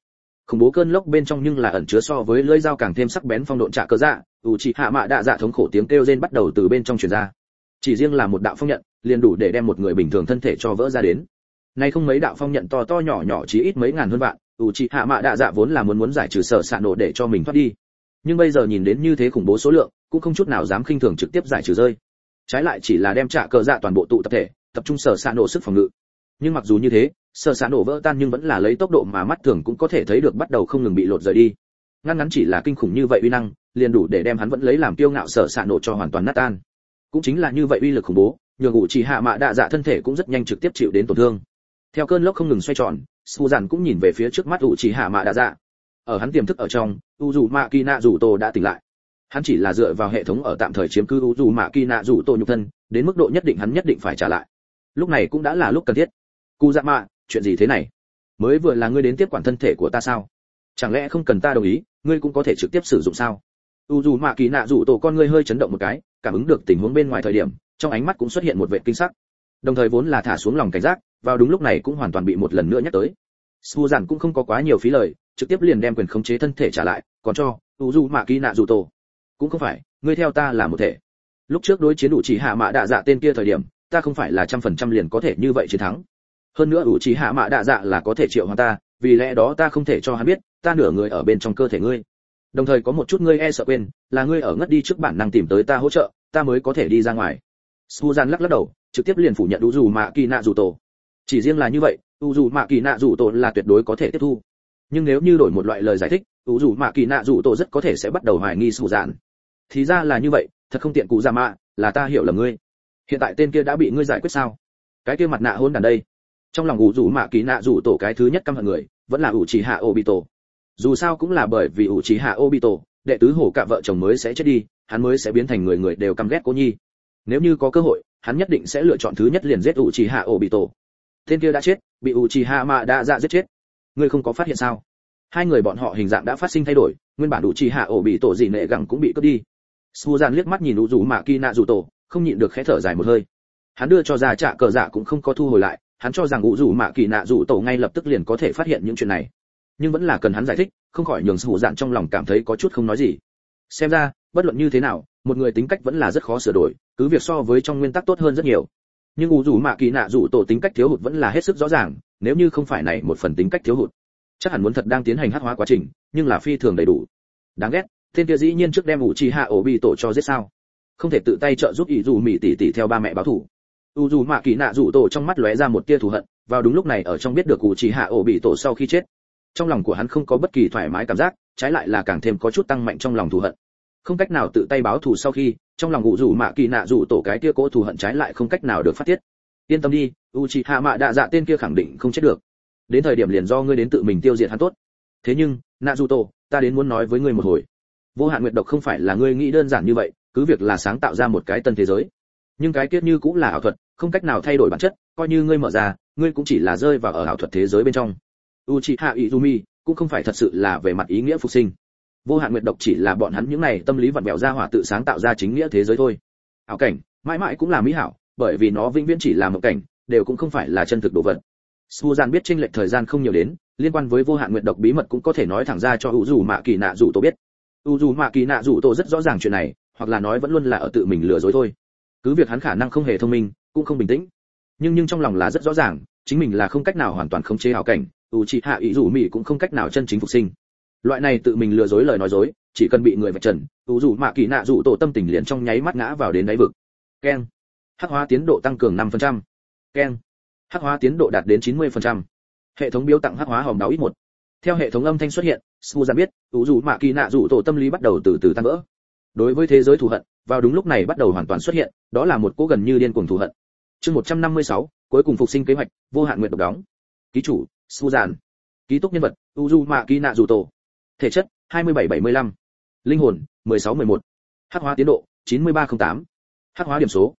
Khủng bố cơn lốc bên trong nhưng là ẩn chứa so với lưỡi dao càng thêm sắc bén phong độn trả cờ dạ, Uchiha Mạ Đạ Dạ thống khổ tiếng kêu rên bắt đầu từ bên trong truyền ra. Chỉ riêng là một đạo phong nhận, liền đủ để đem một người bình thường thân thể cho vỡ ra đến. Nay không mấy đạo phong nhận to to nhỏ nhỏ chí ít mấy ngàn hơn vạn, Uchiha Mạ Đạ Dạ vốn là muốn giải trừ sở sạn nổ để cho mình thoát đi. Nhưng bây giờ nhìn đến như thế khủng bố số lượng, cũng không chút nào dám khinh thường trực tiếp giải trừ rơi. Trái lại chỉ là đem trả cờ dạ toàn bộ tụ tập thể, tập trung sở sạn nổ sức phòng ngự. Nhưng mặc dù như thế, sở sạn nổ vỡ tan nhưng vẫn là lấy tốc độ mà mắt thường cũng có thể thấy được bắt đầu không ngừng bị lột rời đi. Ngắn chỉ là kinh khủng như vậy uy năng, liền đủ để đem hắn vẫn lấy làm kiêu ngạo sở sạn nổ cho hoàn toàn nát tan. Cũng chính là như vậy uy lực khủng bố, nhường Uchiha Mạ Đạ Dạ thân thể cũng rất nhanh trực tiếp chịu đến tổn thương. Theo cơn lốc không ngừng xoay tròn, Suzan cũng nhìn về phía trước mắt Uchiha Mạ Đạ Dạ. Ở hắn tiềm thức ở trong, Uzumaki Naruto đã tỉnh lại. Hắn chỉ là dựa vào hệ thống ở tạm thời chiếm cứ Uzumaki Naruto nhục thân, đến mức độ nhất định hắn nhất định phải trả lại. Lúc này cũng đã là lúc cần thiết. Kuzama, chuyện gì thế này? Mới vừa là ngươi đến tiếp quản thân thể của ta sao? Chẳng lẽ không cần ta đồng ý, ngươi cũng có thể trực tiếp sử dụng sao? Uzumaki Naruto con ngươi hơi chấn động một cái, cảm ứng được tình huống bên ngoài thời điểm, trong ánh mắt cũng xuất hiện một vẻ kinh sắc. Đồng thời vốn là thả xuống lòng cảnh giác, vào đúng lúc này cũng hoàn toàn bị một lần nữa nhắc tới. Suzan cũng không có quá nhiều phí lời, trực tiếp liền đem quyền khống chế thân thể trả lại, còn cho Uzumaki Naruto. Cũng không phải, ngươi theo ta là một thể. Lúc trước đối chiến Uchiha Mạ Đạ Dạ tên kia thời điểm, ta không phải là 100% liền có thể như vậy chiến thắng. Hơn nữa Uchiha Mạ Đạ Dạ là có thể triệu hoán ta, vì lẽ đó ta không thể cho hắn biết, ta nửa người ở bên trong cơ thể ngươi. Đồng thời có một chút ngươi e sợ quên, là ngươi ở ngất đi trước bản năng tìm tới ta hỗ trợ, ta mới có thể đi ra ngoài. Suzan lắc đầu, trực tiếp liền phủ nhận Uzumaki Naruto. Chỉ riêng là như vậy, Uzumaki Naruto là tuyệt đối có thể tiếp thu. Nhưng nếu như đổi một loại lời giải thích, Uzumaki Naruto rất có thể sẽ bắt đầu hoài nghi Suzan. Thì ra là như vậy, thật không tiện cụ già mạ, là ta hiểu lầm ngươi. Hiện tại tên kia đã bị ngươi giải quyết sao? Cái kia mặt nạ hôn đàn đây. Trong lòng Uzumaki Naruto cái thứ nhất căm hận người, vẫn là Uchiha Obito. Dù sao cũng là bởi vì Uchiha Obito, đệ tứ hổ cả vợ chồng mới sẽ chết đi, hắn mới sẽ biến thành người người đều căm ghét cô nhi. Nếu như có cơ hội, hắn nhất định sẽ lựa chọn thứ nhất liền giết Uchiha Obito. Tên kia đã chết, bị Uchiha Mạ Đạ Dạ giết chết. Ngươi không có phát hiện sao? Hai người bọn họ hình dạng đã phát sinh thay đổi, nguyên bản Uchiha Obito dị nệ gẳng cũng bị cướp đi. Suzan liếc mắt nhìn Uzumaki Naruto, không nhịn được khẽ thở dài một hơi. Hắn đưa cho ra trả cờ dạ cũng không có thu hồi lại, hắn cho rằng Uzumaki Naruto ngay lập tức liền có thể phát hiện những chuyện này. Nhưng vẫn là cần hắn giải thích, không khỏi nhường Suzan trong lòng cảm thấy có chút không nói gì. Xem ra, bất luận như thế nào, một người tính cách vẫn là rất khó sửa đổi, cứ việc so với trong nguyên tắc tốt hơn rất nhiều. Nhưng Uzumaki Naruto tính cách thiếu hụt vẫn là hết sức rõ ràng, nếu như không phải này một phần tính cách thiếu hụt, chắc hẳn muốn thật đang tiến hành hắc hóa quá trình, nhưng là phi thường đầy đủ. Đáng ghét, tên kia dĩ nhiên trước đem Uchiha Obito cho giết sao? Không thể tự tay trợ giúp Izumi tỷ tỷ theo ba mẹ báo thù. Uzumaki Naruto trong mắt lóe ra một tia thù hận, vào đúng lúc này ở trong biết được Uchiha Obito sau khi chết, trong lòng của hắn không có bất kỳ thoải mái cảm giác, trái lại là càng thêm có chút tăng mạnh trong lòng thù hận. Không cách nào tự tay báo thù sau khi, trong lòng Uzumaki Naruto cái kia cố thù hận trái lại không cách nào được phát tiết. Yên tâm đi, Uchiha Mạ Đạ Dạ tên kia khẳng định không chết được. Đến thời điểm liền do ngươi đến tự mình tiêu diệt hắn tốt. Thế nhưng, Naruto, ta đến muốn nói với ngươi một hồi. Vô hạn nguyệt độc không phải là ngươi nghĩ đơn giản như vậy, cứ việc là sáng tạo ra một cái tân thế giới. Nhưng cái kiết như cũng là ảo thuật, không cách nào thay đổi bản chất, coi như ngươi mở ra, ngươi cũng chỉ là rơi vào ở ảo thuật thế giới bên trong. Uchiha Izumi cũng không phải thật sự là về mặt ý nghĩa phục sinh. Vô hạn nguyệt độc chỉ là bọn hắn những này tâm lý vặn vẹo ra hỏa tự sáng tạo ra chính nghĩa thế giới thôi. Ảo cảnh, mãi mãi cũng là mỹ hảo, bởi vì nó vĩnh viễn chỉ là một cảnh, đều cũng không phải là chân thực đồ vật. Suzan biết chênh lệch thời gian không nhiều đến, liên quan với vô hạn nguyệt độc bí mật cũng có thể nói thẳng ra cho Uzumaki Naruto biết. Uzumaki Naruto rất rõ ràng chuyện này, hoặc là nói vẫn luôn là ở tự mình lừa dối thôi. Cứ việc hắn khả năng không hề thông minh, cũng không bình tĩnh, nhưng trong lòng là rất rõ ràng, chính mình là không cách nào hoàn toàn khống chế ảo cảnh, Uchiha Izumi cũng không cách nào chân chính phục sinh. Loại này tự mình lừa dối lời nói dối, chỉ cần bị người vạch trần, Uzumaki Naruto tâm tình liền trong nháy mắt ngã vào đến đáy vực. Keng. Hắc hóa tiến độ tăng cường 5%. Keng. Hắc hóa tiến độ đạt đến 90%. Hệ thống biếu tặng hắc hóa hòm đáo ít 1. Theo hệ thống âm thanh xuất hiện, Suzan biết, Uzumaki Naruto tâm lý bắt đầu từ từ tan vỡ. Đối với thế giới thù hận, vào đúng lúc này bắt đầu hoàn toàn xuất hiện, đó là một cố gần như điên cuồng thù hận. Chương 156, cuối cùng phục sinh kế hoạch, vô hạn nguyệt độc đóng. Ký chủ, Suzan. Ký túc nhân vật, Uzumaki Naruto. Thể chất, 2775. Linh hồn, 1611. Hắc hóa tiến độ, 9308. Hắc hóa điểm số,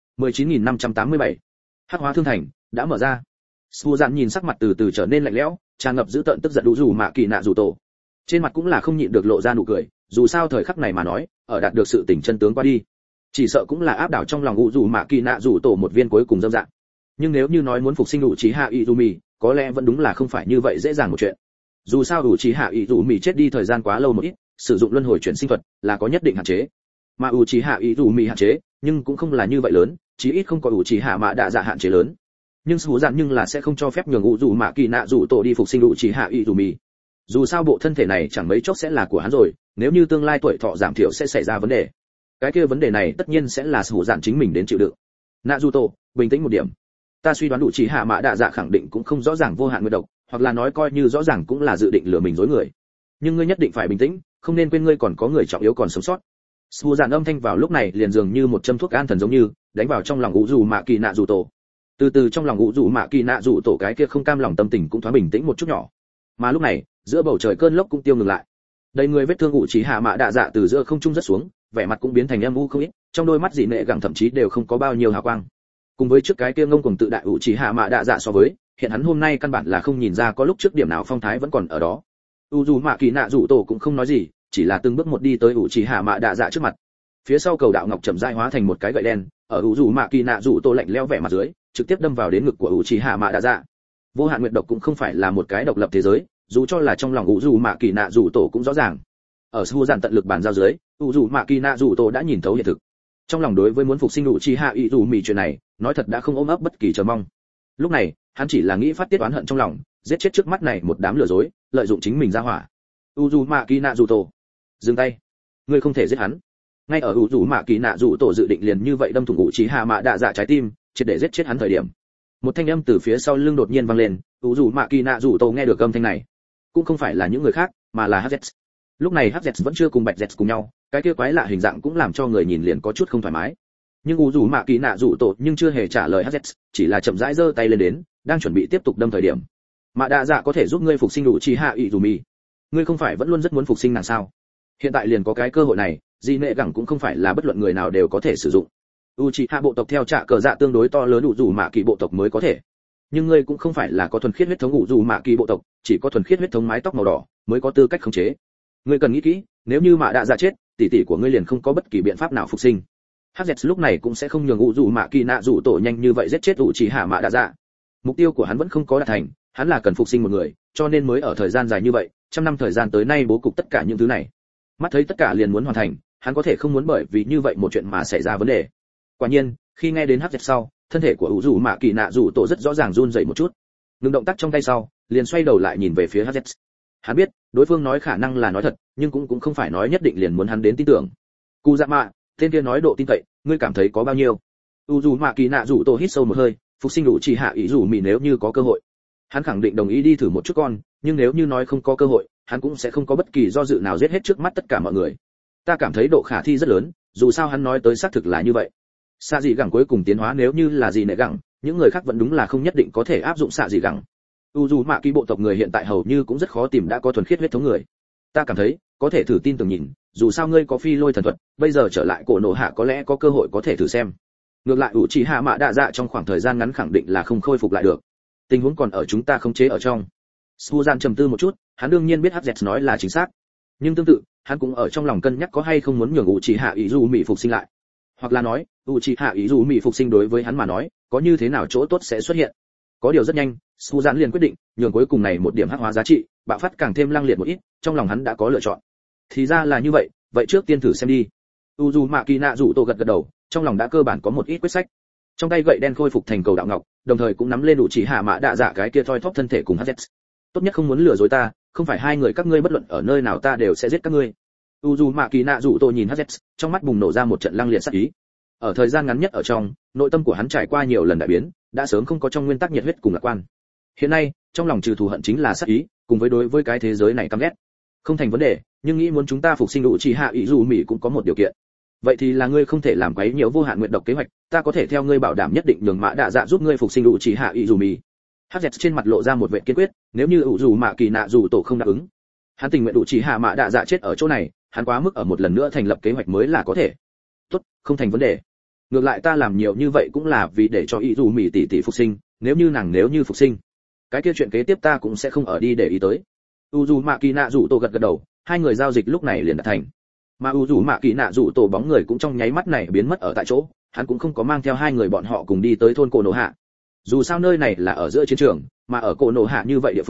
19587. Hắc hóa thương thành đã mở ra. Suzan nhìn sắc mặt từ từ trở nên lạnh lẽo, tràn ngập dữ tợn tức giận Uzumaki Naruto. Trên mặt cũng là không nhịn được lộ ra nụ cười, dù sao thời khắc này mà nói, ở đạt được sự tỉnh chân tướng qua đi, chỉ sợ cũng là áp đảo trong lòng Uzumaki Naruto một viên cuối cùng dâm dạng. Nhưng nếu như nói muốn phục sinh Uchiha Izumi, có lẽ vẫn đúng là không phải như vậy dễ dàng một chuyện. Dù sao Uchiha Izumi chết đi thời gian quá lâu một ít, sử dụng luân hồi chuyển sinh thuật là có nhất định hạn chế. Mà Uchiha Izumi hạn chế, nhưng cũng không là như vậy lớn, chí ít không có Uchiha Mạ Đạ Dạ hạn chế lớn. Nhưng Sủ Dạn nhưng là sẽ không cho phép nhường Uzumaki đi phục sinh Uchiha Izumi. Dù sao bộ thân thể này chẳng mấy chốc sẽ là của hắn rồi, nếu như tương lai tuổi thọ giảm thiểu sẽ xảy ra vấn đề. Cái kia vấn đề này tất nhiên sẽ là Sủ Dạn chính mình đến chịu đựng. Naruto, bình tĩnh một điểm. Ta suy đoán Uchiha Mạ Đạ Dạ khẳng định cũng không rõ ràng vô hạn nguyệt độc, hoặc là nói coi như rõ ràng cũng là dự định lừa mình dối người. Nhưng ngươi nhất định phải bình tĩnh, không nên quên ngươi còn có người trọng yếu còn sống sót. Sủ Dạn âm thanh vào lúc này liền dường như một châm thuốc an thần giống như đánh vào trong lòng Uzumaki. Từ từ trong lòng Uzumaki cái kia không cam lòng tâm tình cũng thoáng bình tĩnh một chút nhỏ. Mà lúc này, giữa bầu trời cơn lốc cũng tiêu ngừng lại. Đầy người vết thương Uchiha Mạ Đạ Dạ từ giữa không trung rất xuống, vẻ mặt cũng biến thành âm u không ít, trong đôi mắt dị nệ gẳng thậm chí đều không có bao nhiêu hào quang. Cùng với trước cái kia ngông cuồng tự đại Uchiha Mạ Đạ Dạ so với, hiện hắn hôm nay căn bản là không nhìn ra có lúc trước điểm nào phong thái vẫn còn ở đó. Uzumaki cũng không nói gì, chỉ là từng bước một đi tới Uchiha Mạ Đạ Dạ trước mặt. Phía sau cầu đạo ngọc chậm rãi hóa thành một cái gậy đen, ở Uzumaki lạnh lẽo vẻ mặt dưới, trực tiếp đâm vào đến ngực của Uchiha Mạ Đạ Dạ. Vô hạn nguyệt độc cũng không phải là một cái độc lập thế giới, dù cho là trong lòng Uzumaki cũng rõ ràng. Ở Sủ Dạn tận lực bàn giao dưới, Uzumaki đã nhìn thấu hiện thực. Trong lòng đối với muốn phục sinh Uchiha Izumi chuyện này, nói thật đã không ôm ấp bất kỳ chờ mong. Lúc này, hắn chỉ là nghĩ phát tiết oán hận trong lòng, giết chết trước mắt này một đám lừa dối, lợi dụng chính mình ra hỏa. Uzumaki, dừng tay, ngươi không thể giết hắn. Ngay ở Uzumaki dự định liền như vậy đâm thủng Uchiha Mạ Đạ Dạ trái tim, triệt để giết chết hắn thời điểm, một thanh âm từ phía sau lưng đột nhiên vang lên. Uzumaki nghe được âm thanh này, cũng không phải là những người khác, mà là Hz. Lúc này Hz vẫn chưa cùng Bạch Z cùng nhau, cái kia quái lạ hình dạng cũng làm cho người nhìn liền có chút không thoải mái. Nhưng Uzumaki nhưng chưa hề trả lời Hz, chỉ là chậm rãi giơ tay lên đến, đang chuẩn bị tiếp tục đâm thời điểm. Mạ Đạ Dạ có thể giúp ngươi phục sinh Uchiha Izumi. Ngươi không phải vẫn luôn rất muốn phục sinh nàng sao? Hiện tại liền có cái cơ hội này, dị nệ gẳng cũng không phải là bất luận người nào đều có thể sử dụng. Uchiha bộ tộc theo trả cờ dạ tương đối to lớn Uzumaki bộ tộc mới có thể. Nhưng ngươi cũng không phải là có thuần khiết huyết thống Uzumaki bộ tộc, chỉ có thuần khiết huyết thống mái tóc màu đỏ mới có tư cách khống chế. Ngươi cần nghĩ kỹ, nếu như Mạ Đạ Dạ chết, tỷ tỷ của ngươi liền không có bất kỳ biện pháp nào phục sinh. Hz lúc này cũng sẽ không nhường Uzumaki nhanh như vậy giết chết Uchiha Mạ Đạ Dạ. Mục tiêu của hắn vẫn không có đạt thành, hắn là cần phục sinh một người, cho nên mới ở thời gian dài như vậy, trăm năm thời gian tới nay bố cục tất cả những thứ này. Mắt thấy tất cả liền muốn hoàn thành, hắn có thể không muốn bởi vì như vậy một chuyện mà xảy ra vấn đề. Quả nhiên, khi nghe đến Hz sau, thân thể của Uzumaki rất rõ ràng run rẩy một chút. Ngừng động tác trong tay sau, liền xoay đầu lại nhìn về phía Hz. Hắn biết, đối phương nói khả năng là nói thật, nhưng cũng không phải nói nhất định liền muốn hắn đến tin tưởng. Kuzama, tên kia nói độ tin cậy, ngươi cảm thấy có bao nhiêu? Uzumaki hít sâu một hơi, phục sinh Uchiha Izumi nếu như có cơ hội, hắn khẳng định đồng ý đi thử một chút con, nhưng nếu như nói không có cơ hội, hắn cũng sẽ không có bất kỳ do dự nào giết hết trước mắt tất cả mọi người. Ta cảm thấy độ khả thi rất lớn, dù sao hắn nói tới xác thực là như vậy. Xạ dị gẳng cuối cùng tiến hóa nếu như là gì nệ gẳng, những người khác vẫn đúng là không nhất định có thể áp dụng xạ dị gẳng. Uzumaki bộ tộc người hiện tại hầu như cũng rất khó tìm đã có thuần khiết huyết thống người. Ta cảm thấy có thể thử tin tưởng nhìn, dù sao ngươi có phi lôi thần thuật, bây giờ trở lại cổ nổ hạ có lẽ có cơ hội có thể thử xem. Ngược lại Uchiha Mạ Đạ Dạ trong khoảng thời gian ngắn khẳng định là không khôi phục lại được. Tình huống còn ở chúng ta khống chế ở trong. Suzan trầm tư một chút, hắn đương nhiên biết Hz nói là chính xác, nhưng tương tự, hắn cũng ở trong lòng cân nhắc có hay không muốn nhường Uchiha Izumi phục sinh lại, hoặc là nói, Uchiha Izumi phục sinh đối với hắn mà nói, có như thế nào chỗ tốt sẽ xuất hiện. Có điều rất nhanh, Suzan liền quyết định, nhường cuối cùng này một điểm hắc hóa giá trị, bạo phát càng thêm lăng liệt một ít, trong lòng hắn đã có lựa chọn. Thì ra là như vậy, vậy trước tiên thử xem đi. Uzumaki gật gật đầu, trong lòng đã cơ bản có một ít quyết sách. Trong tay gậy đen khôi phục thành cầu đạo ngọc, đồng thời cũng nắm lên Uchiha Mạ Đạ Dạ cái kia thoi thóp thân thể cùng Hz. Tốt nhất không muốn lừa dối ta, không phải hai người các ngươi bất luận ở nơi nào ta đều sẽ giết các ngươi. Uzumaki nhìn Hz, trong mắt bùng nổ ra một trận lăng liệt sát ý. Ở thời gian ngắn nhất ở trong, nội tâm của hắn trải qua nhiều lần đại biến, đã sớm không có trong nguyên tắc nhiệt huyết cùng lạc quan. Hiện nay, trong lòng trừ thù hận chính là sát ý, cùng với đối với cái thế giới này căm ghét. Không thành vấn đề, nhưng nghĩ muốn chúng ta phục sinh Uchiha Izumi cũng có một điều kiện. Vậy thì là ngươi không thể làm quấy nhiễu vô hạn nguyện độc kế hoạch, ta có thể theo ngươi bảo đảm nhất định nhường Mạ Đạ Dạ giúp ngươi phục sinh Uchiha Izumi. Hz trên mặt lộ ra một vẻ kiên quyết, nếu như Uzumaki không đáp ứng, hắn tình nguyện Uchiha Mạ Đạ Dạ chết ở chỗ này, hắn quá mức ở một lần nữa thành lập kế hoạch mới là có thể. Tốt, không thành vấn đề. Ngược lại ta làm nhiều như vậy cũng là vì để cho Izumi tỷ phục sinh, nếu như phục sinh, cái kia chuyện kế tiếp ta cũng sẽ không ở đi để ý tới. Uzumaki gật gật đầu, hai người giao dịch lúc này liền đạt thành. Mà Uzumaki bóng người cũng trong nháy mắt này biến mất ở tại chỗ, hắn cũng không có mang theo hai người bọn họ cùng đi tới thôn Cổ Nổ Hạ. Dù sao nơi này là ở giữa chiến trường, mà ở Cổ Nổ Hạ như vậy địa phương,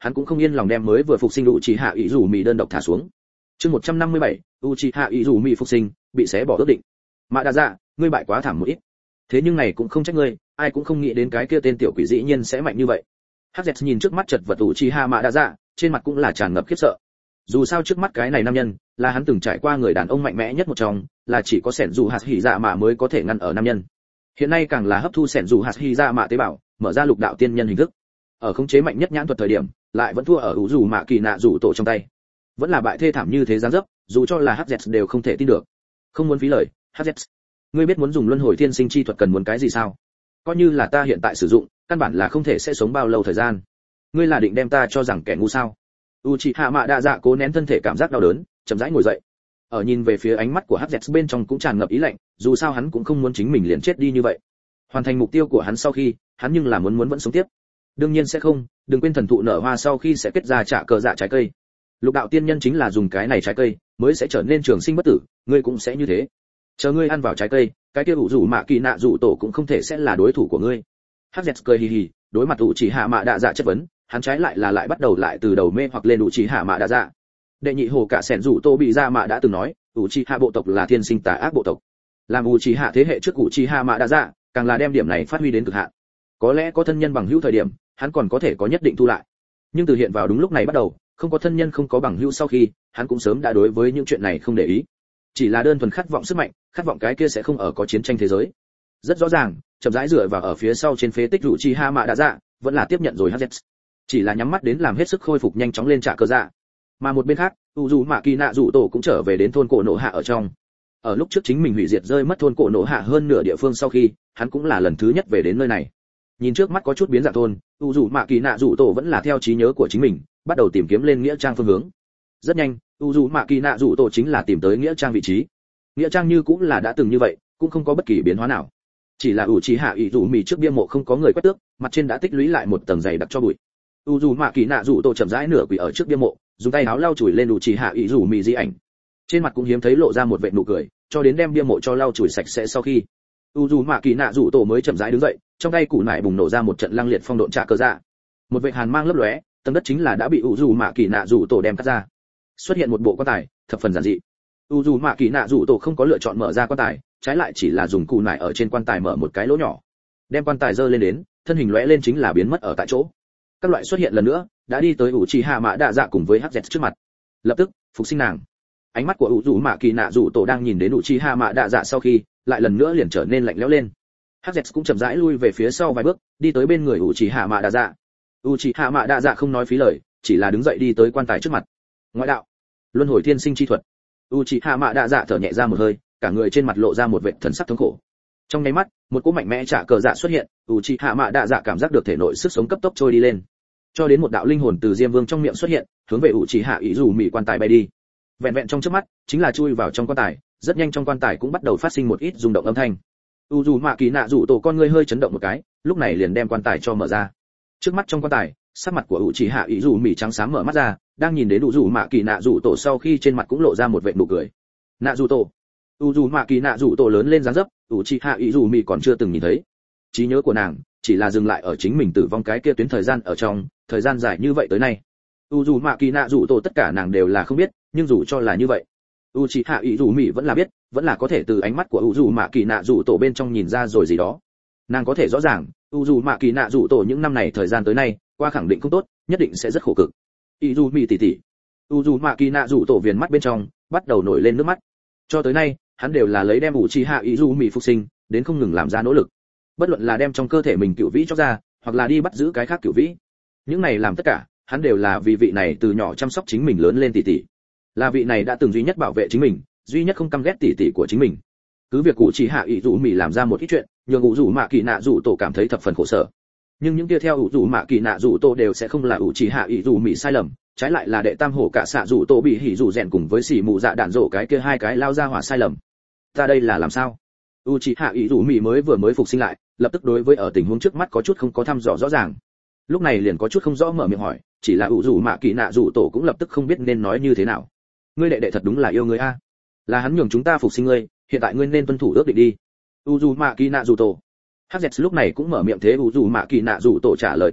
hắn cũng không yên lòng đem mới vừa phục sinh Uchiha Izumi đơn độc thả xuống. Chương 157, Uchiha Izumi phục sinh, bị xé bỏ ước định. Mạ Đa Dạ, ngươi bại quá thảm một ít. Thế nhưng này cũng không trách ngươi, ai cũng không nghĩ đến cái kia tên tiểu quỷ dĩ nhiên sẽ mạnh như vậy. Hắc nhìn trước mắt chật vật Uchiha Mạ Đa Dạ, trên mặt cũng là tràn ngập khiếp sợ. Dù sao trước mắt cái này nam nhân, là hắn từng trải qua người đàn ông mạnh mẽ nhất một trong, là chỉ có sẻn dù hạt hỉ dạ mạ mới có thể ngăn ở nam nhân. Hiện nay càng là hấp thu sẻn dù hạt hỉ dạ mạ tế bào, mở ra lục đạo tiên nhân hình thức. Ở khống chế mạnh nhất nhãn thuật thời điểm, lại vẫn thua ở ủ dù mạ kỳ nạ rủ tổ trong tay. Vẫn là bại thê thảm như thế giáng dấp, dù cho là Hz đều không thể tin được. Không muốn phí lời, Hz, ngươi biết muốn dùng luân hồi thiên sinh chi thuật cần muốn cái gì sao? Coi như là ta hiện tại sử dụng, căn bản là không thể sẽ sống bao lâu thời gian. Ngươi là định đem ta cho rằng kẻ ngu sao? Uchiha Mạ Đa Dạ cố nén thân thể cảm giác đau đớn, chậm rãi ngồi dậy. Ở nhìn về phía ánh mắt của Hz bên trong cũng tràn ngập ý lạnh, dù sao hắn cũng không muốn chính mình liền chết đi như vậy. Hoàn thành mục tiêu của hắn sau khi, hắn nhưng là muốn vẫn sống tiếp. Đương nhiên sẽ không, đừng quên thần thụ nở hoa sau khi sẽ kết ra trả cờ dạ trái cây. Lục đạo tiên nhân chính là dùng cái này trái cây mới sẽ trở nên trường sinh bất tử, ngươi cũng sẽ như thế. Chờ ngươi ăn vào trái cây, cái kia ủ rủ mạ kỳ nạ rủ tổ cũng không thể sẽ là đối thủ của ngươi. Hz cười hì hì, đối mặt Uchiha Mạ Đa Dạ chất vấn, hắn trái lại bắt đầu lại từ đầu mê hoặc lên Uchiha Mạ Đa Dạ. Đệ nhị hồ cả sẻn rủ tô bị ra mạ đã từng nói, Uchiha bộ tộc là thiên sinh tà ác bộ tộc. Làm Uchiha thế hệ trước Uchiha Mạ Đa Dạ, càng là đem điểm này phát huy đến cực hạn. Có lẽ có thân nhân bằng hữu thời điểm, hắn còn có thể có nhất định thu lại. Nhưng từ hiện vào đúng lúc này bắt đầu, không có thân nhân không có bằng hữu sau khi, hắn cũng sớm đã đối với những chuyện này không để ý. Chỉ là đơn thuần khát vọng sức mạnh, khát vọng cái kia sẽ không ở có chiến tranh thế giới. Rất rõ ràng, chậm rãi dựa vào ở phía sau trên phế tích Uchiha Mạ Đa Dạ, vẫn là tiếp nhận rồi Hz. Chỉ là nhắm mắt đến làm hết sức khôi phục nhanh chóng lên trả cơ dạ. Mà một bên khác, Uzu Mạ Kỳ Nạ Dụ Tổ cũng trở về đến thôn cổ nổ hạ ở trong. Ở lúc trước chính mình hủy diệt rơi mất thôn cổ nổ hạ hơn nửa địa phương sau khi, hắn cũng là lần thứ nhất về đến nơi này. Nhìn trước mắt có chút biến dạng thôn, Uzu Mạ Kỳ Nạ Dụ Tổ vẫn là theo trí nhớ của chính mình, bắt đầu tìm kiếm lên nghĩa trang phương hướng. Rất nhanh, Uzu Mạ Kỳ Nạ Dụ Tổ chính là tìm tới nghĩa trang vị trí. Nghĩa trang như cũng là đã từng như vậy, cũng không có bất kỳ biến hóa nào. Chỉ là Uchiha Izumi trước bia mộ không có người quét tước, mặt trên đã tích lũy lại một tầng dày đặc cho bụi. Uzu Mạ Kỳ Nạ Dụ Tổ chậm rãi nửa quỳ ở trước bia mộ, dùng tay áo lau chùi lên Uchiha Izumi di ảnh. Trên mặt cũng hiếm thấy lộ ra một vệt nụ cười, cho đến đem bia mộ cho lau chùi sạch sẽ sau khi, Uzu Mạ Kỳ Nạ Dụ Tổ mới chậm rãi đứng dậy, trong tay củ nải bùng nổ ra một trận lăng liệt phong độn trả cơ dạ. Một vệt hàn mang lấp lóe, tầng đất chính là đã bị Uzu Mạ Kỳ Nạ Dụ Tổ đem cắt ra. Xuất hiện một bộ quan tài, thập phần giản dị. Uzu Mạ Kỳ Nạ Dụ Tổ không có lựa chọn mở ra quan tài, trái lại chỉ là dùng củ nải ở trên quan tài mở một cái lỗ nhỏ, đem quan tài giơ lên đến, thân hình lóe lên chính là biến mất ở tại chỗ. Các loại xuất hiện lần nữa, đã đi tới Uchiha Mạ Đa Dạ cùng với Hz trước mặt. Lập tức, phục sinh nàng. Ánh mắt của Uzu Mạ Kỳ Nạ Dụ Tổ đang nhìn đến Uchiha Mạ Đa Dạ sau khi, lại lần nữa liền trở nên lạnh lẽo lên. Hz cũng chậm rãi lui về phía sau vài bước, đi tới bên người Uchiha Mạ Đa Dạ. Uchiha Mạ Đa Dạ không nói phí lời, chỉ là đứng dậy đi tới quan tài trước mặt. Ngoại đạo, luân hồi thiên sinh chi thuật. Uchiha Mạ Đa Dạ thở nhẹ ra một hơi, cả người trên mặt lộ ra một vệt thần sắc thống khổ. Trong nháy mắt, một cỗ mạnh mẽ trả cờ dạ xuất hiện, Uchiha Mạ Đa Dạ cảm giác được thể nội sức sống cấp tốc trôi đi lên, cho đến một đạo linh hồn từ Diêm Vương trong miệng xuất hiện, hướng về Uchiha Izumi quan tài bay đi. Vẹn vẹn trong chớp mắt, chính là chui vào trong quan tài, rất nhanh trong quan tài cũng bắt đầu phát sinh một ít rung động âm thanh. Uzu Mạ Kỳ Nạ Dụ Tổ con người hơi chấn động một cái, lúc này liền đem quan tài cho mở ra. Trước mắt trong quan tài, sắc mặt của Uchiha Izumi trắng xám mở mắt ra, đang nhìn đến Uzu Mạ Kỳ Nạ Dụ Tổ sau khi trên mặt cũng lộ ra một vệt nụ cười. Nạ Dụ Tổ. Uzu Mạ Kỳ Nạ Dụ Tổ lớn lên dáng dấp, Uchiha Izumi còn chưa từng nhìn thấy. Trí nhớ của nàng chỉ là dừng lại ở chính mình tử vong cái kia tuyến thời gian ở trong, thời gian dài như vậy tới nay. Uzu Mạ Kỳ Nạ Dụ Tổ tất cả nàng đều là không biết, nhưng dù cho là như vậy, Uchiha Izumi vẫn là biết, vẫn là có thể từ ánh mắt của Uzu Mạ Kỳ Nạ Dụ Tổ bên trong nhìn ra rồi gì đó. Nàng có thể rõ ràng, Uzu Mạ Kỳ Nạ Dụ Tổ những năm này thời gian tới nay, qua khẳng định không tốt, nhất định sẽ rất khổ cực. Izumi tỷ tỷ. Uzu Mạ Kỳ Nạ Dụ Tổ viền mắt bên trong bắt đầu nổi lên nước mắt. Cho tới nay, hắn đều là lấy đem Uchiha Izumi phục sinh, đến không ngừng làm ra nỗ lực. Bất luận là đem trong cơ thể mình cửu vĩ cho ra, hoặc là đi bắt giữ cái khác cửu vĩ. Những này làm tất cả, hắn đều là vì vị này từ nhỏ chăm sóc chính mình lớn lên tỷ tỷ. Là vị này đã từng duy nhất bảo vệ chính mình, duy nhất không căm ghét tỷ tỷ của chính mình. Cứ việc Uchiha Izumi làm ra một ít chuyện, nhường Uzu Mạ Kỳ Nạ Dụ Tổ cảm thấy thập phần khổ sở. Nhưng những kia theo Uzu Mạ Kỳ Nạ Dụ Tổ đều sẽ không là Uchiha Izumi sai lầm, trái lại là đệ tam hổ cả xạ Dụ Tổ bị hỉ dụ rèn cùng với xỉ mù dạ đạn rổ cái kia hai cái lao ra hỏa sai lầm. Ta đây là làm sao? Uchiha Izumi mới phục sinh lại, lập tức đối với ở tình huống trước mắt có chút không có thăm dò rõ ràng. Lúc này liền có chút không rõ mở miệng hỏi, chỉ là Uzu Mạ Kỳ Nạ Dụ Tổ cũng lập tức không biết nên nói như thế nào. Ngươi đệ đệ thật đúng là yêu ngươi a. Là hắn nhường chúng ta phục sinh ngươi, hiện tại ngươi nên tuân thủ ước định đi. Uzu Mạ Kỳ Nạ Dụ Tổ. Hz lúc này cũng mở miệng thế Uzu Mạ Kỳ Nạ Dụ Tổ trả lời tất cả,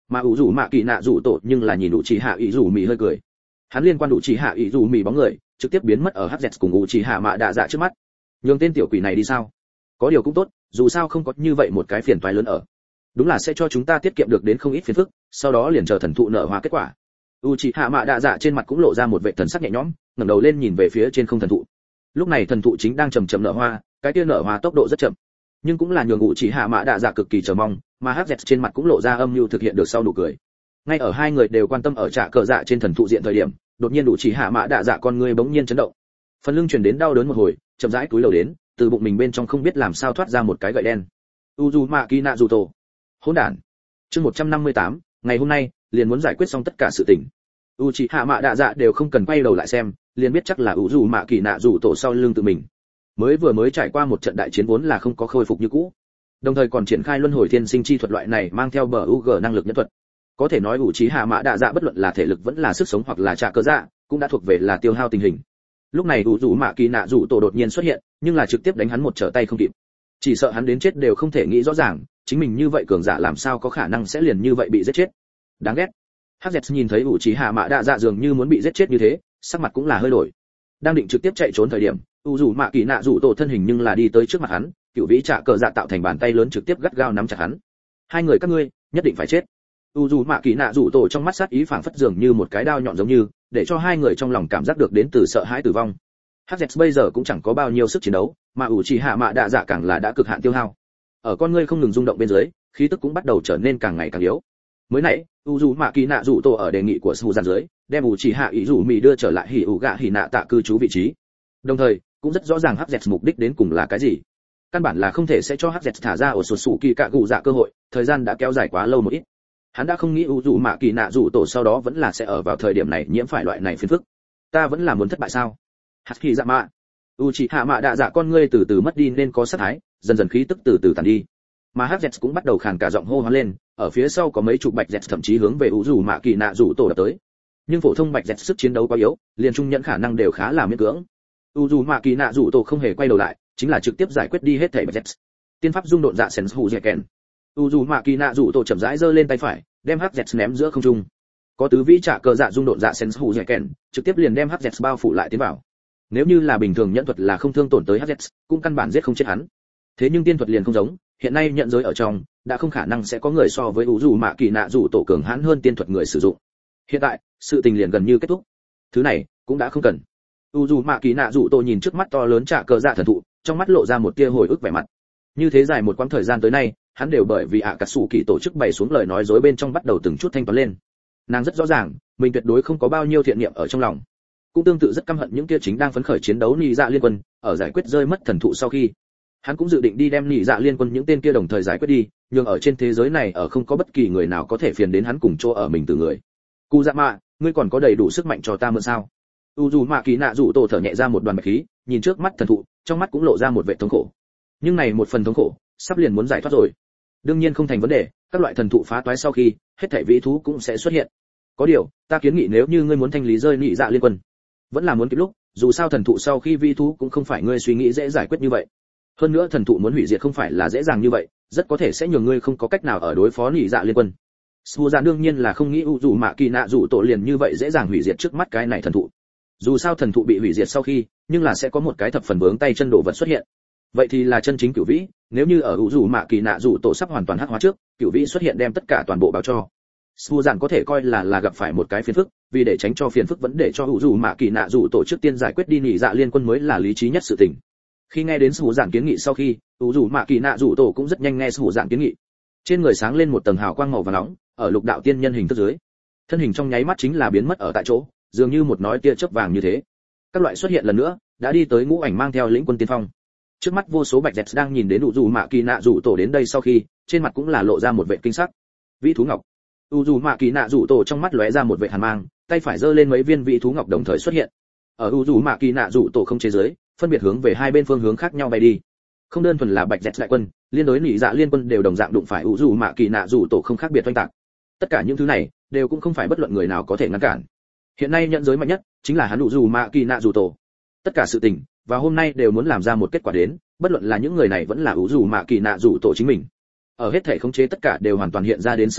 Mà ủ rủ mạ kỳ nạ rủ tổ nhưng là nhìn đủ chỉ hạ ý rủ mì hơi cười. Hắn liên quan đủ chỉ hạ ý rủ mì bóng người trực tiếp biến mất ở hz cùng ủ chỉ hạ mạ đạ dạ trước mắt. Nhường tên tiểu quỷ này đi sao? Có điều cũng tốt, dù sao không có như vậy một cái phiền toái lớn ở. Đúng là sẽ cho chúng ta tiết kiệm được đến không ít phiền phức, sau đó liền chờ thần thụ nở hoa kết quả. Uchiha Mạ Đạ Dạ trên mặt cũng lộ ra một vẻ thần sắc nhẹ nhõm, ngẩng đầu lên nhìn về phía trên không thần thụ. Lúc này thần thụ chính đang chậm chậm nở hoa, cái kia nở hoa tốc độ rất chậm, nhưng cũng là nhường Uchiha Mạ Đạ Dạ cực kỳ chờ mong, mà Hắc Dẹt trên mặt cũng lộ ra âm nhu thực hiện được sau nụ cười. Ngay ở hai người đều quan tâm ở trạ cờ dạ trên thần thụ diện thời điểm, đột nhiên Uchiha Mạ Đạ Dạ con người bỗng nhiên chấn động. Phần lưng truyền đến đau đớn một hồi, chậm rãi cúi đầu đến, từ bụng mình bên trong không biết làm sao thoát ra một cái gậy đen. Uzumaki Naruto. Hỗn đản. Chương 158, ngày hôm nay liền muốn giải quyết xong tất cả sự tình. Uchiha Mạ Đạ Dạ đều không cần quay đầu lại xem, liền biết chắc là Uzumaki Naruto sau lưng tự mình. Mới trải qua một trận đại chiến vốn là không có khôi phục như cũ. Đồng thời còn triển khai luân hồi thiên sinh chi thuật loại này mang theo bờ UG năng lực nhân thuật. Có thể nói Uchiha Mạ Đạ Dạ bất luận là thể lực vẫn là sức sống hoặc là trả cơ dạ, cũng đã thuộc về là tiêu hao tình hình. Lúc này Uzumaki Naruto đột nhiên xuất hiện, nhưng là trực tiếp đánh hắn một trở tay không kịp. Chỉ sợ hắn đến chết đều không thể nghĩ rõ ràng, chính mình như vậy cường giả làm sao có khả năng sẽ liền như vậy bị giết chết. Đáng ghét. Hz nhìn thấy Uchiha Mạ Đạ Dạ dường như muốn bị giết chết như thế, sắc mặt cũng là hơi đổi. Đang định trực tiếp chạy trốn thời điểm, Uzumaki Naruto thân hình nhưng là đi tới trước mặt hắn, cửu vĩ trả cờ dạ tạo thành bàn tay lớn trực tiếp gắt gao nắm chặt hắn. Hai người các ngươi nhất định phải chết. Uzumaki Naruto trong mắt sát ý phảng phất dường như một cái đao nhọn giống như, để cho hai người trong lòng cảm giác được đến từ sợ hãi tử vong. Hz bây giờ cũng chẳng có bao nhiêu sức chiến đấu, mà Uchiha Mạ Đạ Dạ càng là đã cực hạn tiêu hao. Ở con ngươi không ngừng rung động bên dưới, khí tức cũng bắt đầu trở nên càng ngày càng yếu. Mới nãy, Uzumaki Naruto ở đề nghị của Suzan dưới, đem Uchiha Izumi đưa trở lại Hyuga Hinata cư trú vị trí. Đồng thời, cũng rất rõ ràng Hz mục đích đến cùng là cái gì. Căn bản là không thể sẽ cho Hz thả ra ở Sotsuki Kagu dạ cơ hội, thời gian đã kéo dài quá lâu một ít. Hắn đã không nghĩ Uzumaki Naruto sau đó vẫn là sẽ ở vào thời điểm này nhiễm phải loại này phiền phức. Ta vẫn là muốn thất bại sao? Haki-dạ-mạ. Uchiha Mạ Đạ Dạ con ngươi từ từ mất đi nên có sát thái, dần dần khí tức từ từ tàn đi. Mà Hz cũng bắt đầu khàn cả giọng hô hoán lên, ở phía sau có mấy chục bạch dẹt thậm chí hướng về Uzumaki Naruto đập tới. Nhưng phổ thông bạch dẹt sức chiến đấu quá yếu, liền trung nhẫn khả năng đều khá là miễn cưỡng. Uzumaki Naruto không hề quay đầu lại, chính là trực tiếp giải quyết đi hết thảy bạch dẹt. Tiên pháp dung độn dạ sensu Jeken. Uzumaki Naruto chậm rãi giơ lên tay phải, đem Hz ném giữa không trung. Có tứ vĩ trả cờ dạ dung độn dạ sensu Jeken, trực tiếp liền đem Hz bao phủ lại tiến vào. Nếu như là bình thường nhẫn thuật là không thương tổn tới Hz, cũng căn bản giết không chết hắn. Thế nhưng tiên thuật liền không giống, hiện nay nhận giới ở trong đã không khả năng sẽ có người so với Uzumaki Naruto cường hãn hơn tiên thuật người sử dụng. Hiện tại, sự tình liền gần như kết thúc. Thứ này cũng đã không cần. Uzumaki Naruto nhìn trước mắt to lớn trả cờ dạ thần thụ, trong mắt lộ ra một tia hồi ức vẻ mặt. Như thế dài một quãng thời gian tới nay, hắn đều bởi vì Akatsuki tổ chức bày xuống lời nói dối bên trong bắt đầu từng chút thanh toán lên. Nàng rất rõ ràng, mình tuyệt đối không có bao nhiêu thiện niệm ở trong lòng. Cũng tương tự rất căm hận những kia chính đang phấn khởi chiến đấu nhị dạ liên quân, ở giải quyết rơi mất thần thụ sau khi, hắn cũng dự định đi đem nhị dạ liên quân những tên kia đồng thời giải quyết đi, nhưng ở trên thế giới này ở không có bất kỳ người nào có thể phiền đến hắn cùng chỗ ở mình từ người. Kuzama, ngươi còn có đầy đủ sức mạnh cho ta mượn sao? Uzumaki Naruto thở nhẹ ra một đoàn bạch khí, nhìn trước mắt thần thụ, trong mắt cũng lộ ra một vẻ thống khổ. Nhưng này một phần thống khổ, sắp liền muốn giải thoát rồi. Đương nhiên không thành vấn đề, các loại thần thụ phá toái sau khi, hết thảy vĩ thú cũng sẽ xuất hiện. Có điều, ta kiến nghị nếu như ngươi muốn thanh lý rơi nhị dạ liên quân, vẫn là muốn kịp lúc, dù sao thần thụ sau khi vĩ thú cũng không phải ngươi suy nghĩ dễ giải quyết như vậy. Hơn nữa thần thụ muốn hủy diệt không phải là dễ dàng như vậy, rất có thể sẽ nhường ngươi không có cách nào ở đối phó nhị dạ liên quân. Suzan đương nhiên là không nghĩ Uzumaki Naruto liền như vậy dễ dàng hủy diệt trước mắt cái này thần thụ. Dù sao thần thụ bị hủy diệt sau khi, nhưng là sẽ có một cái thập phần vướng tay chân đồ vật xuất hiện. Vậy thì là chân chính cửu vĩ, nếu như ở Uzumaki Naruto sắp hoàn toàn hắc hóa trước, cửu vĩ xuất hiện đem tất cả toàn bộ báo cho. Suzan có thể coi là gặp phải một cái phiền phức, vì để tránh cho phiền phức vẫn để cho Uzumaki Naruto trước tiên giải quyết đi nhị dạ liên quân mới là lý trí nhất sự tình. Khi nghe đến Suzan kiến nghị sau khi, Uzumaki Naruto cũng rất nhanh nghe Suzan kiến nghị. Trên người sáng lên một tầng hào quang màu vàng nóng, ở lục đạo tiên nhân hình thức dưới, thân hình trong nháy mắt chính là biến mất ở tại chỗ, dường như một nói tia chớp vàng như thế. Các loại xuất hiện lần nữa, đã đi tới ngũ ảnh mang theo lĩnh quân tiên phong. Trước mắt vô số bạch dẹt đang nhìn đến Uzumaki Naruto đến đây sau khi, trên mặt cũng là lộ ra một vẻ kinh sắc. Vĩ thú ngọc. Uzumaki Naruto trong mắt lóe ra một vẻ hàn mang, tay phải giơ lên mấy viên vĩ thú ngọc đồng thời xuất hiện. Ở Uzumaki Naruto không chế giới, phân biệt hướng về hai bên phương hướng khác nhau bay đi. Không đơn thuần là bạch dẹt đại quân, liên đối nhị dạ liên quân đều đồng dạng đụng phải Uzumaki Naruto không khác biệt oanh tạc. Tất cả những thứ này đều cũng không phải bất luận người nào có thể ngăn cản. Hiện nay nhận giới mạnh nhất chính là hắn Uzumaki Naruto. Tất cả sự tình và hôm nay đều muốn làm ra một kết quả đến, bất luận là những người này vẫn là Uzumaki Naruto chính mình. Ở hết thể khống chế tất cả đều hoàn toàn hiện ra đến sau khi,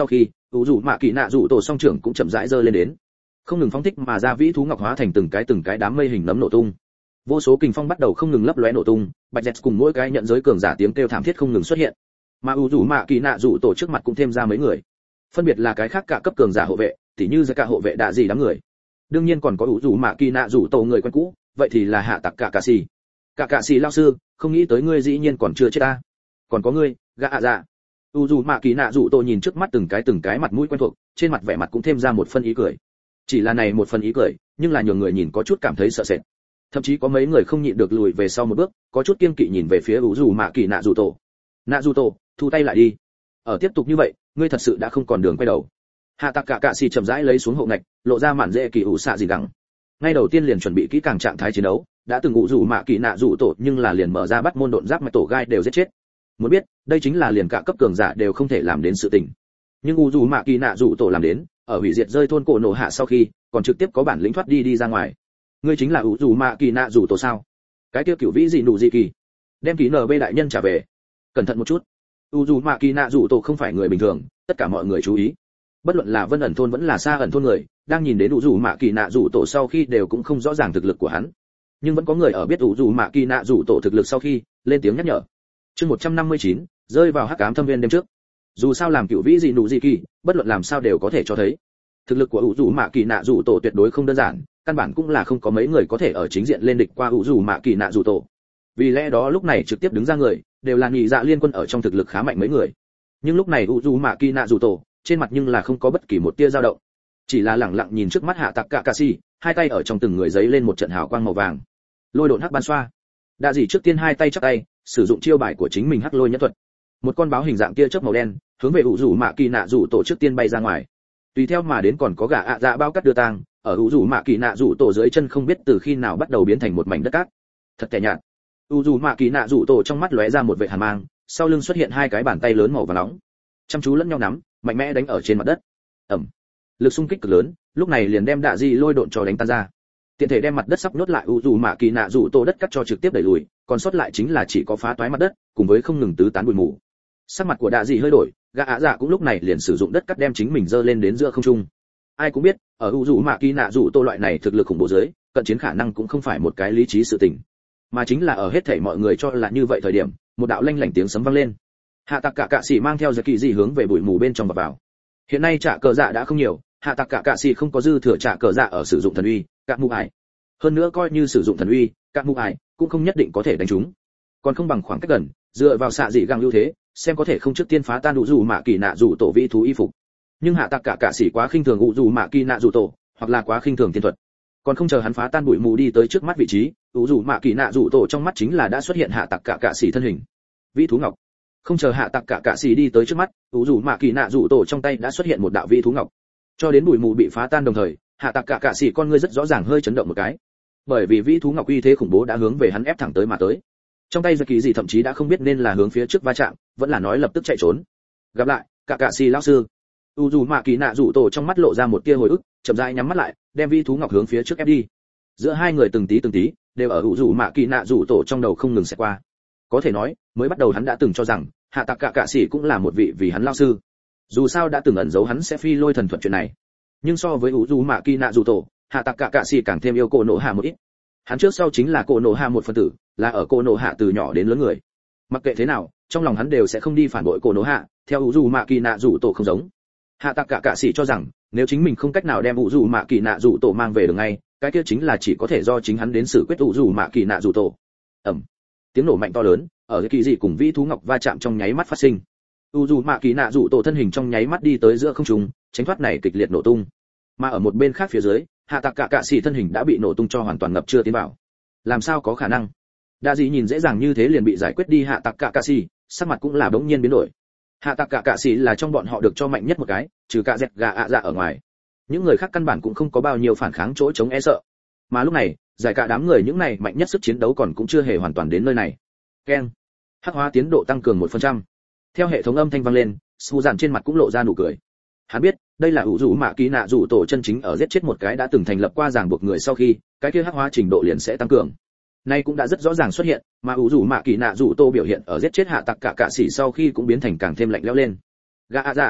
ủ rủ mạ kỳ nạ rủ tổ song trưởng cũng chậm rãi giơ lên đến, không ngừng phóng thích mà ra vĩ thú ngọc hóa thành từng cái đám mây hình nấm nổ tung. Vô số kình phong bắt đầu không ngừng lấp lóe nổ tung, bạch dẹt cùng mỗi cái nhận giới cường giả tiếng kêu thảm thiết không ngừng xuất hiện. Mà ủ rủ mạ kỳ nạ rủ tổ trước mặt cũng thêm ra mấy người, phân biệt là cái khác cả cấp cường giả hộ vệ, tỉ như giải cả hộ vệ đạ gì đám người. Đương nhiên còn có ủ rủ mạ kỳ nạ rủ tổ người quen cũ, vậy thì là hạ tặc cả xì. Cả xì lão sư, không nghĩ tới ngươi dĩ nhiên còn chưa chết ta. Còn có ngươi, gã ạ dạ. ủ rủ mạ kỳ nạ rủ tổ nhìn trước mắt từng cái mặt mũi quen thuộc, trên mặt vẻ mặt cũng thêm ra một phân ý cười. Chỉ là này một phần ý cười, nhưng là nhiều người nhìn có chút cảm thấy sợ sệt. Thậm chí có mấy người không nhịn được lùi về sau một bước, có chút kiêng kỵ nhìn về phía ủ rủ mạ kỳ nạ rủ tổ. Nạ rủ tổ, thu tay lại đi. Ở tiếp tục như vậy, ngươi thật sự đã không còn đường quay đầu. Hạ tặc cả xì chậm rãi lấy xuống hộ ngạch, lộ ra màn dễ kỳ ủ xạ gì gắng. Ngay đầu tiên liền chuẩn bị kỹ càng trạng thái chiến đấu, đã từng ủ rủ mạ kỳ nạ rủ tổ nhưng là liền mở ra bắt môn độn giáp mạch tổ gai đều giết chết. Muốn biết, đây chính là liền cả cấp cường giả đều không thể làm đến sự tình. Nhưng ủ rủ mạ kỳ nạ rủ tổ làm đến, ở hủy diệt rơi thôn cổ nổ hạ sau khi, còn trực tiếp có bản lĩnh thoát đi ra ngoài. Ngươi chính là ủ rủ mạ kỳ nạ rủ tổ sao? Cái kia cửu vĩ gì nụ gì kỳ? Đem ký NB đại nhân trả về. Cẩn thận một chút. ủ rủ mạ kỳ nạ rủ tổ không phải người bình thường, tất cả mọi người chú ý. Bất luận là Vân ẩn thôn vẫn là Xa ẩn thôn người, đang nhìn đến ủ rủ mạ kỳ nạ rủ tổ sau khi đều cũng không rõ ràng thực lực của hắn. Nhưng vẫn có người ở biết ủ rủ mạ kỳ nạ rủ tổ thực lực sau khi, lên tiếng nhắc nhở. Chương 159, rơi vào hắc ám thâm viên đêm trước. Dù sao làm cửu vĩ gì nụ gì kỳ, bất luận làm sao đều có thể cho thấy thực lực của ủ rủ mạ kỳ nạ rủ tổ tuyệt đối không đơn giản, căn bản cũng là không có mấy người có thể ở chính diện lên địch qua ủ rủ mạ kỳ nạ rủ tổ. Vì lẽ đó lúc này trực tiếp đứng ra người đều là nhị dạ liên quân ở trong thực lực khá mạnh mấy người. Nhưng lúc này ủ rủ mạ kỳ nạ rủ tổ trên mặt nhưng là không có bất kỳ một tia dao động, chỉ là lẳng lặng nhìn trước mắt hạ tặc cả xì, hai tay ở trong từng người giấy lên một trận hào quang màu vàng. Lôi độn hắc ban xoa. Đạ dĩ trước tiên hai tay chắp tay, sử dụng chiêu bài của chính mình hắc lôi nhẫn thuật. Một con báo hình dạng kia chớp màu đen, hướng về ủ rủ mạ kỳ nạ rủ tổ trước tiên bay ra ngoài. Tùy theo mà đến còn có gã ạ dạ bao cắt đưa tang, ở ủ rủ mạ kỳ nạ rủ tổ dưới chân không biết từ khi nào bắt đầu biến thành một mảnh đất cát. Thật tẻ nhạt. ủ rủ mạ kỳ nạ rủ tổ trong mắt lóe ra một vệt hàn mang, sau lưng xuất hiện hai cái bàn tay lớn màu vàng nóng, chăm chú lẫn nhau nắm, mạnh mẽ đánh ở trên mặt đất. ầm, lực xung kích cực lớn, lúc này liền đem đạ di lôi độn cho đánh tan ra. Tiện thể đem mặt đất sắp nhốt lại ủ rủ mạ kỳ nạ rủ tổ đất cắt cho trực tiếp đẩy lùi, còn sót lại chính là chỉ có phá toái mặt đất, cùng với không ngừng tứ tán bụi mù. Sắc mặt của đạ di hơi đổi, gã ạ dạ cũng lúc này liền sử dụng đất cắt đem chính mình dơ lên đến giữa không trung. Ai cũng biết, ở ủ rủ mạ kỳ nạ rủ tổ loại này thực lực khủng bố dưới, cận chiến khả năng cũng không phải một cái lý trí sự tình, mà chính là ở hết thảy mọi người cho là như vậy thời điểm, một đạo lanh lảnh tiếng sấm vang lên. Hạ tặc cả xỉ mang theo giật kỳ dị hướng về bụi mù bên trong vào. Hiện nay trả cờ dạ đã không nhiều, hạ tặc cả xỉ không có dư thừa trả cờ dạ ở sử dụng thần uy, các mũ ải. Hơn nữa coi như sử dụng thần uy, các mũ ải cũng không nhất định có thể đánh trúng. Còn không bằng khoảng cách gần, dựa vào xạ dị găng ưu thế, xem có thể không trước tiên phá tan đủ dù mạ kỳ nạ dù tổ vĩ thú y phục. Nhưng hạ tặc cả xỉ quá khinh thường ủ dù mạ kỳ nạ dù tổ, hoặc là quá khinh thường tiên thuật. Còn không chờ hắn phá tan bụi mù đi tới trước mắt vị trí, ủ dù mạ kỳ nạ dù tổ trong mắt chính là đã xuất hiện hạ tặc cả xỉ thân hình. Vĩ thú ngọc. Không chờ hạ tặc cả xỉ đi tới trước mắt, ủ dù mạ kỳ nạ dù tổ trong tay đã xuất hiện một đạo vĩ thú ngọc. Cho đến bụi mù bị phá tan đồng thời, hạ tặc cả xỉ con ngươi rất rõ ràng hơi chấn động một cái. Bởi vì vĩ thú ngọc uy thế khủng bố đã hướng về hắn ép thẳng tới mà tới. Trong tay giật kỳ gì thậm chí đã không biết nên là hướng phía trước va chạm, vẫn là nói lập tức chạy trốn. Gặp lại, cả xỉ lão sư. U dù mạ kỳ nạ rủ tổ trong mắt lộ ra một tia hồi ức, chậm rãi nhắm mắt lại, đem vi thú ngọc hướng phía trước ép đi. Giữa hai người từng tí đều ở u dù mạ kỳ nạ rủ tổ trong đầu không ngừng xẹt qua. Có thể nói, mới bắt đầu hắn đã từng cho rằng hạ tặc cả sĩ cũng là một vị vì hắn lao sư. Dù sao đã từng ẩn giấu hắn sẽ phi lôi thần thuật chuyện này. Nhưng so với u dù mạ kỳ nạ rủ tổ, hạ tặc cả sĩ càng thêm yêu cô nộ hạ một ít. Hắn trước sau chính là cô nộ hạ một phần tử, là ở cô nộ hạ từ nhỏ đến lớn người. Mặc kệ thế nào, trong lòng hắn đều sẽ không đi phản bội cô nộ hạ, theo u dù mạ kỳ nạ rủ tổ không giống. Hạ tặc cả sĩ cho rằng nếu chính mình không cách nào đem ủ dù mạ kỳ nạ rủ tổ mang về được ngay, cái kia chính là chỉ có thể do chính hắn đến xử quyết ủ dù mạ kỳ nạ rủ tổ. ầm, tiếng nổ mạnh to lớn ở kỳ dị cùng vĩ thú ngọc va chạm trong nháy mắt phát sinh. ủ dù mạ kỳ nạ rủ tổ thân hình trong nháy mắt đi tới giữa không trung, tránh thoát này kịch liệt nổ tung. Mà ở một bên khác phía dưới, hạ tặc cả sĩ thân hình đã bị nổ tung cho hoàn toàn ngập chưa tiến vào. Làm sao có khả năng? Đa dị nhìn dễ dàng như thế liền bị giải quyết đi hạ tặc cả sĩ, sắc mặt cũng là bỗng nhiên biến đổi. Hạ tặc cả sĩ là trong bọn họ được cho mạnh nhất một cái, trừ cả dẹt gà ạ dạ ở ngoài, những người khác căn bản cũng không có bao nhiêu phản kháng chỗ chống e sợ. Mà lúc này, giải cả đám người những này mạnh nhất sức chiến đấu còn cũng chưa hề hoàn toàn đến nơi này. Keng, hắc hóa tiến độ tăng cường 1%. Theo hệ thống âm thanh vang lên, Su Dàn trên mặt cũng lộ ra nụ cười. Hắn biết, đây là ủ rủ mạ kỳ nạ rủ tổ chân chính ở giết chết một cái đã từng thành lập qua ràng buộc người sau khi, cái kia hắc hóa trình độ liền sẽ tăng cường. Nay cũng đã rất rõ ràng xuất hiện, mà ủ rủ mạ kỳ nạ rủ tổ biểu hiện ở giết chết hạ tặc cả sĩ sau khi cũng biến thành càng thêm lạnh lẽo lên. Gã ạ dạ,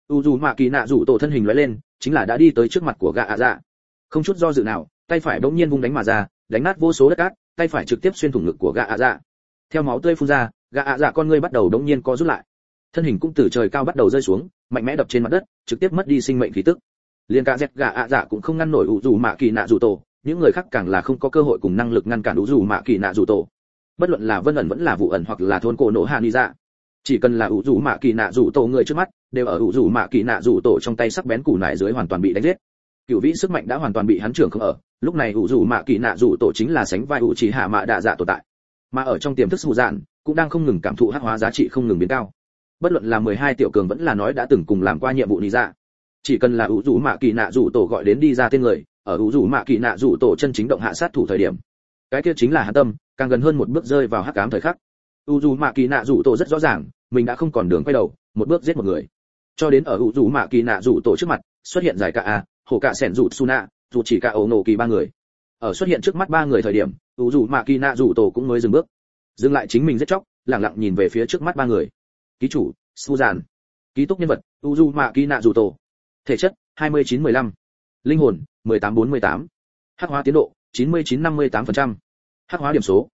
u dù mạ kỳ nạ rủ tổ thân hình lóe lên, chính là đã đi tới trước mặt của gã ạ dạ. Không chút do dự nào, tay phải bỗng nhiên vung đánh mà ra, đánh nát vô số đất cát, tay phải trực tiếp xuyên thủng ngực của gã ạ dạ. Theo máu tươi phun ra, gã ạ dạ con ngươi bắt đầu đống nhiên co rút lại, thân hình cũng từ trời cao bắt đầu rơi xuống, mạnh mẽ đập trên mặt đất, trực tiếp mất đi sinh mệnh khí tức. Liên cả dẹt gã ạ dạ cũng không ngăn nổi u dù mạ kỳ nạ rủ tổ, những người khác càng là không có cơ hội cùng năng lực ngăn cản u dù mạ kỳ nạ rủ tổ. Bất luận là Vân ẩn vẫn là Vụ ẩn hoặc là thôn cổ nổ hạ ni dạ, chỉ cần là u dù mạ kỳ nạ rủ tổ người trước mắt, đều ở u dù mạ kỳ nạ rủ tổ trong tay sắc bén củ nải dưới hoàn toàn bị đánh giết. Cửu vĩ sức mạnh đã hoàn toàn bị hắn trưởng không ở, lúc này u dù mạ kỳ nạ rủ tổ chính là sánh vai u chỉ hạ mạ đạ dạ tồn tại, mà ở trong tiềm thức sù dạn cũng đang không ngừng cảm thụ hắc hóa giá trị không ngừng biến cao. Bất luận là 12 tiểu cường vẫn là nói đã từng cùng làm qua nhiệm vụ ni dạ, chỉ cần là u dù mạ kỳ nạ rủ tổ gọi đến đi ra tên người, ở u dù mạ kỳ nạ rủ tổ chân chính động hạ sát thủ thời điểm, cái kia chính là hắn tâm càng gần hơn một bước rơi vào hắc ám thời khắc. u dù mạ kỳ nạ rủ tổ rất rõ ràng mình đã không còn đường quay đầu, một bước giết một người. Cho đến ở u dù mạ kỳ nạ rủ tổ trước mặt xuất hiện giải cả a hồ cả sẻn rủ suna dù chỉ cả ổ nổ kỳ ba người. Ở xuất hiện trước mắt ba người thời điểm, u dù mạ kỳ nạ rủ tổ cũng mới dừng bước, dừng lại chính mình giết chóc, lặng lặng nhìn về phía trước mắt ba người. Ký chủ Suzan, ký túc nhân vật u dù mạ kỳ nạ rủ tổ, thể chất 29-15, linh hồn 18-48, hắc hóa tiến độ 99-58%, hắc hóa điểm số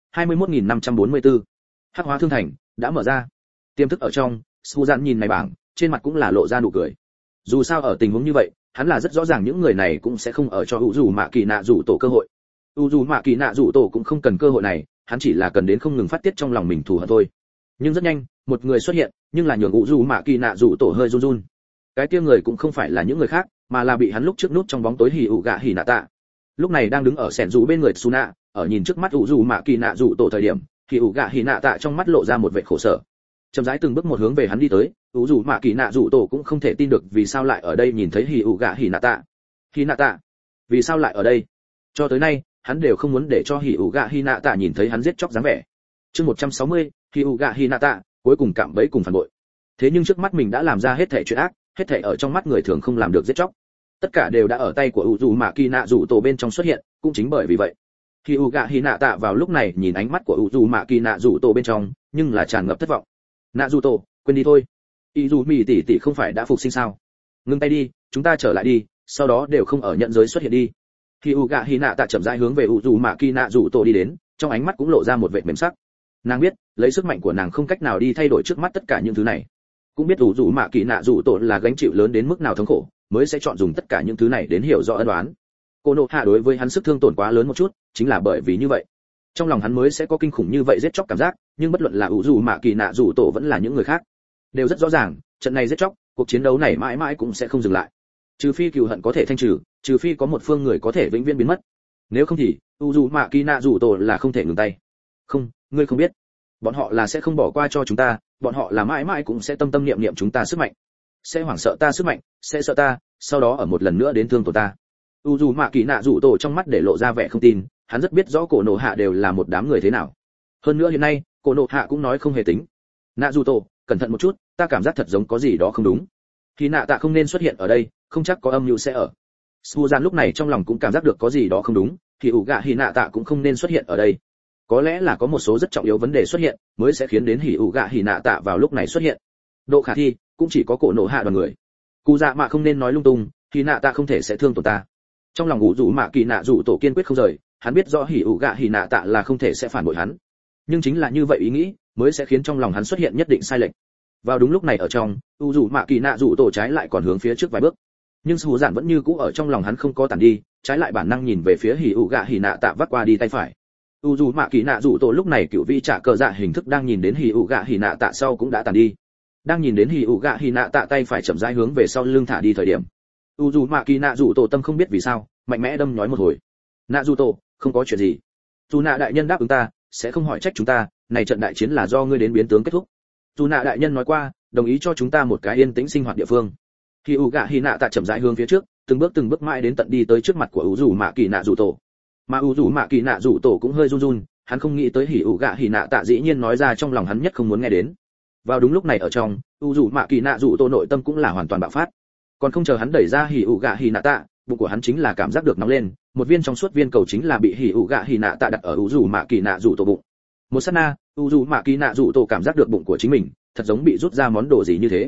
21.544, hắc hóa thương thành đã mở ra. Tiềm thức ở trong, Suzan nhìn này bảng, trên mặt cũng là lộ ra nụ cười. Dù sao ở tình huống như vậy, hắn là rất rõ ràng những người này cũng sẽ không ở cho u dù mạ kỳ nạ rủ tổ cơ hội. U dù mạ kỳ nạ rủ tổ cũng không cần cơ hội này, hắn chỉ là cần đến không ngừng phát tiết trong lòng mình thù hận thôi. Nhưng rất nhanh, một người xuất hiện, nhưng là nhường u dù mạ kỳ nạ rủ tổ hơi run run. Cái kia người cũng không phải là những người khác, mà là bị hắn lúc trước nút trong bóng tối hỉ ủ gạ hỉ nạ tạ. Lúc này đang đứng ở sẻn rủ bên người Suna, ở nhìn trước mắt u dù mạ kỳ nạ rủ tổ thời điểm, hỉ ủ gạ hỉ nạ tạ trong mắt lộ ra một vẻ khổ sở. Chậm rãi từng bước một hướng về hắn đi tới, u dù mạ kỳ nạ rủ tổ cũng không thể tin được vì sao lại ở đây nhìn thấy hỉ ủ gạ hỉ nạ tạ. Hỉ nạ tạ, vì sao lại ở đây? Cho tới nay, hắn đều không muốn để cho hỉ ủ gạ hỉ nạ tạ nhìn thấy hắn giết chóc dáng vẻ. Chương 160, hỉ ủ gạ hỉ nạ tạ cuối cùng cạm bẫy cùng phản bội. Thế nhưng trước mắt mình đã làm ra hết thảy chuyện ác, hết thảy ở trong mắt người thường không làm được giết chóc, tất cả đều đã ở tay của u dù mạ kỳ nạ rủ tổ bên trong xuất hiện. Cũng chính bởi vì vậy, hỉ ủ gạ hỉ nạ tạ vào lúc này nhìn ánh mắt của u dù mạ kỳ nạ rủ tổ bên trong, nhưng là tràn ngập thất vọng. Nạ rủ tổ, quên đi thôi, ý dù mì tỷ tỷ không phải đã phục sinh sao? Ngưng tay đi, chúng ta trở lại đi, sau đó đều không ở nhận giới xuất hiện đi. Khi u gạ hỉ nạ tạ chậm rãi hướng về u dù mạ kỳ nạ rủ tổ đi đến, trong ánh mắt cũng lộ ra một vẻ mềm sắc. Nàng biết, lấy sức mạnh của nàng không cách nào đi thay đổi trước mắt tất cả những thứ này, cũng biết u dù mạ kỳ nạ rủ tổ là gánh chịu lớn đến mức nào thống khổ, mới sẽ chọn dùng tất cả những thứ này đến hiểu rõ ân oán. Cô nộ hạ đối với hắn sức thương tổn quá lớn một chút, chính là bởi vì như vậy, trong lòng hắn mới sẽ có kinh khủng như vậy giết chóc cảm giác. Nhưng bất luận là u dù mạ kỳ nạ rủ tổ vẫn là những người khác, đều rất rõ ràng, trận này giết chóc, cuộc chiến đấu này mãi mãi cũng sẽ không dừng lại. Trừ phi cừu hận có thể thanh trừ, trừ phi có một phương người có thể vĩnh viễn biến mất, nếu không thì u dù mạ kỳ nạ rủ tổ là không thể ngừng tay. Không, ngươi không biết, bọn họ là sẽ không bỏ qua cho chúng ta, bọn họ là mãi mãi cũng sẽ tâm tâm niệm niệm chúng ta sức mạnh, sẽ hoảng sợ ta sức mạnh, sẽ sợ ta, sau đó ở một lần nữa đến thương tổn ta. U dù mạ kỳ nạ rủ tổ trong mắt để lộ ra vẻ không tin, hắn rất biết rõ cổ nổ hạ đều là một đám người thế nào. Hơn nữa hiện nay cổ nổ hạ cũng nói không hề tính. Nạ rủ tổ, cẩn thận một chút, ta cảm giác thật giống có gì đó không đúng. Khi nạ tạ không nên xuất hiện ở đây, không chắc có âm mưu sẽ ở. Suzan lúc này trong lòng cũng cảm giác được có gì đó không đúng, thì ủ gạ hỉ nạ tạ cũng không nên xuất hiện ở đây. Có lẽ là có một số rất trọng yếu vấn đề xuất hiện, mới sẽ khiến đến hỉ ủ gạ hỉ nạ tạ vào lúc này xuất hiện. Độ khả thi cũng chỉ có cổ nổ hạ đoàn người. Cụ dạ mạ không nên nói lung tung, hỉ nạ tạ không thể sẽ thương tổn ta. Trong lòng ngũ rủ mạ kỳ nạ rủ tổ kiên quyết không rời, hắn biết rõ hỉ ủ gạ hỉ nạ tạ là không thể sẽ phản bội hắn. Nhưng chính là như vậy ý nghĩ, mới sẽ khiến trong lòng hắn xuất hiện nhất định sai lệch. Vào đúng lúc này ở trong, u rủ mạ kỳ nạ rủ tổ trái lại còn hướng phía trước vài bước, nhưng Sủ Dạn vẫn như cũ ở trong lòng hắn không có tản đi, trái lại bản năng nhìn về phía hỉ ủ gạ hỉ nạ tạ vắt qua đi tay phải. U rủ mạ kỳ nạ rủ tổ lúc này cựu vị trả cờ dạ hình thức đang nhìn đến hỉ ủ gạ hỉ nạ tạ sau cũng đã tản đi, đang nhìn đến hỉ ủ gạ hỉ nạ tạ tay phải chậm rãi hướng về sau lưng thả đi thời điểm, u rủ mạ kỳ nạ rủ tổ tâm không biết vì sao mạnh mẽ đâm nhói một hồi. Nạ rủ tổ, không có chuyện gì, dù nạ đại nhân đáp ứng ta sẽ không hỏi trách chúng ta, này trận đại chiến là do ngươi đến biến tướng kết thúc. Dù nạ đại nhân nói qua đồng ý cho chúng ta một cái yên tĩnh sinh hoạt địa phương. Khi u gạ hỉ nạ tạ chậm rãi hướng phía trước, từng bước mãi đến tận đi tới trước mặt của u rủ mạ kỳ nạ rủ tổ. Mà u rủ mạ kỳ nạ rủ tổ cũng hơi run run, hắn không nghĩ tới hỉ ủ gạ hỉ nạ tạ dĩ nhiên nói ra trong lòng hắn nhất không muốn nghe đến. Vào đúng lúc này ở trong, u rủ mạ kỳ nạ rủ tổ nội tâm cũng là hoàn toàn bạo phát. Còn không chờ hắn đẩy ra hỉ ủ gạ hỉ nạ tạ, bụng của hắn chính là cảm giác được nóng lên, một viên trong suốt viên cầu chính là bị hỉ ủ gạ hỉ nạ tạ đặt ở u rủ mạ kỳ nạ rủ tổ bụng. Một sát na, u rủ mạ kỳ nạ rủ tổ cảm giác được bụng của chính mình thật giống bị rút ra món đồ gì như thế.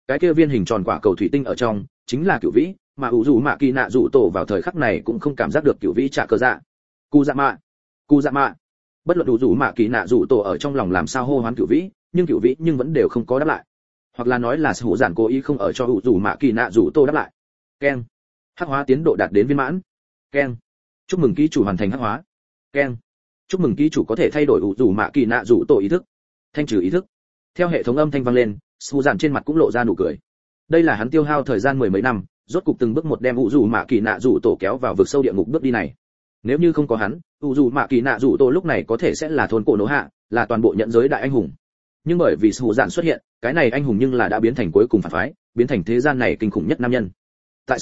cái kia viên hình tròn quả cầu thủy tinh ở trong chính là cửu vĩ, mà ủ dù mạ kỳ nạ rủ tổ vào thời khắc này cũng không cảm giác được cửu vĩ trả cờ dạ. Cụ dạ mạ. Bất luận ủ dù mạ kỳ nạ rủ tổ ở trong lòng làm sao hô hoán cửu vĩ, nhưng cửu vĩ nhưng vẫn đều không có đáp lại, hoặc là nói là hữu giản cố ý không ở cho ủ dù mạ kỳ nạ rủ tổ đáp lại. Keng. Hắc hóa tiến độ đạt đến viên mãn. Keng. Chúc mừng ký chủ hoàn thành hắc hóa. Keng. Chúc mừng ký chủ có thể thay đổi ủ dù mạ kỳ nạ rủ tổ ý thức. Thanh trừ ý thức. Theo hệ thống âm thanh vang lên, hữu giản trên mặt cũng lộ ra nụ cười. Đây là hắn tiêu hao thời gian mười mấy năm, rốt cục từng bước một đem ủ dù mạ kỳ nạ rủ tổ kéo vào vực sâu địa ngục bước đi này. Nếu như không có hắn, ủ dù mạ kỳ nạ rủ tổ lúc này có thể sẽ là thôn cổ nổ hạ, là toàn bộ nhận giới đại anh hùng. Nhưng bởi vì hữu giản xuất hiện, cái này anh hùng nhưng là đã biến thành cuối cùng phản phái, biến thành thế gian này kinh khủng nhất nam nhân. Tại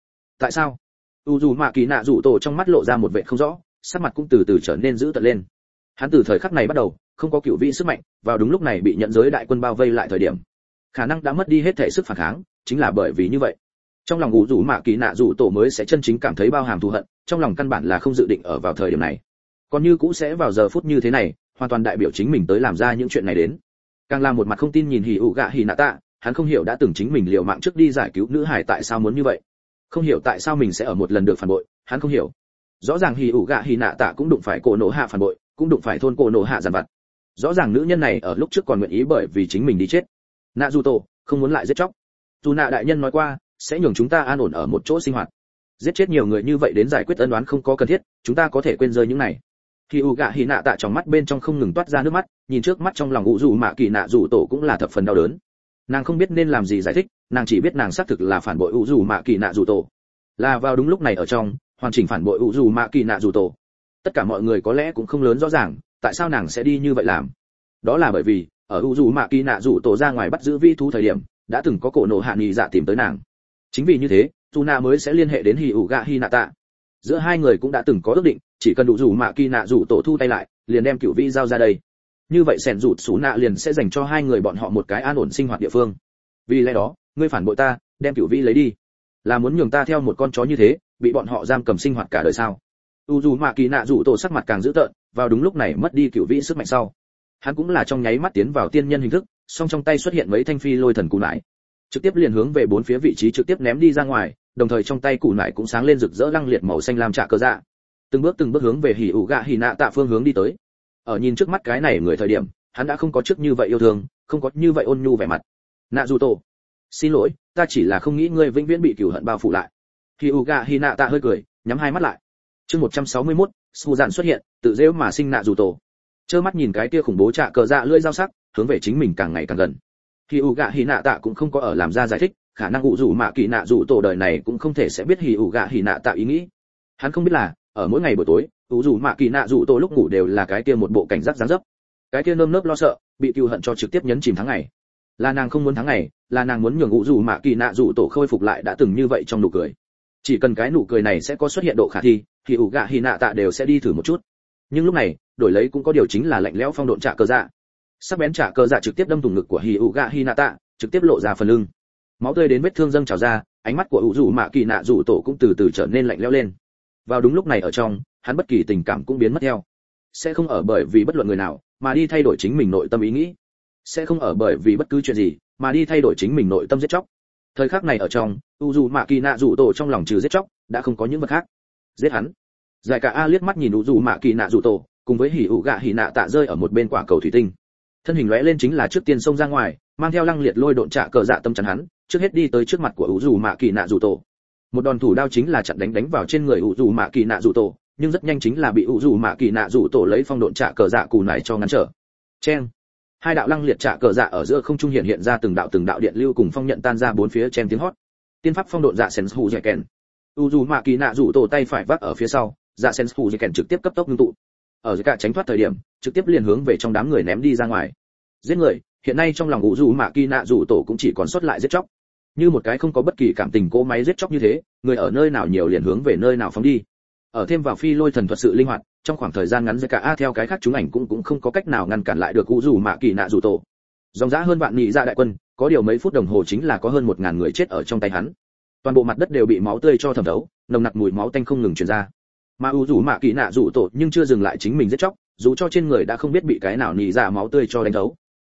sao ủ dù mạ kỳ nạ rủ tổ trong mắt lộ ra một vẻ không rõ, sắc mặt cũng từ từ trở nên dữ tợn lên. Hắn từ thời khắc này bắt đầu không có cửu vị sức mạnh, vào đúng lúc này bị nhận giới đại quân bao vây lại thời điểm, khả năng đã mất đi hết thể sức phản kháng, chính là bởi vì như vậy, trong lòng ủ dù mạ kỳ nạ rủ tổ mới sẽ chân chính cảm thấy bao hàm thù hận, trong lòng căn bản là không dự định ở vào thời điểm này, còn như cũ sẽ vào giờ phút như thế này, hoàn toàn đại biểu chính mình tới làm ra những chuyện này đến. Càng là một mặt không tin nhìn hỉ ủ gạ hỉ nạ tạ, hắn không hiểu đã từng chính mình liều mạng trước đi giải cứu nữ hải tại sao muốn như vậy, không hiểu tại sao mình sẽ ở một lần được phản bội, hắn không hiểu. Rõ ràng hỉ ủ gạ hỉ nạ tạ cũng đụng phải cổ nổ hạ phản bội, cũng đụng phải thôn cổ nổ hạ giàn vặt, rõ ràng nữ nhân này ở lúc trước còn nguyện ý bởi vì chính mình đi chết. Nạ dù tổ không muốn lại giết chóc. Dù nạ đại nhân nói qua sẽ nhường chúng ta an ổn ở một chỗ sinh hoạt, giết chết nhiều người như vậy đến giải quyết ân oán không có cần thiết, chúng ta có thể quên rơi những này. Khi u gạ hỉ nạ tạ trong mắt bên trong không ngừng toát ra nước mắt, nhìn trước mắt trong lòng ủ dù mạ kỳ nạ dù tổ cũng là thập phần đau đớn. Nàng không biết nên làm gì giải thích, nàng chỉ biết nàng xác thực là phản bội ủ dù mạ kỳ nạ dù tổ, là vào đúng lúc này ở trong hoàn chỉnh phản bội ủ dù mạ kỳ nạ dù tổ. Tất cả mọi người có lẽ cũng không lớn rõ ràng tại sao nàng sẽ đi như vậy làm, đó là bởi vì ở ủ dù mạ kỳ nạ dù tổ ra ngoài bắt giữ vi thú thời điểm đã từng có cổ nổ hạ nghị dạ tìm tới nàng. Chính vì như thế dù nạ mới sẽ liên hệ đến hỉ ủ gạ hỉ nạ tạ, giữa hai người cũng đã từng có ước định, chỉ cần đủ dù mạ kỳ nạ dù tổ thu tay lại liền đem cửu vĩ giao ra đây, như vậy sẻn rụt xú nạ liền sẽ dành cho hai người bọn họ một cái an ổn sinh hoạt địa phương. Vì lẽ đó ngươi phản bội ta, đem cửu vĩ lấy đi, là muốn nhường ta theo một con chó như thế bị bọn họ giam cầm sinh hoạt cả đời sao? Dù mạ kỳ nạ dù tổ sắc mặt càng dữ tợn, vào đúng lúc này mất đi cửu vĩ sức mạnh sau, hắn cũng là trong nháy mắt tiến vào tiên nhân hình thức, song trong tay xuất hiện mấy thanh phi lôi thần cù nải, trực tiếp liền hướng về bốn phía vị trí trực tiếp ném đi ra ngoài, đồng thời trong tay cù nải cũng sáng lên rực rỡ lăng liệt màu xanh lam trả cơ dạ, từng bước hướng về hỉ ủ gạ hỉ nạ tạ phương hướng đi tới. Ở nhìn trước mắt cái này người thời điểm, hắn đã không có trước như vậy yêu thương, không có như vậy ôn nhu vẻ mặt. Nạ dù tổ, xin lỗi, ta chỉ là không nghĩ ngươi vĩnh viễn bị cừu hận bao phủ lại. Hỉ ủ gạ hỉ nạ tạ hơi cười, nhắm hai mắt lại. Chương 161, Su Dạn xuất hiện, tự giễu mà sinh nạ dù tổ. Trơ mắt nhìn cái kia khủng bố trả cờ dạ lưỡi dao sắc, hướng về chính mình càng ngày càng gần. Hỉ ủ gạ hỉ nạ tạ cũng không có ở làm ra giải thích, khả năng ủ rủ mạ kỳ nạ dù tổ đời này cũng không thể sẽ biết hỉ ủ gạ hỉ nạ tạ ý nghĩ. Hắn không biết là, ở mỗi ngày buổi tối, ủ rủ mạ kỳ nạ dù tổ lúc ngủ đều là cái kia một bộ cảnh giác dáng dấp. Cái kia nơm nớp lo sợ, bị cừu hận cho trực tiếp nhấn chìm tháng ngày. Là nàng không muốn tháng ngày, là nàng muốn nhường ủ rủ mạ kỳ nạ dù tổ khôi phục lại đã từng như vậy trong nụ cười. Chỉ cần cái nụ cười này sẽ có xuất hiện độ khả thi, thì ủ gạ hỉ nạ tạ đều sẽ đi thử một chút. Nhưng lúc này đổi lấy cũng có điều chính là lạnh lẽo phong độn trả cơ dạ, sắc bén trả cơ dạ trực tiếp đâm thủng ngực của hỉ ủ gạ hỉ nạ tạ, trực tiếp lộ ra phần lưng, máu tươi đến vết thương dâng trào ra, ánh mắt của ủ rủ mạ kỳ nạ dù tổ cũng từ từ trở nên lạnh lẽo lên. Vào đúng lúc này ở trong hắn bất kỳ tình cảm cũng biến mất theo, sẽ không ở bởi vì bất luận người nào mà đi thay đổi chính mình nội tâm ý nghĩ, sẽ không ở bởi vì bất cứ chuyện gì mà đi thay đổi chính mình nội tâm giết chóc. Thời khắc này ở trong ủ rủ mạ kỳ nạ dù tổ trong lòng trừ giết chóc đã không có những vật khác. Giết hắn. Giải cả a liếc mắt nhìn ủ rủ mạ kỳ nạ dù tổ cùng với hỉ ủ gạ hỉ nạ tạ rơi ở một bên quả cầu thủy tinh, thân hình lóe lên chính là trước tiên xông ra ngoài, mang theo lăng liệt lôi độn trả cờ dạ tâm chắn hắn, trước hết đi tới trước mặt của ủ rủ mạ kỳ nạ dù tổ. Một đòn thủ đao chính là chặn đánh vào trên người ủ rủ mạ kỳ nạ dù tổ, nhưng rất nhanh chính là bị ủ rủ mạ kỳ nạ dù tổ lấy phong độn trả cờ dạ cù nải cho ngăn trở. Chen, hai đạo lăng liệt trả cờ dạ ở giữa không trung hiện ra từng đạo điện lưu cùng phong nhận tan ra bốn phía chen tiếng hót. Tiên pháp phong độn dạ sen hù dẻ kèn, ủ rủ mạ kỳ nạ dù tổ tay phải vác ở phía sau, dạ sen hù dẻ kèn trực tiếp cấp tốc ngưng tụ, ở dưới cả tránh thoát thời điểm trực tiếp liền hướng về trong đám người ném đi ra ngoài. Giết người, hiện nay trong lòng ủ rủ mạ kỳ nạ dù tổ cũng chỉ còn sót lại giết chóc, như một cái không có bất kỳ cảm tình cỗ máy giết chóc như thế, người ở nơi nào nhiều liền hướng về nơi nào phóng đi. Ở thêm vào phi lôi thần thuật sự linh hoạt, trong khoảng thời gian ngắn giữa cả a theo cái khác chúng ảnh cũng không có cách nào ngăn cản lại được ủ rủ mạ kỳ nạ dù tổ. Dòng dã hơn vạn nhị dạ đại quân, có điều mấy phút đồng hồ chính là có hơn 1000 người chết ở trong tay hắn. Toàn bộ mặt đất đều bị máu tươi cho thẩm thấu, nồng nặc mùi máu tanh không ngừng truyền ra. Mà ủ rủ mạ kỳ nạ dù tổ nhưng chưa dừng lại chính mình giết chóc, dù cho trên người đã không biết bị cái nào nhị dạ máu tươi cho đánh thấu.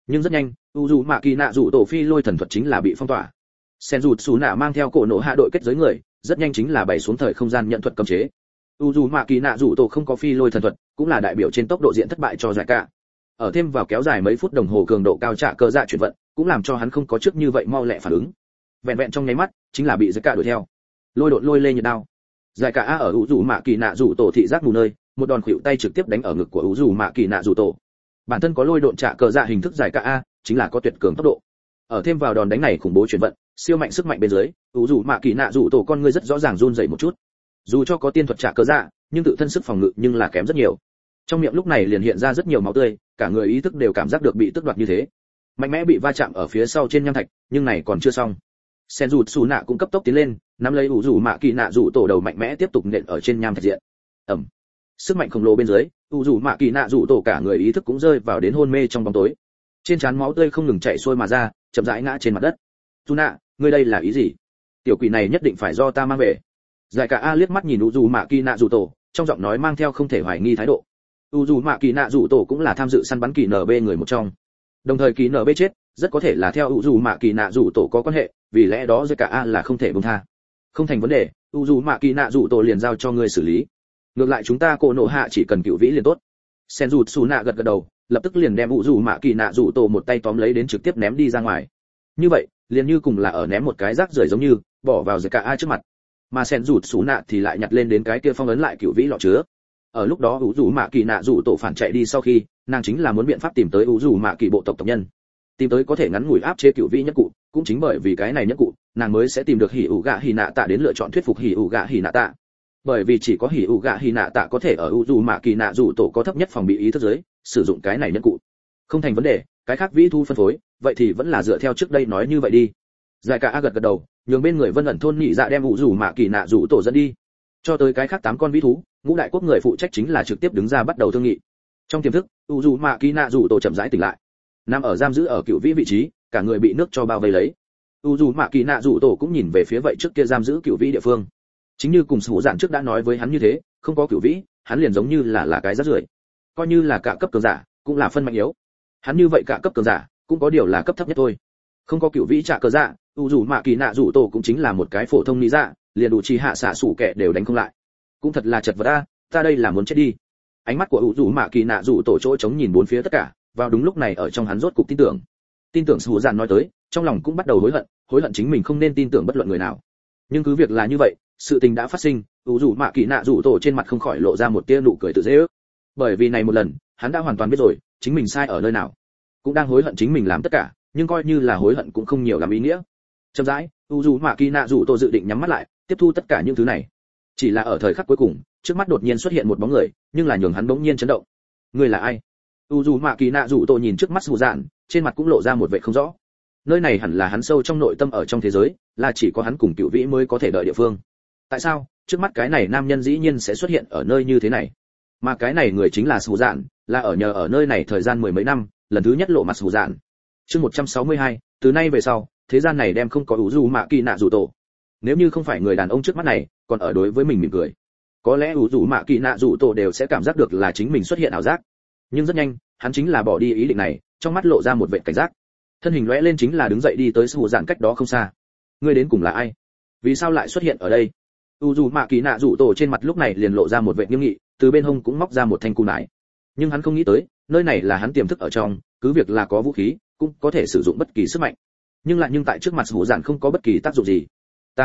Nhưng rất nhanh u dù mạ kỳ nạ rủ tổ phi lôi thần thuật chính là bị phong tỏa. Sen rụt xù nạ mang theo cổ nổ hạ đội kết giới người, rất nhanh chính là bày xuống thời không gian nhận thuật cấm chế. u dù mạ kỳ nạ rủ tổ không có phi lôi thần thuật, cũng là đại biểu trên tốc độ diện thất bại cho giải cả. Ở thêm vào kéo dài mấy phút đồng hồ cường độ cao trả cơ dạ chuyển vận, cũng làm cho hắn không có trước như vậy mau lẹ phản ứng. Vẹn vẹn trong nháy mắt chính là bị giải cả đuổi theo, lôi đột lôi lên nhiệt đao. Giải cả ở u dù mạ kỳ nạ rủ tổ thị giác mù nơi, một đòn khuỵu tay trực tiếp đánh ở ngực của u dù mạ kỳ nạ rủ tổ. Bản thân có lôi độn trả cờ dạ hình thức giải cả chính là có tuyệt cường tốc độ. Ở thêm vào đòn đánh này khủng bố chuyển vận, siêu mạnh sức mạnh bên dưới, u dù mạ kỳ nạ rủ tổ con ngươi rất rõ ràng run rẩy một chút. Dù cho có tiên thuật trả cờ dạ, nhưng tự thân sức phòng ngự nhưng là kém rất nhiều. Trong miệng lúc này liền hiện ra rất nhiều máu tươi, cả người ý thức đều cảm giác được bị tước đoạt như thế. Mạnh mẽ bị va chạm ở phía sau trên nham thạch, nhưng này còn chưa xong. Sen rụt xù nạ cũng cấp tốc tiến lên, nắm lấy u dù mạ kỳ nạ rủ tổ đầu mạnh mẽ tiếp tục nện ở trên nham thạch diện. Ầm. Sức mạnh khổng lồ bên dưới, u dù mạ kỳ nạ rủ tổ cả người ý thức cũng rơi vào đến hôn mê trong bóng tối. Trên trán máu tươi không ngừng chảy xuôi mà ra, chậm rãi ngã trên mặt đất. Nạ, ngươi đây là ý gì? Tiểu quỷ này nhất định phải do ta mang về. Giải cả a liếc mắt nhìn u dù mạ kỳ nạ rủ tổ, trong giọng nói mang theo không thể hoài nghi thái độ. u dù mạ kỳ nạ rủ tổ cũng là tham dự săn bắn kỳ nb người một trong, đồng thời kỳ nb chết rất có thể là theo u dù mạ kỳ nạ rủ tổ có quan hệ, vì lẽ đó giải cả a là không thể buông tha. Không thành vấn đề, u dù mạ kỳ nạ rủ tổ liền giao cho ngươi xử lý, ngược lại chúng ta cổ nộ hạ chỉ cần cựu vĩ liền tốt. Sen rụt xù nạ gật gật đầu, lập tức liền đem u dù mạ kỳ nạ rủ tổ một tay tóm lấy đến trực tiếp ném đi ra ngoài. Như vậy liền như cùng là ở ném một cái rác rưởi giống như, bỏ vào giải cả a trước mặt. Mà Sen rụt xù nạ thì lại nhặt lên đến cái kia phong ấn lại cựu vĩ lọ chứa. Ở lúc đó u dù mạ kỳ nạ rủ tổ phản chạy đi sau khi, nàng chính là muốn biện pháp tìm tới u dù mạ kỳ bộ tộc tộc nhân, tìm tới có thể ngắn ngủi áp chế cựu vĩ nhất cụ. Cũng chính bởi vì cái này nhất cụ, nàng mới sẽ tìm được hỉ ủ gạ hỉ nạ tạ đến lựa chọn thuyết phục hỉ ủ gạ hỉ nạ tạ. Bởi vì chỉ có hỉ ủ gạ hỉ nạ tạ có thể ở u dù mạ kỳ nạ rủ tổ có thấp nhất phòng bị ý thức giới sử dụng cái này nhất cụ. Không thành vấn đề, cái khác vĩ thu phân phối, vậy thì vẫn là dựa theo trước đây nói như vậy đi. Giải cả gật gật đầu, nhường bên người Vân ẩn thôn nhị dạ đem u dù mạ kỳ nạ rủ tổ dẫn đi. Cho tới cái khác 8 con vĩ thú, ngũ đại quốc người phụ trách chính là trực tiếp đứng ra bắt đầu thương nghị. Trong tiềm thức, u dù mạ kỳ nạ rủ tổ chậm rãi tỉnh lại, nằm ở giam giữ ở cựu vĩ vị trí, cả người bị nước cho bao vây lấy. u dù mạ kỳ nạ rủ tổ cũng nhìn về phía vậy trước kia giam giữ cựu vĩ địa phương. Chính như cùng Sủ Dạn trước đã nói với hắn như thế, không có cửu vĩ, hắn liền giống như là cái rác rưởi. Coi như là cả cấp cường giả, cũng là phân mạnh yếu. Hắn như vậy cả cấp cường giả, cũng có điều là cấp thấp nhất thôi. Không có cửu vĩ trả cờ dạ, u dù mạ kỳ nạ rủ tổ cũng chính là một cái phổ thông lý dạ, liền đủ chi hạ xạ sủ kẻ đều đánh không lại. Cũng thật là chật vật a, ta đây là muốn chết đi. Ánh mắt của u dù mạ kỳ nạ rủ tổ chỗ trống nhìn bốn phía tất cả, vào đúng lúc này ở trong hắn rốt cục tin tưởng Sủ Dạn nói tới, trong lòng cũng bắt đầu hối hận chính mình không nên tin tưởng bất luận người nào. Nhưng cứ việc là như vậy, sự tình đã phát sinh, u dù mạ kỳ nạ rủ tổ trên mặt không khỏi lộ ra một tia nụ cười tự dễ ước. Bởi vì này một lần, hắn đã hoàn toàn biết rồi chính mình sai ở nơi nào, cũng đang hối hận chính mình làm tất cả, nhưng coi như là hối hận cũng không nhiều làm ý nghĩa. Chậm rãi, u dù mạ kỳ nạ rủ tổ dự định nhắm mắt lại, tiếp thu tất cả những thứ này. Chỉ là ở thời khắc cuối cùng, trước mắt đột nhiên xuất hiện một bóng người, nhưng là nhường hắn bỗng nhiên chấn động. Người là ai? u dù mạ kỳ nạ rủ tổ nhìn trước mắt Sủ Dạn, trên mặt cũng lộ ra một vẻ không rõ. Nơi này hẳn là hắn sâu trong nội tâm ở trong thế giới, là chỉ có hắn cùng cựu vĩ mới có thể đợi địa phương. Tại sao trước mắt cái này nam nhân dĩ nhiên sẽ xuất hiện ở nơi như thế này? Mà cái này người chính là Sủ Dạn, là ở nhờ ở nơi này thời gian mười mấy năm, lần thứ nhất lộ mặt Sủ Dạn. Chương 162, từ nay về sau, thế gian này đem không có u dù mạ kỳ nạ rủ tổ. Nếu như không phải người đàn ông trước mắt này, còn ở đối với mình mỉm cười, có lẽ u dù mạ kỳ nạ rủ tổ đều sẽ cảm giác được là chính mình xuất hiện ảo giác. Nhưng rất nhanh, hắn chính là bỏ đi ý định này, trong mắt lộ ra một vẻ cảnh giác. Thân hình lóe lên chính là đứng dậy đi tới Sủ Dạn cách đó không xa. Ngươi đến cùng là ai? Vì sao lại xuất hiện ở đây? u dù mạ kỳ nạ rủ tổ trên mặt lúc này liền lộ ra một vẻ nghiêm nghị, từ bên hông cũng móc ra một thanh cù nải. Nhưng hắn không nghĩ tới, nơi này là hắn tiềm thức ở trong, cứ việc là có vũ khí, cũng có thể sử dụng bất kỳ sức mạnh. Nhưng tại trước mặt Sủ Dạn không có bất kỳ tác dụng gì.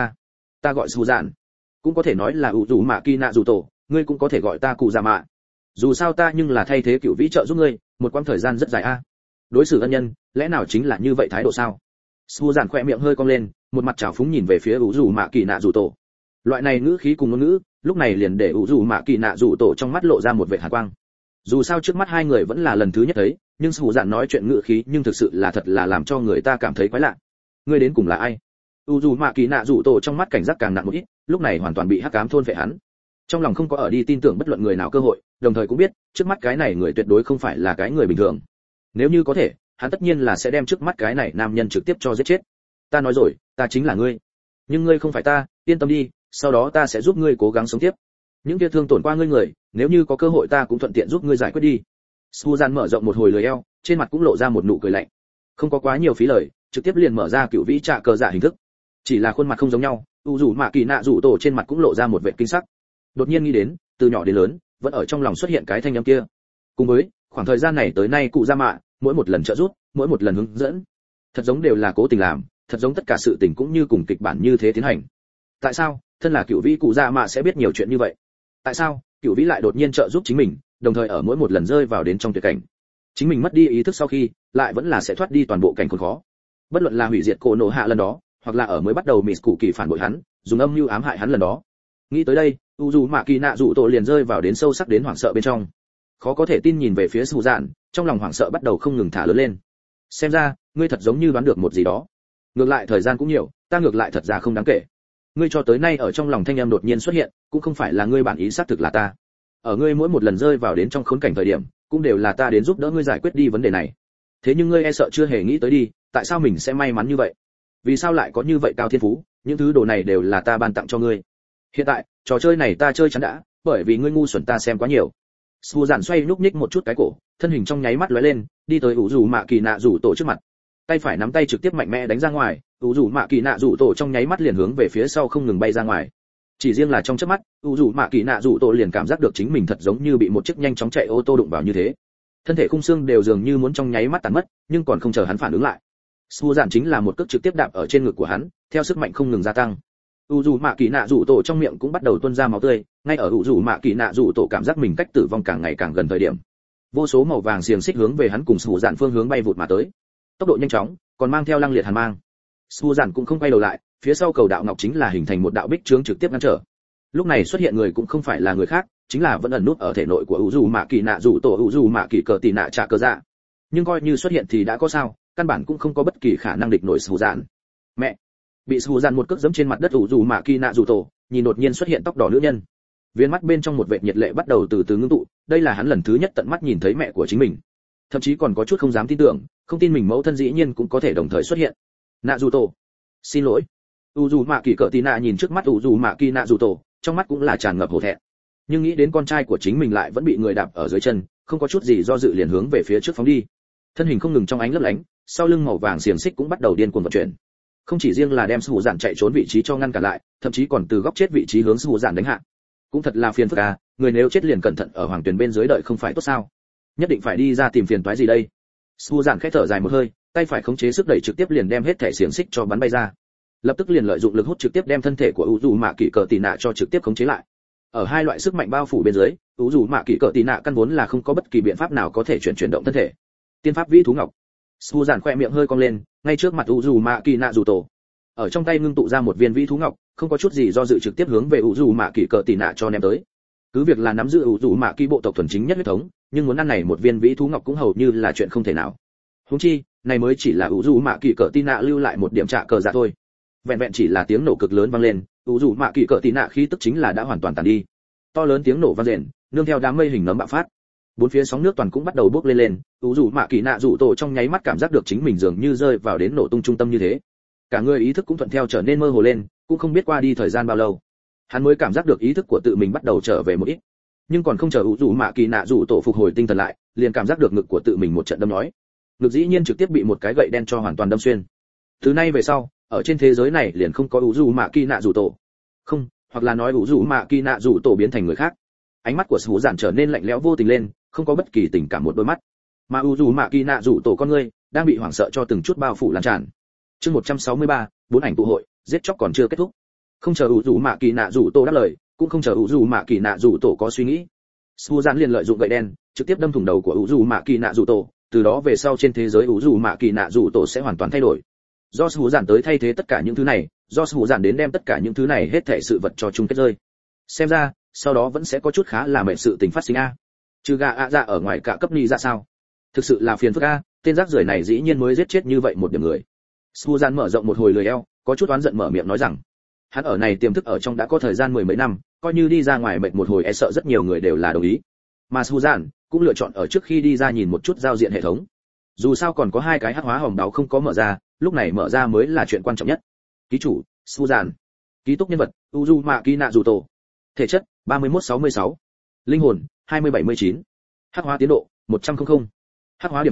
Ta gọi Sủ Dạn, cũng có thể nói là u dù mạ kỳ nạ rủ tổ, ngươi cũng có thể gọi ta cụ già mạ. Dù sao ta nhưng là thay thế cựu vĩ trợ giúp ngươi, một quãng thời gian rất dài a. Đối xử ân nhân, lẽ nào chính là như vậy thái độ sao? Sủ Dạn khỏe miệng hơi cong lên, một mặt trào phúng nhìn về phía u dù mạ kỳ nạ rủ tổ. Loại này ngữ khí cùng ngôn ngữ, lúc này liền để u dù mạ kỳ nạ rủ tổ trong mắt lộ ra một vẻ hàn quang. Dù sao trước mắt hai người vẫn là lần thứ nhất thấy, nhưng Sủ Dạn nói chuyện ngữ khí nhưng thực sự là thật là làm cho người ta cảm thấy quái lạ. Ngươi đến cùng là ai? u dù mạ kỳ nạ rủ tổ trong mắt cảnh giác càng nặng một ít, lúc này hoàn toàn bị hắc ám thôn phệ hắn. Trong lòng không có ở đi tin tưởng bất luận người nào cơ hội, đồng thời cũng biết trước mắt cái này người tuyệt đối không phải là cái người bình thường. Nếu như có thể, hắn tất nhiên là sẽ đem trước mắt cái này nam nhân trực tiếp cho giết chết. Ta nói rồi, ta chính là ngươi, nhưng ngươi không phải ta, yên tâm đi, sau đó ta sẽ giúp ngươi cố gắng sống tiếp. Những kia thương tổn qua ngươi người, nếu như có cơ hội ta cũng thuận tiện giúp ngươi giải quyết đi. Suzan mở rộng một hồi lưỡi eo, trên mặt cũng lộ ra một nụ cười lạnh. Không có quá nhiều phí lời, trực tiếp liền mở ra cựu vĩ trạ cờ dạ hình thức. Chỉ là khuôn mặt không giống nhau, u dù mạ kỳ nạ rủ tổ trên mặt cũng lộ ra một vẻ kinh sắc. Đột nhiên nghĩ đến, từ nhỏ đến lớn, vẫn ở trong lòng xuất hiện cái thanh âm kia. Cùng với khoảng thời gian này tới nay cụ Gia Mạ, mỗi một lần trợ giúp, mỗi một lần hướng dẫn, thật giống đều là cố tình làm, thật giống tất cả sự tình cũng như cùng kịch bản như thế tiến hành. Tại sao thân là cựu vĩ cụ Gia Mạ sẽ biết nhiều chuyện như vậy? Tại sao cựu vĩ lại đột nhiên trợ giúp chính mình, đồng thời ở mỗi một lần rơi vào đến trong tuyệt cảnh, chính mình mất đi ý thức sau khi lại vẫn là sẽ thoát đi toàn bộ cảnh khốn khó. Bất luận là hủy diệt cổ nổ hạ lần đó, hoặc là ở mới bắt đầu Mịt Cụ Kỳ phản bội hắn, dùng âm mưu ám hại hắn lần đó. Nghĩ tới đây, u dù mạ kỳ nạ dụ tổ liền rơi vào đến sâu sắc đến hoảng sợ bên trong. Khó có thể tin nhìn về phía Sù Dạn, trong lòng hoảng sợ bắt đầu không ngừng thả lớn lên. Xem ra ngươi thật giống như đoán được một gì đó. Ngược lại thời gian cũng nhiều, ta ngược lại thật ra không đáng kể. Ngươi cho tới nay ở trong lòng thanh em đột nhiên xuất hiện, cũng không phải là ngươi bản ý xác thực là ta. Ở ngươi mỗi một lần rơi vào đến trong khốn cảnh thời điểm, cũng đều là ta đến giúp đỡ ngươi giải quyết đi vấn đề này. Thế nhưng ngươi e sợ chưa hề nghĩ tới đi, tại sao mình sẽ may mắn như vậy? Vì sao lại có như vậy cao thiên phú, những thứ đồ này đều là ta ban tặng cho ngươi. Hiện tại, trò chơi này ta chơi chán đã, bởi vì ngươi ngu xuẩn ta xem quá nhiều. Su Giản xoay nhúc nhích một chút cái cổ, thân hình trong nháy mắt lóe lên, đi tới ủ rủ mạ kỳ nạ rủ tổ trước mặt. Tay phải nắm tay trực tiếp mạnh mẽ đánh ra ngoài, ủ rủ mạ kỳ nạ rủ tổ trong nháy mắt liền hướng về phía sau không ngừng bay ra ngoài. Chỉ riêng là trong chớp mắt, ủ rủ mạ kỳ nạ rủ tổ liền cảm giác được chính mình thật giống như bị một chiếc nhanh chóng chạy ô tô đụng vào như thế. Thân thể khung xương đều dường như muốn trong nháy mắt tàn mất, nhưng còn không chờ hắn phản ứng lại, Su Giản chính là một cước trực tiếp đạp ở trên ngực của hắn, theo sức mạnh không ngừng gia tăng. U dù mạ kỳ nạ rủ tổ trong miệng cũng bắt đầu tuôn ra máu tươi, ngay ở u dù mạ kỳ nạ rủ tổ cảm giác mình cách tử vong càng ngày càng gần thời điểm, vô số màu vàng xiềng xích hướng về hắn cùng Su Giản phương hướng bay vụt mà tới. Tốc độ nhanh chóng, còn mang theo lăng liệt hàn mang. Su Giản cũng không quay đầu lại, phía sau cầu đạo ngọc chính là hình thành một đạo bích chướng trực tiếp ngăn trở. Lúc này xuất hiện người cũng không phải là người khác, chính là vẫn ẩn nút ở thể nội của u dù mạ kỳ nạ rủ tổ u dù mạ kỳ cờ tỷ nạ trả cơ dạ. Nhưng coi như xuất hiện thì đã có sao, căn bản cũng không có bất kỳ khả năng địch nổi Su Giản. Mẹ! Bị Su Giản một cước giẫm trên mặt đất u dù mạ kỳ nạ rủ tổ, nhìn đột nhiên xuất hiện tóc đỏ nữ nhân, viên mắt bên trong một vệt nhiệt lệ bắt đầu từ từ ngưng tụ, đây là hắn lần thứ nhất tận mắt nhìn thấy mẹ của chính mình, thậm chí còn có chút không dám tin tưởng, không tin mình mẫu thân dĩ nhiên cũng có thể đồng thời xuất hiện. Nạ rủ tổ, xin lỗi. U dù mạ kỳ cờ tí nạ nhìn trước mắt u dù mạ kỳ nạ rủ tổ, trong mắt cũng là tràn ngập hổ thẹn, nhưng nghĩ đến con trai của chính mình lại vẫn bị người đạp ở dưới chân, không có chút gì do dự liền hướng về phía trước phóng đi. Thân hình không ngừng trong ánh lấp lánh, sau lưng màu vàng xiềng xích cũng bắt đầu điên cuồng vận chuyển, không chỉ riêng là đem Su Giản chạy trốn vị trí cho ngăn cản lại, thậm chí còn từ góc chết vị trí hướng Su Giản đánh hạ. Cũng thật là phiền phức à, người nếu chết liền cẩn thận ở hoàng tuyển bên dưới đợi không phải tốt sao? Nhất định phải đi ra tìm phiền toái gì đây? Su Giản khẽ thở dài một hơi, tay phải khống chế sức đẩy trực tiếp liền đem hết thể xiềng xích cho bắn bay ra. Lập tức liền lợi dụng lực hút trực tiếp đem thân thể của u dù mạ kỳ cờ tì nạ cho trực tiếp khống chế lại. Ở hai loại sức mạnh bao phủ bên dưới, u dù mạ kỳ cờ tì nạ căn vốn là không có bất kỳ biện pháp nào có thể chuyển động thân thể. Tiên pháp vĩ thú ngọc. Su Giản khẽ miệng hơi cong lên, ngay trước mặt u dù mạ kỳ nạ dù tổ, ở trong tay ngưng tụ ra một viên vĩ thú ngọc, không có chút gì do dự trực tiếp hướng về u dù mạ kỳ cờ tì nạ cho ném tới. Cứ việc là nắm giữ u dù mạ kỳ bộ tộc thuần chính nhất huyết thống, nhưng muốn ăn này một viên vĩ thú ngọc cũng hầu như là chuyện không thể nào. Huống chi, này mới chỉ là u dù mạ kỳ cờ tì nạ lưu lại một điểm trả cờ dạ thôi. Vẹn vẹn chỉ là tiếng nổ cực lớn vang lên, u dù mạ kỳ cờ tì nạ khí tức chính là đã hoàn toàn tàn đi. To lớn tiếng nổ vang rền, nương theo đám mây hình nấm bạo phát, bốn phía sóng nước toàn cũng bắt đầu bốc lên lên. U dù mạ kỳ nạ rủ tổ trong nháy mắt cảm giác được chính mình dường như rơi vào đến nổ tung trung tâm như thế, cả người ý thức cũng thuận theo trở nên mơ hồ lên, cũng không biết qua đi thời gian bao lâu, hắn mới cảm giác được ý thức của tự mình bắt đầu trở về một ít. Nhưng còn không chờ u dù mạ kỳ nạ rủ tổ phục hồi tinh thần lại, liền cảm giác được ngực của tự mình một trận đâm nhói, ngực dĩ nhiên trực tiếp bị một cái gậy đen cho hoàn toàn đâm xuyên. Từ nay về sau, ở trên thế giới này liền không có u dù mạ kỳ nạ rủ tổ, không, hoặc là nói u dù mạ kỳ nạ rủ tổ biến thành người khác. Ánh mắt của Sủ Giản trở nên lạnh lẽo vô tình lên, không có bất kỳ tình cảm một đôi mắt, mà u dù mạ kỳ nạ rủ tổ con ngươi đang bị hoảng sợ cho từng chút bao phủ lan tràn. Chương 163, bốn ảnh tụ hội, giết chóc còn chưa kết thúc. Không chờ u dù mạ kỳ nạ rủ tổ đáp lời, cũng không chờ u dù mạ kỳ nạ rủ tổ có suy nghĩ, Sủ Giản liền lợi dụng gậy đen trực tiếp đâm thủng đầu của u dù mạ kỳ nạ rủ tổ. Từ đó về sau trên thế giới u dù mạ kỳ nạ rủ tổ sẽ hoàn toàn thay đổi. Do Sủ Giản tới thay thế tất cả những thứ này, do Sủ Giản đến đem tất cả những thứ này hết thảy sự vật cho chung kết rơi. Xem ra sau đó vẫn sẽ có chút khá là mệt sự tình phát sinh a. Trừ gà ạ dạ ở ngoài cả cấp ni ra sao? Thực sự là phiền phức a, tên rác rưởi này dĩ nhiên mới giết chết như vậy một điểm người. Sủ Giản mở rộng một hồi lười eo, có chút oán giận mở miệng nói rằng, hắn ở này tiềm thức ở trong đã có thời gian mười mấy năm, coi như đi ra ngoài mệt một hồi e sợ rất nhiều người đều là đồng ý. Mà Sủ Giản cũng lựa chọn ở trước khi đi ra nhìn một chút giao diện hệ thống. Dù sao còn có hai cái hắc hóa hồng đáo không có mở ra, lúc này mở ra mới là chuyện quan trọng nhất. Ký chủ, Sủ Giản. Ký túc nhân vật, Uzumaki Naruto. Thể chất, 3166. Linh hồn, 2079. Hắc hóa tiến độ, 100. Hắc hóa điểm số,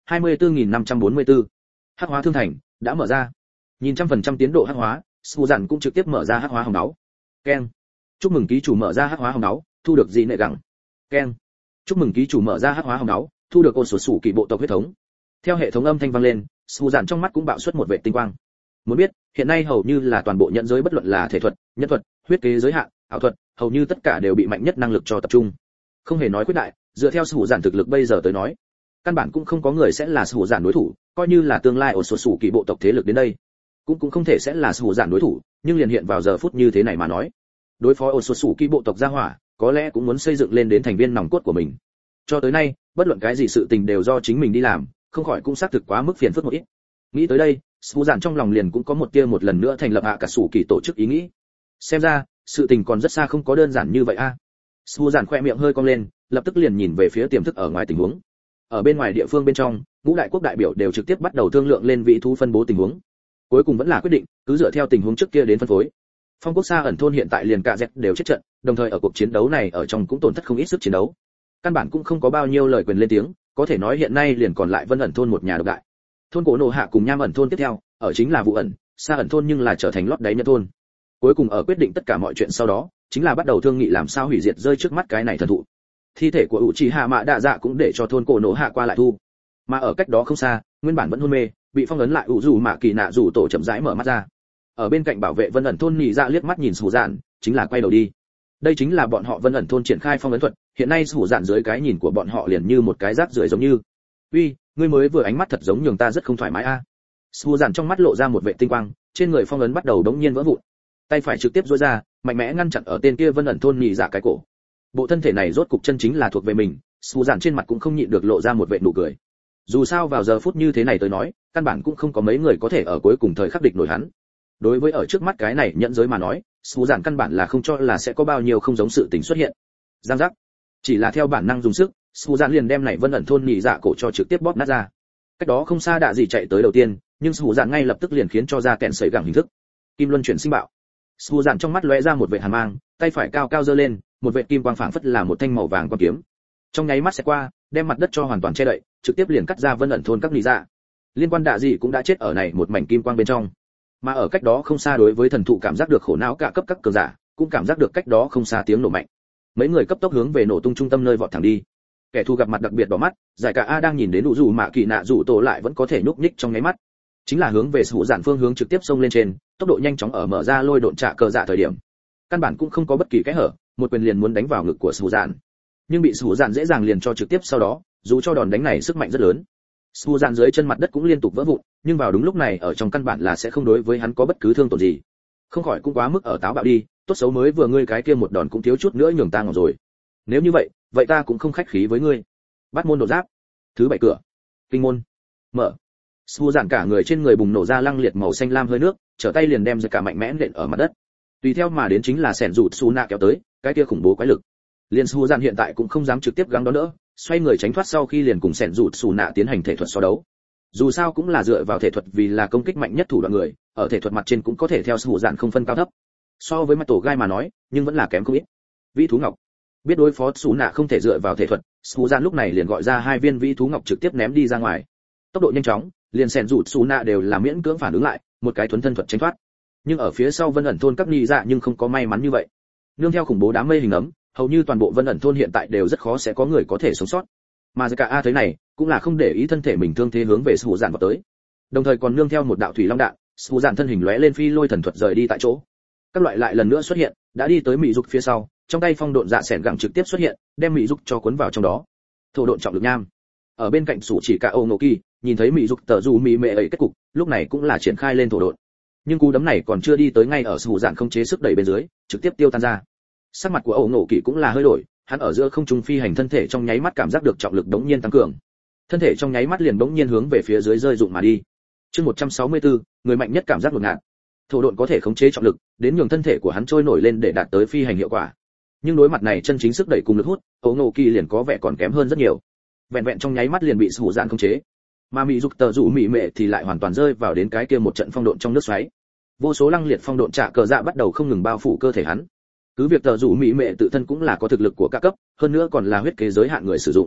24.544. Hắc hóa thương thành đã mở ra. Nhìn 100% tiến độ hắc hóa, Sù Dặn cũng trực tiếp mở ra hắc hóa hồng đáo. Keng. Chúc mừng ký chủ mở ra hắc hóa hồng đáo, thu được dị nệ gẳng. Keng. Chúc mừng ký chủ mở ra hắc hóa hồng đáo, thu được ôn sổ sủ kỳ bộ tộc huyết thống. Theo hệ thống âm thanh vang lên, Sù Dặn trong mắt cũng bạo xuất một vệt tinh quang. Muốn biết, hiện nay hầu như là toàn bộ nhận giới bất luận là thể thuật, nhân thuật, huyết kế giới hạn, ảo thuật, hầu như tất cả đều bị mạnh nhất năng lực cho tập trung. Không hề nói quyết đại, dựa theo Sù Dặn thực lực bây giờ tới nói, căn bản cũng không có người sẽ là Sù Dặn đối thủ, coi như là tương lai ôn sổ sủ kỳ bộ tộc thế lực đến đây, cũng không thể sẽ là Sù Dặn đối thủ, nhưng liền hiện vào giờ phút như thế này mà nói, đối phó ôn sổ sủ kỳ bộ tộc gia hỏa, có lẽ cũng muốn xây dựng lên đến thành viên nòng cốt của mình. Cho tới nay, bất luận cái gì sự tình đều do chính mình đi làm, không khỏi cũng xác thực quá mức phiền phức một ít. Nghĩ tới đây, Sù Dặn trong lòng liền cũng có một tia một lần nữa thành lập hạ cả sủ kỳ tổ chức ý nghĩ. Xem ra, sự tình còn rất xa không có đơn giản như vậy a. Sù Dặn khẽ miệng hơi cong lên, lập tức liền nhìn về phía tiềm thức ở ngoài tình huống. Ở bên ngoài địa phương bên trong, ngũ đại quốc đại biểu đều trực tiếp bắt đầu thương lượng lên vị thú phân bố tình huống. Cuối cùng vẫn là quyết định, cứ dựa theo tình huống trước kia đến phân phối. Phong quốc xa ẩn thôn hiện tại liền cả dẹp đều chết trận, đồng thời ở cuộc chiến đấu này ở trong cũng tổn thất không ít sức chiến đấu. Căn bản cũng không có bao nhiêu lời quyền lên tiếng, có thể nói hiện nay liền còn lại Vân ẩn thôn một nhà độc đại. Thôn cổ nổ hạ cùng Nham ẩn thôn tiếp theo, ở chính là Vụ ẩn, xa ẩn thôn nhưng là trở thành lót đáy nhân thôn. Cuối cùng ở quyết định tất cả mọi chuyện sau đó, chính là bắt đầu thương nghị làm sao hủy diệt rơi trước mắt cái này thần thụ. Thi thể của Uchiha Mạ Đa Dạ cũng để cho thôn cổ nổ hạ qua lại thu. Mà ở cách đó không xa, nguyên bản vẫn hôn mê, bị phong ấn lại Uzu Mạ Kỳ Nạ rủ tổ chậm rãi mở mắt ra. Ở bên cạnh bảo vệ Vân ẩn thôn nhị dạ liếc mắt nhìn Sù Dạn, chính là quay đầu đi. Đây chính là bọn họ Vân ẩn thôn triển khai phong ấn thuật, hiện nay Sù Dạn dưới cái nhìn của bọn họ liền như một cái rác rưởi giống như. Uy, ngươi mới vừa ánh mắt thật giống nhường ta rất không thoải mái a. Sù Dạn trong mắt lộ ra một vẻ tinh quang, trên người phong ấn bắt đầu đống nhiên vỡ vụn. Tay phải trực tiếp duỗi ra, mạnh mẽ ngăn chặn ở tên kia Vân ẩn thôn nhị dạ cái cổ. Bộ thân thể này rốt cục chân chính là thuộc về mình, Sù Dạn trên mặt cũng không nhịn được lộ ra một vẻ nụ cười. Dù sao vào giờ phút như thế này tới nói, căn bản cũng không có mấy người có thể ở cuối cùng thời khắc địch nổi hắn. Đối với ở trước mắt cái này nhận giới mà nói, Sù Dạn căn bản là không cho là sẽ có bao nhiêu không giống sự tình xuất hiện. Giang giác. Chỉ là theo bản năng dùng sức, Sù Dạn liền đem này Vân ẩn thôn nhị dạ cổ cho trực tiếp bóp nát ra. Cách đó không xa Đạ Dị chạy tới đầu tiên, nhưng Sù Dạn ngay lập tức liền khiến cho ra kẹn sẩy gẳng hình thức. Kim luân chuyển sinh bạo. Sù Dạn trong mắt lóe ra một vệt hàn mang, tay phải cao cao giơ lên, một vệt kim quang phảng phất là một thanh màu vàng quang kiếm. Trong nháy mắt sẽ qua, đem mặt đất cho hoàn toàn che đậy, trực tiếp liền cắt ra Vân ẩn thôn các nhị dạ. Liên quan Đạ Dị cũng đã chết ở này một mảnh kim quang bên trong. Mà ở cách đó không xa đối với thần thụ cảm giác được khổ não cả cấp các cường giả, cũng cảm giác được cách đó không xa tiếng nổ mạnh. Mấy người cấp tốc hướng về nổ tung trung tâm nơi vọt thẳng đi. Kẻ thù gặp mặt đặc biệt đỏ mắt, giải cả A đang nhìn đến Uzu Mạ Kỳ Nạ rủ tổ lại vẫn có thể nhúc nhích trong nháy mắt. Chính là hướng về Sù Dạn phương hướng trực tiếp xông lên trên, tốc độ nhanh chóng ở mở ra lôi độn trả cờ dạ thời điểm. Căn bản cũng không có bất kỳ cái hở, một quyền liền muốn đánh vào ngực của Sù Dạn. Nhưng bị Sù Dạn dễ dàng liền cho trực tiếp sau đó, dù cho đòn đánh này sức mạnh rất lớn. Sù Dạn dưới chân mặt đất cũng liên tục vỡ vụn, nhưng vào đúng lúc này ở trong căn bản là sẽ không đối với hắn có bất cứ thương tổn gì. Không khỏi cũng quá mức ở táo bạo đi, tốt xấu mới vừa ngươi cái kia một đòn cũng thiếu chút nữa nhường ta ngọc rồi. Nếu như vậy, vậy ta cũng không khách khí với ngươi. Bắt môn đột giáp. Thứ 7 cửa. Kinh môn. Mở. Sù Dạn cả người trên người bùng nổ ra lăng liệt màu xanh lam hơi nước, trở tay liền đem giật cả mạnh mẽ nện ở mặt đất. Tùy theo mà đến chính là sẻn rụt Su nạ kéo tới, cái kia khủng bố quái lực. Liên Sù Dạn hiện tại cũng không dám trực tiếp gắng đó nữa, xoay người tránh thoát sau khi liền cùng sẻn rụt Su nạ tiến hành thể thuật so đấu. Dù sao cũng là dựa vào thể thuật vì là công kích mạnh nhất thủ đoạn người, ở thể thuật mặt trên cũng có thể theo Sù Dạn không phân cao thấp. So với mặt tổ gai mà nói, nhưng vẫn là kém không ít. Vĩ thú ngọc. Biết đối phó Su nạ không thể dựa vào thể thuật, Sù Dạn lúc này liền gọi ra 2 viên vĩ thú ngọc trực tiếp ném đi ra ngoài. Tốc độ nhanh chóng, liền sẻn rụt Su nạ đều là miễn cưỡng phản ứng lại, một cái thuấn thân thuật tránh thoát. Nhưng ở phía sau Vân ẩn thôn các nhị dạ nhưng không có may mắn như vậy. Nương theo khủng bố đám mây hình ấm, hầu như toàn bộ Vân ẩn thôn hiện tại đều rất khó sẽ có người có thể sống sót. Mà cả A thấy này, cũng là không để ý thân thể mình thương thế hướng về Sù Dạn vào tới. Đồng thời còn nương theo một đạo thủy long đạn, Sù Dạn thân hình lóe lên phi lôi thần thuật rời đi tại chỗ. Các loại lại lần nữa xuất hiện, đã đi tới Mị Dục phía sau, trong tay phong độn dạ sẻn gẳng trực tiếp xuất hiện, đem Mị Dục cho cuốn vào trong đó. Thổ độn trọng lực nham. Ở bên cạnh Sủ Chỉ Cả Ô Ngộ Kỳ, nhìn thấy Mị Dục tở dù mị mệ ấy kết cục, lúc này cũng là triển khai lên thổ độn. Nhưng cú đấm này còn chưa đi tới ngay ở Sù Dạn không chế sức đẩy bên dưới, trực tiếp tiêu tan ra. Sắc mặt của Ô Ngộ Kỳ cũng là hơi đổi, hắn ở giữa không trung phi hành thân thể trong nháy mắt cảm giác được trọng lực đống nhiên tăng cường. Thân thể trong nháy mắt liền đống nhiên hướng về phía dưới rơi rụng mà đi. Chương 164, người mạnh nhất cảm giác đột ngạt. Thổ độn có thể khống chế trọng lực, đến nhường thân thể của hắn trôi nổi lên để đạt tới phi hành hiệu quả. Nhưng đối mặt này chân chính sức đẩy cùng lực hút, Ô Ngộ Kỳ liền có vẻ còn kém hơn rất nhiều. Vẹn vẹn trong nháy mắt liền bị Sù Dạn khống chế. Mà Mị Dục tở dụ mị mệ thì lại hoàn toàn rơi vào đến cái kia một trận phong độn trong nước xoáy. Vô số lăng liệt phong độn trả cờ dạ bắt đầu không ngừng bao phủ cơ thể hắn. Cứ việc tở dụ mị mệ tự thân cũng là có thực lực của các cấp, hơn nữa còn là huyết kế giới hạn người sử dụng.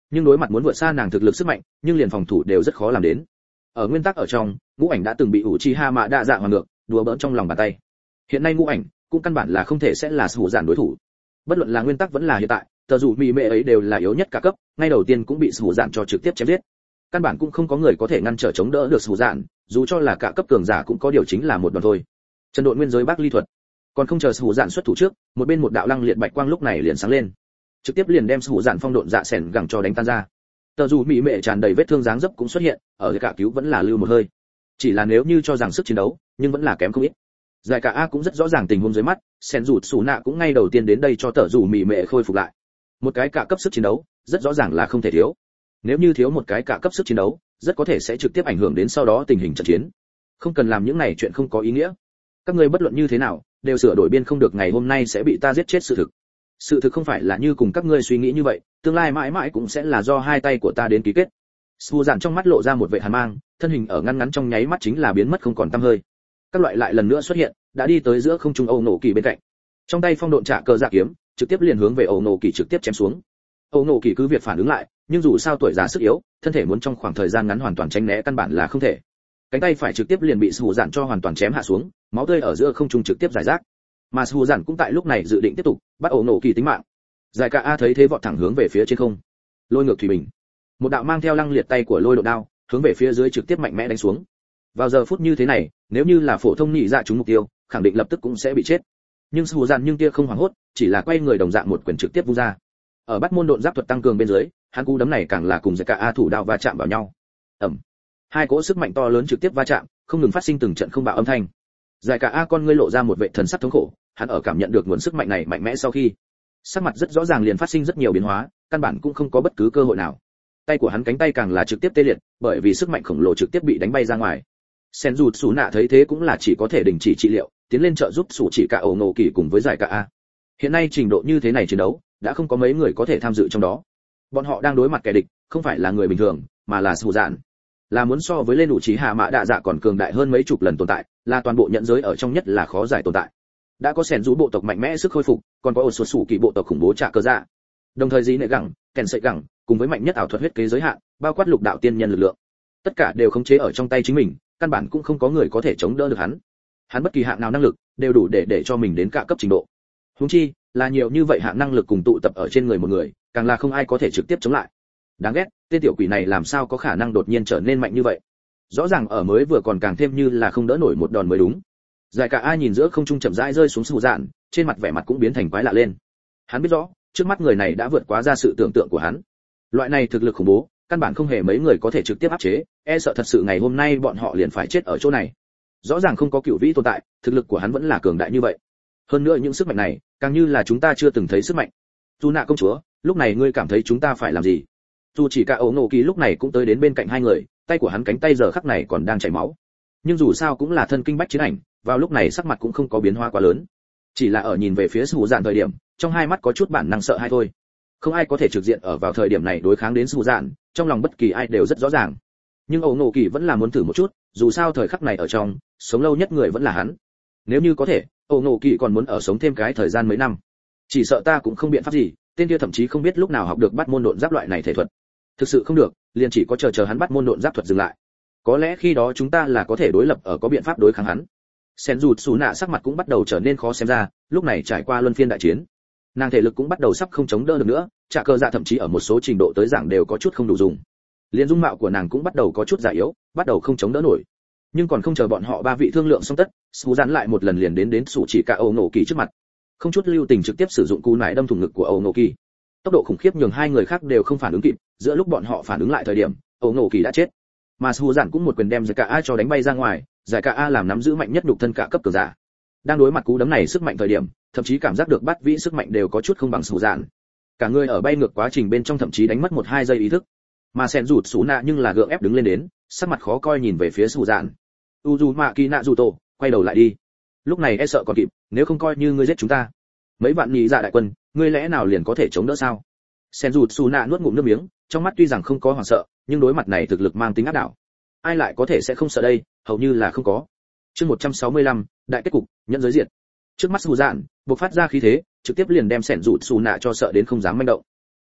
nhưng đối mặt muốn vượt xa nàng thực lực sức mạnh, nhưng liền phòng thủ đều rất khó làm đến. Ở nguyên tắc ở trong, ngũ ảnh đã từng bị Uchiha Mạ Đa Dạ hoàn ngược, đùa bỡn trong lòng bàn tay. Hiện nay ngũ ảnh cũng căn bản là không thể sẽ là Sủ Dạn đối thủ. Bất luận là nguyên tắc vẫn là hiện tại, tờ dù mì mệ ấy đều là yếu nhất cả cấp, ngay đầu tiên cũng bị Sủ Dạn cho trực tiếp chém giết. Căn bản cũng không có người có thể ngăn trở chống đỡ được Sủ Dạn, dù cho là cả cấp cường giả cũng có điều chính là một đòn thôi. Chân độn nguyên giới Bác Ly thuật. Còn không chờ Sủ Dạn xuất thủ trước, một bên một đạo lăng liệt bạch quang lúc này liền sáng lên, trực tiếp liền đem Sủ Dạn phong độn dạ sẻn gẳng cho đánh tan ra. Tờ dù mị mệ tràn đầy vết thương dáng dấp cũng xuất hiện, ở cả cứu vẫn là lưu một hơi. Chỉ là nếu như cho rằng sức chiến đấu, nhưng vẫn là kém không ít. Giải cả A cũng rất rõ ràng tình huống dưới mắt, Sen rụt Sủ Nạ cũng ngay đầu tiên đến đây cho tờ dù mị mệ khôi phục lại. Một cái cả cấp sức chiến đấu, rất rõ ràng là không thể thiếu. Nếu như thiếu một cái cả cấp sức chiến đấu, rất có thể sẽ trực tiếp ảnh hưởng đến sau đó tình hình trận chiến. Không cần làm những này chuyện không có ý nghĩa. Các ngươi bất luận như thế nào, đều sửa đổi biên không được ngày hôm nay sẽ bị ta giết chết sự thực. Sự thực không phải là như cùng các ngươi suy nghĩ như vậy, tương lai mãi mãi cũng sẽ là do hai tay của ta đến ký kết. Su Dạn trong mắt lộ ra một vẻ hàn mang, thân hình ở ngăn ngắn trong nháy mắt chính là biến mất không còn tăm hơi. Các loại lại lần nữa xuất hiện, đã đi tới giữa không trung Âu Nổ Kỳ bên cạnh. Trong tay phong độn trạ cờ dạ kiếm, trực tiếp liền hướng về Âu Nổ Kỳ trực tiếp chém xuống. Âu Nổ Kỳ cứ việc phản ứng lại, nhưng dù sao tuổi già sức yếu, thân thể muốn trong khoảng thời gian ngắn hoàn toàn tránh né căn bản là không thể. Cánh tay phải trực tiếp liền bị Su Dạn cho hoàn toàn chém hạ xuống, máu tươi ở giữa không trung trực tiếp rải rác. Mà Su Dạn cũng tại lúc này dự định tiếp tục bắt Âu Nổ Kỳ tính mạng. Giải Cả A thấy thế vọt thẳng hướng về phía trên không, lôi ngược thủy bình. Một đạo mang theo lăng liệt tay của lôi độ đao, hướng về phía dưới trực tiếp mạnh mẽ đánh xuống. Vào giờ phút như thế này, nếu như là phổ thông nhị dạ trúng mục tiêu, khẳng định lập tức cũng sẽ bị chết. Nhưng Su Dạn nhưng kia không hoảng hốt, chỉ là quay người đồng dạng một quyền trực tiếp vung ra. Ở bắt môn độn giáp thuật tăng cường bên dưới, hắn cú đấm này càng là cùng Giải Cả A thủ đao va chạm vào nhau. Ầm. Hai cỗ sức mạnh to lớn trực tiếp va chạm, không ngừng phát sinh từng trận không bạo âm thanh. Giải Cả A con ngươi lộ ra một vẻ thần sắc thống khổ, hắn ở cảm nhận được nguồn sức mạnh này mạnh mẽ sau khi, sắc mặt rất rõ ràng liền phát sinh rất nhiều biến hóa, căn bản cũng không có bất cứ cơ hội nào. Tay của hắn cánh tay càng là trực tiếp tê liệt, bởi vì sức mạnh khổng lồ trực tiếp bị đánh bay ra ngoài. Sen rụt Sủ Nạ thấy thế cũng là chỉ có thể đình chỉ trị liệu, tiến lên trợ giúp Sủ Chỉ Cả Ổ Nổ Kỳ cùng với Giải Cả A. Hiện nay trình độ như thế này chiến đấu, đã không có mấy người có thể tham dự trong đó. Bọn họ đang đối mặt kẻ địch, không phải là người bình thường, mà là Sủ Dạn. Là muốn so với lên Uchiha Mạ Đa Dạ còn cường đại hơn mấy chục lần tồn tại, là toàn bộ nhận giới ở trong nhất là khó giải tồn tại. Đã có Sen rũ bộ tộc mạnh mẽ sức khôi phục, còn có Ổ Sủ Kỳ bộ tộc khủng bố trả cơ dạ. Đồng thời Dĩ Nệ Gẳng, Kèn Sậy Gẳng, cùng với mạnh nhất ảo thuật huyết kế giới hạn, bao quát lục đạo tiên nhân lực lượng. Tất cả đều khống chế ở trong tay chính mình, căn bản cũng không có người có thể chống đỡ được hắn. Hắn bất kỳ hạng nào năng lực, đều đủ để cho mình đến cả cấp trình độ. Huống chi, là nhiều như vậy hạng năng lực cùng tụ tập ở trên người một người, càng là không ai có thể trực tiếp chống lại. Đáng ghét, tên tiểu quỷ này làm sao có khả năng đột nhiên trở nên mạnh như vậy? Rõ ràng ở mới vừa còn càng thêm như là không đỡ nổi một đòn mới đúng. Giải Cả A nhìn giữa không trung chậm rãi rơi xuống Sủ Dạn, trên mặt vẻ mặt cũng biến thành quái lạ lên. Hắn biết rõ, trước mắt người này đã vượt quá ra sự tưởng tượng của hắn. Loại này thực lực khủng bố, căn bản không hề mấy người có thể trực tiếp áp chế, e sợ thật sự ngày hôm nay bọn họ liền phải chết ở chỗ này. Rõ ràng không có cựu vĩ tồn tại, thực lực của hắn vẫn là cường đại như vậy. Hơn nữa những sức mạnh này, càng như là chúng ta chưa từng thấy sức mạnh. Dù Nạ công chúa, lúc này ngươi cảm thấy chúng ta phải làm gì? Dù Chỉ Cả Ổ Nổ Kỳ lúc này cũng tới đến bên cạnh hai người, tay của hắn cánh tay giờ khắc này còn đang chảy máu. Nhưng dù sao cũng là thân kinh bách chiến ảnh, vào lúc này sắc mặt cũng không có biến hóa quá lớn. Chỉ là ở nhìn về phía Sủ Dạn thời điểm, trong hai mắt có chút bản năng sợ hãi thôi. Không ai có thể trực diện ở vào thời điểm này đối kháng đến Sủ Dạn, trong lòng bất kỳ ai đều rất rõ ràng. Nhưng Ổ Nổ Kỳ vẫn là muốn thử một chút, dù sao thời khắc này ở trong, sống lâu nhất người vẫn là hắn. Nếu như có thể, Ổ Nổ Kỳ còn muốn ở sống thêm cái thời gian mấy năm. Chỉ sợ ta cũng không biện pháp gì, tên kia thậm chí không biết lúc nào học được bắt môn độn giáp loại này thể thuật. Thực sự không được, liền chỉ có chờ hắn bắt môn độn giáp thuật dừng lại. Có lẽ khi đó chúng ta là có thể đối lập ở có biện pháp đối kháng hắn. Sen rụt Sủ Nạ sắc mặt cũng bắt đầu trở nên khó xem ra, lúc này trải qua luân phiên đại chiến, nàng thể lực cũng bắt đầu sắp không chống đỡ được nữa, trả cơ dạ thậm chí ở một số trình độ tới giảng đều có chút không đủ dùng. Liên dung mạo của nàng cũng bắt đầu có chút già yếu, bắt đầu không chống đỡ nổi. Nhưng còn không chờ bọn họ ba vị thương lượng xong tất, Sủ Dạn lại một lần liền đến Sủ Chỉ Cả Ổ Nổ Kỳ trước mặt, không chút lưu tình trực tiếp sử dụng cú nải đâm thủng ngực của Ổ Nổ Kỳ. Tốc độ khủng khiếp nhường hai người khác đều không phản ứng kịp, giữa lúc bọn họ phản ứng lại thời điểm, Ổ Nổ Kỳ đã chết. Mà Sủ Dạn cũng một quyền đem Giải Cả A cho đánh bay ra ngoài, Giải Cả A làm nắm giữ mạnh nhất nhục thân cả cấp cường giả. Đang đối mặt cú đấm này sức mạnh thời điểm, thậm chí cảm giác được bát vĩ sức mạnh đều có chút không bằng Sủ Dạn. Cả người ở bay ngược quá trình bên trong thậm chí đánh mất 1-2 giây ý thức. Mà Sen rụt Sủ Nạ nhưng là gượng ép đứng lên đến, sắc mặt khó coi nhìn về phía Sủ Dạn. Uzumaki Naruto, quay đầu lại đi. Lúc này e sợ còn kịp, nếu không coi như ngươi giết chúng ta. Mấy vạn nhị dạ đại quân, ngươi lẽ nào liền có thể chống đỡ sao? Sen rụt Sủ Nạ nuốt ngụm nước miếng, trong mắt tuy rằng không có hoảng sợ, nhưng đối mặt này thực lực mang tính áp đảo. Ai lại có thể sẽ không sợ đây, hầu như là không có. Chương 165, đại kết cục, nhận giới diệt. Trước mắt Sủ Dạn, bộc phát ra khí thế, trực tiếp liền đem Sen rụt Sủ Nạ cho sợ đến không dám manh động.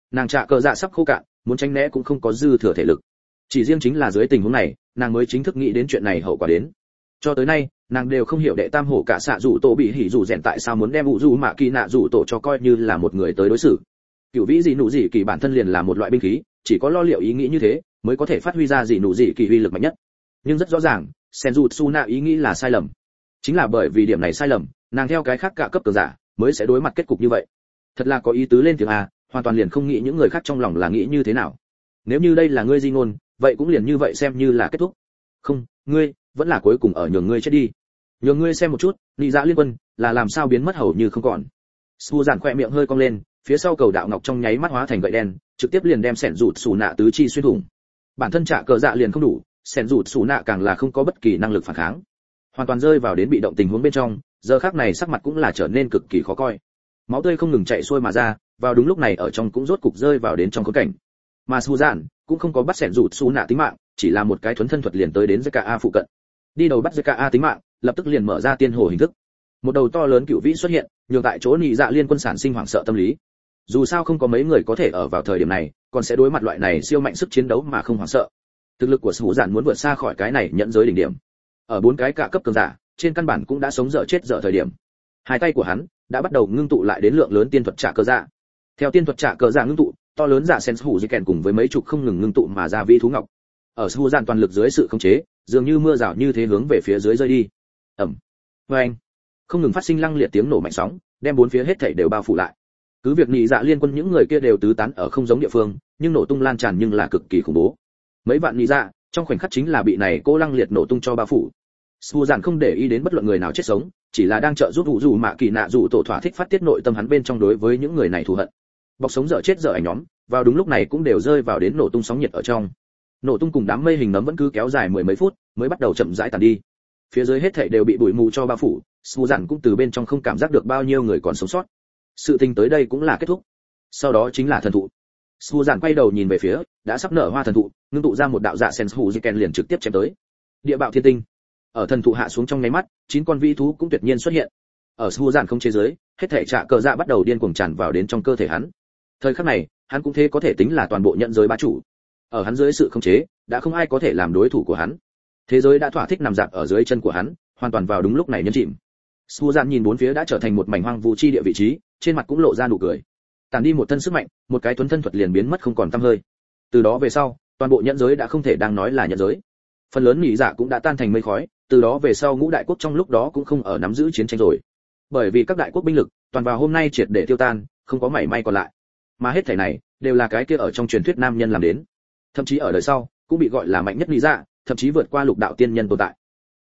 nàng trạ cờ dạ sắp khô cạn, muốn tránh né cũng không có dư thừa thể lực. Chỉ riêng chính là dưới tình huống này, nàng mới chính thức nghĩ đến chuyện này hậu quả đến. Cho tới nay, nàng đều không hiểu đệ tam hổ cả xạ rủ tổ bị hỉ rủ rèn tại sao muốn đem vũ rủ mạ kỳ nạ rủ tổ cho coi như là một người tới đối xử. Cửu vĩ dị nụ dị kỳ bản thân liền là một loại binh khí, chỉ có lo liệu ý nghĩ như thế mới có thể phát huy ra dị nụ dị kỳ uy lực mạnh nhất. Nhưng rất rõ ràng, Senjutsu Na ý nghĩ là sai lầm. Chính là bởi vì điểm này sai lầm, nàng theo cái khác cả cấp cường giả mới sẽ đối mặt kết cục như vậy. Thật là có ý tứ lên tiếng a, hoàn toàn liền không nghĩ những người khác trong lòng là nghĩ như thế nào. Nếu như đây là ngươi di ngôn, vậy cũng liền như vậy xem như là kết thúc. Không, ngươi vẫn là cuối cùng ở nhường ngươi chết đi. Nhường ngươi xem một chút, Nị Dạ Liên Quân là làm sao biến mất hầu như không còn. Su giản khỏe miệng hơi cong lên, phía sau cầu đạo ngọc trong nháy mắt hóa thành gậy đen, trực tiếp liền đem sẻn rụt xù nạ tứ chi xuyên thủng. Bản thân trả cờ dạ liền không đủ, sẻn rụt xù nạ càng là không có bất kỳ năng lực phản kháng, hoàn toàn rơi vào đến bị động tình huống bên trong. Giờ khắc này sắc mặt cũng là trở nên cực kỳ khó coi, máu tươi không ngừng chảy xuôi mà ra. Vào đúng lúc này ở trong cũng rốt cục rơi vào đến trong khốn cảnh. Mà Su giản cũng không có bắt sẻn rụt xù nạ tính mạng, chỉ là một cái thuấn thân thuật liền tới đến ZKA phụ cận, đi đầu bắt ZKA tính mạng, lập tức liền mở ra tiên hồ hình thức. Một đầu to lớn cựu vĩ xuất hiện, nhường tại chỗ Nị Dạ Liên Quân sản sinh hoảng sợ tâm lý. Dù sao không có mấy người có thể ở vào thời điểm này còn sẽ đối mặt loại này siêu mạnh sức chiến đấu mà không hoảng sợ. Thực lực của Sủ Giản muốn vượt xa khỏi cái này nhận giới đỉnh điểm. Ở bốn cái cả cấp cường giả, trên căn bản cũng đã sống dở chết dở thời điểm. Hai tay của hắn đã bắt đầu ngưng tụ lại đến lượng lớn tiên thuật trả cờ dạ. Theo tiên thuật trả cờ dạ ngưng tụ, to lớn giả sen hủ di kèn cùng với mấy chục không ngừng ngưng tụ mà ra vi thú ngọc. Ở Sủ Giản toàn lực dưới sự khống chế, dường như mưa rào như thế hướng về phía dưới rơi đi. Ầm. Oeng. Không ngừng phát sinh lăng liệt tiếng nổ mạnh sóng, đem bốn phía hết thảy đều bao phủ lại. Cứ việc Nị Dạ Liên Quân những người kia đều tứ tán ở không giống địa phương, nhưng nổ tung lan tràn nhưng là cực kỳ khủng bố. Mấy vạn Nị Dạ trong khoảnh khắc chính là bị này cô lăng liệt nổ tung cho bao phủ. Su giản không để ý đến bất luận người nào chết sống, chỉ là đang trợ giúp Vũ Mạ Kỳ Nạ Dụ tổ thỏa thích phát tiết nội tâm hắn bên trong đối với những người này thù hận. Bọc sống dở chết dở ảnh nhóm, vào đúng lúc này cũng đều rơi vào đến nổ tung sóng nhiệt ở trong. Nổ tung cùng đám mây hình nấm vẫn cứ kéo dài mười mấy phút, mới bắt đầu chậm rãi tàn đi. Phía dưới hết thảy đều bị bụi mù cho bao phủ, Su giản cũng từ bên trong không cảm giác được bao nhiêu người còn sống sót. Sự tình tới đây cũng là kết thúc. Sau đó chính là thần thụ. Su giản quay đầu nhìn về phía đã sắp nở hoa thần thụ, ngưng tụ ra một đạo dạ sen hủ Jiken liền trực tiếp chém tới. Địa bạo thiên tinh. Ở thần thụ hạ xuống trong nháy mắt, 9 con vĩ thú cũng tuyệt nhiên xuất hiện. Ở Su giản không chế giới, hết thể trạ cờ dạ bắt đầu điên cuồng tràn vào đến trong cơ thể hắn. Thời khắc này, hắn cũng thế có thể tính là toàn bộ nhận giới bá chủ. Ở hắn dưới sự khống chế, đã không ai có thể làm đối thủ của hắn. Thế giới đã thỏa thích nằm dạp ở dưới chân của hắn, hoàn toàn vào đúng lúc này nhấn chìm. Su giản nhìn bốn phía đã trở thành một mảnh hoang vu chi địa vị trí, trên mặt cũng lộ ra nụ cười. Tản đi một thân sức mạnh, một cái tuấn thân thuật liền biến mất không còn tăm hơi. Từ đó về sau, toàn bộ nhận giới đã không thể đang nói là nhận giới. Phần lớn Nị Dạ cũng đã tan thành mây khói, từ đó về sau ngũ đại quốc trong lúc đó cũng không ở nắm giữ chiến tranh rồi. Bởi vì các đại quốc binh lực toàn vào hôm nay triệt để tiêu tan, không có mảy may còn lại. Mà hết thảy này đều là cái kia ở trong truyền thuyết nam nhân làm đến. Thậm chí ở đời sau cũng bị gọi là mạnh nhất Nị Dạ, thậm chí vượt qua lục đạo tiên nhân tồn tại.